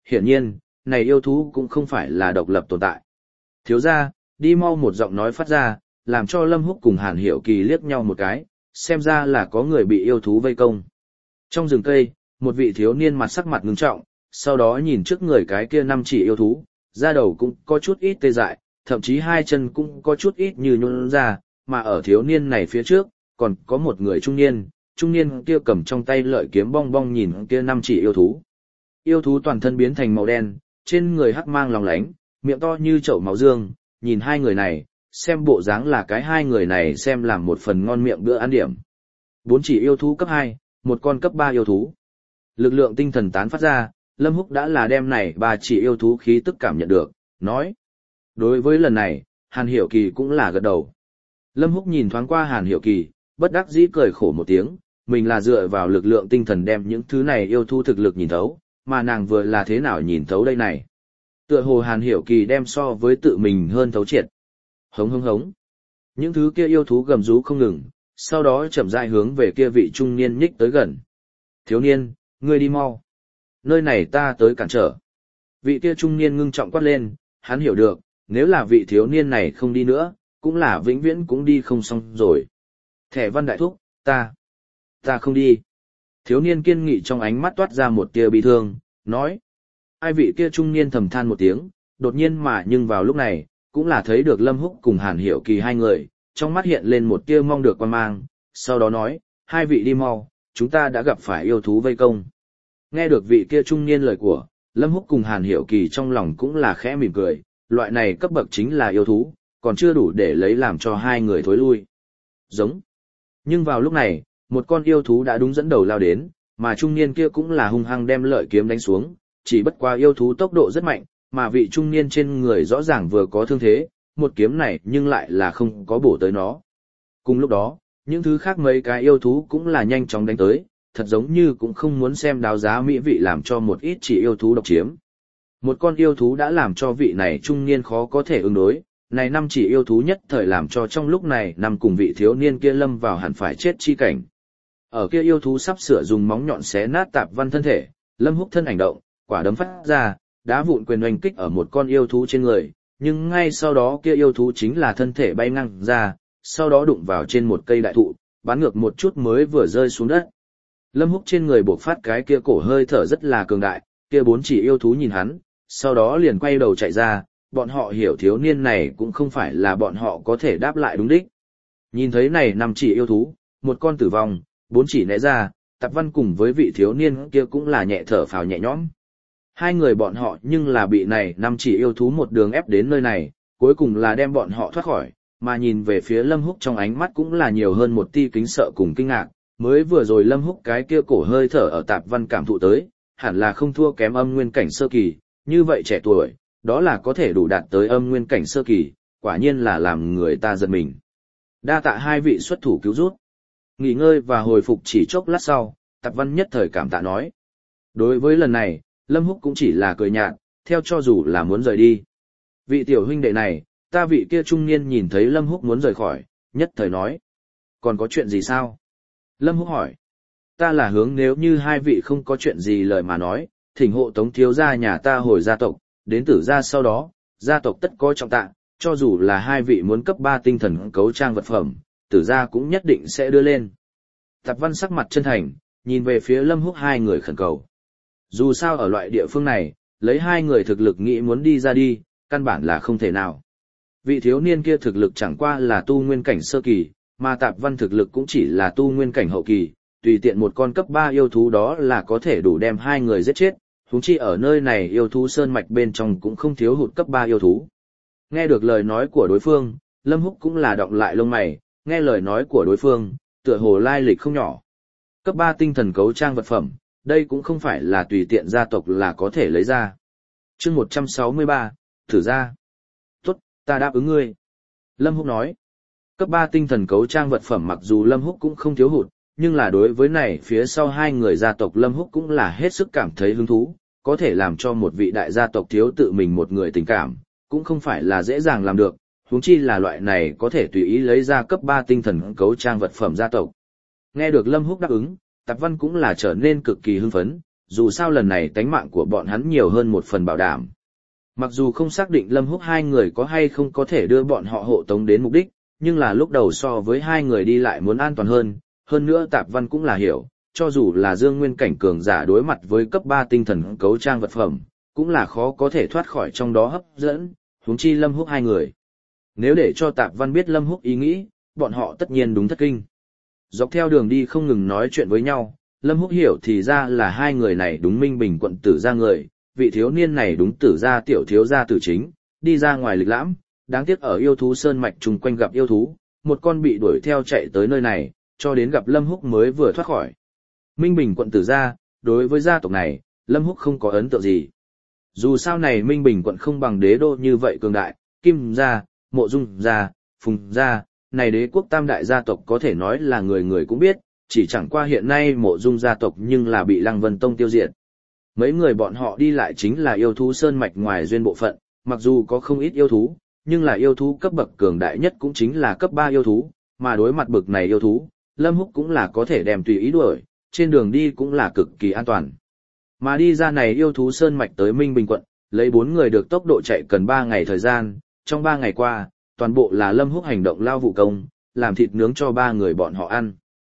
hiển nhiên, này yêu thú cũng không phải là độc lập tồn tại. Thiếu gia, đi mau, một giọng nói phát ra, làm cho Lâm Húc cùng Hàn Hiểu Kỳ liếc nhau một cái, xem ra là có người bị yêu thú vây công. Trong rừng cây, một vị thiếu niên mặt sắc mặt ngưng trọng, sau đó nhìn trước người cái kia 5 chỉ yêu thú, da đầu cũng có chút ít tê dại, thậm chí hai chân cũng có chút ít như nhũn ra, mà ở thiếu niên này phía trước, còn có một người trung niên kia cầm trong tay lợi kiếm bong bong nhìn kia 5 chỉ yêu thú. Yêu thú toàn thân biến thành màu đen, trên người hắc mang lóng lánh, miệng to như chậu máu dương, nhìn hai người này, xem bộ dáng là cái hai người này xem làm một phần ngon miệng bữa ăn điểm. 4 chỉ yêu thú cấp 2, một con cấp 3 yêu thú. Lực lượng tinh thần tán phát ra, Lâm Húc đã là đem này 3 chỉ yêu thú khí tức cảm nhận được, nói. Đối với lần này, Hàn Hiểu Kỳ cũng là gật đầu. Lâm Húc nhìn thoáng qua Hàn Hiểu Kỳ, bất đắc dĩ cười khổ một tiếng, mình là dựa vào lực lượng tinh thần đem những thứ này yêu thú thực lực nhìn thấu, mà nàng vừa là thế nào nhìn thấu đây này. Tựa hồ Hàn Hiểu Kỳ đem so với tự mình hơn thấu triệt. Hống hống hống. Những thứ kia yêu thú gầm rú không ngừng, sau đó chậm rãi hướng về kia vị trung niên nhích tới gần. Thiếu niên, ngươi đi mau. Nơi này ta tới cản trở. Vị kia trung niên ngưng trọng quát lên, hắn hiểu được, nếu là vị thiếu niên này không đi nữa, cũng là vĩnh viễn cũng đi không xong rồi. Thẻ văn đại thúc, ta không đi. Thiếu niên kiên nghị trong ánh mắt toát ra một tia bi thương, nói. Ai vị kia trung niên thầm than một tiếng, đột nhiên mà nhưng vào lúc này, cũng là thấy được Lâm Húc cùng Hàn Hiểu Kỳ hai người, trong mắt hiện lên một tia mong được quan mang, sau đó nói, hai vị đi mau, chúng ta đã gặp phải yêu thú vây công. Nghe được vị kia trung niên lời của, Lâm Húc cùng Hàn Hiểu Kỳ trong lòng cũng là khẽ mỉm cười, loại này cấp bậc chính là yêu thú, còn chưa đủ để lấy làm cho hai người thối lui. Giống. Nhưng vào lúc này, một con yêu thú đã đúng dẫn đầu lao đến, mà trung niên kia cũng là hung hăng đem lợi kiếm đánh xuống, chỉ bất qua yêu thú tốc độ rất mạnh, mà vị trung niên trên người rõ ràng vừa có thương thế, một kiếm này nhưng lại là không có bổ tới nó. Cùng lúc đó, những thứ khác mấy cái yêu thú cũng là nhanh chóng đánh tới, thật giống như cũng không muốn xem đáo giá mỹ vị làm cho một ít chỉ yêu thú độc chiếm. Một con yêu thú đã làm cho vị này trung niên khó có thể ứng đối, này 5 chỉ yêu thú nhất thời làm cho trong lúc này nằm cùng vị thiếu niên kia lâm vào hẳn phải chết chi cảnh. Ở kia yêu thú sắp sửa dùng móng nhọn xé nát Tạp Văn thân thể, Lâm Húc thân hành động, quả đấm phát ra, đá vụn quyền oanh kích ở một con yêu thú trên người, nhưng ngay sau đó kia yêu thú chính là thân thể bay ngang ra, sau đó đụng vào trên một cây đại thụ, bắn ngược một chút mới vừa rơi xuống đất. Lâm Húc trên người bộc phát cái kia cổ hơi thở rất là cường đại, kia 4 chỉ yêu thú nhìn hắn, sau đó liền quay đầu chạy ra, bọn họ hiểu thiếu niên này cũng không phải là bọn họ có thể đáp lại đúng đích. Nhìn thấy này 5 chỉ yêu thú, một con tử vong, 4 chỉ né ra, Tạp Văn cùng với vị thiếu niên kia cũng là nhẹ thở phào nhẹ nhõm. Hai người bọn họ nhưng là bị này 5 chỉ yêu thú một đường ép đến nơi này, cuối cùng là đem bọn họ thoát khỏi, mà nhìn về phía Lâm Húc trong ánh mắt cũng là nhiều hơn một tia kính sợ cùng kinh ngạc, mới vừa rồi Lâm Húc cái kia cổ hơi thở ở Tạp Văn cảm thụ tới, hẳn là không thua kém âm nguyên cảnh sơ kỳ, như vậy trẻ tuổi, đó là có thể đủ đạt tới âm nguyên cảnh sơ kỳ, quả nhiên là làm người ta giật mình. Đa tạ hai vị xuất thủ cứu rút. Nghỉ ngơi và hồi phục chỉ chốc lát sau, Tạp Văn nhất thời cảm tạ nói. Đối với lần này, Lâm Húc cũng chỉ là cười nhạt, theo cho dù là muốn rời đi. Vị tiểu huynh đệ này, ta vị kia trung niên nhìn thấy Lâm Húc muốn rời khỏi, nhất thời nói. Còn có chuyện gì sao? Lâm Húc hỏi. Ta là hướng nếu như hai vị không có chuyện gì lời mà nói, thỉnh hộ tống thiếu gia nhà ta hồi gia tộc, đến Tử gia sau đó, gia tộc tất có trọng tạ, cho dù là hai vị muốn cấp 3 tinh thần cấu trang vật phẩm, Tử gia cũng nhất định sẽ đưa lên. Tạp Văn sắc mặt chân thành, nhìn về phía Lâm Húc hai người khẩn cầu. Dù sao ở loại địa phương này, lấy hai người thực lực nghĩ muốn đi ra đi, căn bản là không thể nào. Vị thiếu niên kia thực lực chẳng qua là tu nguyên cảnh sơ kỳ, mà Tạp Văn thực lực cũng chỉ là tu nguyên cảnh hậu kỳ, tùy tiện một con cấp 3 yêu thú đó là có thể đủ đem hai người giết chết, huống chi ở nơi này yêu thú sơn mạch bên trong cũng không thiếu hụt cấp 3 yêu thú. Nghe được lời nói của đối phương, Lâm Húc cũng là đọng lại lông mày, nghe lời nói của đối phương, tựa hồ lai lịch không nhỏ. Cấp 3 tinh thần cấu trang vật phẩm, đây cũng không phải là tùy tiện gia tộc là có thể lấy ra. Chương 163, thử ra. Tốt, ta đáp ứng ngươi. Lâm Húc nói. Cấp 3 tinh thần cấu trang vật phẩm mặc dù Lâm Húc cũng không thiếu hụt, nhưng là đối với này phía sau hai người gia tộc Lâm Húc cũng là hết sức cảm thấy hứng thú, có thể làm cho một vị đại gia tộc thiếu tự mình một người tình cảm, cũng không phải là dễ dàng làm được, huống chi là loại này có thể tùy ý lấy ra cấp 3 tinh thần cấu trang vật phẩm gia tộc. Nghe được Lâm Húc đáp ứng, Tạp Văn cũng là trở nên cực kỳ hưng phấn, dù sao lần này tánh mạng của bọn hắn nhiều hơn một phần bảo đảm. Mặc dù không xác định Lâm Húc hai người có hay không có thể đưa bọn họ hộ tống đến mục đích, nhưng là lúc đầu so với hai người đi lại muốn an toàn hơn nữa Tạp Văn cũng là hiểu, cho dù là Dương Nguyên cảnh cường giả đối mặt với cấp 3 tinh thần cấu trang vật phẩm, cũng là khó có thể thoát khỏi trong đó hấp dẫn, huống chi Lâm Húc hai người. Nếu để cho Tạp Văn biết Lâm Húc ý nghĩ, bọn họ tất nhiên đúng thất kinh. Dọc theo đường đi không ngừng nói chuyện với nhau, Lâm Húc hiểu thì ra là hai người này đúng Minh Bình quận Tử gia người, vị thiếu niên này đúng Tử gia tiểu thiếu gia Tử Chính, đi ra ngoài lịch lãm, đáng tiếc ở yêu thú sơn mạch chung quanh gặp yêu thú, một con bị đuổi theo chạy tới nơi này, cho đến gặp Lâm Húc mới vừa thoát khỏi. Minh Bình quận Tử gia, đối với gia tộc này, Lâm Húc không có ấn tượng gì. Dù sao này Minh Bình quận không bằng đế đô như vậy cường đại, Kim gia, Mộ Dung gia, Phùng gia, này đế quốc tam đại gia tộc có thể nói là người người cũng biết, chỉ chẳng qua hiện nay Mộ Dung gia tộc nhưng là bị Lăng Vân Tông tiêu diệt. Mấy người bọn họ đi lại chính là yêu thú sơn mạch ngoài duyên bộ phận, mặc dù có không ít yêu thú, nhưng là yêu thú cấp bậc cường đại nhất cũng chính là cấp 3 yêu thú, mà đối mặt bậc này yêu thú, Lâm Húc cũng là có thể đem tùy ý đuổi, trên đường đi cũng là cực kỳ an toàn. Mà đi ra này yêu thú sơn mạch tới Minh Bình quận, lấy 4 người được tốc độ chạy cần 3 ngày thời gian, trong 3 ngày qua, toàn bộ là Lâm Húc hành động lao vụ công, làm thịt nướng cho 3 người bọn họ ăn.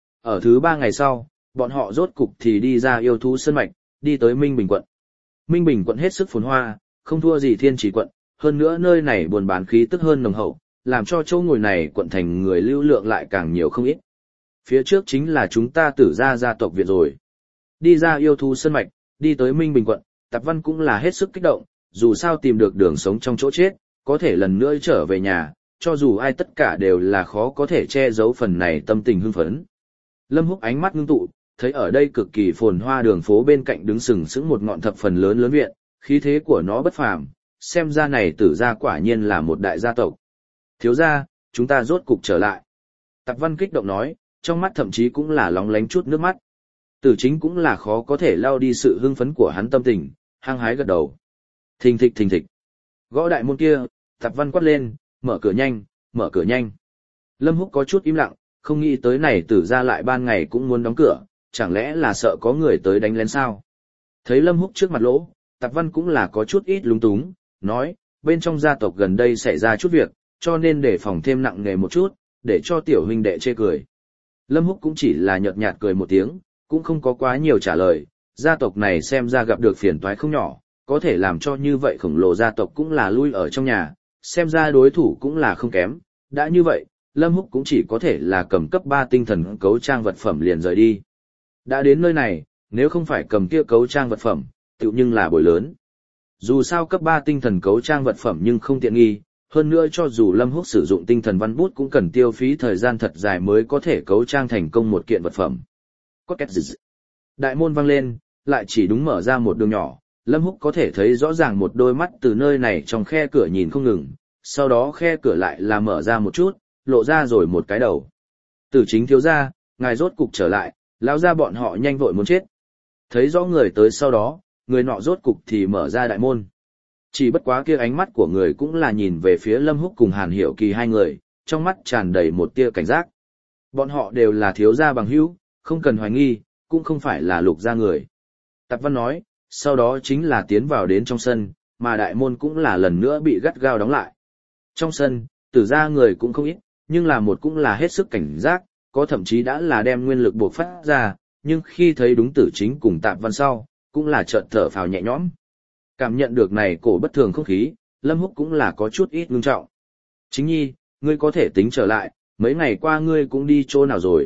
Ở thứ 3 ngày sau, bọn họ rốt cục thì đi ra yêu thú sơn mạch, đi tới Minh Bình quận. Minh Bình quận hết sức phồn hoa, không thua gì Thiên Trì quận, hơn nữa nơi này buôn bán khí tức hơn nồng hậu, làm cho chỗ ngồi này quận thành người lưu lượng lại càng nhiều không ít. Phía trước chính là chúng ta Tử gia gia tộc viện rồi. Đi ra yêu thú sơn mạch, đi tới Minh Bình quận, Tạp Văn cũng là hết sức kích động, dù sao tìm được đường sống trong chỗ chết, có thể lần nữa trở về nhà, cho dù ai tất cả đều là khó có thể che giấu phần này tâm tình hưng phấn. Lâm Húc ánh mắt ngưng tụ, thấy ở đây cực kỳ phồn hoa đường phố bên cạnh đứng sừng sững một ngọn thập phần lớn lớn viện, khí thế của nó bất phàm, xem ra này Tử gia quả nhiên là một đại gia tộc. Thiếu gia, chúng ta rốt cục trở lại. Tạp Văn kích động nói, trong mắt thậm chí cũng là lóng lánh chút nước mắt. Tử Chính cũng là khó có thể lau đi sự hưng phấn của hắn tâm tình, hăng hái gật đầu. Thình thịch thình thịch. Gõ đại môn kia, Tạp Văn quát lên, mở cửa nhanh, mở cửa nhanh. Lâm Húc có chút im lặng, không nghĩ tới này Tử gia lại ban ngày cũng muốn đóng cửa, chẳng lẽ là sợ có người tới đánh lén sao? Thấy Lâm Húc trước mặt lỗ, Tạp Văn cũng là có chút ít lúng túng, nói, bên trong gia tộc gần đây xảy ra chút việc, cho nên để phòng thêm nặng nề một chút, để cho tiểu huynh đệ chê cười. Lâm Húc cũng chỉ là nhợt nhạt cười một tiếng, cũng không có quá nhiều trả lời, gia tộc này xem ra gặp được phiền toái không nhỏ, có thể làm cho như vậy khổng lồ gia tộc cũng là lui ở trong nhà, xem ra đối thủ cũng là không kém, đã như vậy, Lâm Húc cũng chỉ có thể là cầm cấp 3 tinh thần cấu trang vật phẩm liền rời đi. Đã đến nơi này, nếu không phải cầm kia cấu trang vật phẩm, tự nhưng là bồi lớn. Dù sao cấp 3 tinh thần cấu trang vật phẩm nhưng không tiện nghi, hơn nữa cho dù Lâm Húc sử dụng tinh thần văn bút cũng cần tiêu phí thời gian thật dài mới có thể cấu trang thành công một kiện vật phẩm. Có két gì? Đại môn vang lên, lại chỉ đúng mở ra một đường nhỏ, Lâm Húc có thể thấy rõ ràng một đôi mắt từ nơi này trong khe cửa nhìn không ngừng, sau đó khe cửa lại là mở ra một chút, lộ ra rồi một cái đầu. Tử Chính thiếu gia, ngài rốt cục trở lại, lão gia bọn họ nhanh vội muốn chết. Thấy rõ người tới sau đó, người nọ rốt cục thì mở ra đại môn. Chỉ bất quá kia ánh mắt của người cũng là nhìn về phía Lâm Húc cùng Hàn Hiểu Kỳ hai người, trong mắt tràn đầy một tia cảnh giác. Bọn họ đều là thiếu gia bằng hữu, không cần hoài nghi, cũng không phải là Lục gia người. Tạp Văn nói, sau đó chính là tiến vào đến trong sân, mà đại môn cũng là lần nữa bị gắt gao đóng lại. Trong sân, Tử gia người cũng không ít, nhưng là một cũng là hết sức cảnh giác, có thậm chí đã là đem nguyên lực buộc phát ra, nhưng khi thấy đúng Tử Chính cùng Tạp Văn sau, cũng là chợt thở phào nhẹ nhõm. Cảm nhận được này cổ bất thường không khí, Lâm Húc cũng là có chút ít ngưng trọng. Chính nhi, ngươi có thể tính trở lại, mấy ngày qua ngươi cũng đi chỗ nào rồi.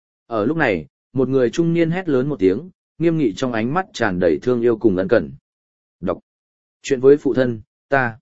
Ở lúc này, một người trung niên hét lớn một tiếng, nghiêm nghị trong ánh mắt tràn đầy thương yêu cùng ân cần. Đọc. Chuyện với phụ thân, ta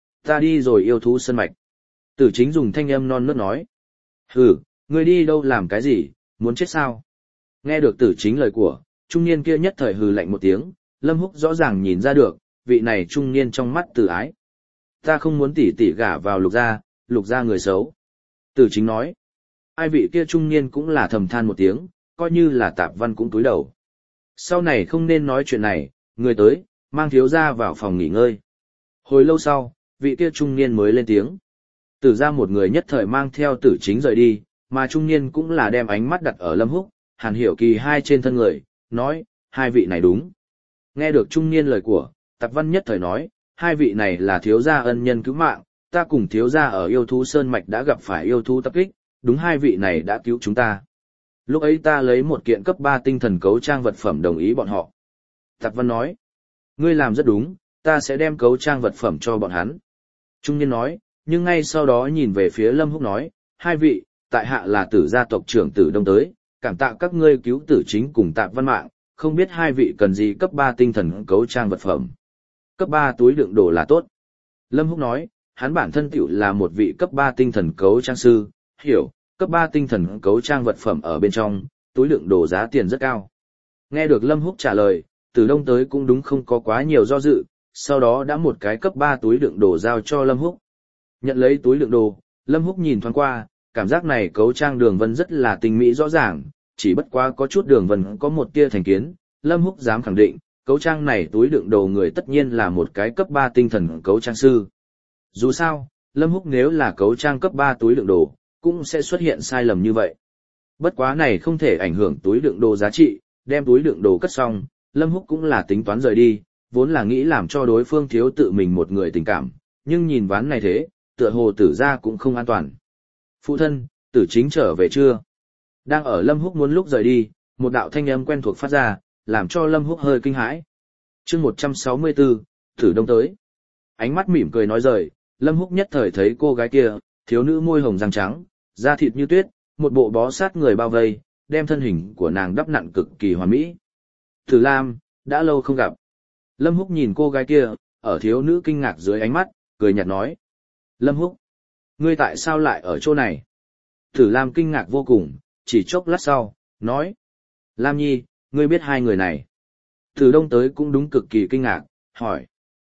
đi rồi yêu thú sân mạch. Tử Chính dùng thanh âm non nớt nói. Hừ, ngươi đi đâu làm cái gì, muốn chết sao? Nghe được Tử Chính lời của, trung niên kia nhất thời hừ lạnh một tiếng, Lâm Húc rõ ràng nhìn ra được, vị này trung niên trong mắt từ ái. Ta không muốn tỷ tỷ gả vào Lục gia người xấu. Tử Chính nói. Ai vị kia trung niên cũng là thầm than một tiếng, coi như là Tạp Văn cũng cúi đầu. Sau này không nên nói chuyện này, người tới, mang thiếu gia vào phòng nghỉ ngơi. Hồi lâu sau, vị kia trung niên mới lên tiếng. Tử gia một người nhất thời mang theo Tử Chính rời đi, mà trung niên cũng là đem ánh mắt đặt ở Lâm Húc, Hàn Hiểu Kỳ hai trên thân người, nói, hai vị này đúng. Nghe được trung niên lời của, Tạp Văn nhất thời nói, hai vị này là thiếu gia ân nhân cứu mạng, ta cùng thiếu gia ở yêu thú Sơn Mạch đã gặp phải yêu thú tập kích, đúng hai vị này đã cứu chúng ta. Lúc ấy ta lấy một kiện cấp 3 tinh thần cấu trang vật phẩm đồng ý bọn họ. Tạp Văn nói, ngươi làm rất đúng, ta sẽ đem cấu trang vật phẩm cho bọn hắn. Trung niên nói, nhưng ngay sau đó nhìn về phía Lâm Húc nói, hai vị, tại hạ là Tử gia tộc trưởng Tử Đông tới, cảm tạ các ngươi cứu Tử Chính cùng Tạp Văn mạng, không biết hai vị cần gì cấp 3 tinh thần cấu trang vật phẩm. Cấp 3 túi đựng đồ là tốt. Lâm Húc nói, hắn bản thân tiểu là một vị cấp 3 tinh thần cấu trang sư, hiểu, cấp 3 tinh thần cấu trang vật phẩm ở bên trong, túi đựng đồ giá tiền rất cao. Nghe được Lâm Húc trả lời, Tử Đông tới cũng đúng không có quá nhiều do dự, sau đó đã một cái cấp 3 túi đựng đồ giao cho Lâm Húc. Nhận lấy túi đựng đồ, Lâm Húc nhìn thoáng qua, cảm giác này cấu trang đường vân rất là tinh mỹ rõ ràng, chỉ bất quá có chút đường vân có một tia thành kiến, Lâm Húc dám khẳng định, cấu trang này túi đựng đồ người tất nhiên là một cái cấp 3 tinh thần cấu trang sư. Dù sao, Lâm Húc nếu là cấu trang cấp 3 túi đựng đồ, cũng sẽ xuất hiện sai lầm như vậy. Bất quá này không thể ảnh hưởng túi đựng đồ giá trị, đem túi đựng đồ cất xong, Lâm Húc cũng là tính toán rời đi, vốn là nghĩ làm cho đối phương thiếu tự mình một người tình cảm, nhưng nhìn ván này thế, tựa hồ Tử gia cũng không an toàn. Phụ thân, Tử Chính trở về chưa? Đang ở Lâm Húc muốn lúc rời đi, một đạo thanh âm quen thuộc phát ra, làm cho Lâm Húc hơi kinh hãi. Chương 164, Tử Đông tới. Ánh mắt mỉm cười nói rời, Lâm Húc nhất thời thấy cô gái kia, thiếu nữ môi hồng răng trắng, da thịt như tuyết, một bộ bó sát người bao vây, đem thân hình của nàng đắp nặn cực kỳ hoàn mỹ. Tử Lam, đã lâu không gặp. Lâm Húc nhìn cô gái kia, ở thiếu nữ kinh ngạc dưới ánh mắt, cười nhạt nói. Lâm Húc, ngươi tại sao lại ở chỗ này? Tử Lam kinh ngạc vô cùng, chỉ chốc lát sau, nói. Lam Nhi, ngươi biết hai người này. Tử Đông tới cũng đúng cực kỳ kinh ngạc, hỏi.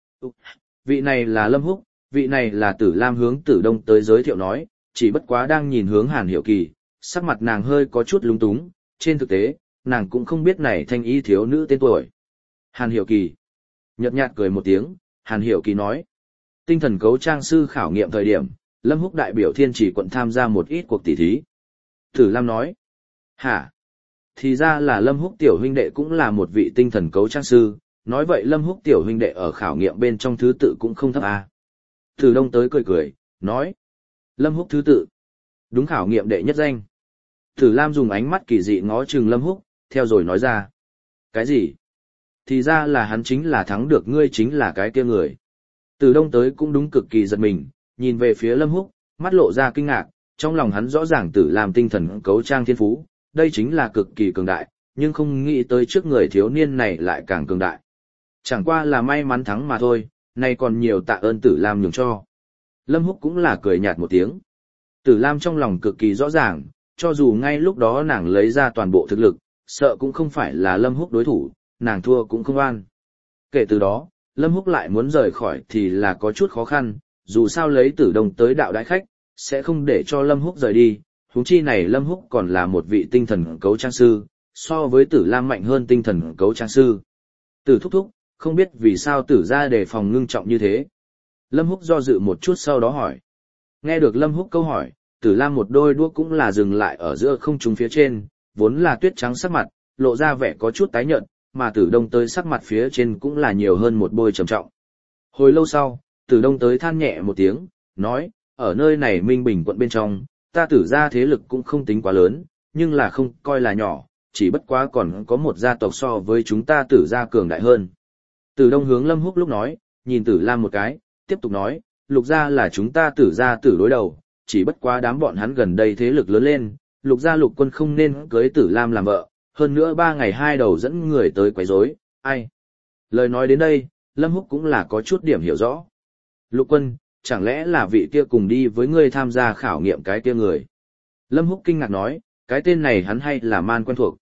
Vị này là Lâm Húc, vị này là Tử Lam hướng Tử Đông tới giới thiệu nói, chỉ bất quá đang nhìn hướng Hàn Hiểu Kỳ, sắc mặt nàng hơi có chút lúng túng, trên thực tế, nàng cũng không biết này thanh y thiếu nữ tên tuổi. Hàn Hiểu Kỳ. Nhợt nhạt cười một tiếng, Hàn Hiểu Kỳ nói. Tinh thần cấu trang sư khảo nghiệm thời điểm, Lâm Húc đại biểu Thiên Chỉ quận tham gia một ít cuộc tỷ thí. Tử Lam nói. Hả? Thì ra là Lâm Húc tiểu huynh đệ cũng là một vị tinh thần cấu trang sư, nói vậy Lâm Húc tiểu huynh đệ ở khảo nghiệm bên trong thứ tự cũng không thấp à. Tử Đông tới cười cười, nói. Lâm Húc thứ tự. Đúng khảo nghiệm đệ nhất danh. Tử Lam dùng ánh mắt kỳ dị ngó chừng Lâm Húc, theo rồi nói ra. Cái gì? Thì ra là hắn chính là thắng được ngươi chính là cái kia người. Tử Đông tới cũng đúng cực kỳ giật mình, nhìn về phía Lâm Húc, mắt lộ ra kinh ngạc, trong lòng hắn rõ ràng Tử Lam tinh thần cấu trang thiên phú, đây chính là cực kỳ cường đại, nhưng không nghĩ tới trước người thiếu niên này lại càng cường đại. Chẳng qua là may mắn thắng mà thôi, nay còn nhiều tạ ơn Tử Lam nhường cho. Lâm Húc cũng là cười nhạt một tiếng. Tử Lam trong lòng cực kỳ rõ ràng, cho dù ngay lúc đó nàng lấy ra toàn bộ thực lực, sợ cũng không phải là Lâm Húc đối thủ, nàng thua cũng không an. Kể từ đó, Lâm Húc lại muốn rời khỏi thì là có chút khó khăn, dù sao lấy Tử Đông tới đạo đại khách, sẽ không để cho Lâm Húc rời đi, huống chi này Lâm Húc còn là một vị tinh thần cấu trang sư, so với Tử Lam mạnh hơn tinh thần cấu trang sư. Tử thúc thúc, không biết vì sao Tử gia đề phòng ngưng trọng như thế. Lâm Húc do dự một chút sau đó hỏi. Nghe được Lâm Húc câu hỏi, Tử Lam một đôi đuốc cũng là dừng lại ở giữa không trung phía trên, vốn là tuyết trắng sắc mặt, lộ ra vẻ có chút tái nhợt, mà Tử Đông tới sắc mặt phía trên cũng là nhiều hơn một bôi trầm trọng. Hồi lâu sau, Tử Đông tới than nhẹ một tiếng, nói, ở nơi này Minh Bình quận bên trong, ta Tử gia thế lực cũng không tính quá lớn, nhưng là không coi là nhỏ, chỉ bất quá còn có một gia tộc so với chúng ta Tử gia cường đại hơn. Tử Đông hướng Lâm Húc lúc nói, nhìn Tử Lam một cái, tiếp tục nói, Lục gia là chúng ta Tử gia tử đối đầu, chỉ bất quá đám bọn hắn gần đây thế lực lớn lên, Lục gia Lục quân không nên cưới Tử Lam làm vợ, hơn nữa 3 ngày 2 đầu dẫn người tới quấy rối, ai. Lời nói đến đây, Lâm Húc cũng là có chút điểm hiểu rõ. Lục quân, chẳng lẽ là vị kia cùng đi với ngươi tham gia khảo nghiệm cái kia người? Lâm Húc kinh ngạc nói, cái tên này hắn hay là man quen thuộc.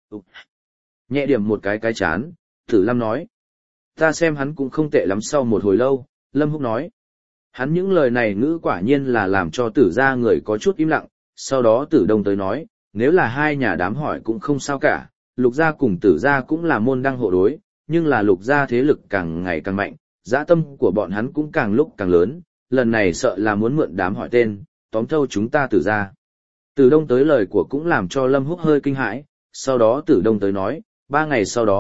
Nhẹ điểm một cái chán, Tử Lam nói. Ta xem hắn cũng không tệ lắm. Sau một hồi lâu, Lâm Húc nói. Hắn những lời này ngữ quả nhiên là làm cho Tử gia người có chút im lặng, sau đó Tử Đông tới nói, nếu là hai nhà đám hỏi cũng không sao cả, Lục gia cùng Tử gia cũng là môn đăng hộ đối, nhưng là Lục gia thế lực càng ngày càng mạnh, dã tâm của bọn hắn cũng càng lúc càng lớn, lần này sợ là muốn mượn đám hỏi tên, tóm thâu chúng ta Tử gia. Tử Đông tới lời của cũng làm cho Lâm Húc hơi kinh hãi, sau đó Tử Đông tới nói, 3 ngày sau đó,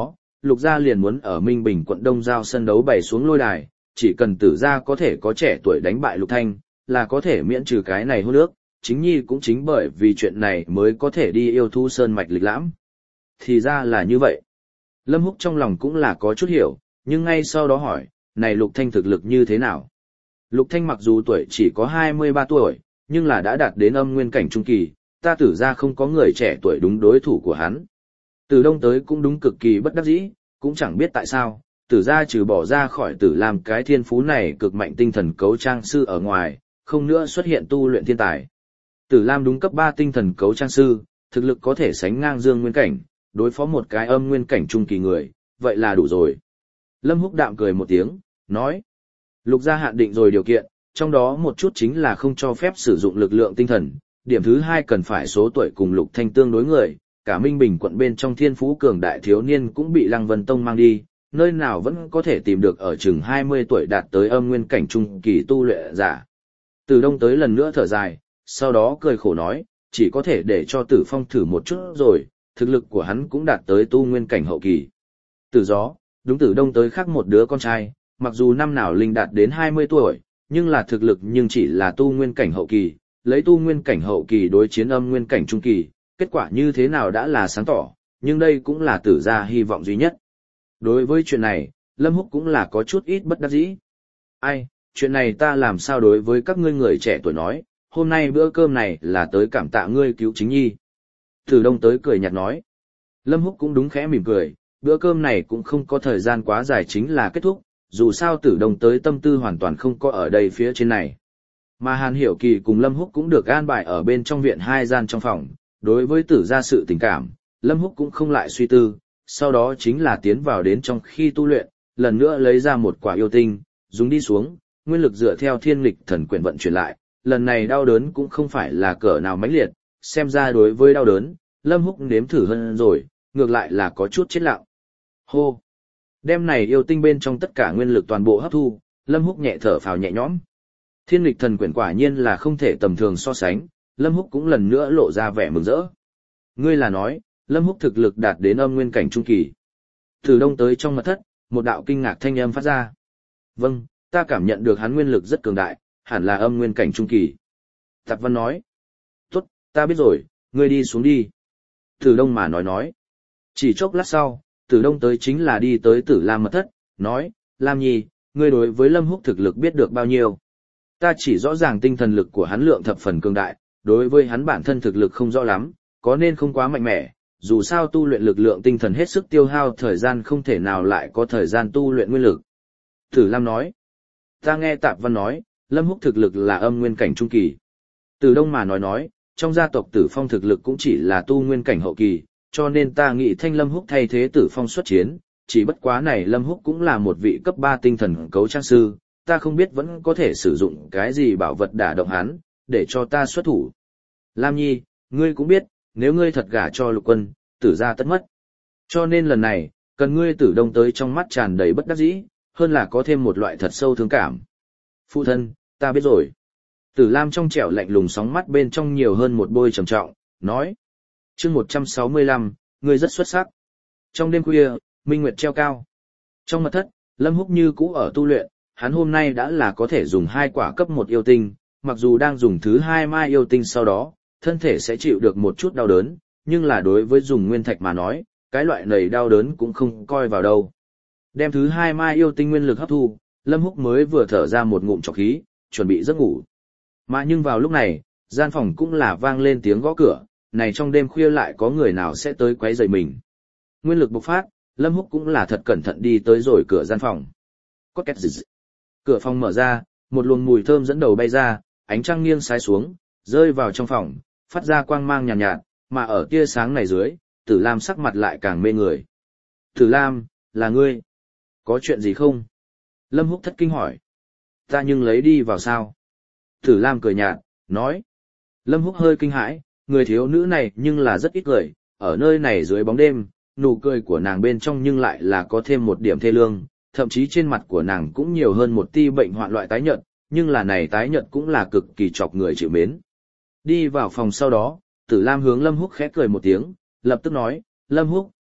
Lục gia liền muốn ở Minh Bình quận Đông Giao sân đấu bày xuống lôi đài, chỉ cần Tử gia có thể có trẻ tuổi đánh bại Lục Thanh, là có thể miễn trừ cái này hôn ước, chính nhi cũng chính bởi vì chuyện này mới có thể đi yêu thú sơn mạch lịch lãm. Thì ra là như vậy. Lâm Húc trong lòng cũng là có chút hiểu, nhưng ngay sau đó hỏi, này Lục Thanh thực lực như thế nào? Lục Thanh mặc dù tuổi chỉ có 23 tuổi, nhưng là đã đạt đến âm nguyên cảnh trung kỳ, ta Tử gia không có người trẻ tuổi đúng đối thủ của hắn. Từ Đông tới cũng đúng cực kỳ bất đắc dĩ, cũng chẳng biết tại sao, Tử gia trừ bỏ ra khỏi Tử Lam cái thiên phú này cực mạnh tinh thần cấu trang sư ở ngoài, không nữa xuất hiện tu luyện thiên tài. Tử Lam đúng cấp 3 tinh thần cấu trang sư, thực lực có thể sánh ngang Dương Nguyên cảnh, đối phó một cái âm nguyên cảnh trung kỳ người, vậy là đủ rồi. Lâm Húc đạm cười một tiếng, nói, Lục gia hạn định rồi điều kiện, trong đó một chút chính là không cho phép sử dụng lực lượng tinh thần, điểm thứ hai cần phải số tuổi cùng Lục Thanh tương đối người, cả Minh Bình quận bên trong thiên phú cường đại thiếu niên cũng bị Lăng Vân Tông mang đi, nơi nào vẫn có thể tìm được ở chừng 20 tuổi đạt tới âm nguyên cảnh trung kỳ tu luyện giả. Từ Đông tới lần nữa thở dài, sau đó cười khổ nói, chỉ có thể để cho Tử Phong thử một chút rồi, thực lực của hắn cũng đạt tới tu nguyên cảnh hậu kỳ. Tử Gió, đúng Tử Đông tới khác một đứa con trai, mặc dù năm nào linh đạt đến 20 tuổi, nhưng là thực lực nhưng chỉ là tu nguyên cảnh hậu kỳ, lấy tu nguyên cảnh hậu kỳ đối chiến âm nguyên cảnh trung kỳ, kết quả như thế nào đã là sáng tỏ, nhưng đây cũng là Tử gia hy vọng duy nhất. Đối với chuyện này, Lâm Húc cũng là có chút ít bất đắc dĩ. Ai, chuyện này ta làm sao đối với các ngươi người trẻ tuổi nói, hôm nay bữa cơm này là tới cảm tạ ngươi cứu chính nhi. Tử Đông tới cười nhạt nói. Lâm Húc cũng đúng khẽ mỉm cười, bữa cơm này cũng không có thời gian quá dài chính là kết thúc, dù sao Tử Đông tới tâm tư hoàn toàn không có ở đây phía trên này. Mà Hàn Hiểu Kỳ cùng Lâm Húc cũng được an bài ở bên trong viện hai gian trong phòng, đối với Tử gia sự tình cảm, Lâm Húc cũng không lại suy tư, sau đó chính là tiến vào đến trong khi tu luyện, lần nữa lấy ra một quả yêu tinh, dùng đi xuống, nguyên lực dựa theo thiên nghịch thần quyển vận chuyển lại, lần này đau đớn cũng không phải là cỡ nào mãnh liệt, xem ra đối với đau đớn, Lâm Húc nếm thử hơn rồi, ngược lại là có chút chết lặng. Hô! Đem này yêu tinh bên trong tất cả nguyên lực toàn bộ hấp thu, Lâm Húc nhẹ thở phào nhẹ nhõm. Thiên nghịch thần quyển quả nhiên là không thể tầm thường so sánh, Lâm Húc cũng lần nữa lộ ra vẻ mừng rỡ. Ngươi là nói, Lâm Húc thực lực đạt đến âm nguyên cảnh trung kỳ. Từ Đông tới trong mật thất, một đạo kinh ngạc thanh âm phát ra. Vâng, ta cảm nhận được hắn nguyên lực rất cường đại, hẳn là âm nguyên cảnh trung kỳ. Tạp Văn nói. Tốt, ta biết rồi, ngươi đi xuống đi. Từ Đông mà nói. Chỉ chốc lát sau, Từ Đông tới chính là đi tới Tử Lam mật thất, nói, Lam Nhi, ngươi đối với Lâm Húc thực lực biết được bao nhiêu. Ta chỉ rõ ràng tinh thần lực của hắn lượng thập phần cường đại, đối với hắn bản thân thực lực không rõ lắm, có nên không quá mạnh mẽ, dù sao tu luyện lực lượng tinh thần hết sức tiêu hao thời gian không thể nào lại có thời gian tu luyện nguyên lực. Tử Lam nói, ta nghe Tạp Văn nói, Lâm Húc thực lực là âm nguyên cảnh trung kỳ. Từ Đông mà nói, trong gia tộc Tử Phong thực lực cũng chỉ là tu nguyên cảnh hậu kỳ, cho nên ta nghĩ thanh Lâm Húc thay thế Tử Phong xuất chiến, chỉ bất quá này Lâm Húc cũng là một vị cấp 3 tinh thần cấu trang sư, ta không biết vẫn có thể sử dụng cái gì bảo vật đả động hắn, để cho ta xuất thủ. Lam Nhi, ngươi cũng biết, nếu ngươi thật gả cho Lục Quân, Tử gia tất mất. Cho nên lần này, cần ngươi Tử Đông tới trong mắt tràn đầy bất đắc dĩ, hơn là có thêm một loại thật sâu thương cảm. Phụ thân, ta biết rồi. Tử Lam trong trẻo lạnh lùng sóng mắt bên trong nhiều hơn một bôi trầm trọng, nói. Chương 165, ngươi rất xuất sắc. Trong đêm khuya, minh nguyệt treo cao. Trong mật thất, Lâm Húc như cũ ở tu luyện, hắn hôm nay đã là có thể dùng 2 quả cấp 1 yêu tinh, mặc dù đang dùng thứ 2 mai yêu tinh sau đó, thân thể sẽ chịu được một chút đau đớn, nhưng là đối với dùng nguyên thạch mà nói, cái loại này đau đớn cũng không coi vào đâu. Đem thứ 2 mai yêu tinh nguyên lực hấp thu, Lâm Húc mới vừa thở ra một ngụm trọc khí, chuẩn bị giấc ngủ. Mà nhưng vào lúc này, gian phòng cũng là vang lên tiếng gõ cửa, này trong đêm khuya lại có người nào sẽ tới quấy rầy mình. Nguyên lực bộc phát, Lâm Húc cũng là thật cẩn thận đi tới rồi cửa gian phòng. Có két gì? Cửa phòng mở ra, một luồng mùi thơm dẫn đầu bay ra, ánh trăng nghiêng sái xuống, rơi vào trong phòng, phát ra quang mang nhàn nhạt, mà ở tia sáng này dưới, Tử Lam sắc mặt lại càng mê người. Tử Lam, là ngươi? Có chuyện gì không? Lâm Húc thất kinh hỏi. Ta nhưng lấy đi vào sao? Tử Lam cười nhạt, nói. Lâm Húc hơi kinh hãi, người thiếu nữ này nhưng là rất ít cười, ở nơi này dưới bóng đêm, nụ cười của nàng bên trong nhưng lại là có thêm một điểm thê lương, thậm chí trên mặt của nàng cũng nhiều hơn một tia bệnh hoạn loại tái nhợt, nhưng là này tái nhợt cũng là cực kỳ chọc người chịu mến. Đi vào phòng sau đó, Tử Lam hướng Lâm Húc khẽ cười một tiếng, lập tức nói, Lâm Húc,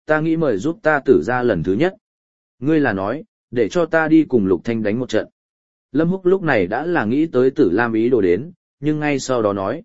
ta nghĩ mời giúp ta Tử gia lần thứ nhất. Ngươi là nói, để cho ta đi cùng Lục Thanh đánh một trận. Lâm Húc lúc này đã là nghĩ tới Tử Lam ý đồ đến, nhưng ngay sau đó nói.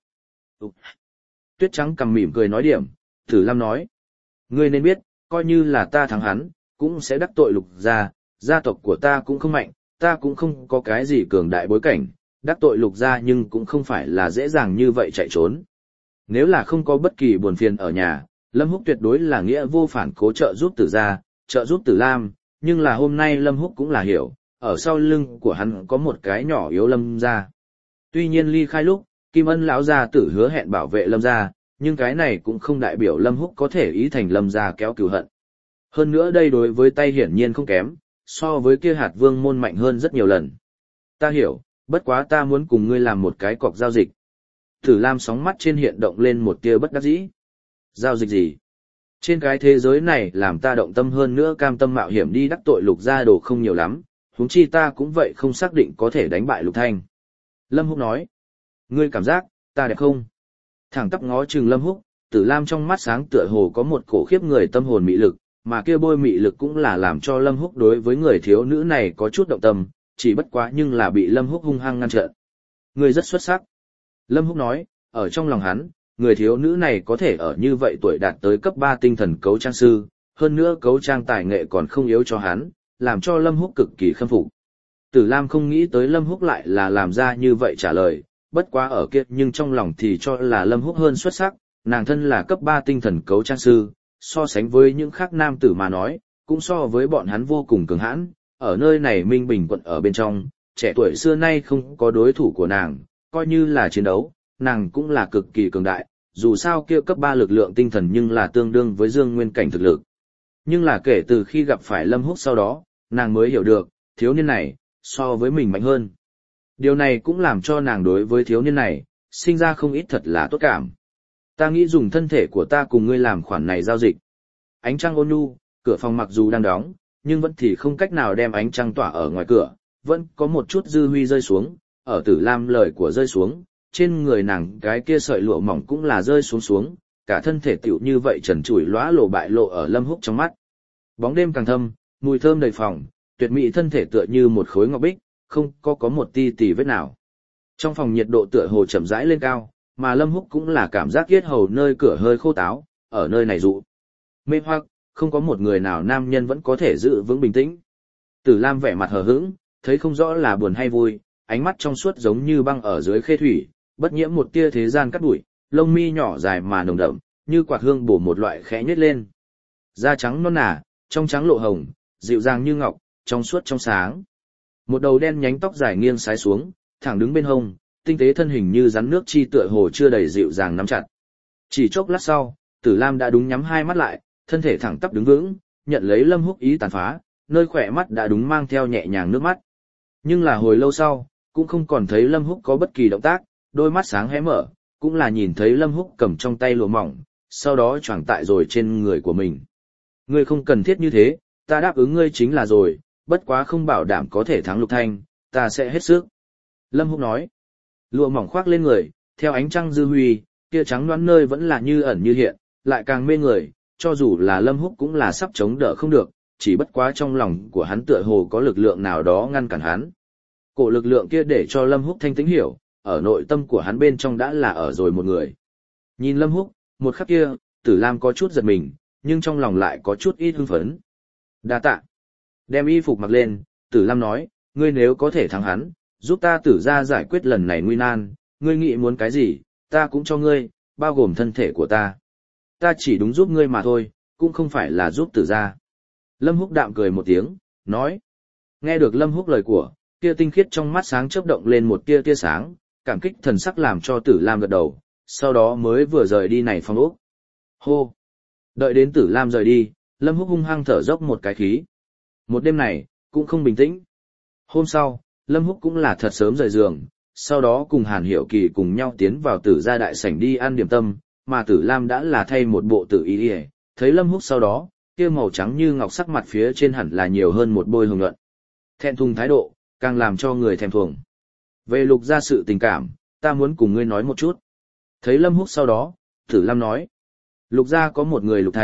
Tuyết Trắng cầm mỉm cười nói điểm, Tử Lam nói. Ngươi nên biết, coi như là ta thắng hắn, cũng sẽ đắc tội Lục gia, gia tộc của ta cũng không mạnh, ta cũng không có cái gì cường đại bối cảnh, đắc tội Lục gia nhưng cũng không phải là dễ dàng như vậy chạy trốn. Nếu là không có bất kỳ buồn phiền ở nhà, Lâm Húc tuyệt đối là nghĩa vô phản cố trợ giúp Tử gia, trợ giúp Tử Lam, nhưng là hôm nay Lâm Húc cũng là hiểu, ở sau lưng của hắn có một cái nhỏ yếu Lâm gia. Tuy nhiên ly khai lúc, Kim Ân lão gia tử hứa hẹn bảo vệ Lâm gia, nhưng cái này cũng không đại biểu Lâm Húc có thể ý thành Lâm gia kéo cừu hận. Hơn nữa đây đối với tay hiển nhiên không kém, so với kia hạt vương môn mạnh hơn rất nhiều lần. Ta hiểu, bất quá ta muốn cùng ngươi làm một cái cọc giao dịch. Tử Lam sóng mắt trên hiện động lên một tia bất đắc dĩ. Giao dịch gì? Trên cái thế giới này làm ta động tâm hơn nữa cam tâm mạo hiểm đi đắc tội Lục gia đồ không nhiều lắm, huống chi ta cũng vậy không xác định có thể đánh bại Lục Thanh. Lâm Húc nói, ngươi cảm giác, ta đẹp không? Thẳng tắp ngó chừng Lâm Húc, Tử Lam trong mắt sáng tựa hồ có một cổ khiếp người tâm hồn mị lực, mà kia bôi mị lực cũng là làm cho Lâm Húc đối với người thiếu nữ này có chút động tâm, chỉ bất quá nhưng là bị Lâm Húc hung hăng ngăn trở. Ngươi rất xuất sắc. Lâm Húc nói, ở trong lòng hắn, người thiếu nữ này có thể ở như vậy tuổi đạt tới cấp 3 tinh thần cấu trang sư, hơn nữa cấu trang tài nghệ còn không yếu cho hắn, làm cho Lâm Húc cực kỳ khâm phục. Tử Lam không nghĩ tới Lâm Húc lại là làm ra như vậy trả lời, bất quá ở kia nhưng trong lòng thì cho là Lâm Húc hơn xuất sắc, nàng thân là cấp 3 tinh thần cấu trang sư, so sánh với những khác nam tử mà nói, cũng so với bọn hắn vô cùng cường hãn, ở nơi này Minh Bình quận ở bên trong, trẻ tuổi xưa nay không có đối thủ của nàng, coi như là chiến đấu, nàng cũng là cực kỳ cường đại, dù sao kia cấp 3 lực lượng tinh thần nhưng là tương đương với dương nguyên cảnh thực lực. Nhưng là kể từ khi gặp phải Lâm Húc sau đó, nàng mới hiểu được, thiếu niên này, so với mình mạnh hơn. Điều này cũng làm cho nàng đối với thiếu niên này, sinh ra không ít thật là tốt cảm. Ta nghĩ dùng thân thể của ta cùng ngươi làm khoản này giao dịch. Ánh trăng ôn nhu, cửa phòng mặc dù đang đóng, nhưng vẫn thì không cách nào đem ánh trăng tỏa ở ngoài cửa, vẫn có một chút dư huy rơi xuống, ở Tử Lam lời của rơi xuống, trên người nàng cái kia sợi lụa mỏng cũng là rơi xuống xuống, cả thân thể tiểu như vậy trần trụi lóa lộ bại lộ ở Lâm Húc trong mắt. Bóng đêm càng thâm, mùi thơm đầy phòng, tuyệt mỹ thân thể tựa như một khối ngọc bích, không có một ti tì vết nào. Trong phòng nhiệt độ tựa hồ chậm rãi lên cao, mà Lâm Húc cũng là cảm giác yết hầu nơi cửa hơi khô táo, ở nơi này dụ. Mê hoặc, không có một người nào nam nhân vẫn có thể giữ vững bình tĩnh. Tử Lam vẻ mặt hờ hững, thấy không rõ là buồn hay vui, ánh mắt trong suốt giống như băng ở dưới khê thủy, bất nhiễm một tia thế gian cắt đuổi, lông mi nhỏ dài mà nồng đậm, như quạt hương bổ một loại khẽ nhếch lên. Da trắng non nà, trong trắng lộ hồng, dịu dàng như ngọc, trong suốt trong sáng. Một đầu đen nhánh tóc dài nghiêng sái xuống, thẳng đứng bên hông, tinh tế thân hình như rắn nước chi tựa hồ chưa đầy dịu dàng nắm chặt. Chỉ chốc lát sau, Tử Lam đã đúng nhắm hai mắt lại, thân thể thẳng tắp đứng vững, nhận lấy Lâm Húc ý tàn phá, nơi khỏe mắt đã đúng mang theo nhẹ nhàng nước mắt. Nhưng là hồi lâu sau, cũng không còn thấy Lâm Húc có bất kỳ động tác, đôi mắt sáng hé mở, cũng là nhìn thấy Lâm Húc cầm trong tay lụa mỏng, sau đó choàng tại rồi trên người của mình. Ngươi không cần thiết như thế, ta đáp ứng ngươi chính là rồi, bất quá không bảo đảm có thể thắng Lục Thanh, ta sẽ hết sức. Lâm Húc nói, lụa mỏng khoác lên người, theo ánh trăng dư huy, kia trắng đoán nơi vẫn là như ẩn như hiện, lại càng mê người, cho dù là Lâm Húc cũng là sắp chống đỡ không được, chỉ bất quá trong lòng của hắn tựa hồ có lực lượng nào đó ngăn cản hắn. Cổ lực lượng kia để cho Lâm Húc thanh tĩnh hiểu, ở nội tâm của hắn bên trong đã là ở rồi một người. Nhìn Lâm Húc, một khắc kia, Tử Lam có chút giật mình, nhưng trong lòng lại có chút ít hưng phấn. Đa tạ. Đem y phục mặc lên, Tử Lam nói, ngươi nếu có thể thắng hắn, giúp ta Tử gia giải quyết lần này nguy nan, ngươi nghĩ muốn cái gì, ta cũng cho ngươi, bao gồm thân thể của ta. Ta chỉ đúng giúp ngươi mà thôi, cũng không phải là giúp Tử gia. Lâm Húc đạm cười một tiếng, nói. Nghe được Lâm Húc lời của, kia tinh khiết trong mắt sáng chớp động lên một tia tia sáng, cảm kích thần sắc làm cho Tử Lam gật đầu, sau đó mới vừa rời đi này phòng ốc. Hô! Đợi đến Tử Lam rời đi, Lâm Húc hung hăng thở dốc một cái khí. Một đêm này, cũng không bình tĩnh. Hôm sau, Lâm Húc cũng là thật sớm rời giường, sau đó cùng Hàn Hiểu Kỳ cùng nhau tiến vào Tử gia đại sảnh đi ăn điểm tâm, mà Tử Lam đã là thay một bộ tử y y, thấy Lâm Húc sau đó, kia màu trắng như ngọc sắc mặt phía trên hẳn là nhiều hơn một bôi hồng nhuận. Thẹn thùng thái độ, càng làm cho người thèm thuồng. Về Lục gia sự tình cảm, ta muốn cùng ngươi nói một chút. Thấy Lâm Húc sau đó, Tử Lam nói. Lục gia có một người Lục Thành,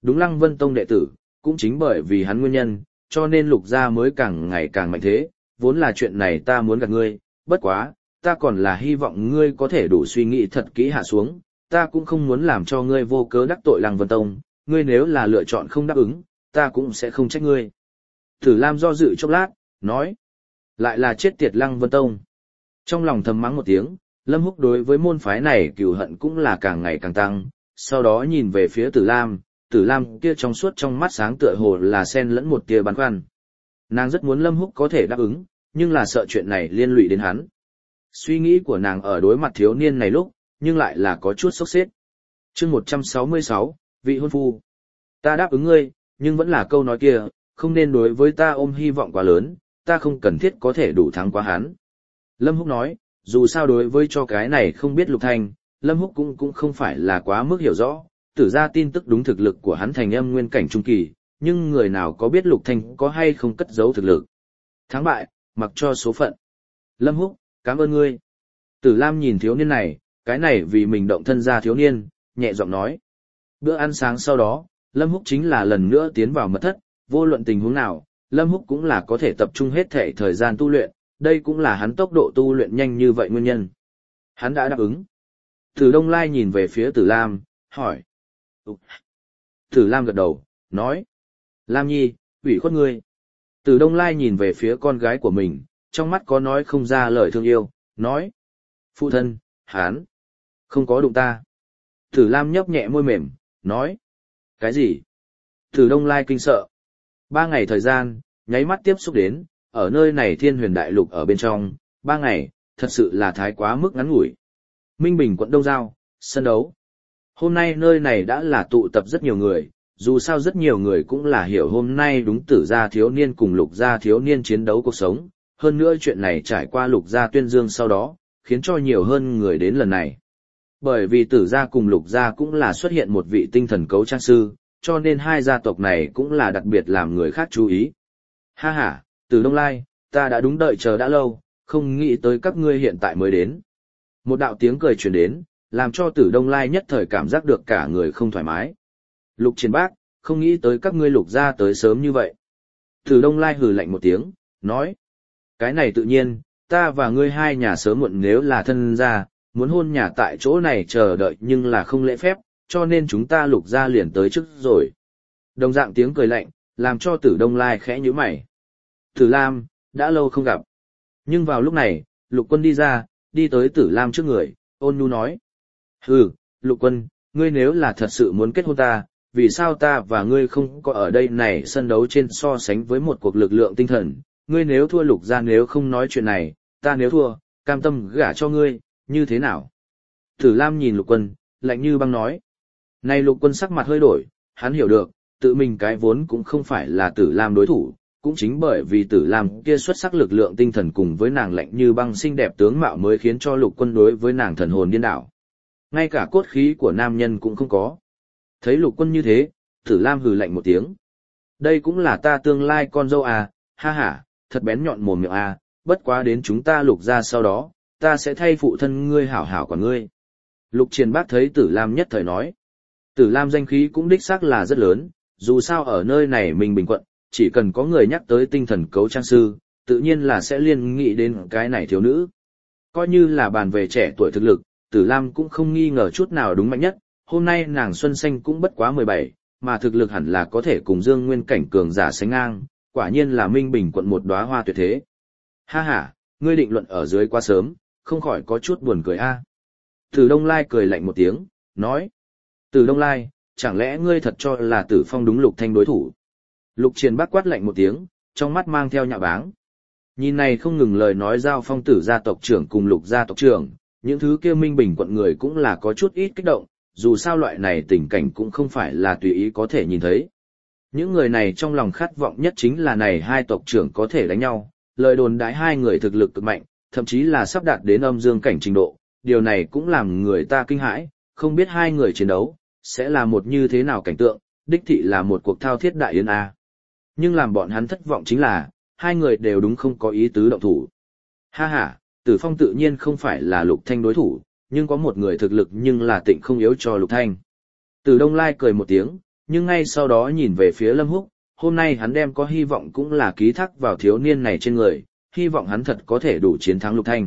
Đúng Lăng Vân Tông đệ tử, cũng chính bởi vì hắn nguyên nhân, cho nên Lục gia mới càng ngày càng mạnh thế, vốn là chuyện này ta muốn gạt ngươi, bất quá, ta còn là hy vọng ngươi có thể đủ suy nghĩ thật kỹ hạ xuống, ta cũng không muốn làm cho ngươi vô cớ đắc tội Lăng Vân Tông, ngươi nếu là lựa chọn không đáp ứng, ta cũng sẽ không trách ngươi. Tử Lam do dự chốc lát, nói, lại là chết tiệt Lăng Vân Tông. Trong lòng thầm mắng một tiếng, Lâm Húc đối với môn phái này cừu hận cũng là càng ngày càng tăng, sau đó nhìn về phía Tử Lam kia trong suốt trong mắt sáng tựa hồ là xen lẫn một tia băn khoăn. Nàng rất muốn Lâm Húc có thể đáp ứng, nhưng là sợ chuyện này liên lụy đến hắn. Suy nghĩ của nàng ở đối mặt thiếu niên này lúc, nhưng lại là có chút sốc xếp. Chương 166, vị hôn phu. Ta đáp ứng ngươi, nhưng vẫn là câu nói kia, không nên đối với ta ôm hy vọng quá lớn, ta không cần thiết có thể đủ thắng qua hắn. Lâm Húc nói, dù sao đối với cho cái này không biết Lục Thanh, Lâm Húc cũng không phải là quá mức hiểu rõ, Tử ra tin tức đúng thực lực của hắn thành âm nguyên cảnh trung kỳ, nhưng người nào có biết Lục Thanh có hay không cất giấu thực lực. Thắng bại, mặc cho số phận. Lâm Húc, cảm ơn ngươi. Tử Lam nhìn thiếu niên này, cái này vì mình động thân ra thiếu niên, nhẹ giọng nói. Bữa ăn sáng sau đó, Lâm Húc chính là lần nữa tiến vào mật thất, vô luận tình huống nào, Lâm Húc cũng là có thể tập trung hết thể thời gian tu luyện, đây cũng là hắn tốc độ tu luyện nhanh như vậy nguyên nhân. Hắn đã đáp ứng. Tử Đông Lai nhìn về phía Tử Lam, hỏi. Tử Lam gật đầu, nói. Lam Nhi, ủy khuất ngươi. Tử Đông Lai nhìn về phía con gái của mình, trong mắt có nói không ra lời thương yêu, nói. Phụ thân, hắn không có đụng ta. Tử Lam nhấp nhẹ môi mềm, nói. Cái gì? Tử Đông Lai kinh sợ. 3 ngày thời gian, nháy mắt tiếp xúc đến, ở nơi này Thiên Huyền Đại Lục ở bên trong, 3 ngày, thật sự là thái quá mức ngắn ngủi. Minh Bình quận Đông Giao, sân đấu. Hôm nay nơi này đã là tụ tập rất nhiều người, dù sao rất nhiều người cũng là hiểu hôm nay đúng Tử gia thiếu niên cùng Lục gia thiếu niên chiến đấu cuộc sống, hơn nữa chuyện này trải qua Lục gia tuyên dương sau đó, khiến cho nhiều hơn người đến lần này. Bởi vì Tử gia cùng Lục gia cũng là xuất hiện một vị tinh thần cấu trang sư, cho nên hai gia tộc này cũng là đặc biệt làm người khác chú ý. Ha ha, Tử Đông Lai, ta đã đúng đợi chờ đã lâu, không nghĩ tới các ngươi hiện tại mới đến. Một đạo tiếng cười truyền đến, làm cho Tử Đông Lai nhất thời cảm giác được cả người không thoải mái. Lục Chiến Bác, không nghĩ tới các ngươi Lục gia tới sớm như vậy. Tử Đông Lai hừ lạnh một tiếng, nói. Cái này tự nhiên, ta và ngươi hai nhà sớm muộn nếu là thân gia, muốn hôn nhà tại chỗ này chờ đợi nhưng là không lễ phép, cho nên chúng ta Lục gia liền tới trước rồi. Đồng dạng tiếng cười lạnh, làm cho Tử Đông Lai khẽ nhíu mày. Tử Lam, đã lâu không gặp. Nhưng vào lúc này, Lục Quân đi ra, đi tới Tử Lam trước người, ôn nhu nói. Hừ, Lục Quân, ngươi nếu là thật sự muốn kết hôn ta, vì sao ta và ngươi không có ở đây này sân đấu trên so sánh với một cuộc lực lượng tinh thần, ngươi nếu thua Lục gia nếu không nói chuyện này, ta nếu thua, cam tâm gả cho ngươi, như thế nào? Tử Lam nhìn Lục Quân, lạnh như băng nói. Này Lục Quân sắc mặt hơi đổi, hắn hiểu được, tự mình cái vốn cũng không phải là Tử Lam đối thủ, cũng chính bởi vì Tử Lam kia xuất sắc lực lượng tinh thần cùng với nàng lạnh như băng xinh đẹp tướng mạo mới khiến cho Lục Quân đối với nàng thần hồn điên đảo. Ngay cả cốt khí của nam nhân cũng không có. Thấy Lục Quân như thế, Tử Lam hừ lạnh một tiếng. Đây cũng là ta tương lai con dâu à, ha ha, thật bén nhọn mồm miệng à, bất quá đến chúng ta Lục gia sau đó, ta sẽ thay phụ thân ngươi hảo hảo của ngươi. Lục Triền Bác thấy Tử Lam nhất thời nói. Tử Lam danh khí cũng đích xác là rất lớn, dù sao ở nơi này mình bình quận, chỉ cần có người nhắc tới tinh thần cấu trang sư, tự nhiên là sẽ liên nghĩ đến cái này thiếu nữ. Coi như là bàn về trẻ tuổi thực lực, Tử Lam cũng không nghi ngờ chút nào đúng mạnh nhất, hôm nay nàng Xuân Xanh cũng bất quá 17, mà thực lực hẳn là có thể cùng Dương Nguyên cảnh cường giả sánh ngang, quả nhiên là Minh Bình quận một đóa hoa tuyệt thế. Ha ha, ngươi định luận ở dưới quá sớm, không khỏi có chút buồn cười a. Tử Đông Lai cười lạnh một tiếng, nói. Tử Đông Lai, chẳng lẽ ngươi thật cho là Tử Phong đúng Lục Thanh đối thủ? Lục Triền Bác quát lạnh một tiếng, trong mắt mang theo nhạo báng. Nhìn này không ngừng lời nói giao phong Tử gia tộc trưởng cùng Lục gia tộc trưởng, những thứ kia Minh Bình quận người cũng là có chút ít kích động, dù sao loại này tình cảnh cũng không phải là tùy ý có thể nhìn thấy. Những người này trong lòng khát vọng nhất chính là này hai tộc trưởng có thể đánh nhau, lời đồn đãi hai người thực lực cực mạnh, thậm chí là sắp đạt đến âm dương cảnh trình độ, điều này cũng làm người ta kinh hãi, không biết hai người chiến đấu, sẽ là một như thế nào cảnh tượng, đích thị là một cuộc thao thiết đại yến A. Nhưng làm bọn hắn thất vọng chính là, hai người đều đúng không có ý tứ động thủ. Ha ha, Tử Phong tự nhiên không phải là Lục Thanh đối thủ, nhưng có một người thực lực nhưng là tịnh không yếu cho Lục Thanh. Tử Đông Lai cười một tiếng, nhưng ngay sau đó nhìn về phía Lâm Húc, hôm nay hắn đem có hy vọng cũng là ký thác vào thiếu niên này trên người, hy vọng hắn thật có thể đủ chiến thắng Lục Thanh.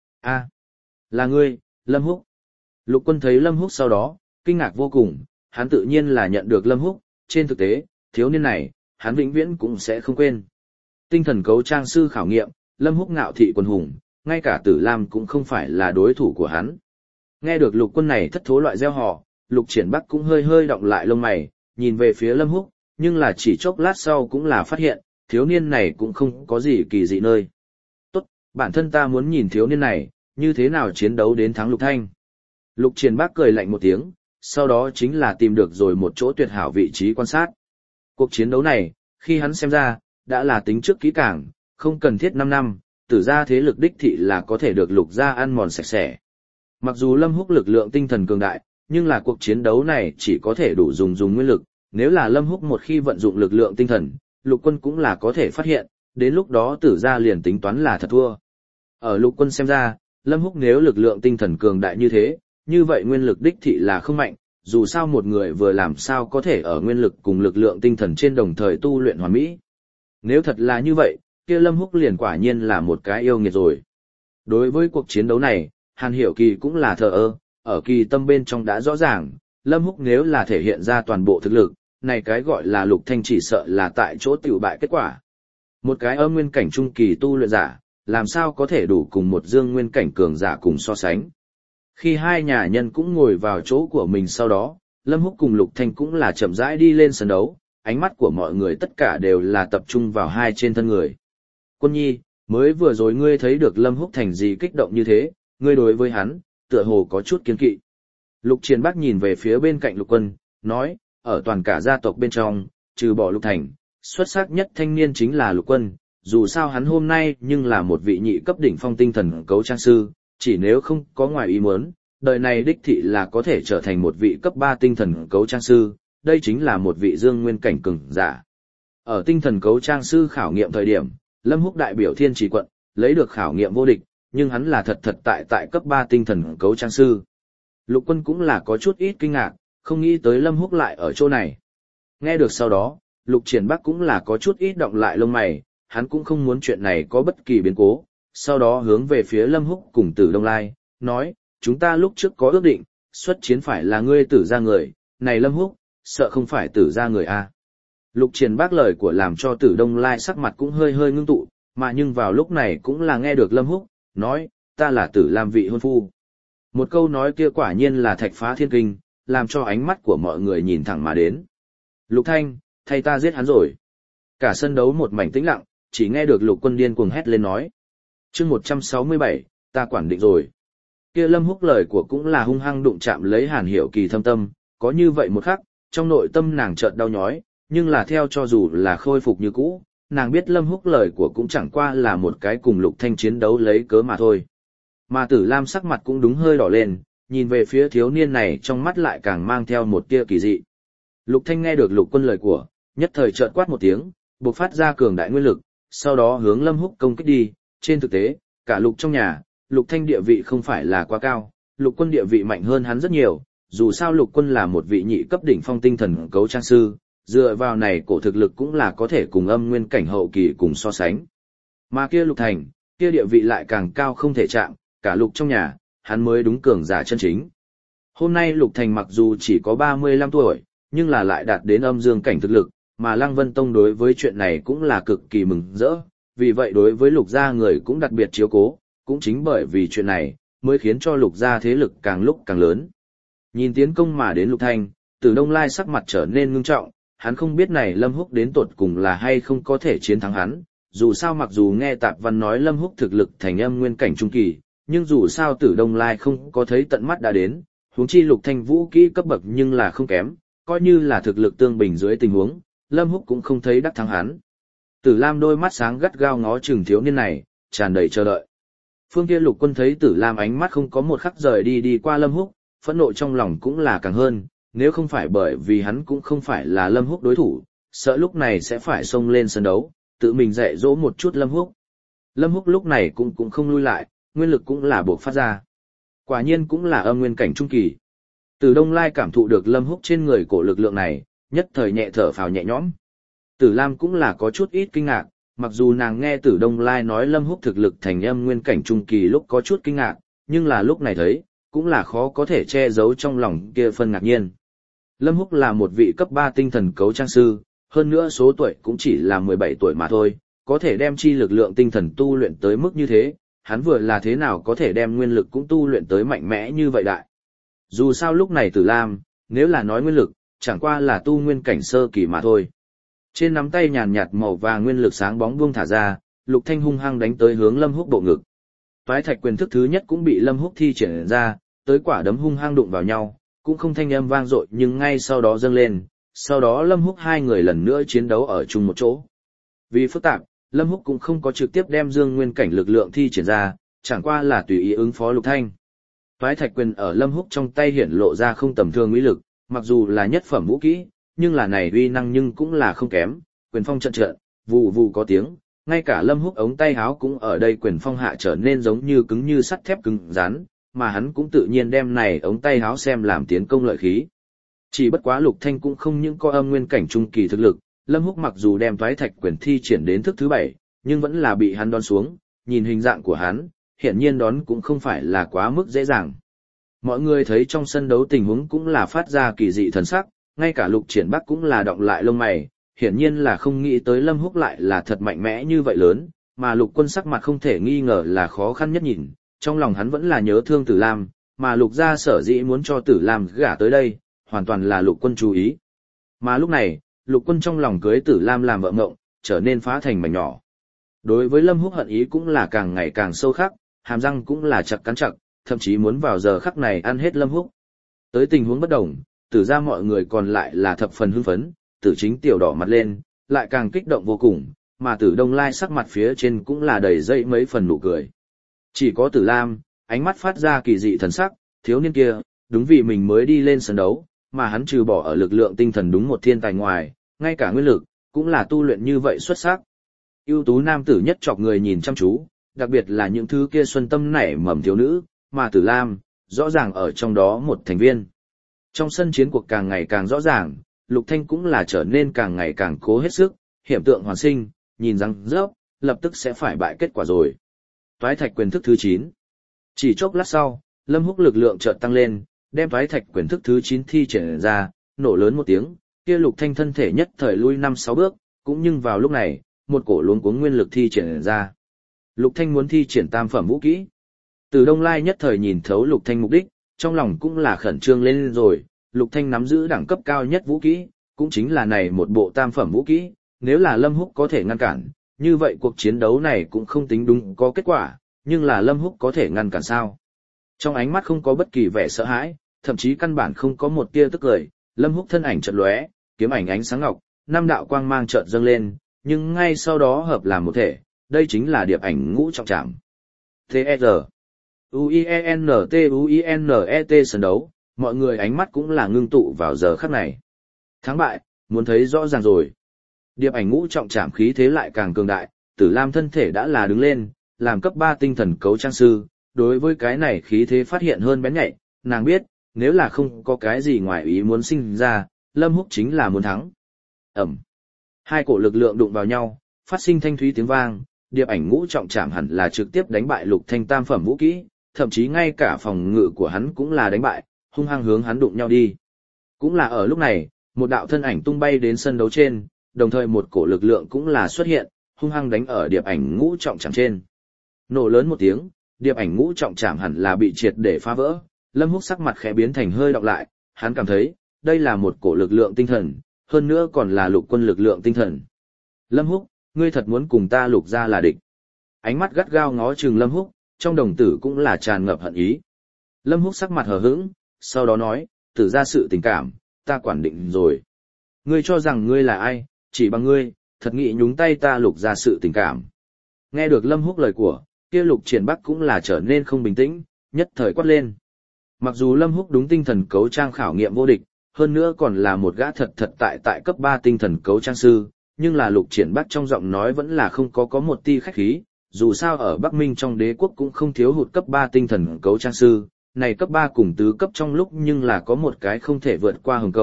A, là ngươi, Lâm Húc. Lục Quân thấy Lâm Húc sau đó, kinh ngạc vô cùng, hắn tự nhiên là nhận được Lâm Húc, trên thực tế, thiếu niên này, hắn vĩnh viễn cũng sẽ không quên. Tinh thần cấu trang sư khảo nghiệm, Lâm Húc ngạo thị quần hùng, ngay cả Tử Lam cũng không phải là đối thủ của hắn. Nghe được Lục Quân này thất thố loại gieo họ, Lục Triển Bắc cũng hơi hơi động lại lông mày, nhìn về phía Lâm Húc, nhưng là chỉ chốc lát sau cũng là phát hiện, thiếu niên này cũng không có gì kỳ dị nơi. Tốt, bản thân ta muốn nhìn thiếu niên này, như thế nào chiến đấu đến thắng Lục Thanh. Lục Triển Bắc cười lạnh một tiếng, sau đó chính là tìm được rồi một chỗ tuyệt hảo vị trí quan sát. Cuộc chiến đấu này, khi hắn xem ra, đã là tính trước kỹ càng, không cần thiết 5 năm, Tử gia thế lực đích thị là có thể được Lục gia ăn mòn sạch sẽ. Mặc dù Lâm Húc lực lượng tinh thần cường đại, nhưng là cuộc chiến đấu này chỉ có thể đủ dùng nguyên lực, nếu là Lâm Húc một khi vận dụng lực lượng tinh thần, Lục Quân cũng là có thể phát hiện, đến lúc đó Tử gia liền tính toán là thật thua. Ở Lục Quân xem ra, Lâm Húc nếu lực lượng tinh thần cường đại như thế, như vậy nguyên lực đích thị là không mạnh, dù sao một người vừa làm sao có thể ở nguyên lực cùng lực lượng tinh thần trên đồng thời tu luyện hoàn mỹ. Nếu thật là như vậy, kia Lâm Húc liền quả nhiên là một cái yêu nghiệt rồi. Đối với cuộc chiến đấu này, Hàn Hiểu Kỳ cũng là thờ ơ, ở kỳ tâm bên trong đã rõ ràng, Lâm Húc nếu là thể hiện ra toàn bộ thực lực, này cái gọi là Lục Thanh chỉ sợ là tại chỗ tiểu bại kết quả. Một cái âm nguyên cảnh trung kỳ tu luyện giả, làm sao có thể đủ cùng một dương nguyên cảnh cường giả cùng so sánh. Khi hai nhà nhân cũng ngồi vào chỗ của mình sau đó, Lâm Húc cùng Lục Thanh cũng là chậm rãi đi lên sân đấu, ánh mắt của mọi người tất cả đều là tập trung vào hai trên thân người. Quân nhi, mới vừa rồi ngươi thấy được Lâm Húc thành gì kích động như thế, ngươi đối với hắn, tựa hồ có chút kiêng kỵ. Lục Triển Bắc nhìn về phía bên cạnh Lục Quân, nói, ở toàn cả gia tộc bên trong, trừ bỏ Lục Thành, xuất sắc nhất thanh niên chính là Lục Quân, dù sao hắn hôm nay nhưng là một vị nhị cấp đỉnh phong tinh thần cấu trang sư, chỉ nếu không có ngoài ý muốn, đời này đích thị là có thể trở thành một vị cấp 3 tinh thần cấu trang sư, đây chính là một vị dương nguyên cảnh cường giả. Ở tinh thần cấu trang sư khảo nghiệm thời điểm, Lâm Húc đại biểu Thiên Trì quận, lấy được khảo nghiệm vô địch, nhưng hắn là thật tại cấp 3 tinh thần cấu trang sư. Lục Quân cũng là có chút ít kinh ngạc, không nghĩ tới Lâm Húc lại ở chỗ này. Nghe được sau đó, Lục Triển Bắc cũng là có chút ít động lại lông mày, hắn cũng không muốn chuyện này có bất kỳ biến cố, sau đó hướng về phía Lâm Húc cùng Tử Đông Lai, nói, chúng ta lúc trước có ước định, xuất chiến phải là ngươi Tử gia người, này Lâm Húc, sợ không phải Tử gia người a. Lục Triển Bắc lời của làm cho Tử Đông Lai sắc mặt cũng hơi hơi ngưng tụ, mà nhưng vào lúc này cũng là nghe được Lâm Húc, nói, ta là Tử Lam vị hôn phu. Một câu nói kia quả nhiên là thạch phá thiên kinh, làm cho ánh mắt của mọi người nhìn thẳng mà đến. Lục Thanh, thay ta giết hắn rồi. Cả sân đấu một mảnh tĩnh lặng, chỉ nghe được Lục Quân điên cuồng hét lên nói. Chương 167, ta quản định rồi. Kia Lâm Húc lời của cũng là hung hăng đụng chạm lấy Hàn Hiểu Kỳ thâm tâm, có như vậy một khắc, trong nội tâm nàng chợt đau nhói, nhưng là theo cho dù là khôi phục như cũ, nàng biết Lâm Húc lời của cũng chẳng qua là một cái cùng Lục Thanh chiến đấu lấy cớ mà thôi. Mà Tử Lam sắc mặt cũng đúng hơi đỏ lên, nhìn về phía thiếu niên này trong mắt lại càng mang theo một tia kỳ dị. Lục Thanh nghe được Lục Quân lời của, nhất thời chợt quát một tiếng, bộc phát ra cường đại nguyên lực, sau đó hướng Lâm Húc công kích đi. Trên thực tế, cả Lục trong nhà, Lục Thanh địa vị không phải là quá cao, Lục Quân địa vị mạnh hơn hắn rất nhiều, dù sao Lục Quân là một vị nhị cấp đỉnh phong tinh thần cấu trang sư, dựa vào này cổ thực lực cũng là có thể cùng âm nguyên cảnh hậu kỳ cùng so sánh. Mà kia Lục Thành, kia địa vị lại càng cao không thể chạm, cả Lục trong nhà, hắn mới đúng cường giả chân chính. Hôm nay Lục Thành mặc dù chỉ có 35 tuổi, nhưng là lại đạt đến âm dương cảnh thực lực, mà Lăng Vân Tông đối với chuyện này cũng là cực kỳ mừng rỡ, vì vậy đối với Lục gia người cũng đặc biệt chiếu cố, cũng chính bởi vì chuyện này, mới khiến cho Lục gia thế lực càng lúc càng lớn. Nhìn tiến công mà đến Lục Thanh, Tử Đông Lai sắc mặt trở nên ngưng trọng, hắn không biết này Lâm Húc đến tột cùng là hay không có thể chiến thắng hắn, dù sao mặc dù nghe Tạp Văn nói Lâm Húc thực lực thành âm nguyên cảnh trung kỳ, nhưng dù sao Tử Đông Lai không có thấy tận mắt đã đến, huống chi Lục Thanh vũ kỹ cấp bậc nhưng là không kém, coi như là thực lực tương bình dưới tình huống, Lâm Húc cũng không thấy đắc thắng hắn. Tử Lam đôi mắt sáng gắt gao ngó chừng thiếu niên này, tràn đầy chờ đợi. Phương kia Lục Quân thấy Tử Lam ánh mắt không có một khắc rời đi qua Lâm Húc, phẫn nộ trong lòng cũng là càng hơn, nếu không phải bởi vì hắn cũng không phải là Lâm Húc đối thủ, sợ lúc này sẽ phải xông lên sân đấu, tự mình dạy dỗ một chút Lâm Húc. Lâm Húc lúc này cũng không lui lại, nguyên lực cũng là bộc phát ra. Quả nhiên cũng là âm nguyên cảnh trung kỳ. Từ Đông Lai cảm thụ được Lâm Húc trên người cổ lực lượng này, nhất thời nhẹ thở phào nhẹ nhõm. Tử Lam cũng là có chút ít kinh ngạc, mặc dù nàng nghe Tử Đông Lai nói Lâm Húc thực lực thành âm nguyên cảnh trung kỳ lúc có chút kinh ngạc, nhưng là lúc này thấy, cũng là khó có thể che giấu trong lòng kia phân ngạc nhiên. Lâm Húc là một vị cấp 3 tinh thần cấu trang sư, hơn nữa số tuổi cũng chỉ là 17 tuổi mà thôi, có thể đem chi lực lượng tinh thần tu luyện tới mức như thế, hắn vừa là thế nào có thể đem nguyên lực cũng tu luyện tới mạnh mẽ như vậy đại. Dù sao lúc này Tử Lam, nếu là nói nguyên lực, chẳng qua là tu nguyên cảnh sơ kỳ mà thôi. Trên nắm tay nhàn nhạt màu vàng nguyên lực sáng bóng buông thả ra, Lục Thanh hung hăng đánh tới hướng Lâm Húc bộ ngực. Toái thạch quyền thức thứ nhất cũng bị Lâm Húc thi triển ra, tới quả đấm hung hăng đụng vào nhau, cũng không thanh âm vang dội nhưng ngay sau đó dâng lên, sau đó Lâm Húc hai người lần nữa chiến đấu ở chung một chỗ. Vì phức tạp, Lâm Húc cũng không có trực tiếp đem dương nguyên cảnh lực lượng thi triển ra, chẳng qua là tùy ý ứng phó Lục Thanh. Toái thạch quyền ở Lâm Húc trong tay hiển lộ ra không tầm thường uy lực, mặc dù là nhất phẩm vũ kỹ, nhưng là này uy năng nhưng cũng là không kém, quyền phong trận trận, vù vù có tiếng, ngay cả Lâm Húc ống tay áo cũng ở đây quyền phong hạ trở nên giống như cứng như sắt thép cứng rắn, mà hắn cũng tự nhiên đem này ống tay áo xem làm tiến công lợi khí. Chỉ bất quá Lục Thanh cũng không những có âm nguyên cảnh trung kỳ thực lực, Lâm Húc mặc dù đem toái thạch quyền thi triển đến thức thứ 7, nhưng vẫn là bị hắn đón xuống, nhìn hình dạng của hắn, hiển nhiên đón cũng không phải là quá mức dễ dàng. Mọi người thấy trong sân đấu tình huống cũng là phát ra kỳ dị thần sắc, ngay cả Lục Triển Bắc cũng là đọng lại lông mày, hiển nhiên là không nghĩ tới Lâm Húc lại là thật mạnh mẽ như vậy lớn, mà Lục Quân sắc mặt không thể nghi ngờ là khó khăn nhất nhìn, trong lòng hắn vẫn là nhớ thương Tử Lam, mà Lục gia sở dĩ muốn cho Tử Lam gả tới đây, hoàn toàn là Lục Quân chú ý. Mà lúc này, Lục Quân trong lòng cưới Tử Lam làm vợ ngộng, trở nên phá thành mảnh nhỏ. Đối với Lâm Húc hận ý cũng là càng ngày càng sâu khắc, hàm răng cũng là chặt cắn chặt, thậm chí muốn vào giờ khắc này ăn hết Lâm Húc. Tới tình huống bất đồng, Tử gia mọi người còn lại là thập phần hưng phấn, Tử Chính tiểu đỏ mặt lên, lại càng kích động vô cùng, mà Tử Đông Lai sắc mặt phía trên cũng là đầy dây mấy phần nụ cười. Chỉ có Tử Lam, ánh mắt phát ra kỳ dị thần sắc, thiếu niên kia, đúng vì mình mới đi lên sân đấu, mà hắn trừ bỏ ở lực lượng tinh thần đúng một thiên tài ngoài, ngay cả nguyên lực, cũng là tu luyện như vậy xuất sắc. Ưu tú nam tử nhất chọc người nhìn chăm chú, đặc biệt là những thứ kia xuân tâm nảy mầm thiếu nữ, mà Tử Lam, rõ ràng ở trong đó một thành viên. Trong sân chiến cuộc càng ngày càng rõ ràng, Lục Thanh cũng là trở nên càng ngày càng cố hết sức, hiểm tượng hoàn sinh, nhìn răng rớp, lập tức sẽ phải bại kết quả rồi. Toái thạch quyền thức thứ 9. Chỉ chốc lát sau, Lâm Húc lực lượng chợt tăng lên, đem toái thạch quyền thức thứ 9 thi triển ra, nổ lớn một tiếng, kia Lục Thanh thân thể nhất thời lui 5-6 bước, cũng nhưng vào lúc này, một cổ luống cuống nguyên lực thi triển ra. Lục Thanh muốn thi triển tam phẩm vũ kỹ. Từ Đông Lai nhất thời nhìn thấu Lục Thanh mục đích, trong lòng cũng là khẩn trương lên rồi, Lục Thanh nắm giữ đẳng cấp cao nhất vũ kỹ, cũng chính là này một bộ tam phẩm vũ kỹ, nếu là Lâm Húc có thể ngăn cản, như vậy cuộc chiến đấu này cũng không tính đúng có kết quả, nhưng là Lâm Húc có thể ngăn cản sao? Trong ánh mắt không có bất kỳ vẻ sợ hãi, thậm chí căn bản không có một tia tức cười, Lâm Húc thân ảnh chợt lóe, kiếm ảnh ánh sáng ngọc, năm đạo quang mang chợt dâng lên, nhưng ngay sau đó hợp làm một thể, đây chính là điệp ảnh ngũ trọng trảm. T.E.R. U-I-E-N-T-U-I-N-E-T sân đấu, mọi người ánh mắt cũng là ngưng tụ vào giờ khắc này. Thắng bại, muốn thấy rõ ràng rồi. Điệp ảnh ngũ trọng trảm khí thế lại càng cường đại, Tử Lam thân thể đã là đứng lên, làm cấp 3 tinh thần cấu trang sư, đối với cái này khí thế phát hiện hơn bén nhạy, nàng biết, nếu là không có cái gì ngoài ý muốn sinh ra, Lâm Húc chính là muốn thắng. Ẩm. Hai cổ lực lượng đụng vào nhau, phát sinh thanh thúy tiếng vang, điệp ảnh ngũ trọng trảm hẳn là trực tiếp đánh bại Lục Thanh tam phẩm vũ kỹ, thậm chí ngay cả phòng ngự của hắn cũng là đánh bại, hung hăng hướng hắn đụng nhau đi. Cũng là ở lúc này, một đạo thân ảnh tung bay đến sân đấu trên, đồng thời một cổ lực lượng cũng là xuất hiện, hung hăng đánh ở điệp ảnh ngũ trọng trảm trên. Nổ lớn một tiếng, điệp ảnh ngũ trọng trảm hẳn là bị triệt để phá vỡ, Lâm Húc sắc mặt khẽ biến thành hơi đọc lại, hắn cảm thấy, đây là một cổ lực lượng tinh thần, hơn nữa còn là Lục Quân lực lượng tinh thần. Lâm Húc, ngươi thật muốn cùng ta Lục gia là địch? Ánh mắt gắt gao ngó chừng Lâm Húc, trong đồng tử cũng là tràn ngập hận ý. Lâm Húc sắc mặt hờ hững, sau đó nói, Tử gia sự tình cảm, ta quản định rồi. Ngươi cho rằng ngươi là ai, chỉ bằng ngươi, thật nghĩ nhúng tay ta Lục gia sự tình cảm. Nghe được Lâm Húc lời của, kia Lục Triển Bắc cũng là trở nên không bình tĩnh, nhất thời quát lên. Mặc dù Lâm Húc đúng tinh thần cấu trang khảo nghiệm vô địch, hơn nữa còn là một gã thật tại cấp 3 tinh thần cấu trang sư, nhưng là Lục Triển Bắc trong giọng nói vẫn là không có một ti khách khí, dù sao ở Bắc Minh trong đế quốc cũng không thiếu hụt cấp 3 tinh thần cấu trang sư, này cấp 3 cùng tứ cấp trong lúc nhưng là có một cái không thể vượt qua hừng câu,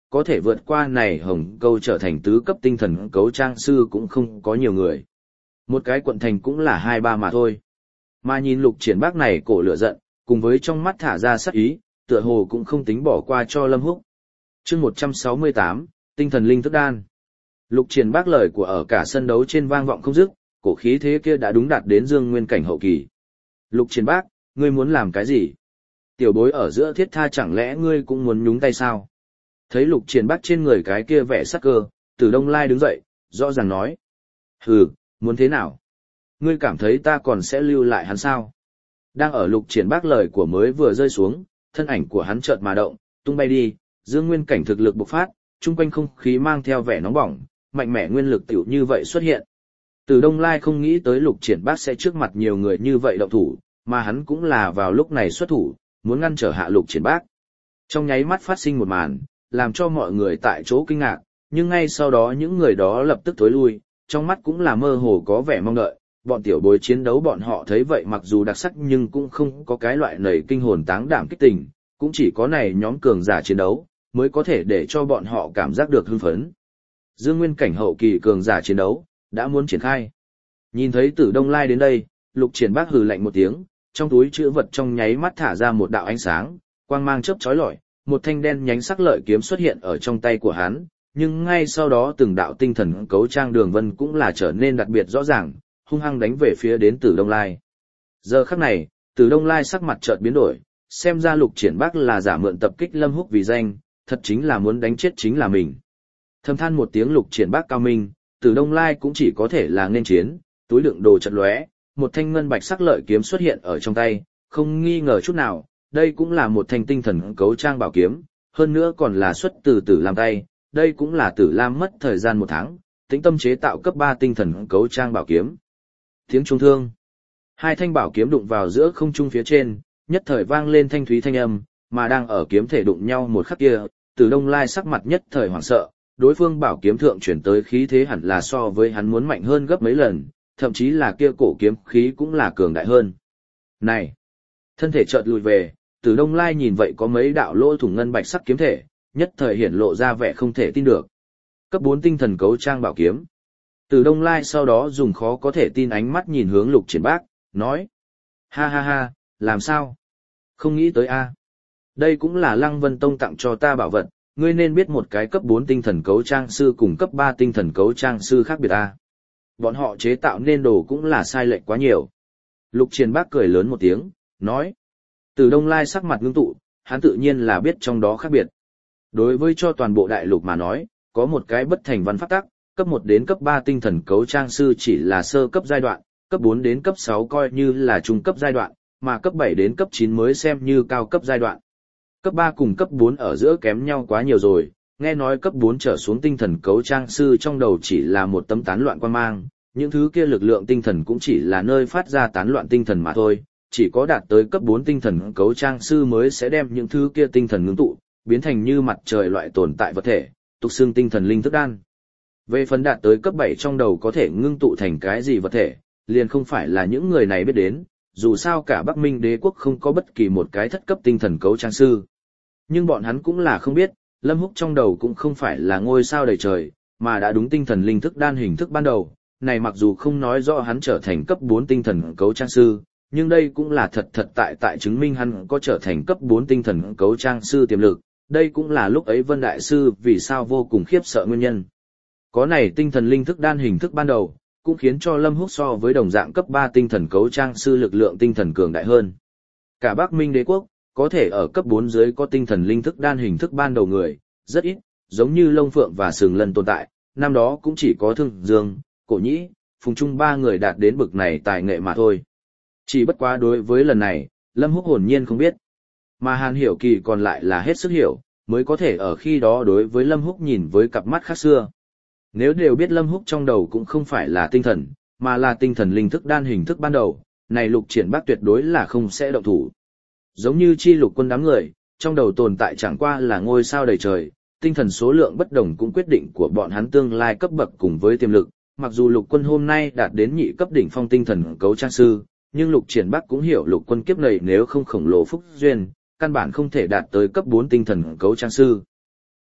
có thể vượt qua này hồng câu trở thành tứ cấp tinh thần cấu trang sư cũng không có nhiều người. Một cái quận thành cũng là 2-3 mà thôi. Mà nhìn Lục Triển Bác này cổ lửa giận, cùng với trong mắt thả ra sát ý, tựa hồ cũng không tính bỏ qua cho Lâm Húc. Chương 168, tinh thần linh thức đan. Lục Triển Bác lời của ở cả sân đấu trên vang vọng không dứt, cổ khí thế kia đã đúng đạt đến Dương Nguyên cảnh hậu kỳ. Lục Triển Bác, ngươi muốn làm cái gì? Tiểu bối ở giữa thiết tha chẳng lẽ ngươi cũng muốn nhúng tay sao? Thấy Lục Triển Bác trên người cái kia vẻ sắc cơ, Tử Đông Lai đứng dậy, rõ ràng nói. Hừ, muốn thế nào? Ngươi cảm thấy ta còn sẽ lưu lại hắn sao? Đang ở Lục Triển Bác lời của mới vừa rơi xuống, thân ảnh của hắn chợt mà động, tung bay đi, Dương Nguyên cảnh thực lực bộc phát, chung quanh không khí mang theo vẻ nóng bỏng, mạnh mẽ nguyên lực tiểu như vậy xuất hiện. Từ Đông Lai không nghĩ tới Lục Triển Bác sẽ trước mặt nhiều người như vậy động thủ, mà hắn cũng là vào lúc này xuất thủ, muốn ngăn trở hạ Lục Triển Bác. Trong nháy mắt phát sinh một màn, làm cho mọi người tại chỗ kinh ngạc, nhưng ngay sau đó những người đó lập tức thối lui, trong mắt cũng là mơ hồ có vẻ mong đợi. Bọn tiểu bối chiến đấu bọn họ thấy vậy mặc dù đặc sắc nhưng cũng không có cái loại nảy kinh hồn táng đảm kích tình, cũng chỉ có này nhóm cường giả chiến đấu, mới có thể để cho bọn họ cảm giác được hưng phấn. Dương Nguyên cảnh hậu kỳ cường giả chiến đấu, đã muốn triển khai. Nhìn thấy Tử Đông Lai đến đây, Lục Triển Bác hừ lạnh một tiếng, trong túi chữ vật trong nháy mắt thả ra một đạo ánh sáng, quang mang chớp chói lọi, một thanh đen nhánh sắc lợi kiếm xuất hiện ở trong tay của hắn, nhưng ngay sau đó từng đạo tinh thần cấu trang đường vân cũng là trở nên đặc biệt rõ ràng, hung hăng đánh về phía đến Tử Đông Lai. Giờ khắc này, Tử Đông Lai sắc mặt chợt biến đổi, xem ra Lục Triển Bác là giả mượn tập kích Lâm Húc vì danh, thật chính là muốn đánh chết chính là mình. Thầm than một tiếng Lục Triển Bác cao minh, Tử Đông Lai cũng chỉ có thể là nên chiến, túi đựng đồ chật lóe, một thanh ngân bạch sắc lợi kiếm xuất hiện ở trong tay, không nghi ngờ chút nào, đây cũng là một thanh tinh thần cấu trang bảo kiếm, hơn nữa còn là xuất từ Tử Lam tay, đây cũng là Tử Lam mất thời gian 1 tháng, tĩnh tâm chế tạo cấp 3 tinh thần cấu trang bảo kiếm. Tiếng trung thương. Hai thanh bảo kiếm đụng vào giữa không trung phía trên, nhất thời vang lên thanh thúy thanh âm, mà đang ở kiếm thể đụng nhau một khắc kia, Tử Đông Lai sắc mặt nhất thời hoảng sợ, đối phương bảo kiếm thượng chuyển tới khí thế hẳn là so với hắn muốn mạnh hơn gấp mấy lần, thậm chí là kia cổ kiếm khí cũng là cường đại hơn. Này! Thân thể chợt lùi về, Tử Đông Lai nhìn vậy có mấy đạo lỗ thủng ngân bạch sắc kiếm thể, nhất thời hiển lộ ra vẻ không thể tin được. Cấp 4 tinh thần cấu trang bảo kiếm. Tử Đông Lai sau đó dùng khó có thể tin ánh mắt nhìn hướng Lục Triển Bác, nói. Ha ha ha, làm sao? Không nghĩ tới a. Đây cũng là Lăng Vân Tông tặng cho ta bảo vật, ngươi nên biết một cái cấp 4 tinh thần cấu trang sư cùng cấp 3 tinh thần cấu trang sư khác biệt a. Bọn họ chế tạo nên đồ cũng là sai lệch quá nhiều. Lục Triển Bác cười lớn một tiếng, nói. Từ Đông Lai sắc mặt ngưng tụ, hắn tự nhiên là biết trong đó khác biệt. Đối với cho toàn bộ đại lục mà nói, có một cái bất thành văn pháp tắc, cấp 1 đến cấp 3 tinh thần cấu trang sư chỉ là sơ cấp giai đoạn, cấp 4 đến cấp 6 coi như là trung cấp giai đoạn, mà cấp 7 đến cấp 9 mới xem như cao cấp giai đoạn. Cấp 3 cùng cấp 4 ở giữa kém nhau quá nhiều rồi, nghe nói cấp 4 trở xuống tinh thần cấu trang sư trong đầu chỉ là một tấm tán loạn quan mang, những thứ kia lực lượng tinh thần cũng chỉ là nơi phát ra tán loạn tinh thần mà thôi, chỉ có đạt tới cấp 4 tinh thần cấu trang sư mới sẽ đem những thứ kia tinh thần ngưng tụ, biến thành như mặt trời loại tồn tại vật thể, tục xưng tinh thần linh thức đan. Về phần đạt tới cấp 7 trong đầu có thể ngưng tụ thành cái gì vật thể, liền không phải là những người này biết đến, dù sao cả Bắc Minh đế quốc không có bất kỳ một cái thất cấp tinh thần cấu trang sư. Nhưng bọn hắn cũng là không biết, Lâm Húc trong đầu cũng không phải là ngôi sao đầy trời, mà đã đúng tinh thần linh thức đan hình thức ban đầu. Này mặc dù không nói rõ hắn trở thành cấp 4 tinh thần cấu trang sư, nhưng đây cũng là thật tại chứng minh hắn có trở thành cấp 4 tinh thần cấu trang sư tiềm lực. Đây cũng là lúc ấy Vân Đại Sư vì sao vô cùng khiếp sợ nguyên nhân. Có này tinh thần linh thức đan hình thức ban đầu, cũng khiến cho Lâm Húc so với đồng dạng cấp 3 tinh thần cấu trang sư lực lượng tinh thần cường đại hơn. Cả Bắc Minh đế quốc, có thể ở cấp 4 dưới có tinh thần linh thức đan hình thức ban đầu người, rất ít, giống như Long Phượng và Sừng Lân tồn tại, năm đó cũng chỉ có Thương Dương, Cổ Nhĩ, Phùng Trung 3 người đạt đến bực này tài nghệ mà thôi. Chỉ bất quá đối với lần này, Lâm Húc hồn nhiên không biết. Mà Hàn Hiểu Kỳ còn lại là hết sức hiểu, mới có thể ở khi đó đối với Lâm Húc nhìn với cặp mắt khác xưa. Nếu đều biết Lâm Húc trong đầu cũng không phải là tinh thần, mà là tinh thần linh thức đan hình thức ban đầu, này Lục Triển Bác tuyệt đối là không sẽ động thủ. Giống như Chi Lục Quân đám người, trong đầu tồn tại chẳng qua là ngôi sao đầy trời, tinh thần số lượng bất đồng cũng quyết định của bọn hắn tương lai cấp bậc cùng với tiềm lực. Mặc dù Lục Quân hôm nay đạt đến nhị cấp đỉnh phong tinh thần cấu trang sư, nhưng Lục Triển Bác cũng hiểu Lục Quân kiếp này nếu không khổng lồ phúc duyên, căn bản không thể đạt tới cấp 4 tinh thần cấu trang sư.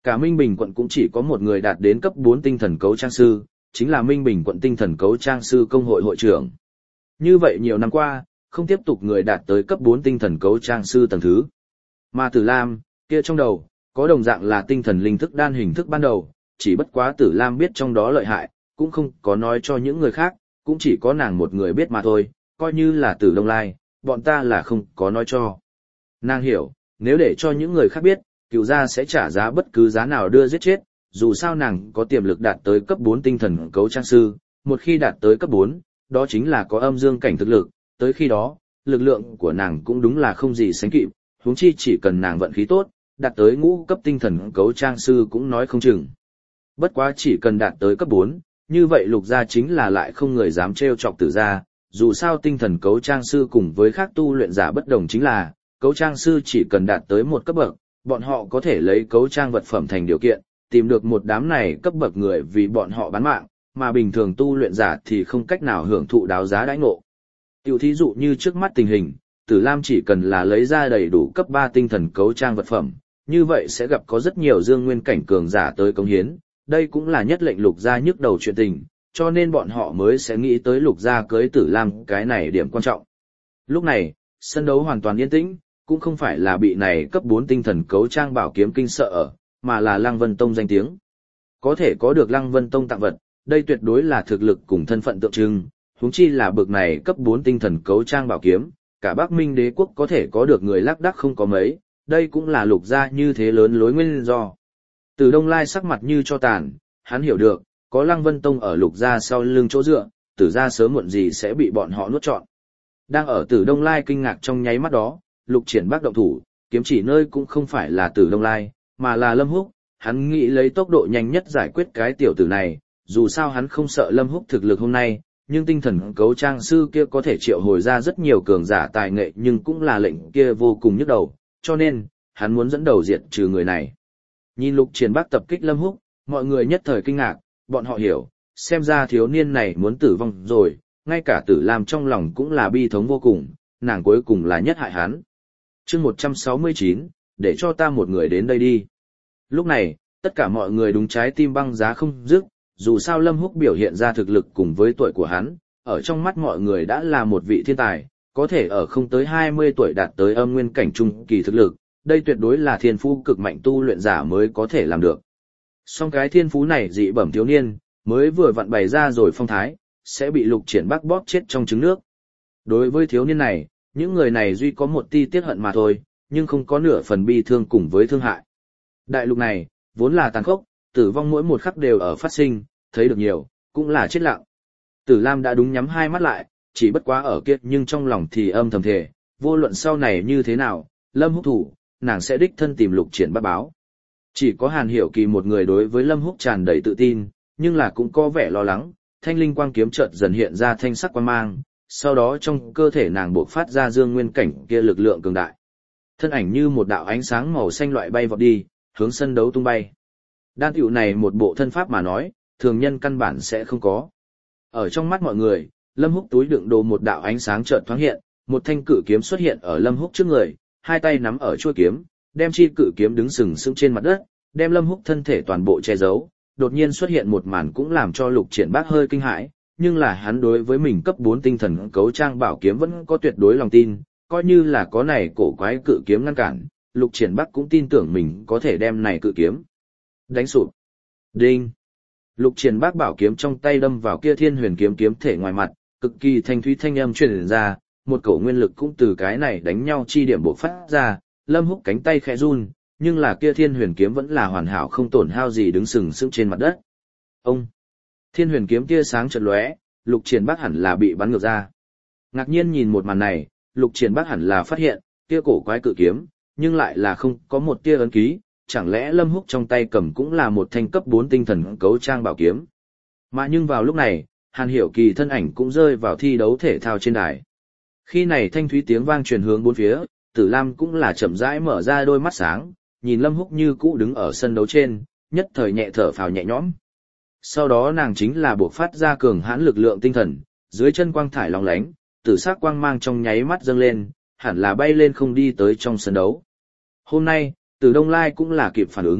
Cả Minh Bình quận cũng chỉ có một người đạt đến cấp 4 tinh thần cấu trang sư, chính là Minh Bình quận tinh thần cấu trang sư công hội hội trưởng. Như vậy nhiều năm qua, không tiếp tục người đạt tới cấp 4 tinh thần cấu trang sư tầng thứ. Mà Tử Lam, kia trong đầu, có đồng dạng là tinh thần linh thức đan hình thức ban đầu, chỉ bất quá Tử Lam biết trong đó lợi hại, cũng không có nói cho những người khác, cũng chỉ có nàng một người biết mà thôi, coi như là Tử Đông Lai, bọn ta là không có nói cho. Nàng hiểu, nếu để cho những người khác biết, cựu gia sẽ trả giá bất cứ giá nào đưa giết chết, dù sao nàng có tiềm lực đạt tới cấp 4 tinh thần cấu trang sư, một khi đạt tới cấp 4, đó chính là có âm dương cảnh thực lực, tới khi đó, lực lượng của nàng cũng đúng là không gì sánh kịp, huống chi chỉ cần nàng vận khí tốt, đạt tới ngũ cấp tinh thần cấu trang sư cũng nói không chừng. Bất quá chỉ cần đạt tới cấp 4, như vậy Lục gia chính là lại không người dám trêu chọc Tử gia, dù sao tinh thần cấu trang sư cùng với khác tu luyện giả bất đồng chính là, cấu trang sư chỉ cần đạt tới một cấp bậc, bọn họ có thể lấy cấu trang vật phẩm thành điều kiện, tìm được một đám này cấp bậc người vì bọn họ bán mạng, mà bình thường tu luyện giả thì không cách nào hưởng thụ đáo giá đãi ngộ. Tiểu thí dụ như trước mắt tình hình, Tử Lam chỉ cần là lấy ra đầy đủ cấp 3 tinh thần cấu trang vật phẩm, như vậy sẽ gặp có rất nhiều dương nguyên cảnh cường giả tới cống hiến, đây cũng là nhất lệnh Lục gia nhức đầu chuyện tình, cho nên bọn họ mới sẽ nghĩ tới Lục gia cưới Tử Lam cái này điểm quan trọng. Lúc này, sân đấu hoàn toàn yên tĩnh, cũng không phải là bị này cấp 4 tinh thần cấu trang bảo kiếm kinh sợ ở, mà là Lăng Vân Tông danh tiếng. Có thể có được Lăng Vân Tông tặng vật, đây tuyệt đối là thực lực cùng thân phận tượng trưng, huống chi là bực này cấp 4 tinh thần cấu trang bảo kiếm, cả Bắc Minh đế quốc có thể có được người lác đác không có mấy, đây cũng là Lục gia như thế lớn lối nguyên do. Từ Đông Lai sắc mặt như cho tàn, hắn hiểu được, có Lăng Vân Tông ở Lục gia sau lưng chỗ dựa, Tử gia sớm muộn gì sẽ bị bọn họ nuốt trọn. Đang ở Tử Đông Lai kinh ngạc trong nháy mắt đó, Lục Triển Bắc động thủ, kiếm chỉ nơi cũng không phải là Tử Đông Lai, mà là Lâm Húc, hắn nghĩ lấy tốc độ nhanh nhất giải quyết cái tiểu tử này, dù sao hắn không sợ Lâm Húc thực lực hôm nay, nhưng tinh thần cấu trang sư kia có thể triệu hồi ra rất nhiều cường giả tài nghệ nhưng cũng là lệnh kia vô cùng nhức đầu, cho nên, hắn muốn dẫn đầu diệt trừ người này. Nhìn Lục Triển Bắc tập kích Lâm Húc, mọi người nhất thời kinh ngạc, bọn họ hiểu, xem ra thiếu niên này muốn tử vong rồi, ngay cả Tử Lam trong lòng cũng là bi thống vô cùng, nàng cuối cùng là nhất hại hắn. Chương 169, để cho ta một người đến đây đi. Lúc này, tất cả mọi người đúng trái tim băng giá không dứt, dù sao Lâm Húc biểu hiện ra thực lực cùng với tuổi của hắn, ở trong mắt mọi người đã là một vị thiên tài, có thể ở không tới 20 tuổi đạt tới âm nguyên cảnh trung kỳ thực lực, đây tuyệt đối là thiên phú cực mạnh tu luyện giả mới có thể làm được. Song cái thiên phú này dị bẩm thiếu niên, mới vừa vặn bày ra rồi phong thái, sẽ bị Lục Triển Bắc bóp chết trong trứng nước. Đối với thiếu niên này, những người này duy có một ti tiết hận mà thôi, nhưng không có nửa phần bi thương cùng với thương hại. Đại lục này, vốn là tàn khốc, tử vong mỗi một khắc đều ở phát sinh, thấy được nhiều, cũng là chết lặng. Tử Lam đã đúng nhắm hai mắt lại, chỉ bất quá ở kia nhưng trong lòng thì âm thầm thề, vô luận sau này như thế nào, Lâm Húc thủ, nàng sẽ đích thân tìm Lục Triển Bắc báo. Chỉ có Hàn Hiểu Kỳ một người đối với Lâm Húc tràn đầy tự tin, nhưng là cũng có vẻ lo lắng, thanh linh quang kiếm chợt dần hiện ra thanh sắc quang mang, sau đó trong cơ thể nàng bộc phát ra dương nguyên cảnh kia lực lượng cường đại. Thân ảnh như một đạo ánh sáng màu xanh loại bay vọt đi, hướng sân đấu tung bay. Đan tiểu này một bộ thân pháp mà nói, thường nhân căn bản sẽ không có. Ở trong mắt mọi người, Lâm Húc túi đựng đồ một đạo ánh sáng chợt thoáng hiện, một thanh cự kiếm xuất hiện ở Lâm Húc trước người, hai tay nắm ở chuôi kiếm, đem chi cự kiếm đứng sừng sững trên mặt đất, đem Lâm Húc thân thể toàn bộ che giấu. Đột nhiên xuất hiện một màn cũng làm cho Lục Triển Bắc hơi kinh hãi, nhưng là hắn đối với mình cấp 4 tinh thần cấu trang bảo kiếm vẫn có tuyệt đối lòng tin, coi như là có này cổ quái cự kiếm ngăn cản, Lục Triển Bắc cũng tin tưởng mình có thể đem này cự kiếm đánh sụp. Đinh! Lục Triển Bắc bảo kiếm trong tay đâm vào kia Thiên Huyền kiếm kiếm thể ngoài mặt, cực kỳ thanh thúy thanh âm truyền ra, một cổ nguyên lực cũng từ cái này đánh nhau chi điểm bộc phát ra, Lâm Húc cánh tay khẽ run, nhưng là kia Thiên Huyền kiếm vẫn là hoàn hảo không tổn hao gì đứng sừng sững trên mặt đất. Ông! Thiên Huyền kiếm tia sáng chợt lóe, Lục Triển Bắc hẳn là bị bắn ngược ra. Ngạc nhiên nhìn một màn này, Lục Triển Bắc hẳn là phát hiện, kia cổ quái cự kiếm, nhưng lại là không có một tia ấn ký, chẳng lẽ Lâm Húc trong tay cầm cũng là một thanh cấp 4 tinh thần cấu trang bảo kiếm. Mà nhưng vào lúc này, Hàn Hiểu Kỳ thân ảnh cũng rơi vào thi đấu thể thao trên đài. Khi này thanh thúy tiếng vang truyền hướng bốn phía, Tử Lam cũng là chậm rãi mở ra đôi mắt sáng, nhìn Lâm Húc như cũ đứng ở sân đấu trên, nhất thời nhẹ thở phào nhẹ nhõm. Sau đó nàng chính là buộc phát ra cường hãn lực lượng tinh thần, dưới chân quang thải lóng lánh, tử sắc quang mang trong nháy mắt dâng lên, hẳn là bay lên không đi tới trong sân đấu. Hôm nay, Từ Đông Lai cũng là kịp phản ứng,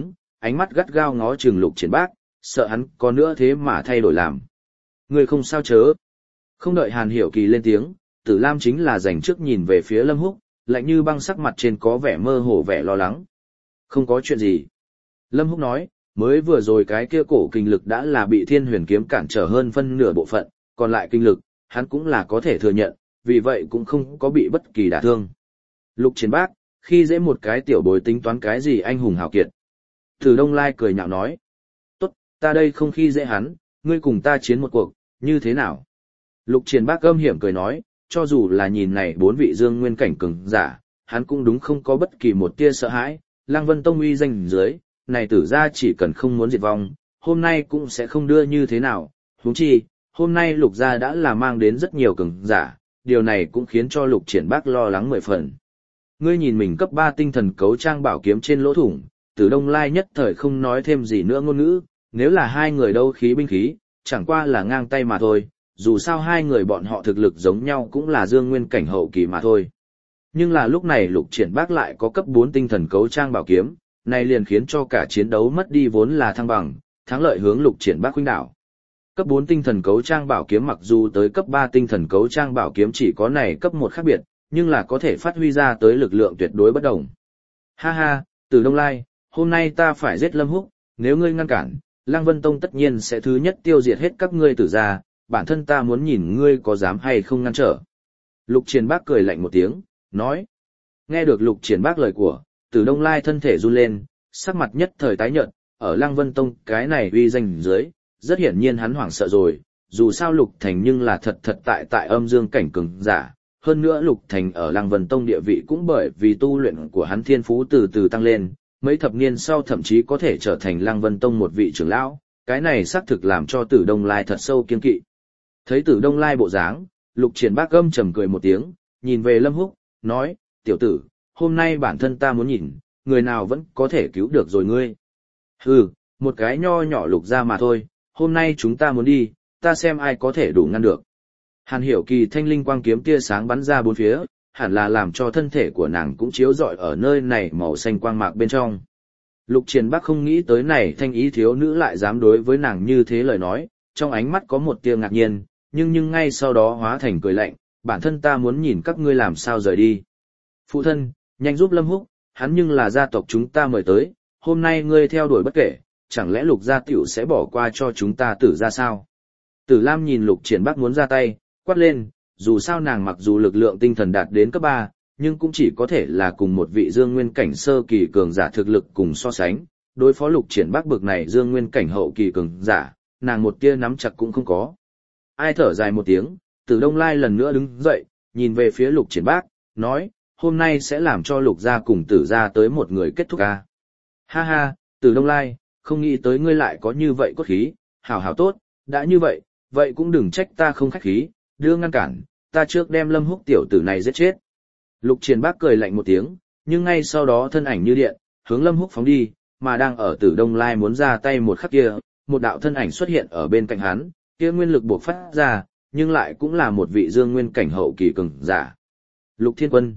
ánh mắt gắt gao ngó chừng Lục Triển Bác, sợ hắn có nữa thế mà thay đổi làm. Ngươi không sao chớ. Không đợi Hàn Hiểu Kỳ lên tiếng, Tử Lam chính là dành trước nhìn về phía Lâm Húc, lạnh như băng, sắc mặt trên có vẻ mơ hồ, vẻ lo lắng. Không có chuyện gì. Lâm Húc nói, mới vừa rồi cái kia cổ kinh lực đã là bị Thiên Huyền kiếm cản trở hơn phân nửa bộ phận, còn lại kinh lực, hắn cũng là có thể thừa nhận, vì vậy cũng không có bị bất kỳ đả thương. Lục Triển Bác, khi dễ một cái tiểu bối tính toán cái gì anh hùng hào kiệt. Từ Đông Lai cười nhạo nói, tốt, ta đây không khi dễ hắn, ngươi cùng ta chiến một cuộc, như thế nào? Lục Triển Bác âm hiểm cười nói, cho dù là nhìn này 4 vị dương nguyên cảnh cường giả, hắn cũng đúng không có bất kỳ một tia sợ hãi, Lăng Vân Tông uy danh dưới, này tử ra chỉ cần không muốn diệt vong, hôm nay cũng sẽ không đưa như thế nào, huống chi, hôm nay Lục gia đã là mang đến rất nhiều cường giả, điều này cũng khiến cho Lục Triển Bác lo lắng 10 phần. Ngươi nhìn mình cấp 3 tinh thần cấu trang bảo kiếm trên lỗ thủng, Tử Đông Lai nhất thời không nói thêm gì nữa ngôn ngữ, nếu là hai người đấu khí binh khí, chẳng qua là ngang tay mà thôi, dù sao hai người bọn họ thực lực giống nhau cũng là dương nguyên cảnh hậu kỳ mà thôi. Nhưng là lúc này Lục Triển Bác lại có cấp 4 tinh thần cấu trang bảo kiếm, này liền khiến cho cả chiến đấu mất đi vốn là thăng bằng, thắng lợi hướng Lục Triển Bác huynh đảo. Cấp 4 tinh thần cấu trang bảo kiếm mặc dù tới cấp 3 tinh thần cấu trang bảo kiếm chỉ có này cấp 1 khác biệt, nhưng là có thể phát huy ra tới lực lượng tuyệt đối bất đồng. Ha ha, Từ Đông Lai, hôm nay ta phải giết Lâm Húc, nếu ngươi ngăn cản, Lăng Vân Tông tất nhiên sẽ thứ nhất tiêu diệt hết các ngươi Tử gia, bản thân ta muốn nhìn ngươi có dám hay không ngăn trở. Lục Triển Bác cười lạnh một tiếng, nói. Nghe được Lục Triển Bác lời của, Từ Đông Lai thân thể run lên, sắc mặt nhất thời tái nhợt, ở Lăng Vân Tông cái này uy danh dưới, rất hiển nhiên hắn hoảng sợ rồi, dù sao Lục Thành nhưng là thật tại âm dương cảnh cường giả, hơn nữa Lục Thành ở Lăng Vân Tông địa vị cũng bởi vì tu luyện của hắn thiên phú từ từ tăng lên, mấy thập niên sau thậm chí có thể trở thành Lăng Vân Tông một vị trưởng lão, cái này xác thực làm cho Tử Đông Lai thật sâu kiêng kỵ. Thấy Tử Đông Lai bộ dáng, Lục Triển Bác âm trầm cười một tiếng, nhìn về Lâm Húc, nói, tiểu tử, hôm nay bản thân ta muốn nhìn, người nào vẫn có thể cứu được rồi ngươi. Hừ, một cái nho nhỏ Lục gia mà thôi, hôm nay chúng ta muốn đi, ta xem ai có thể đủ ngăn được. Hàn Hiểu Kỳ thanh linh quang kiếm tia sáng bắn ra bốn phía, hẳn là làm cho thân thể của nàng cũng chiếu rọi ở nơi này màu xanh quang mạc bên trong. Lục Triển Bác không nghĩ tới này thanh ý thiếu nữ lại dám đối với nàng như thế lời nói, trong ánh mắt có một tia ngạc nhiên, nhưng ngay sau đó hóa thành cười lạnh, bản thân ta muốn nhìn các ngươi làm sao rời đi. Phụ thân, nhanh giúp Lâm Húc, hắn nhưng là gia tộc chúng ta mời tới, hôm nay ngươi theo đuổi bất kể, chẳng lẽ Lục gia tiểu sẽ bỏ qua cho chúng ta Tử gia sao? Tử Lam nhìn Lục Triển Bác muốn ra tay, quát lên, dù sao nàng mặc dù lực lượng tinh thần đạt đến cấp 3, nhưng cũng chỉ có thể là cùng một vị dương nguyên cảnh sơ kỳ cường giả thực lực cùng so sánh, đối phó Lục Triển Bác bực này dương nguyên cảnh hậu kỳ cường giả, nàng một tia nắm chặt cũng không có. Ai thở dài một tiếng, Từ Đông Lai lần nữa đứng dậy, nhìn về phía Lục Triển Bác, nói, hôm nay sẽ làm cho Lục gia cùng Tử gia tới một người kết thúc a. Ha ha, Từ Đông Lai, không nghĩ tới ngươi lại có như vậy cốt khí, hảo tốt, đã như vậy, vậy cũng đừng trách ta không khách khí, đưa ngăn cản, ta trước đem Lâm Húc tiểu tử này giết chết. Lục Triển Bác cười lạnh một tiếng, nhưng ngay sau đó thân ảnh như điện, hướng Lâm Húc phóng đi, mà đang ở Tử Đông Lai muốn ra tay một khắc kia, một đạo thân ảnh xuất hiện ở bên cạnh hắn, kia nguyên lực bộc phát ra, nhưng lại cũng là một vị dương nguyên cảnh hậu kỳ cường giả. Lục Thiên Quân,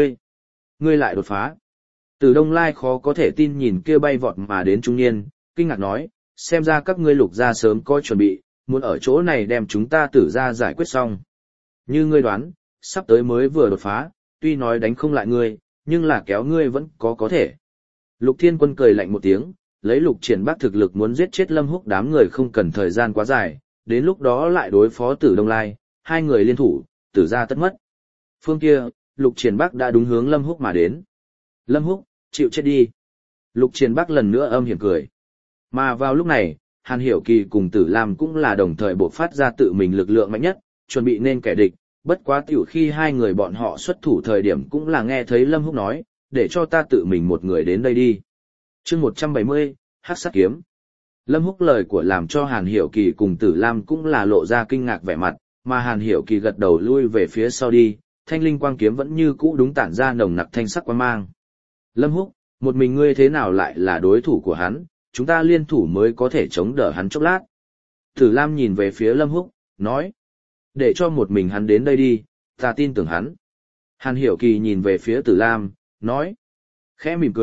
ngươi lại đột phá. Tử Đông Lai khó có thể tin nhìn kia bay vọt mà đến trung niên, kinh ngạc nói, xem ra các ngươi Lục gia sớm có chuẩn bị, muốn ở chỗ này đem chúng ta Tử gia giải quyết xong. Như ngươi đoán, sắp tới mới vừa đột phá, tuy nói đánh không lại ngươi, nhưng là kéo ngươi vẫn có thể. Lục Thiên Quân cười lạnh một tiếng, lấy Lục Triển Bác thực lực muốn giết chết Lâm Húc đám người không cần thời gian quá dài, đến lúc đó lại đối phó Tử Đông Lai, hai người liên thủ, Tử gia tất mất. Phương kia, Lục Triển Bác đã đúng hướng Lâm Húc mà đến. Lâm Húc, chịu chết đi. Lục Triển Bác lần nữa âm hiểm cười. Mà vào lúc này, Hàn Hiểu Kỳ cùng Tử Lam cũng là đồng thời bộc phát ra tự mình lực lượng mạnh nhất, chuẩn bị nên kẻ địch, bất quá tiểu khi hai người bọn họ xuất thủ thời điểm cũng là nghe thấy Lâm Húc nói, để cho ta tự mình một người đến đây đi. Chương 170, Hắc Sát Kiếm. Lâm Húc lời của làm cho Hàn Hiểu Kỳ cùng Tử Lam cũng là lộ ra kinh ngạc vẻ mặt, mà Hàn Hiểu Kỳ gật đầu lui về phía sau đi, thanh linh quang kiếm vẫn như cũ đúng tản ra nồng nặc thanh sắc quang mang. Lâm Húc, một mình ngươi thế nào lại là đối thủ của hắn, chúng ta liên thủ mới có thể chống đỡ hắn chốc lát. Tử Lam nhìn về phía Lâm Húc, nói, để cho một mình hắn đến đây đi, ta tin tưởng hắn. Hàn Hiểu Kỳ nhìn về phía Tử Lam, nói, khẽ mỉm cười,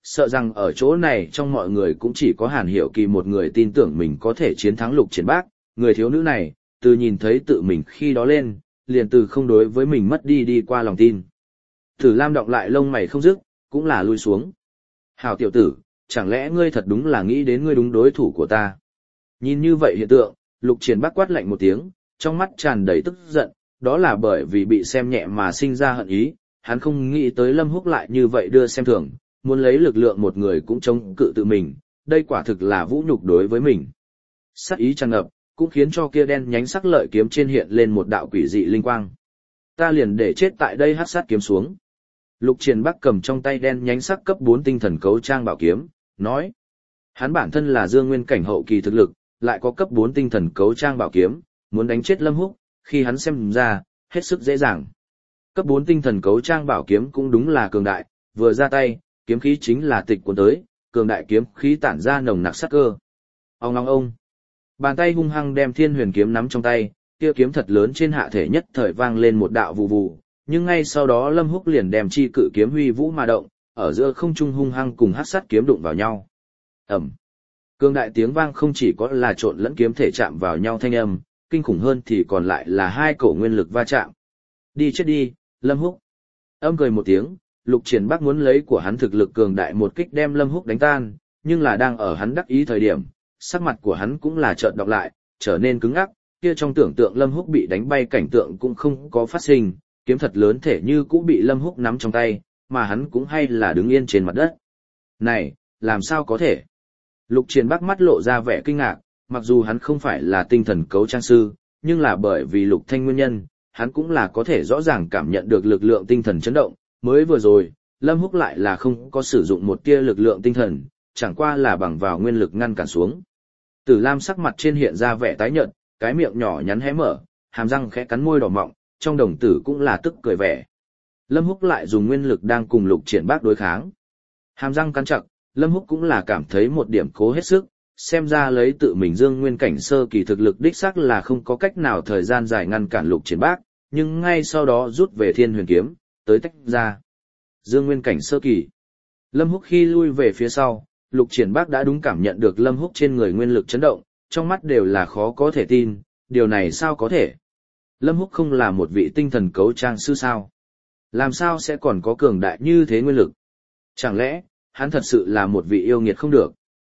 sợ rằng ở chỗ này trong mọi người cũng chỉ có Hàn Hiểu Kỳ một người tin tưởng mình có thể chiến thắng Lục Triển Bác, người thiếu nữ này, từ nhìn thấy tự mình khi đó lên, liền từ không đối với mình mất đi qua lòng tin. Tử Lam đọng lại lông mày không dứt, cũng là lui xuống. Hảo tiểu tử, chẳng lẽ ngươi thật đúng là nghĩ đến ngươi đúng đối thủ của ta? Nhìn như vậy hiện tượng, Lục Triển Bác quát lạnh một tiếng, trong mắt tràn đầy tức giận, đó là bởi vì bị xem nhẹ mà sinh ra hận ý, hắn không nghĩ tới Lâm Húc lại như vậy đưa xem thường, muốn lấy lực lượng một người cũng chống cự tự mình, đây quả thực là vũ nhục đối với mình. Sát ý tràn ngập, cũng khiến cho kia đen nhánh sắc lợi kiếm trên hiện lên một đạo quỷ dị linh quang. Ta liền để chết tại đây hắc sát kiếm xuống. Lục Triển Bắc cầm trong tay đen nhánh sắc cấp 4 tinh thần cấu trang bảo kiếm, nói. Hắn bản thân là Dương Nguyên cảnh hậu kỳ thực lực, lại có cấp 4 tinh thần cấu trang bảo kiếm, muốn đánh chết Lâm Húc, khi hắn xem ra, hết sức dễ dàng. Cấp 4 tinh thần cấu trang bảo kiếm cũng đúng là cường đại, vừa ra tay, kiếm khí chính là tịch cuốn tới, cường đại kiếm khí tản ra nồng nặc sát cơ. Ông. Bàn tay hung hăng đem Thiên Huyền kiếm nắm trong tay, kia kiếm thật lớn trên hạ thể nhất thời vang lên một đạo vù vù, nhưng ngay sau đó Lâm Húc liền đem chi cự kiếm huy vũ mà động, ở giữa không trung hung hăng cùng hắc sát kiếm đụng vào nhau. Ầm. Cường đại tiếng vang không chỉ có là trộn lẫn kiếm thể chạm vào nhau thanh âm, kinh khủng hơn thì còn lại là hai cổ nguyên lực va chạm. Đi chết đi, Lâm Húc. Âm cười một tiếng, Lục Triển Bắc muốn lấy của hắn thực lực cường đại một kích đem Lâm Húc đánh tan, nhưng là đang ở hắn đắc ý thời điểm, sắc mặt của hắn cũng là chợt đọc lại, trở nên cứng ngắc, kia trong tưởng tượng Lâm Húc bị đánh bay cảnh tượng cũng không có phát sinh, kiếm thật lớn thể như cũng bị Lâm Húc nắm trong tay, mà hắn cũng hay là đứng yên trên mặt đất. Này, làm sao có thể? Lục Triển Bắc mắt lộ ra vẻ kinh ngạc, mặc dù hắn không phải là tinh thần cấu trang sư, nhưng là bởi vì Lục Thanh nguyên nhân, hắn cũng là có thể rõ ràng cảm nhận được lực lượng tinh thần chấn động, mới vừa rồi, Lâm Húc lại là không có sử dụng một tia lực lượng tinh thần, chẳng qua là bằng vào nguyên lực ngăn cản xuống. Tử Lam sắc mặt trên hiện ra vẻ tái nhợt, cái miệng nhỏ nhắn hé mở, hàm răng khẽ cắn môi đỏ mọng, trong đồng tử cũng là tức cười vẻ. Lâm Húc lại dùng nguyên lực đang cùng Lục Triển Bắc đối kháng. Hàm răng cắn chặt, Lâm Húc cũng là cảm thấy một điểm cố hết sức, xem ra lấy tự mình Dương Nguyên cảnh sơ kỳ thực lực đích xác là không có cách nào thời gian dài ngăn cản Lục Triển Bắc, nhưng ngay sau đó rút về Thiên Huyền kiếm, tới tách ra. Dương Nguyên cảnh sơ kỳ. Lâm Húc khi lui về phía sau, Lục Triển Bắc đã đúng cảm nhận được Lâm Húc trên người nguyên lực chấn động, trong mắt đều là khó có thể tin, điều này sao có thể? Lâm Húc không là một vị tinh thần cấu trang sư sao? Làm sao sẽ còn có cường đại như thế nguyên lực? Chẳng lẽ, hắn thật sự là một vị yêu nghiệt không được?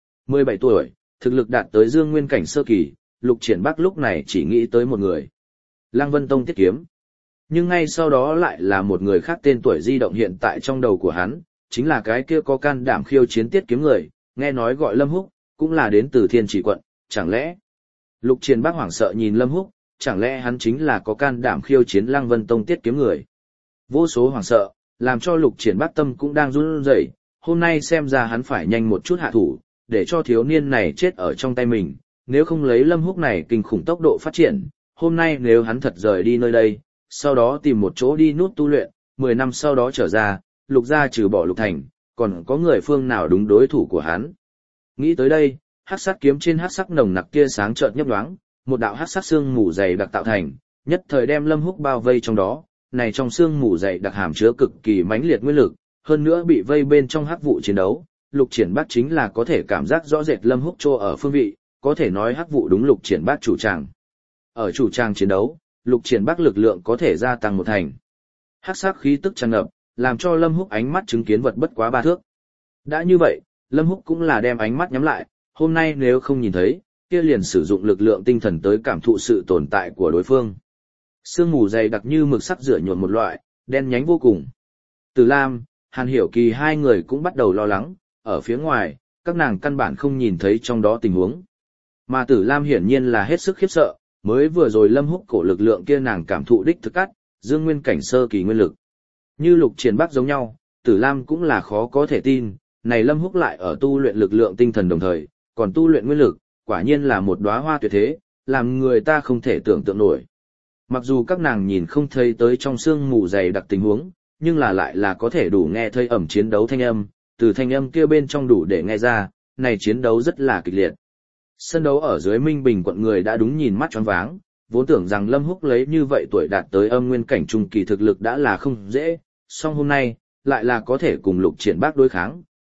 17 tuổi, thực lực đạt tới Dương Nguyên cảnh sơ kỳ, Lục Triển Bắc lúc này chỉ nghĩ tới một người. Lăng Vân Tông Tiết Kiếm. Nhưng ngay sau đó lại là một người khác tên tuổi di động hiện tại trong đầu của hắn, chính là cái kia có can đảm khiêu chiến Tiết Kiếm người, nghe nói gọi Lâm Húc, cũng là đến từ Thiên Chỉ quận, chẳng lẽ? Lục Triển Bắc hoảng sợ nhìn Lâm Húc, chẳng lẽ hắn chính là có can đảm khiêu chiến Lăng Vân Tông Tiết Kiếm người? Vô số hoảng sợ, làm cho Lục Triển Bắc tâm cũng đang run rẩy, hôm nay xem ra hắn phải nhanh một chút hạ thủ, để cho thiếu niên này chết ở trong tay mình, nếu không lấy Lâm Húc này kinh khủng tốc độ phát triển, hôm nay nếu hắn thật rời đi nơi đây, sau đó tìm một chỗ đi nút tu luyện, 10 năm sau đó trở ra, Lục gia trừ bỏ Lục Thành, còn có người phương nào đúng đối thủ của hắn. Nghĩ tới đây, hắc sát kiếm trên hắc sắc nồng nặc kia sáng chợt nhấp nhoáng, một đạo hắc sắc xương mù dày đặc tạo thành, nhất thời đem Lâm Húc bao vây trong đó, này trong xương mù dày đặc hàm chứa cực kỳ mãnh liệt nguyên lực, hơn nữa bị vây bên trong hắc vụ chiến đấu, Lục Triển Bắc chính là có thể cảm giác rõ rệt Lâm Húc trô ở phương vị, có thể nói hắc vụ đúng Lục Triển Bắc chủ tràng. Ở chủ tràng chiến đấu, Lục Triển Bắc lực lượng có thể gia tăng một thành. Hắc sắc khí tức tràn ngập, làm cho Lâm Húc ánh mắt chứng kiến vật bất quá 3 thước. Đã như vậy, Lâm Húc cũng là đem ánh mắt nhắm lại, hôm nay nếu không nhìn thấy, kia liền sử dụng lực lượng tinh thần tới cảm thụ sự tồn tại của đối phương. Sương mù dày đặc như mực sắc rửa nhuộm một loại, đen nhánh vô cùng. Từ Lam, Hàn Hiểu Kỳ hai người cũng bắt đầu lo lắng, ở phía ngoài, các nàng căn bản không nhìn thấy trong đó tình huống. Mà Tử Lam hiển nhiên là hết sức khiếp sợ, mới vừa rồi Lâm Húc cổ lực lượng kia nàng cảm thụ đích thực cắt, Dương Nguyên cảnh sơ kỳ nguyên lực. Như Lục Triển Bắc giống nhau, Tử Lam cũng là khó có thể tin, này Lâm Húc lại ở tu luyện lực lượng tinh thần đồng thời, còn tu luyện nguyên lực, quả nhiên là một đóa hoa tuyệt thế, làm người ta không thể tưởng tượng nổi. Mặc dù các nàng nhìn không thấy tới trong sương mù dày đặc tình huống, nhưng là lại là có thể đủ nghe thấy ẩm chiến đấu thanh âm, từ thanh âm kia bên trong đủ để nghe ra, này chiến đấu rất là kịch liệt. Sân đấu ở dưới Minh Bình quận người đã đúng nhìn mắt choáng váng, vốn tưởng rằng Lâm Húc lấy như vậy tuổi đạt tới âm nguyên cảnh trung kỳ thực lực đã là không dễ, song hôm nay, lại là có thể cùng Lục Triển Bắc đối kháng,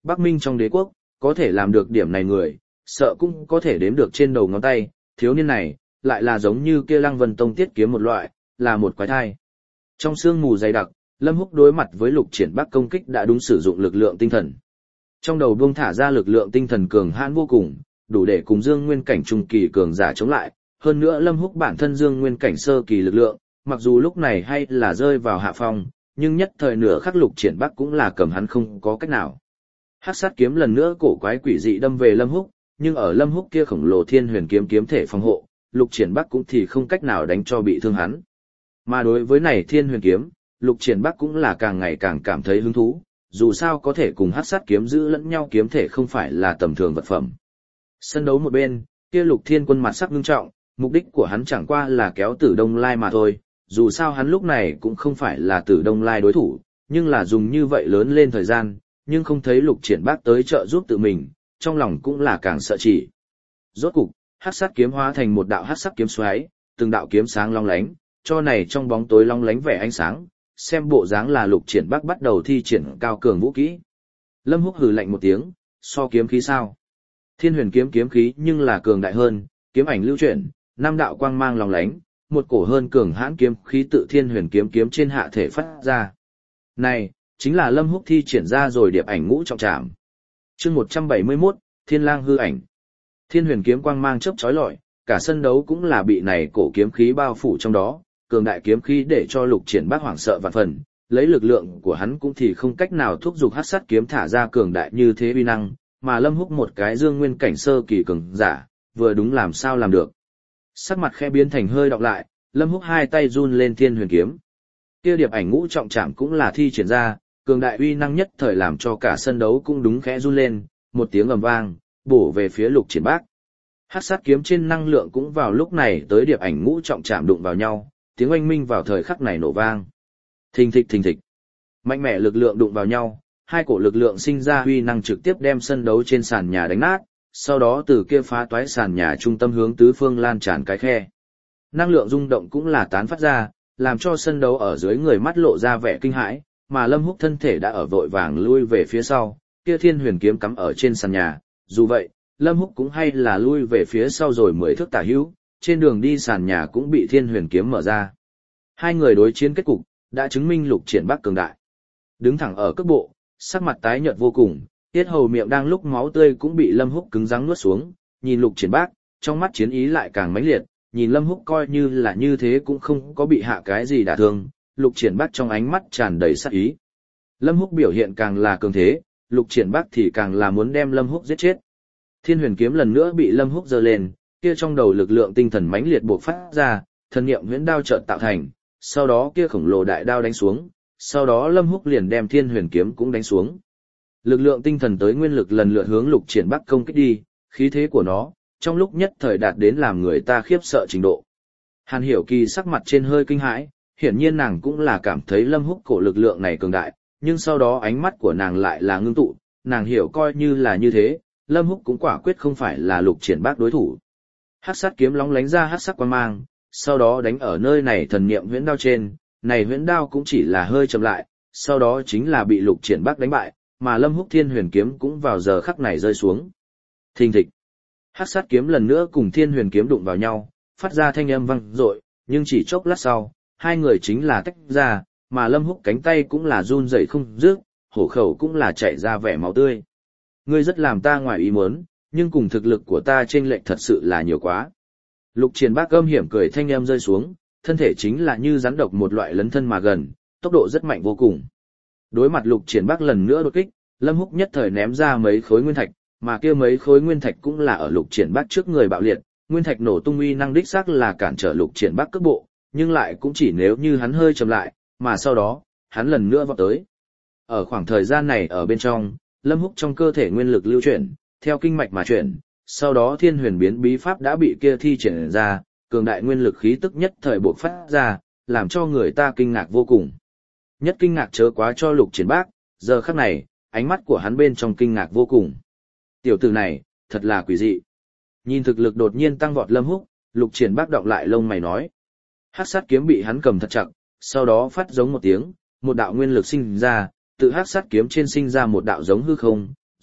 Bắc Minh trong đế quốc, có thể làm được điểm này người, sợ cũng có thể đếm được trên đầu ngón tay, thiếu niên này, lại là giống như kia Lăng Vân Tông tiết kiếm một loại, là một quái thai. Trong sương mù dày đặc, Lâm Húc đối mặt với Lục Triển Bắc công kích đã đúng sử dụng lực lượng tinh thần. Trong đầu buông thả ra lực lượng tinh thần cường hãn vô cùng, đủ để cùng Dương Nguyên cảnh trung kỳ cường giả chống lại, hơn nữa Lâm Húc bản thân Dương Nguyên cảnh sơ kỳ lực lượng, mặc dù lúc này hay là rơi vào hạ phong, nhưng nhất thời nửa khắc Lục Triển Bắc cũng là cầm hắn không có cách nào. Hắc sát kiếm lần nữa cổ quái quỷ dị đâm về Lâm Húc, nhưng ở Lâm Húc kia khổng lồ Thiên Huyền kiếm kiếm thể phòng hộ, Lục Triển Bắc cũng thì không cách nào đánh cho bị thương hắn. Mà đối với này Thiên Huyền kiếm, Lục Triển Bắc cũng là càng ngày càng cảm thấy hứng thú, dù sao có thể cùng hắc sát kiếm giữ lẫn nhau kiếm thể không phải là tầm thường vật phẩm. Sân đấu một bên, kia Lục Thiên Quân mặt sắc nghiêm trọng, mục đích của hắn chẳng qua là kéo Tử Đông Lai mà thôi, dù sao hắn lúc này cũng không phải là Tử Đông Lai đối thủ, nhưng là dùng như vậy lớn lên thời gian, nhưng không thấy Lục Triển Bắc tới trợ giúp tự mình, trong lòng cũng là càng sợ chỉ. Rốt cục, hắc sát kiếm hóa thành một đạo hắc sắc kiếm xoáy, từng đạo kiếm sáng long lánh, cho này trong bóng tối long lánh vẻ ánh sáng, xem bộ dáng là Lục Triển Bắc bắt đầu thi triển cao cường vũ kỹ. Lâm Húc hừ lạnh một tiếng, so kiếm khí sao? Thiên Huyền kiếm kiếm khí nhưng là cường đại hơn, kiếm ảnh lưu chuyển, năm đạo quang mang long lánh, một cổ hơn cường hãn kiếm khí tự Thiên Huyền kiếm kiếm trên hạ thể phát ra. Này, chính là Lâm Húc thi triển ra rồi điệp ảnh ngũ trọng trảm. Chương 171, Thiên Lang hư ảnh. Thiên Huyền kiếm quang mang chớp chói lọi, cả sân đấu cũng là bị này cổ kiếm khí bao phủ trong đó, cường đại kiếm khí để cho Lục Triển Bắc hoảng sợ vạn phần, lấy lực lượng của hắn cũng thì không cách nào thúc giục hắc sát kiếm thả ra cường đại như thế uy năng, mà Lâm Húc một cái Dương Nguyên cảnh sơ kỳ cường giả, vừa đúng làm sao làm được. Sắc mặt khẽ biến thành hơi đọc lại, Lâm Húc hai tay run lên Thiên Huyền kiếm. Kia điệp ảnh ngũ trọng trảm cũng là thi triển ra, cường đại uy năng nhất thời làm cho cả sân đấu cũng đúng khẽ run lên, một tiếng ầm vang, bổ về phía Lục Triển Bắc. Hắc sát kiếm trên năng lượng cũng vào lúc này tới điệp ảnh ngũ trọng trảm đụng vào nhau, tiếng oanh minh vào thời khắc này nổ vang. Thình thịch thình thịch. Mạnh mẽ lực lượng đụng vào nhau, hai cổ lực lượng sinh ra uy năng trực tiếp đem sân đấu trên sàn nhà đánh nát, sau đó từ kia phá toái sàn nhà trung tâm hướng tứ phương lan tràn cái khe. Năng lượng rung động cũng là tán phát ra, làm cho sân đấu ở dưới người mắt lộ ra vẻ kinh hãi, mà Lâm Húc thân thể đã ở vội vàng lui về phía sau, kia Thiên Huyền kiếm cắm ở trên sàn nhà, dù vậy, Lâm Húc cũng hay là lui về phía sau rồi 10 thước tả hữu, trên đường đi sàn nhà cũng bị Thiên Huyền kiếm mở ra. Hai người đối chiến kết cục, đã chứng minh Lục Triển Bắc cường đại. Đứng thẳng ở cước bộ, sắc mặt tái nhợt vô cùng, tiết hầu miệng đang lúc máu tươi cũng bị Lâm Húc cứng rắn nuốt xuống, nhìn Lục Triển Bắc, trong mắt chiến ý lại càng mãnh liệt, nhìn Lâm Húc coi như là như thế cũng không có bị hạ cái gì đả thương, Lục Triển Bắc trong ánh mắt tràn đầy sát ý. Lâm Húc biểu hiện càng là cường thế, Lục Triển Bắc thì càng là muốn đem Lâm Húc giết chết. Thiên Huyền kiếm lần nữa bị Lâm Húc giơ lên, kia trong đầu lực lượng tinh thần mãnh liệt bộc phát ra, thần niệm huyễn đao chợt tạo thành, sau đó kia khổng lồ đại đao đánh xuống, sau đó Lâm Húc liền đem Thiên Huyền kiếm cũng đánh xuống. Lực lượng tinh thần tới nguyên lực lần lượt hướng Lục Triển Bắc công kích đi, khí thế của nó trong lúc nhất thời đạt đến làm người ta khiếp sợ trình độ. Hàn Hiểu Kỳ sắc mặt trên hơi kinh hãi, hiển nhiên nàng cũng là cảm thấy Lâm Húc cổ lực lượng này cường đại, nhưng sau đó ánh mắt của nàng lại là ngưng tụ, nàng hiểu coi như là như thế, Lâm Húc cũng quả quyết không phải là Lục Triển Bắc đối thủ. Hắc sát kiếm lóng lánh ra hắc sắc quang mang, sau đó đánh ở nơi này thần niệm huyễn đao trên, này huyễn đao cũng chỉ là hơi chậm lại, sau đó chính là bị Lục Triển Bắc đánh bại, mà Lâm Húc Thiên Huyền kiếm cũng vào giờ khắc này rơi xuống. Thình thịch. Hắc sát kiếm lần nữa cùng Thiên Huyền kiếm đụng vào nhau, phát ra thanh âm vang dội, nhưng chỉ chốc lát sau, hai người chính là tách ra, mà Lâm Húc cánh tay cũng là run rẩy không dứt, hổ khẩu cũng là chảy ra vẻ máu tươi. Ngươi rất làm ta ngoài ý muốn, nhưng cùng thực lực của ta chênh lệch thật sự là nhiều quá. Lục Triển Bắc âm hiểm cười thanh âm rơi xuống, thân thể chính là như rắn độc một loại lấn thân mà gần, tốc độ rất mạnh vô cùng. Đối mặt Lục Triển Bắc lần nữa đột kích, Lâm Húc nhất thời ném ra mấy khối nguyên thạch, mà kia mấy khối nguyên thạch cũng là ở Lục Triển Bắc trước người bạo liệt, nguyên thạch nổ tung uy năng đích xác là cản trở Lục Triển Bắc cước bộ, nhưng lại cũng chỉ nếu như hắn hơi chậm lại, mà sau đó, hắn lần nữa vọt tới. Ở khoảng thời gian này ở bên trong, Lâm Húc trong cơ thể nguyên lực lưu chuyển, theo kinh mạch mà chuyển, sau đó Thiên Huyền biến bí pháp đã bị kia thi triển ra, cường đại nguyên lực khí tức nhất thời bộc phát ra, làm cho người ta kinh ngạc vô cùng. Nhất kinh ngạc chớ quá cho Lục Triển Bắc, giờ khắc này, ánh mắt của hắn bên trong kinh ngạc vô cùng. Tiểu tử này, thật là quỷ dị. Nhìn thực lực đột nhiên tăng vọt Lâm Húc, Lục Triển Bắc đọng lại lông mày nói. Hắc sát kiếm bị hắn cầm thật chặt, sau đó phát giống một tiếng, một đạo nguyên lực sinh ra, tự hắc sát kiếm trên sinh ra một đạo giống hư không,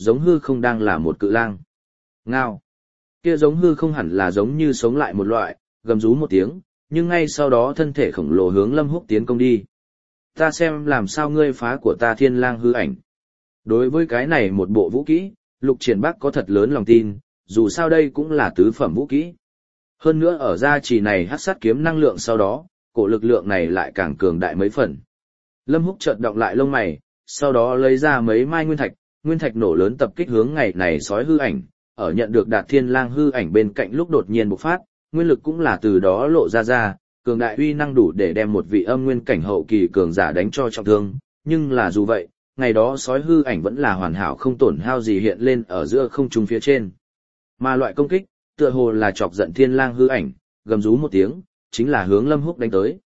giống hư không đang là một cự lang. Ngao. Kia giống hư không hẳn là giống như sống lại một loại, gầm rú một tiếng, nhưng ngay sau đó thân thể khổng lồ hướng Lâm Húc tiến công đi. Ta xem làm sao ngươi phá của ta thiên lang hư ảnh. Đối với cái này một bộ vũ kỹ, Lục Triển Bắc có thật lớn lòng tin, dù sao đây cũng là tứ phẩm vũ kỹ. Hơn nữa ở gia trì này hắc sát kiếm năng lượng sau đó, cổ lực lượng này lại càng cường đại mấy phần. Lâm Húc chợt động lại lông mày, sau đó lấy ra mấy mai nguyên thạch nổ lớn tập kích hướng ngày này sói hư ảnh, ở nhận được Đạt Thiên Lang hư ảnh bên cạnh lúc đột nhiên bộc phát, nguyên lực cũng là từ đó lộ ra, cường đại uy năng đủ để đem một vị âm nguyên cảnh hậu kỳ cường giả đánh cho trọng thương, nhưng là dù vậy, ngày đó sói hư ảnh vẫn là hoàn hảo không tổn hao gì hiện lên ở giữa không trung phía trên. Mà loại công kích, tựa hồ là chọc giận Thiên Lang hư ảnh, gầm rú một tiếng, chính là hướng Lâm Húc đánh tới.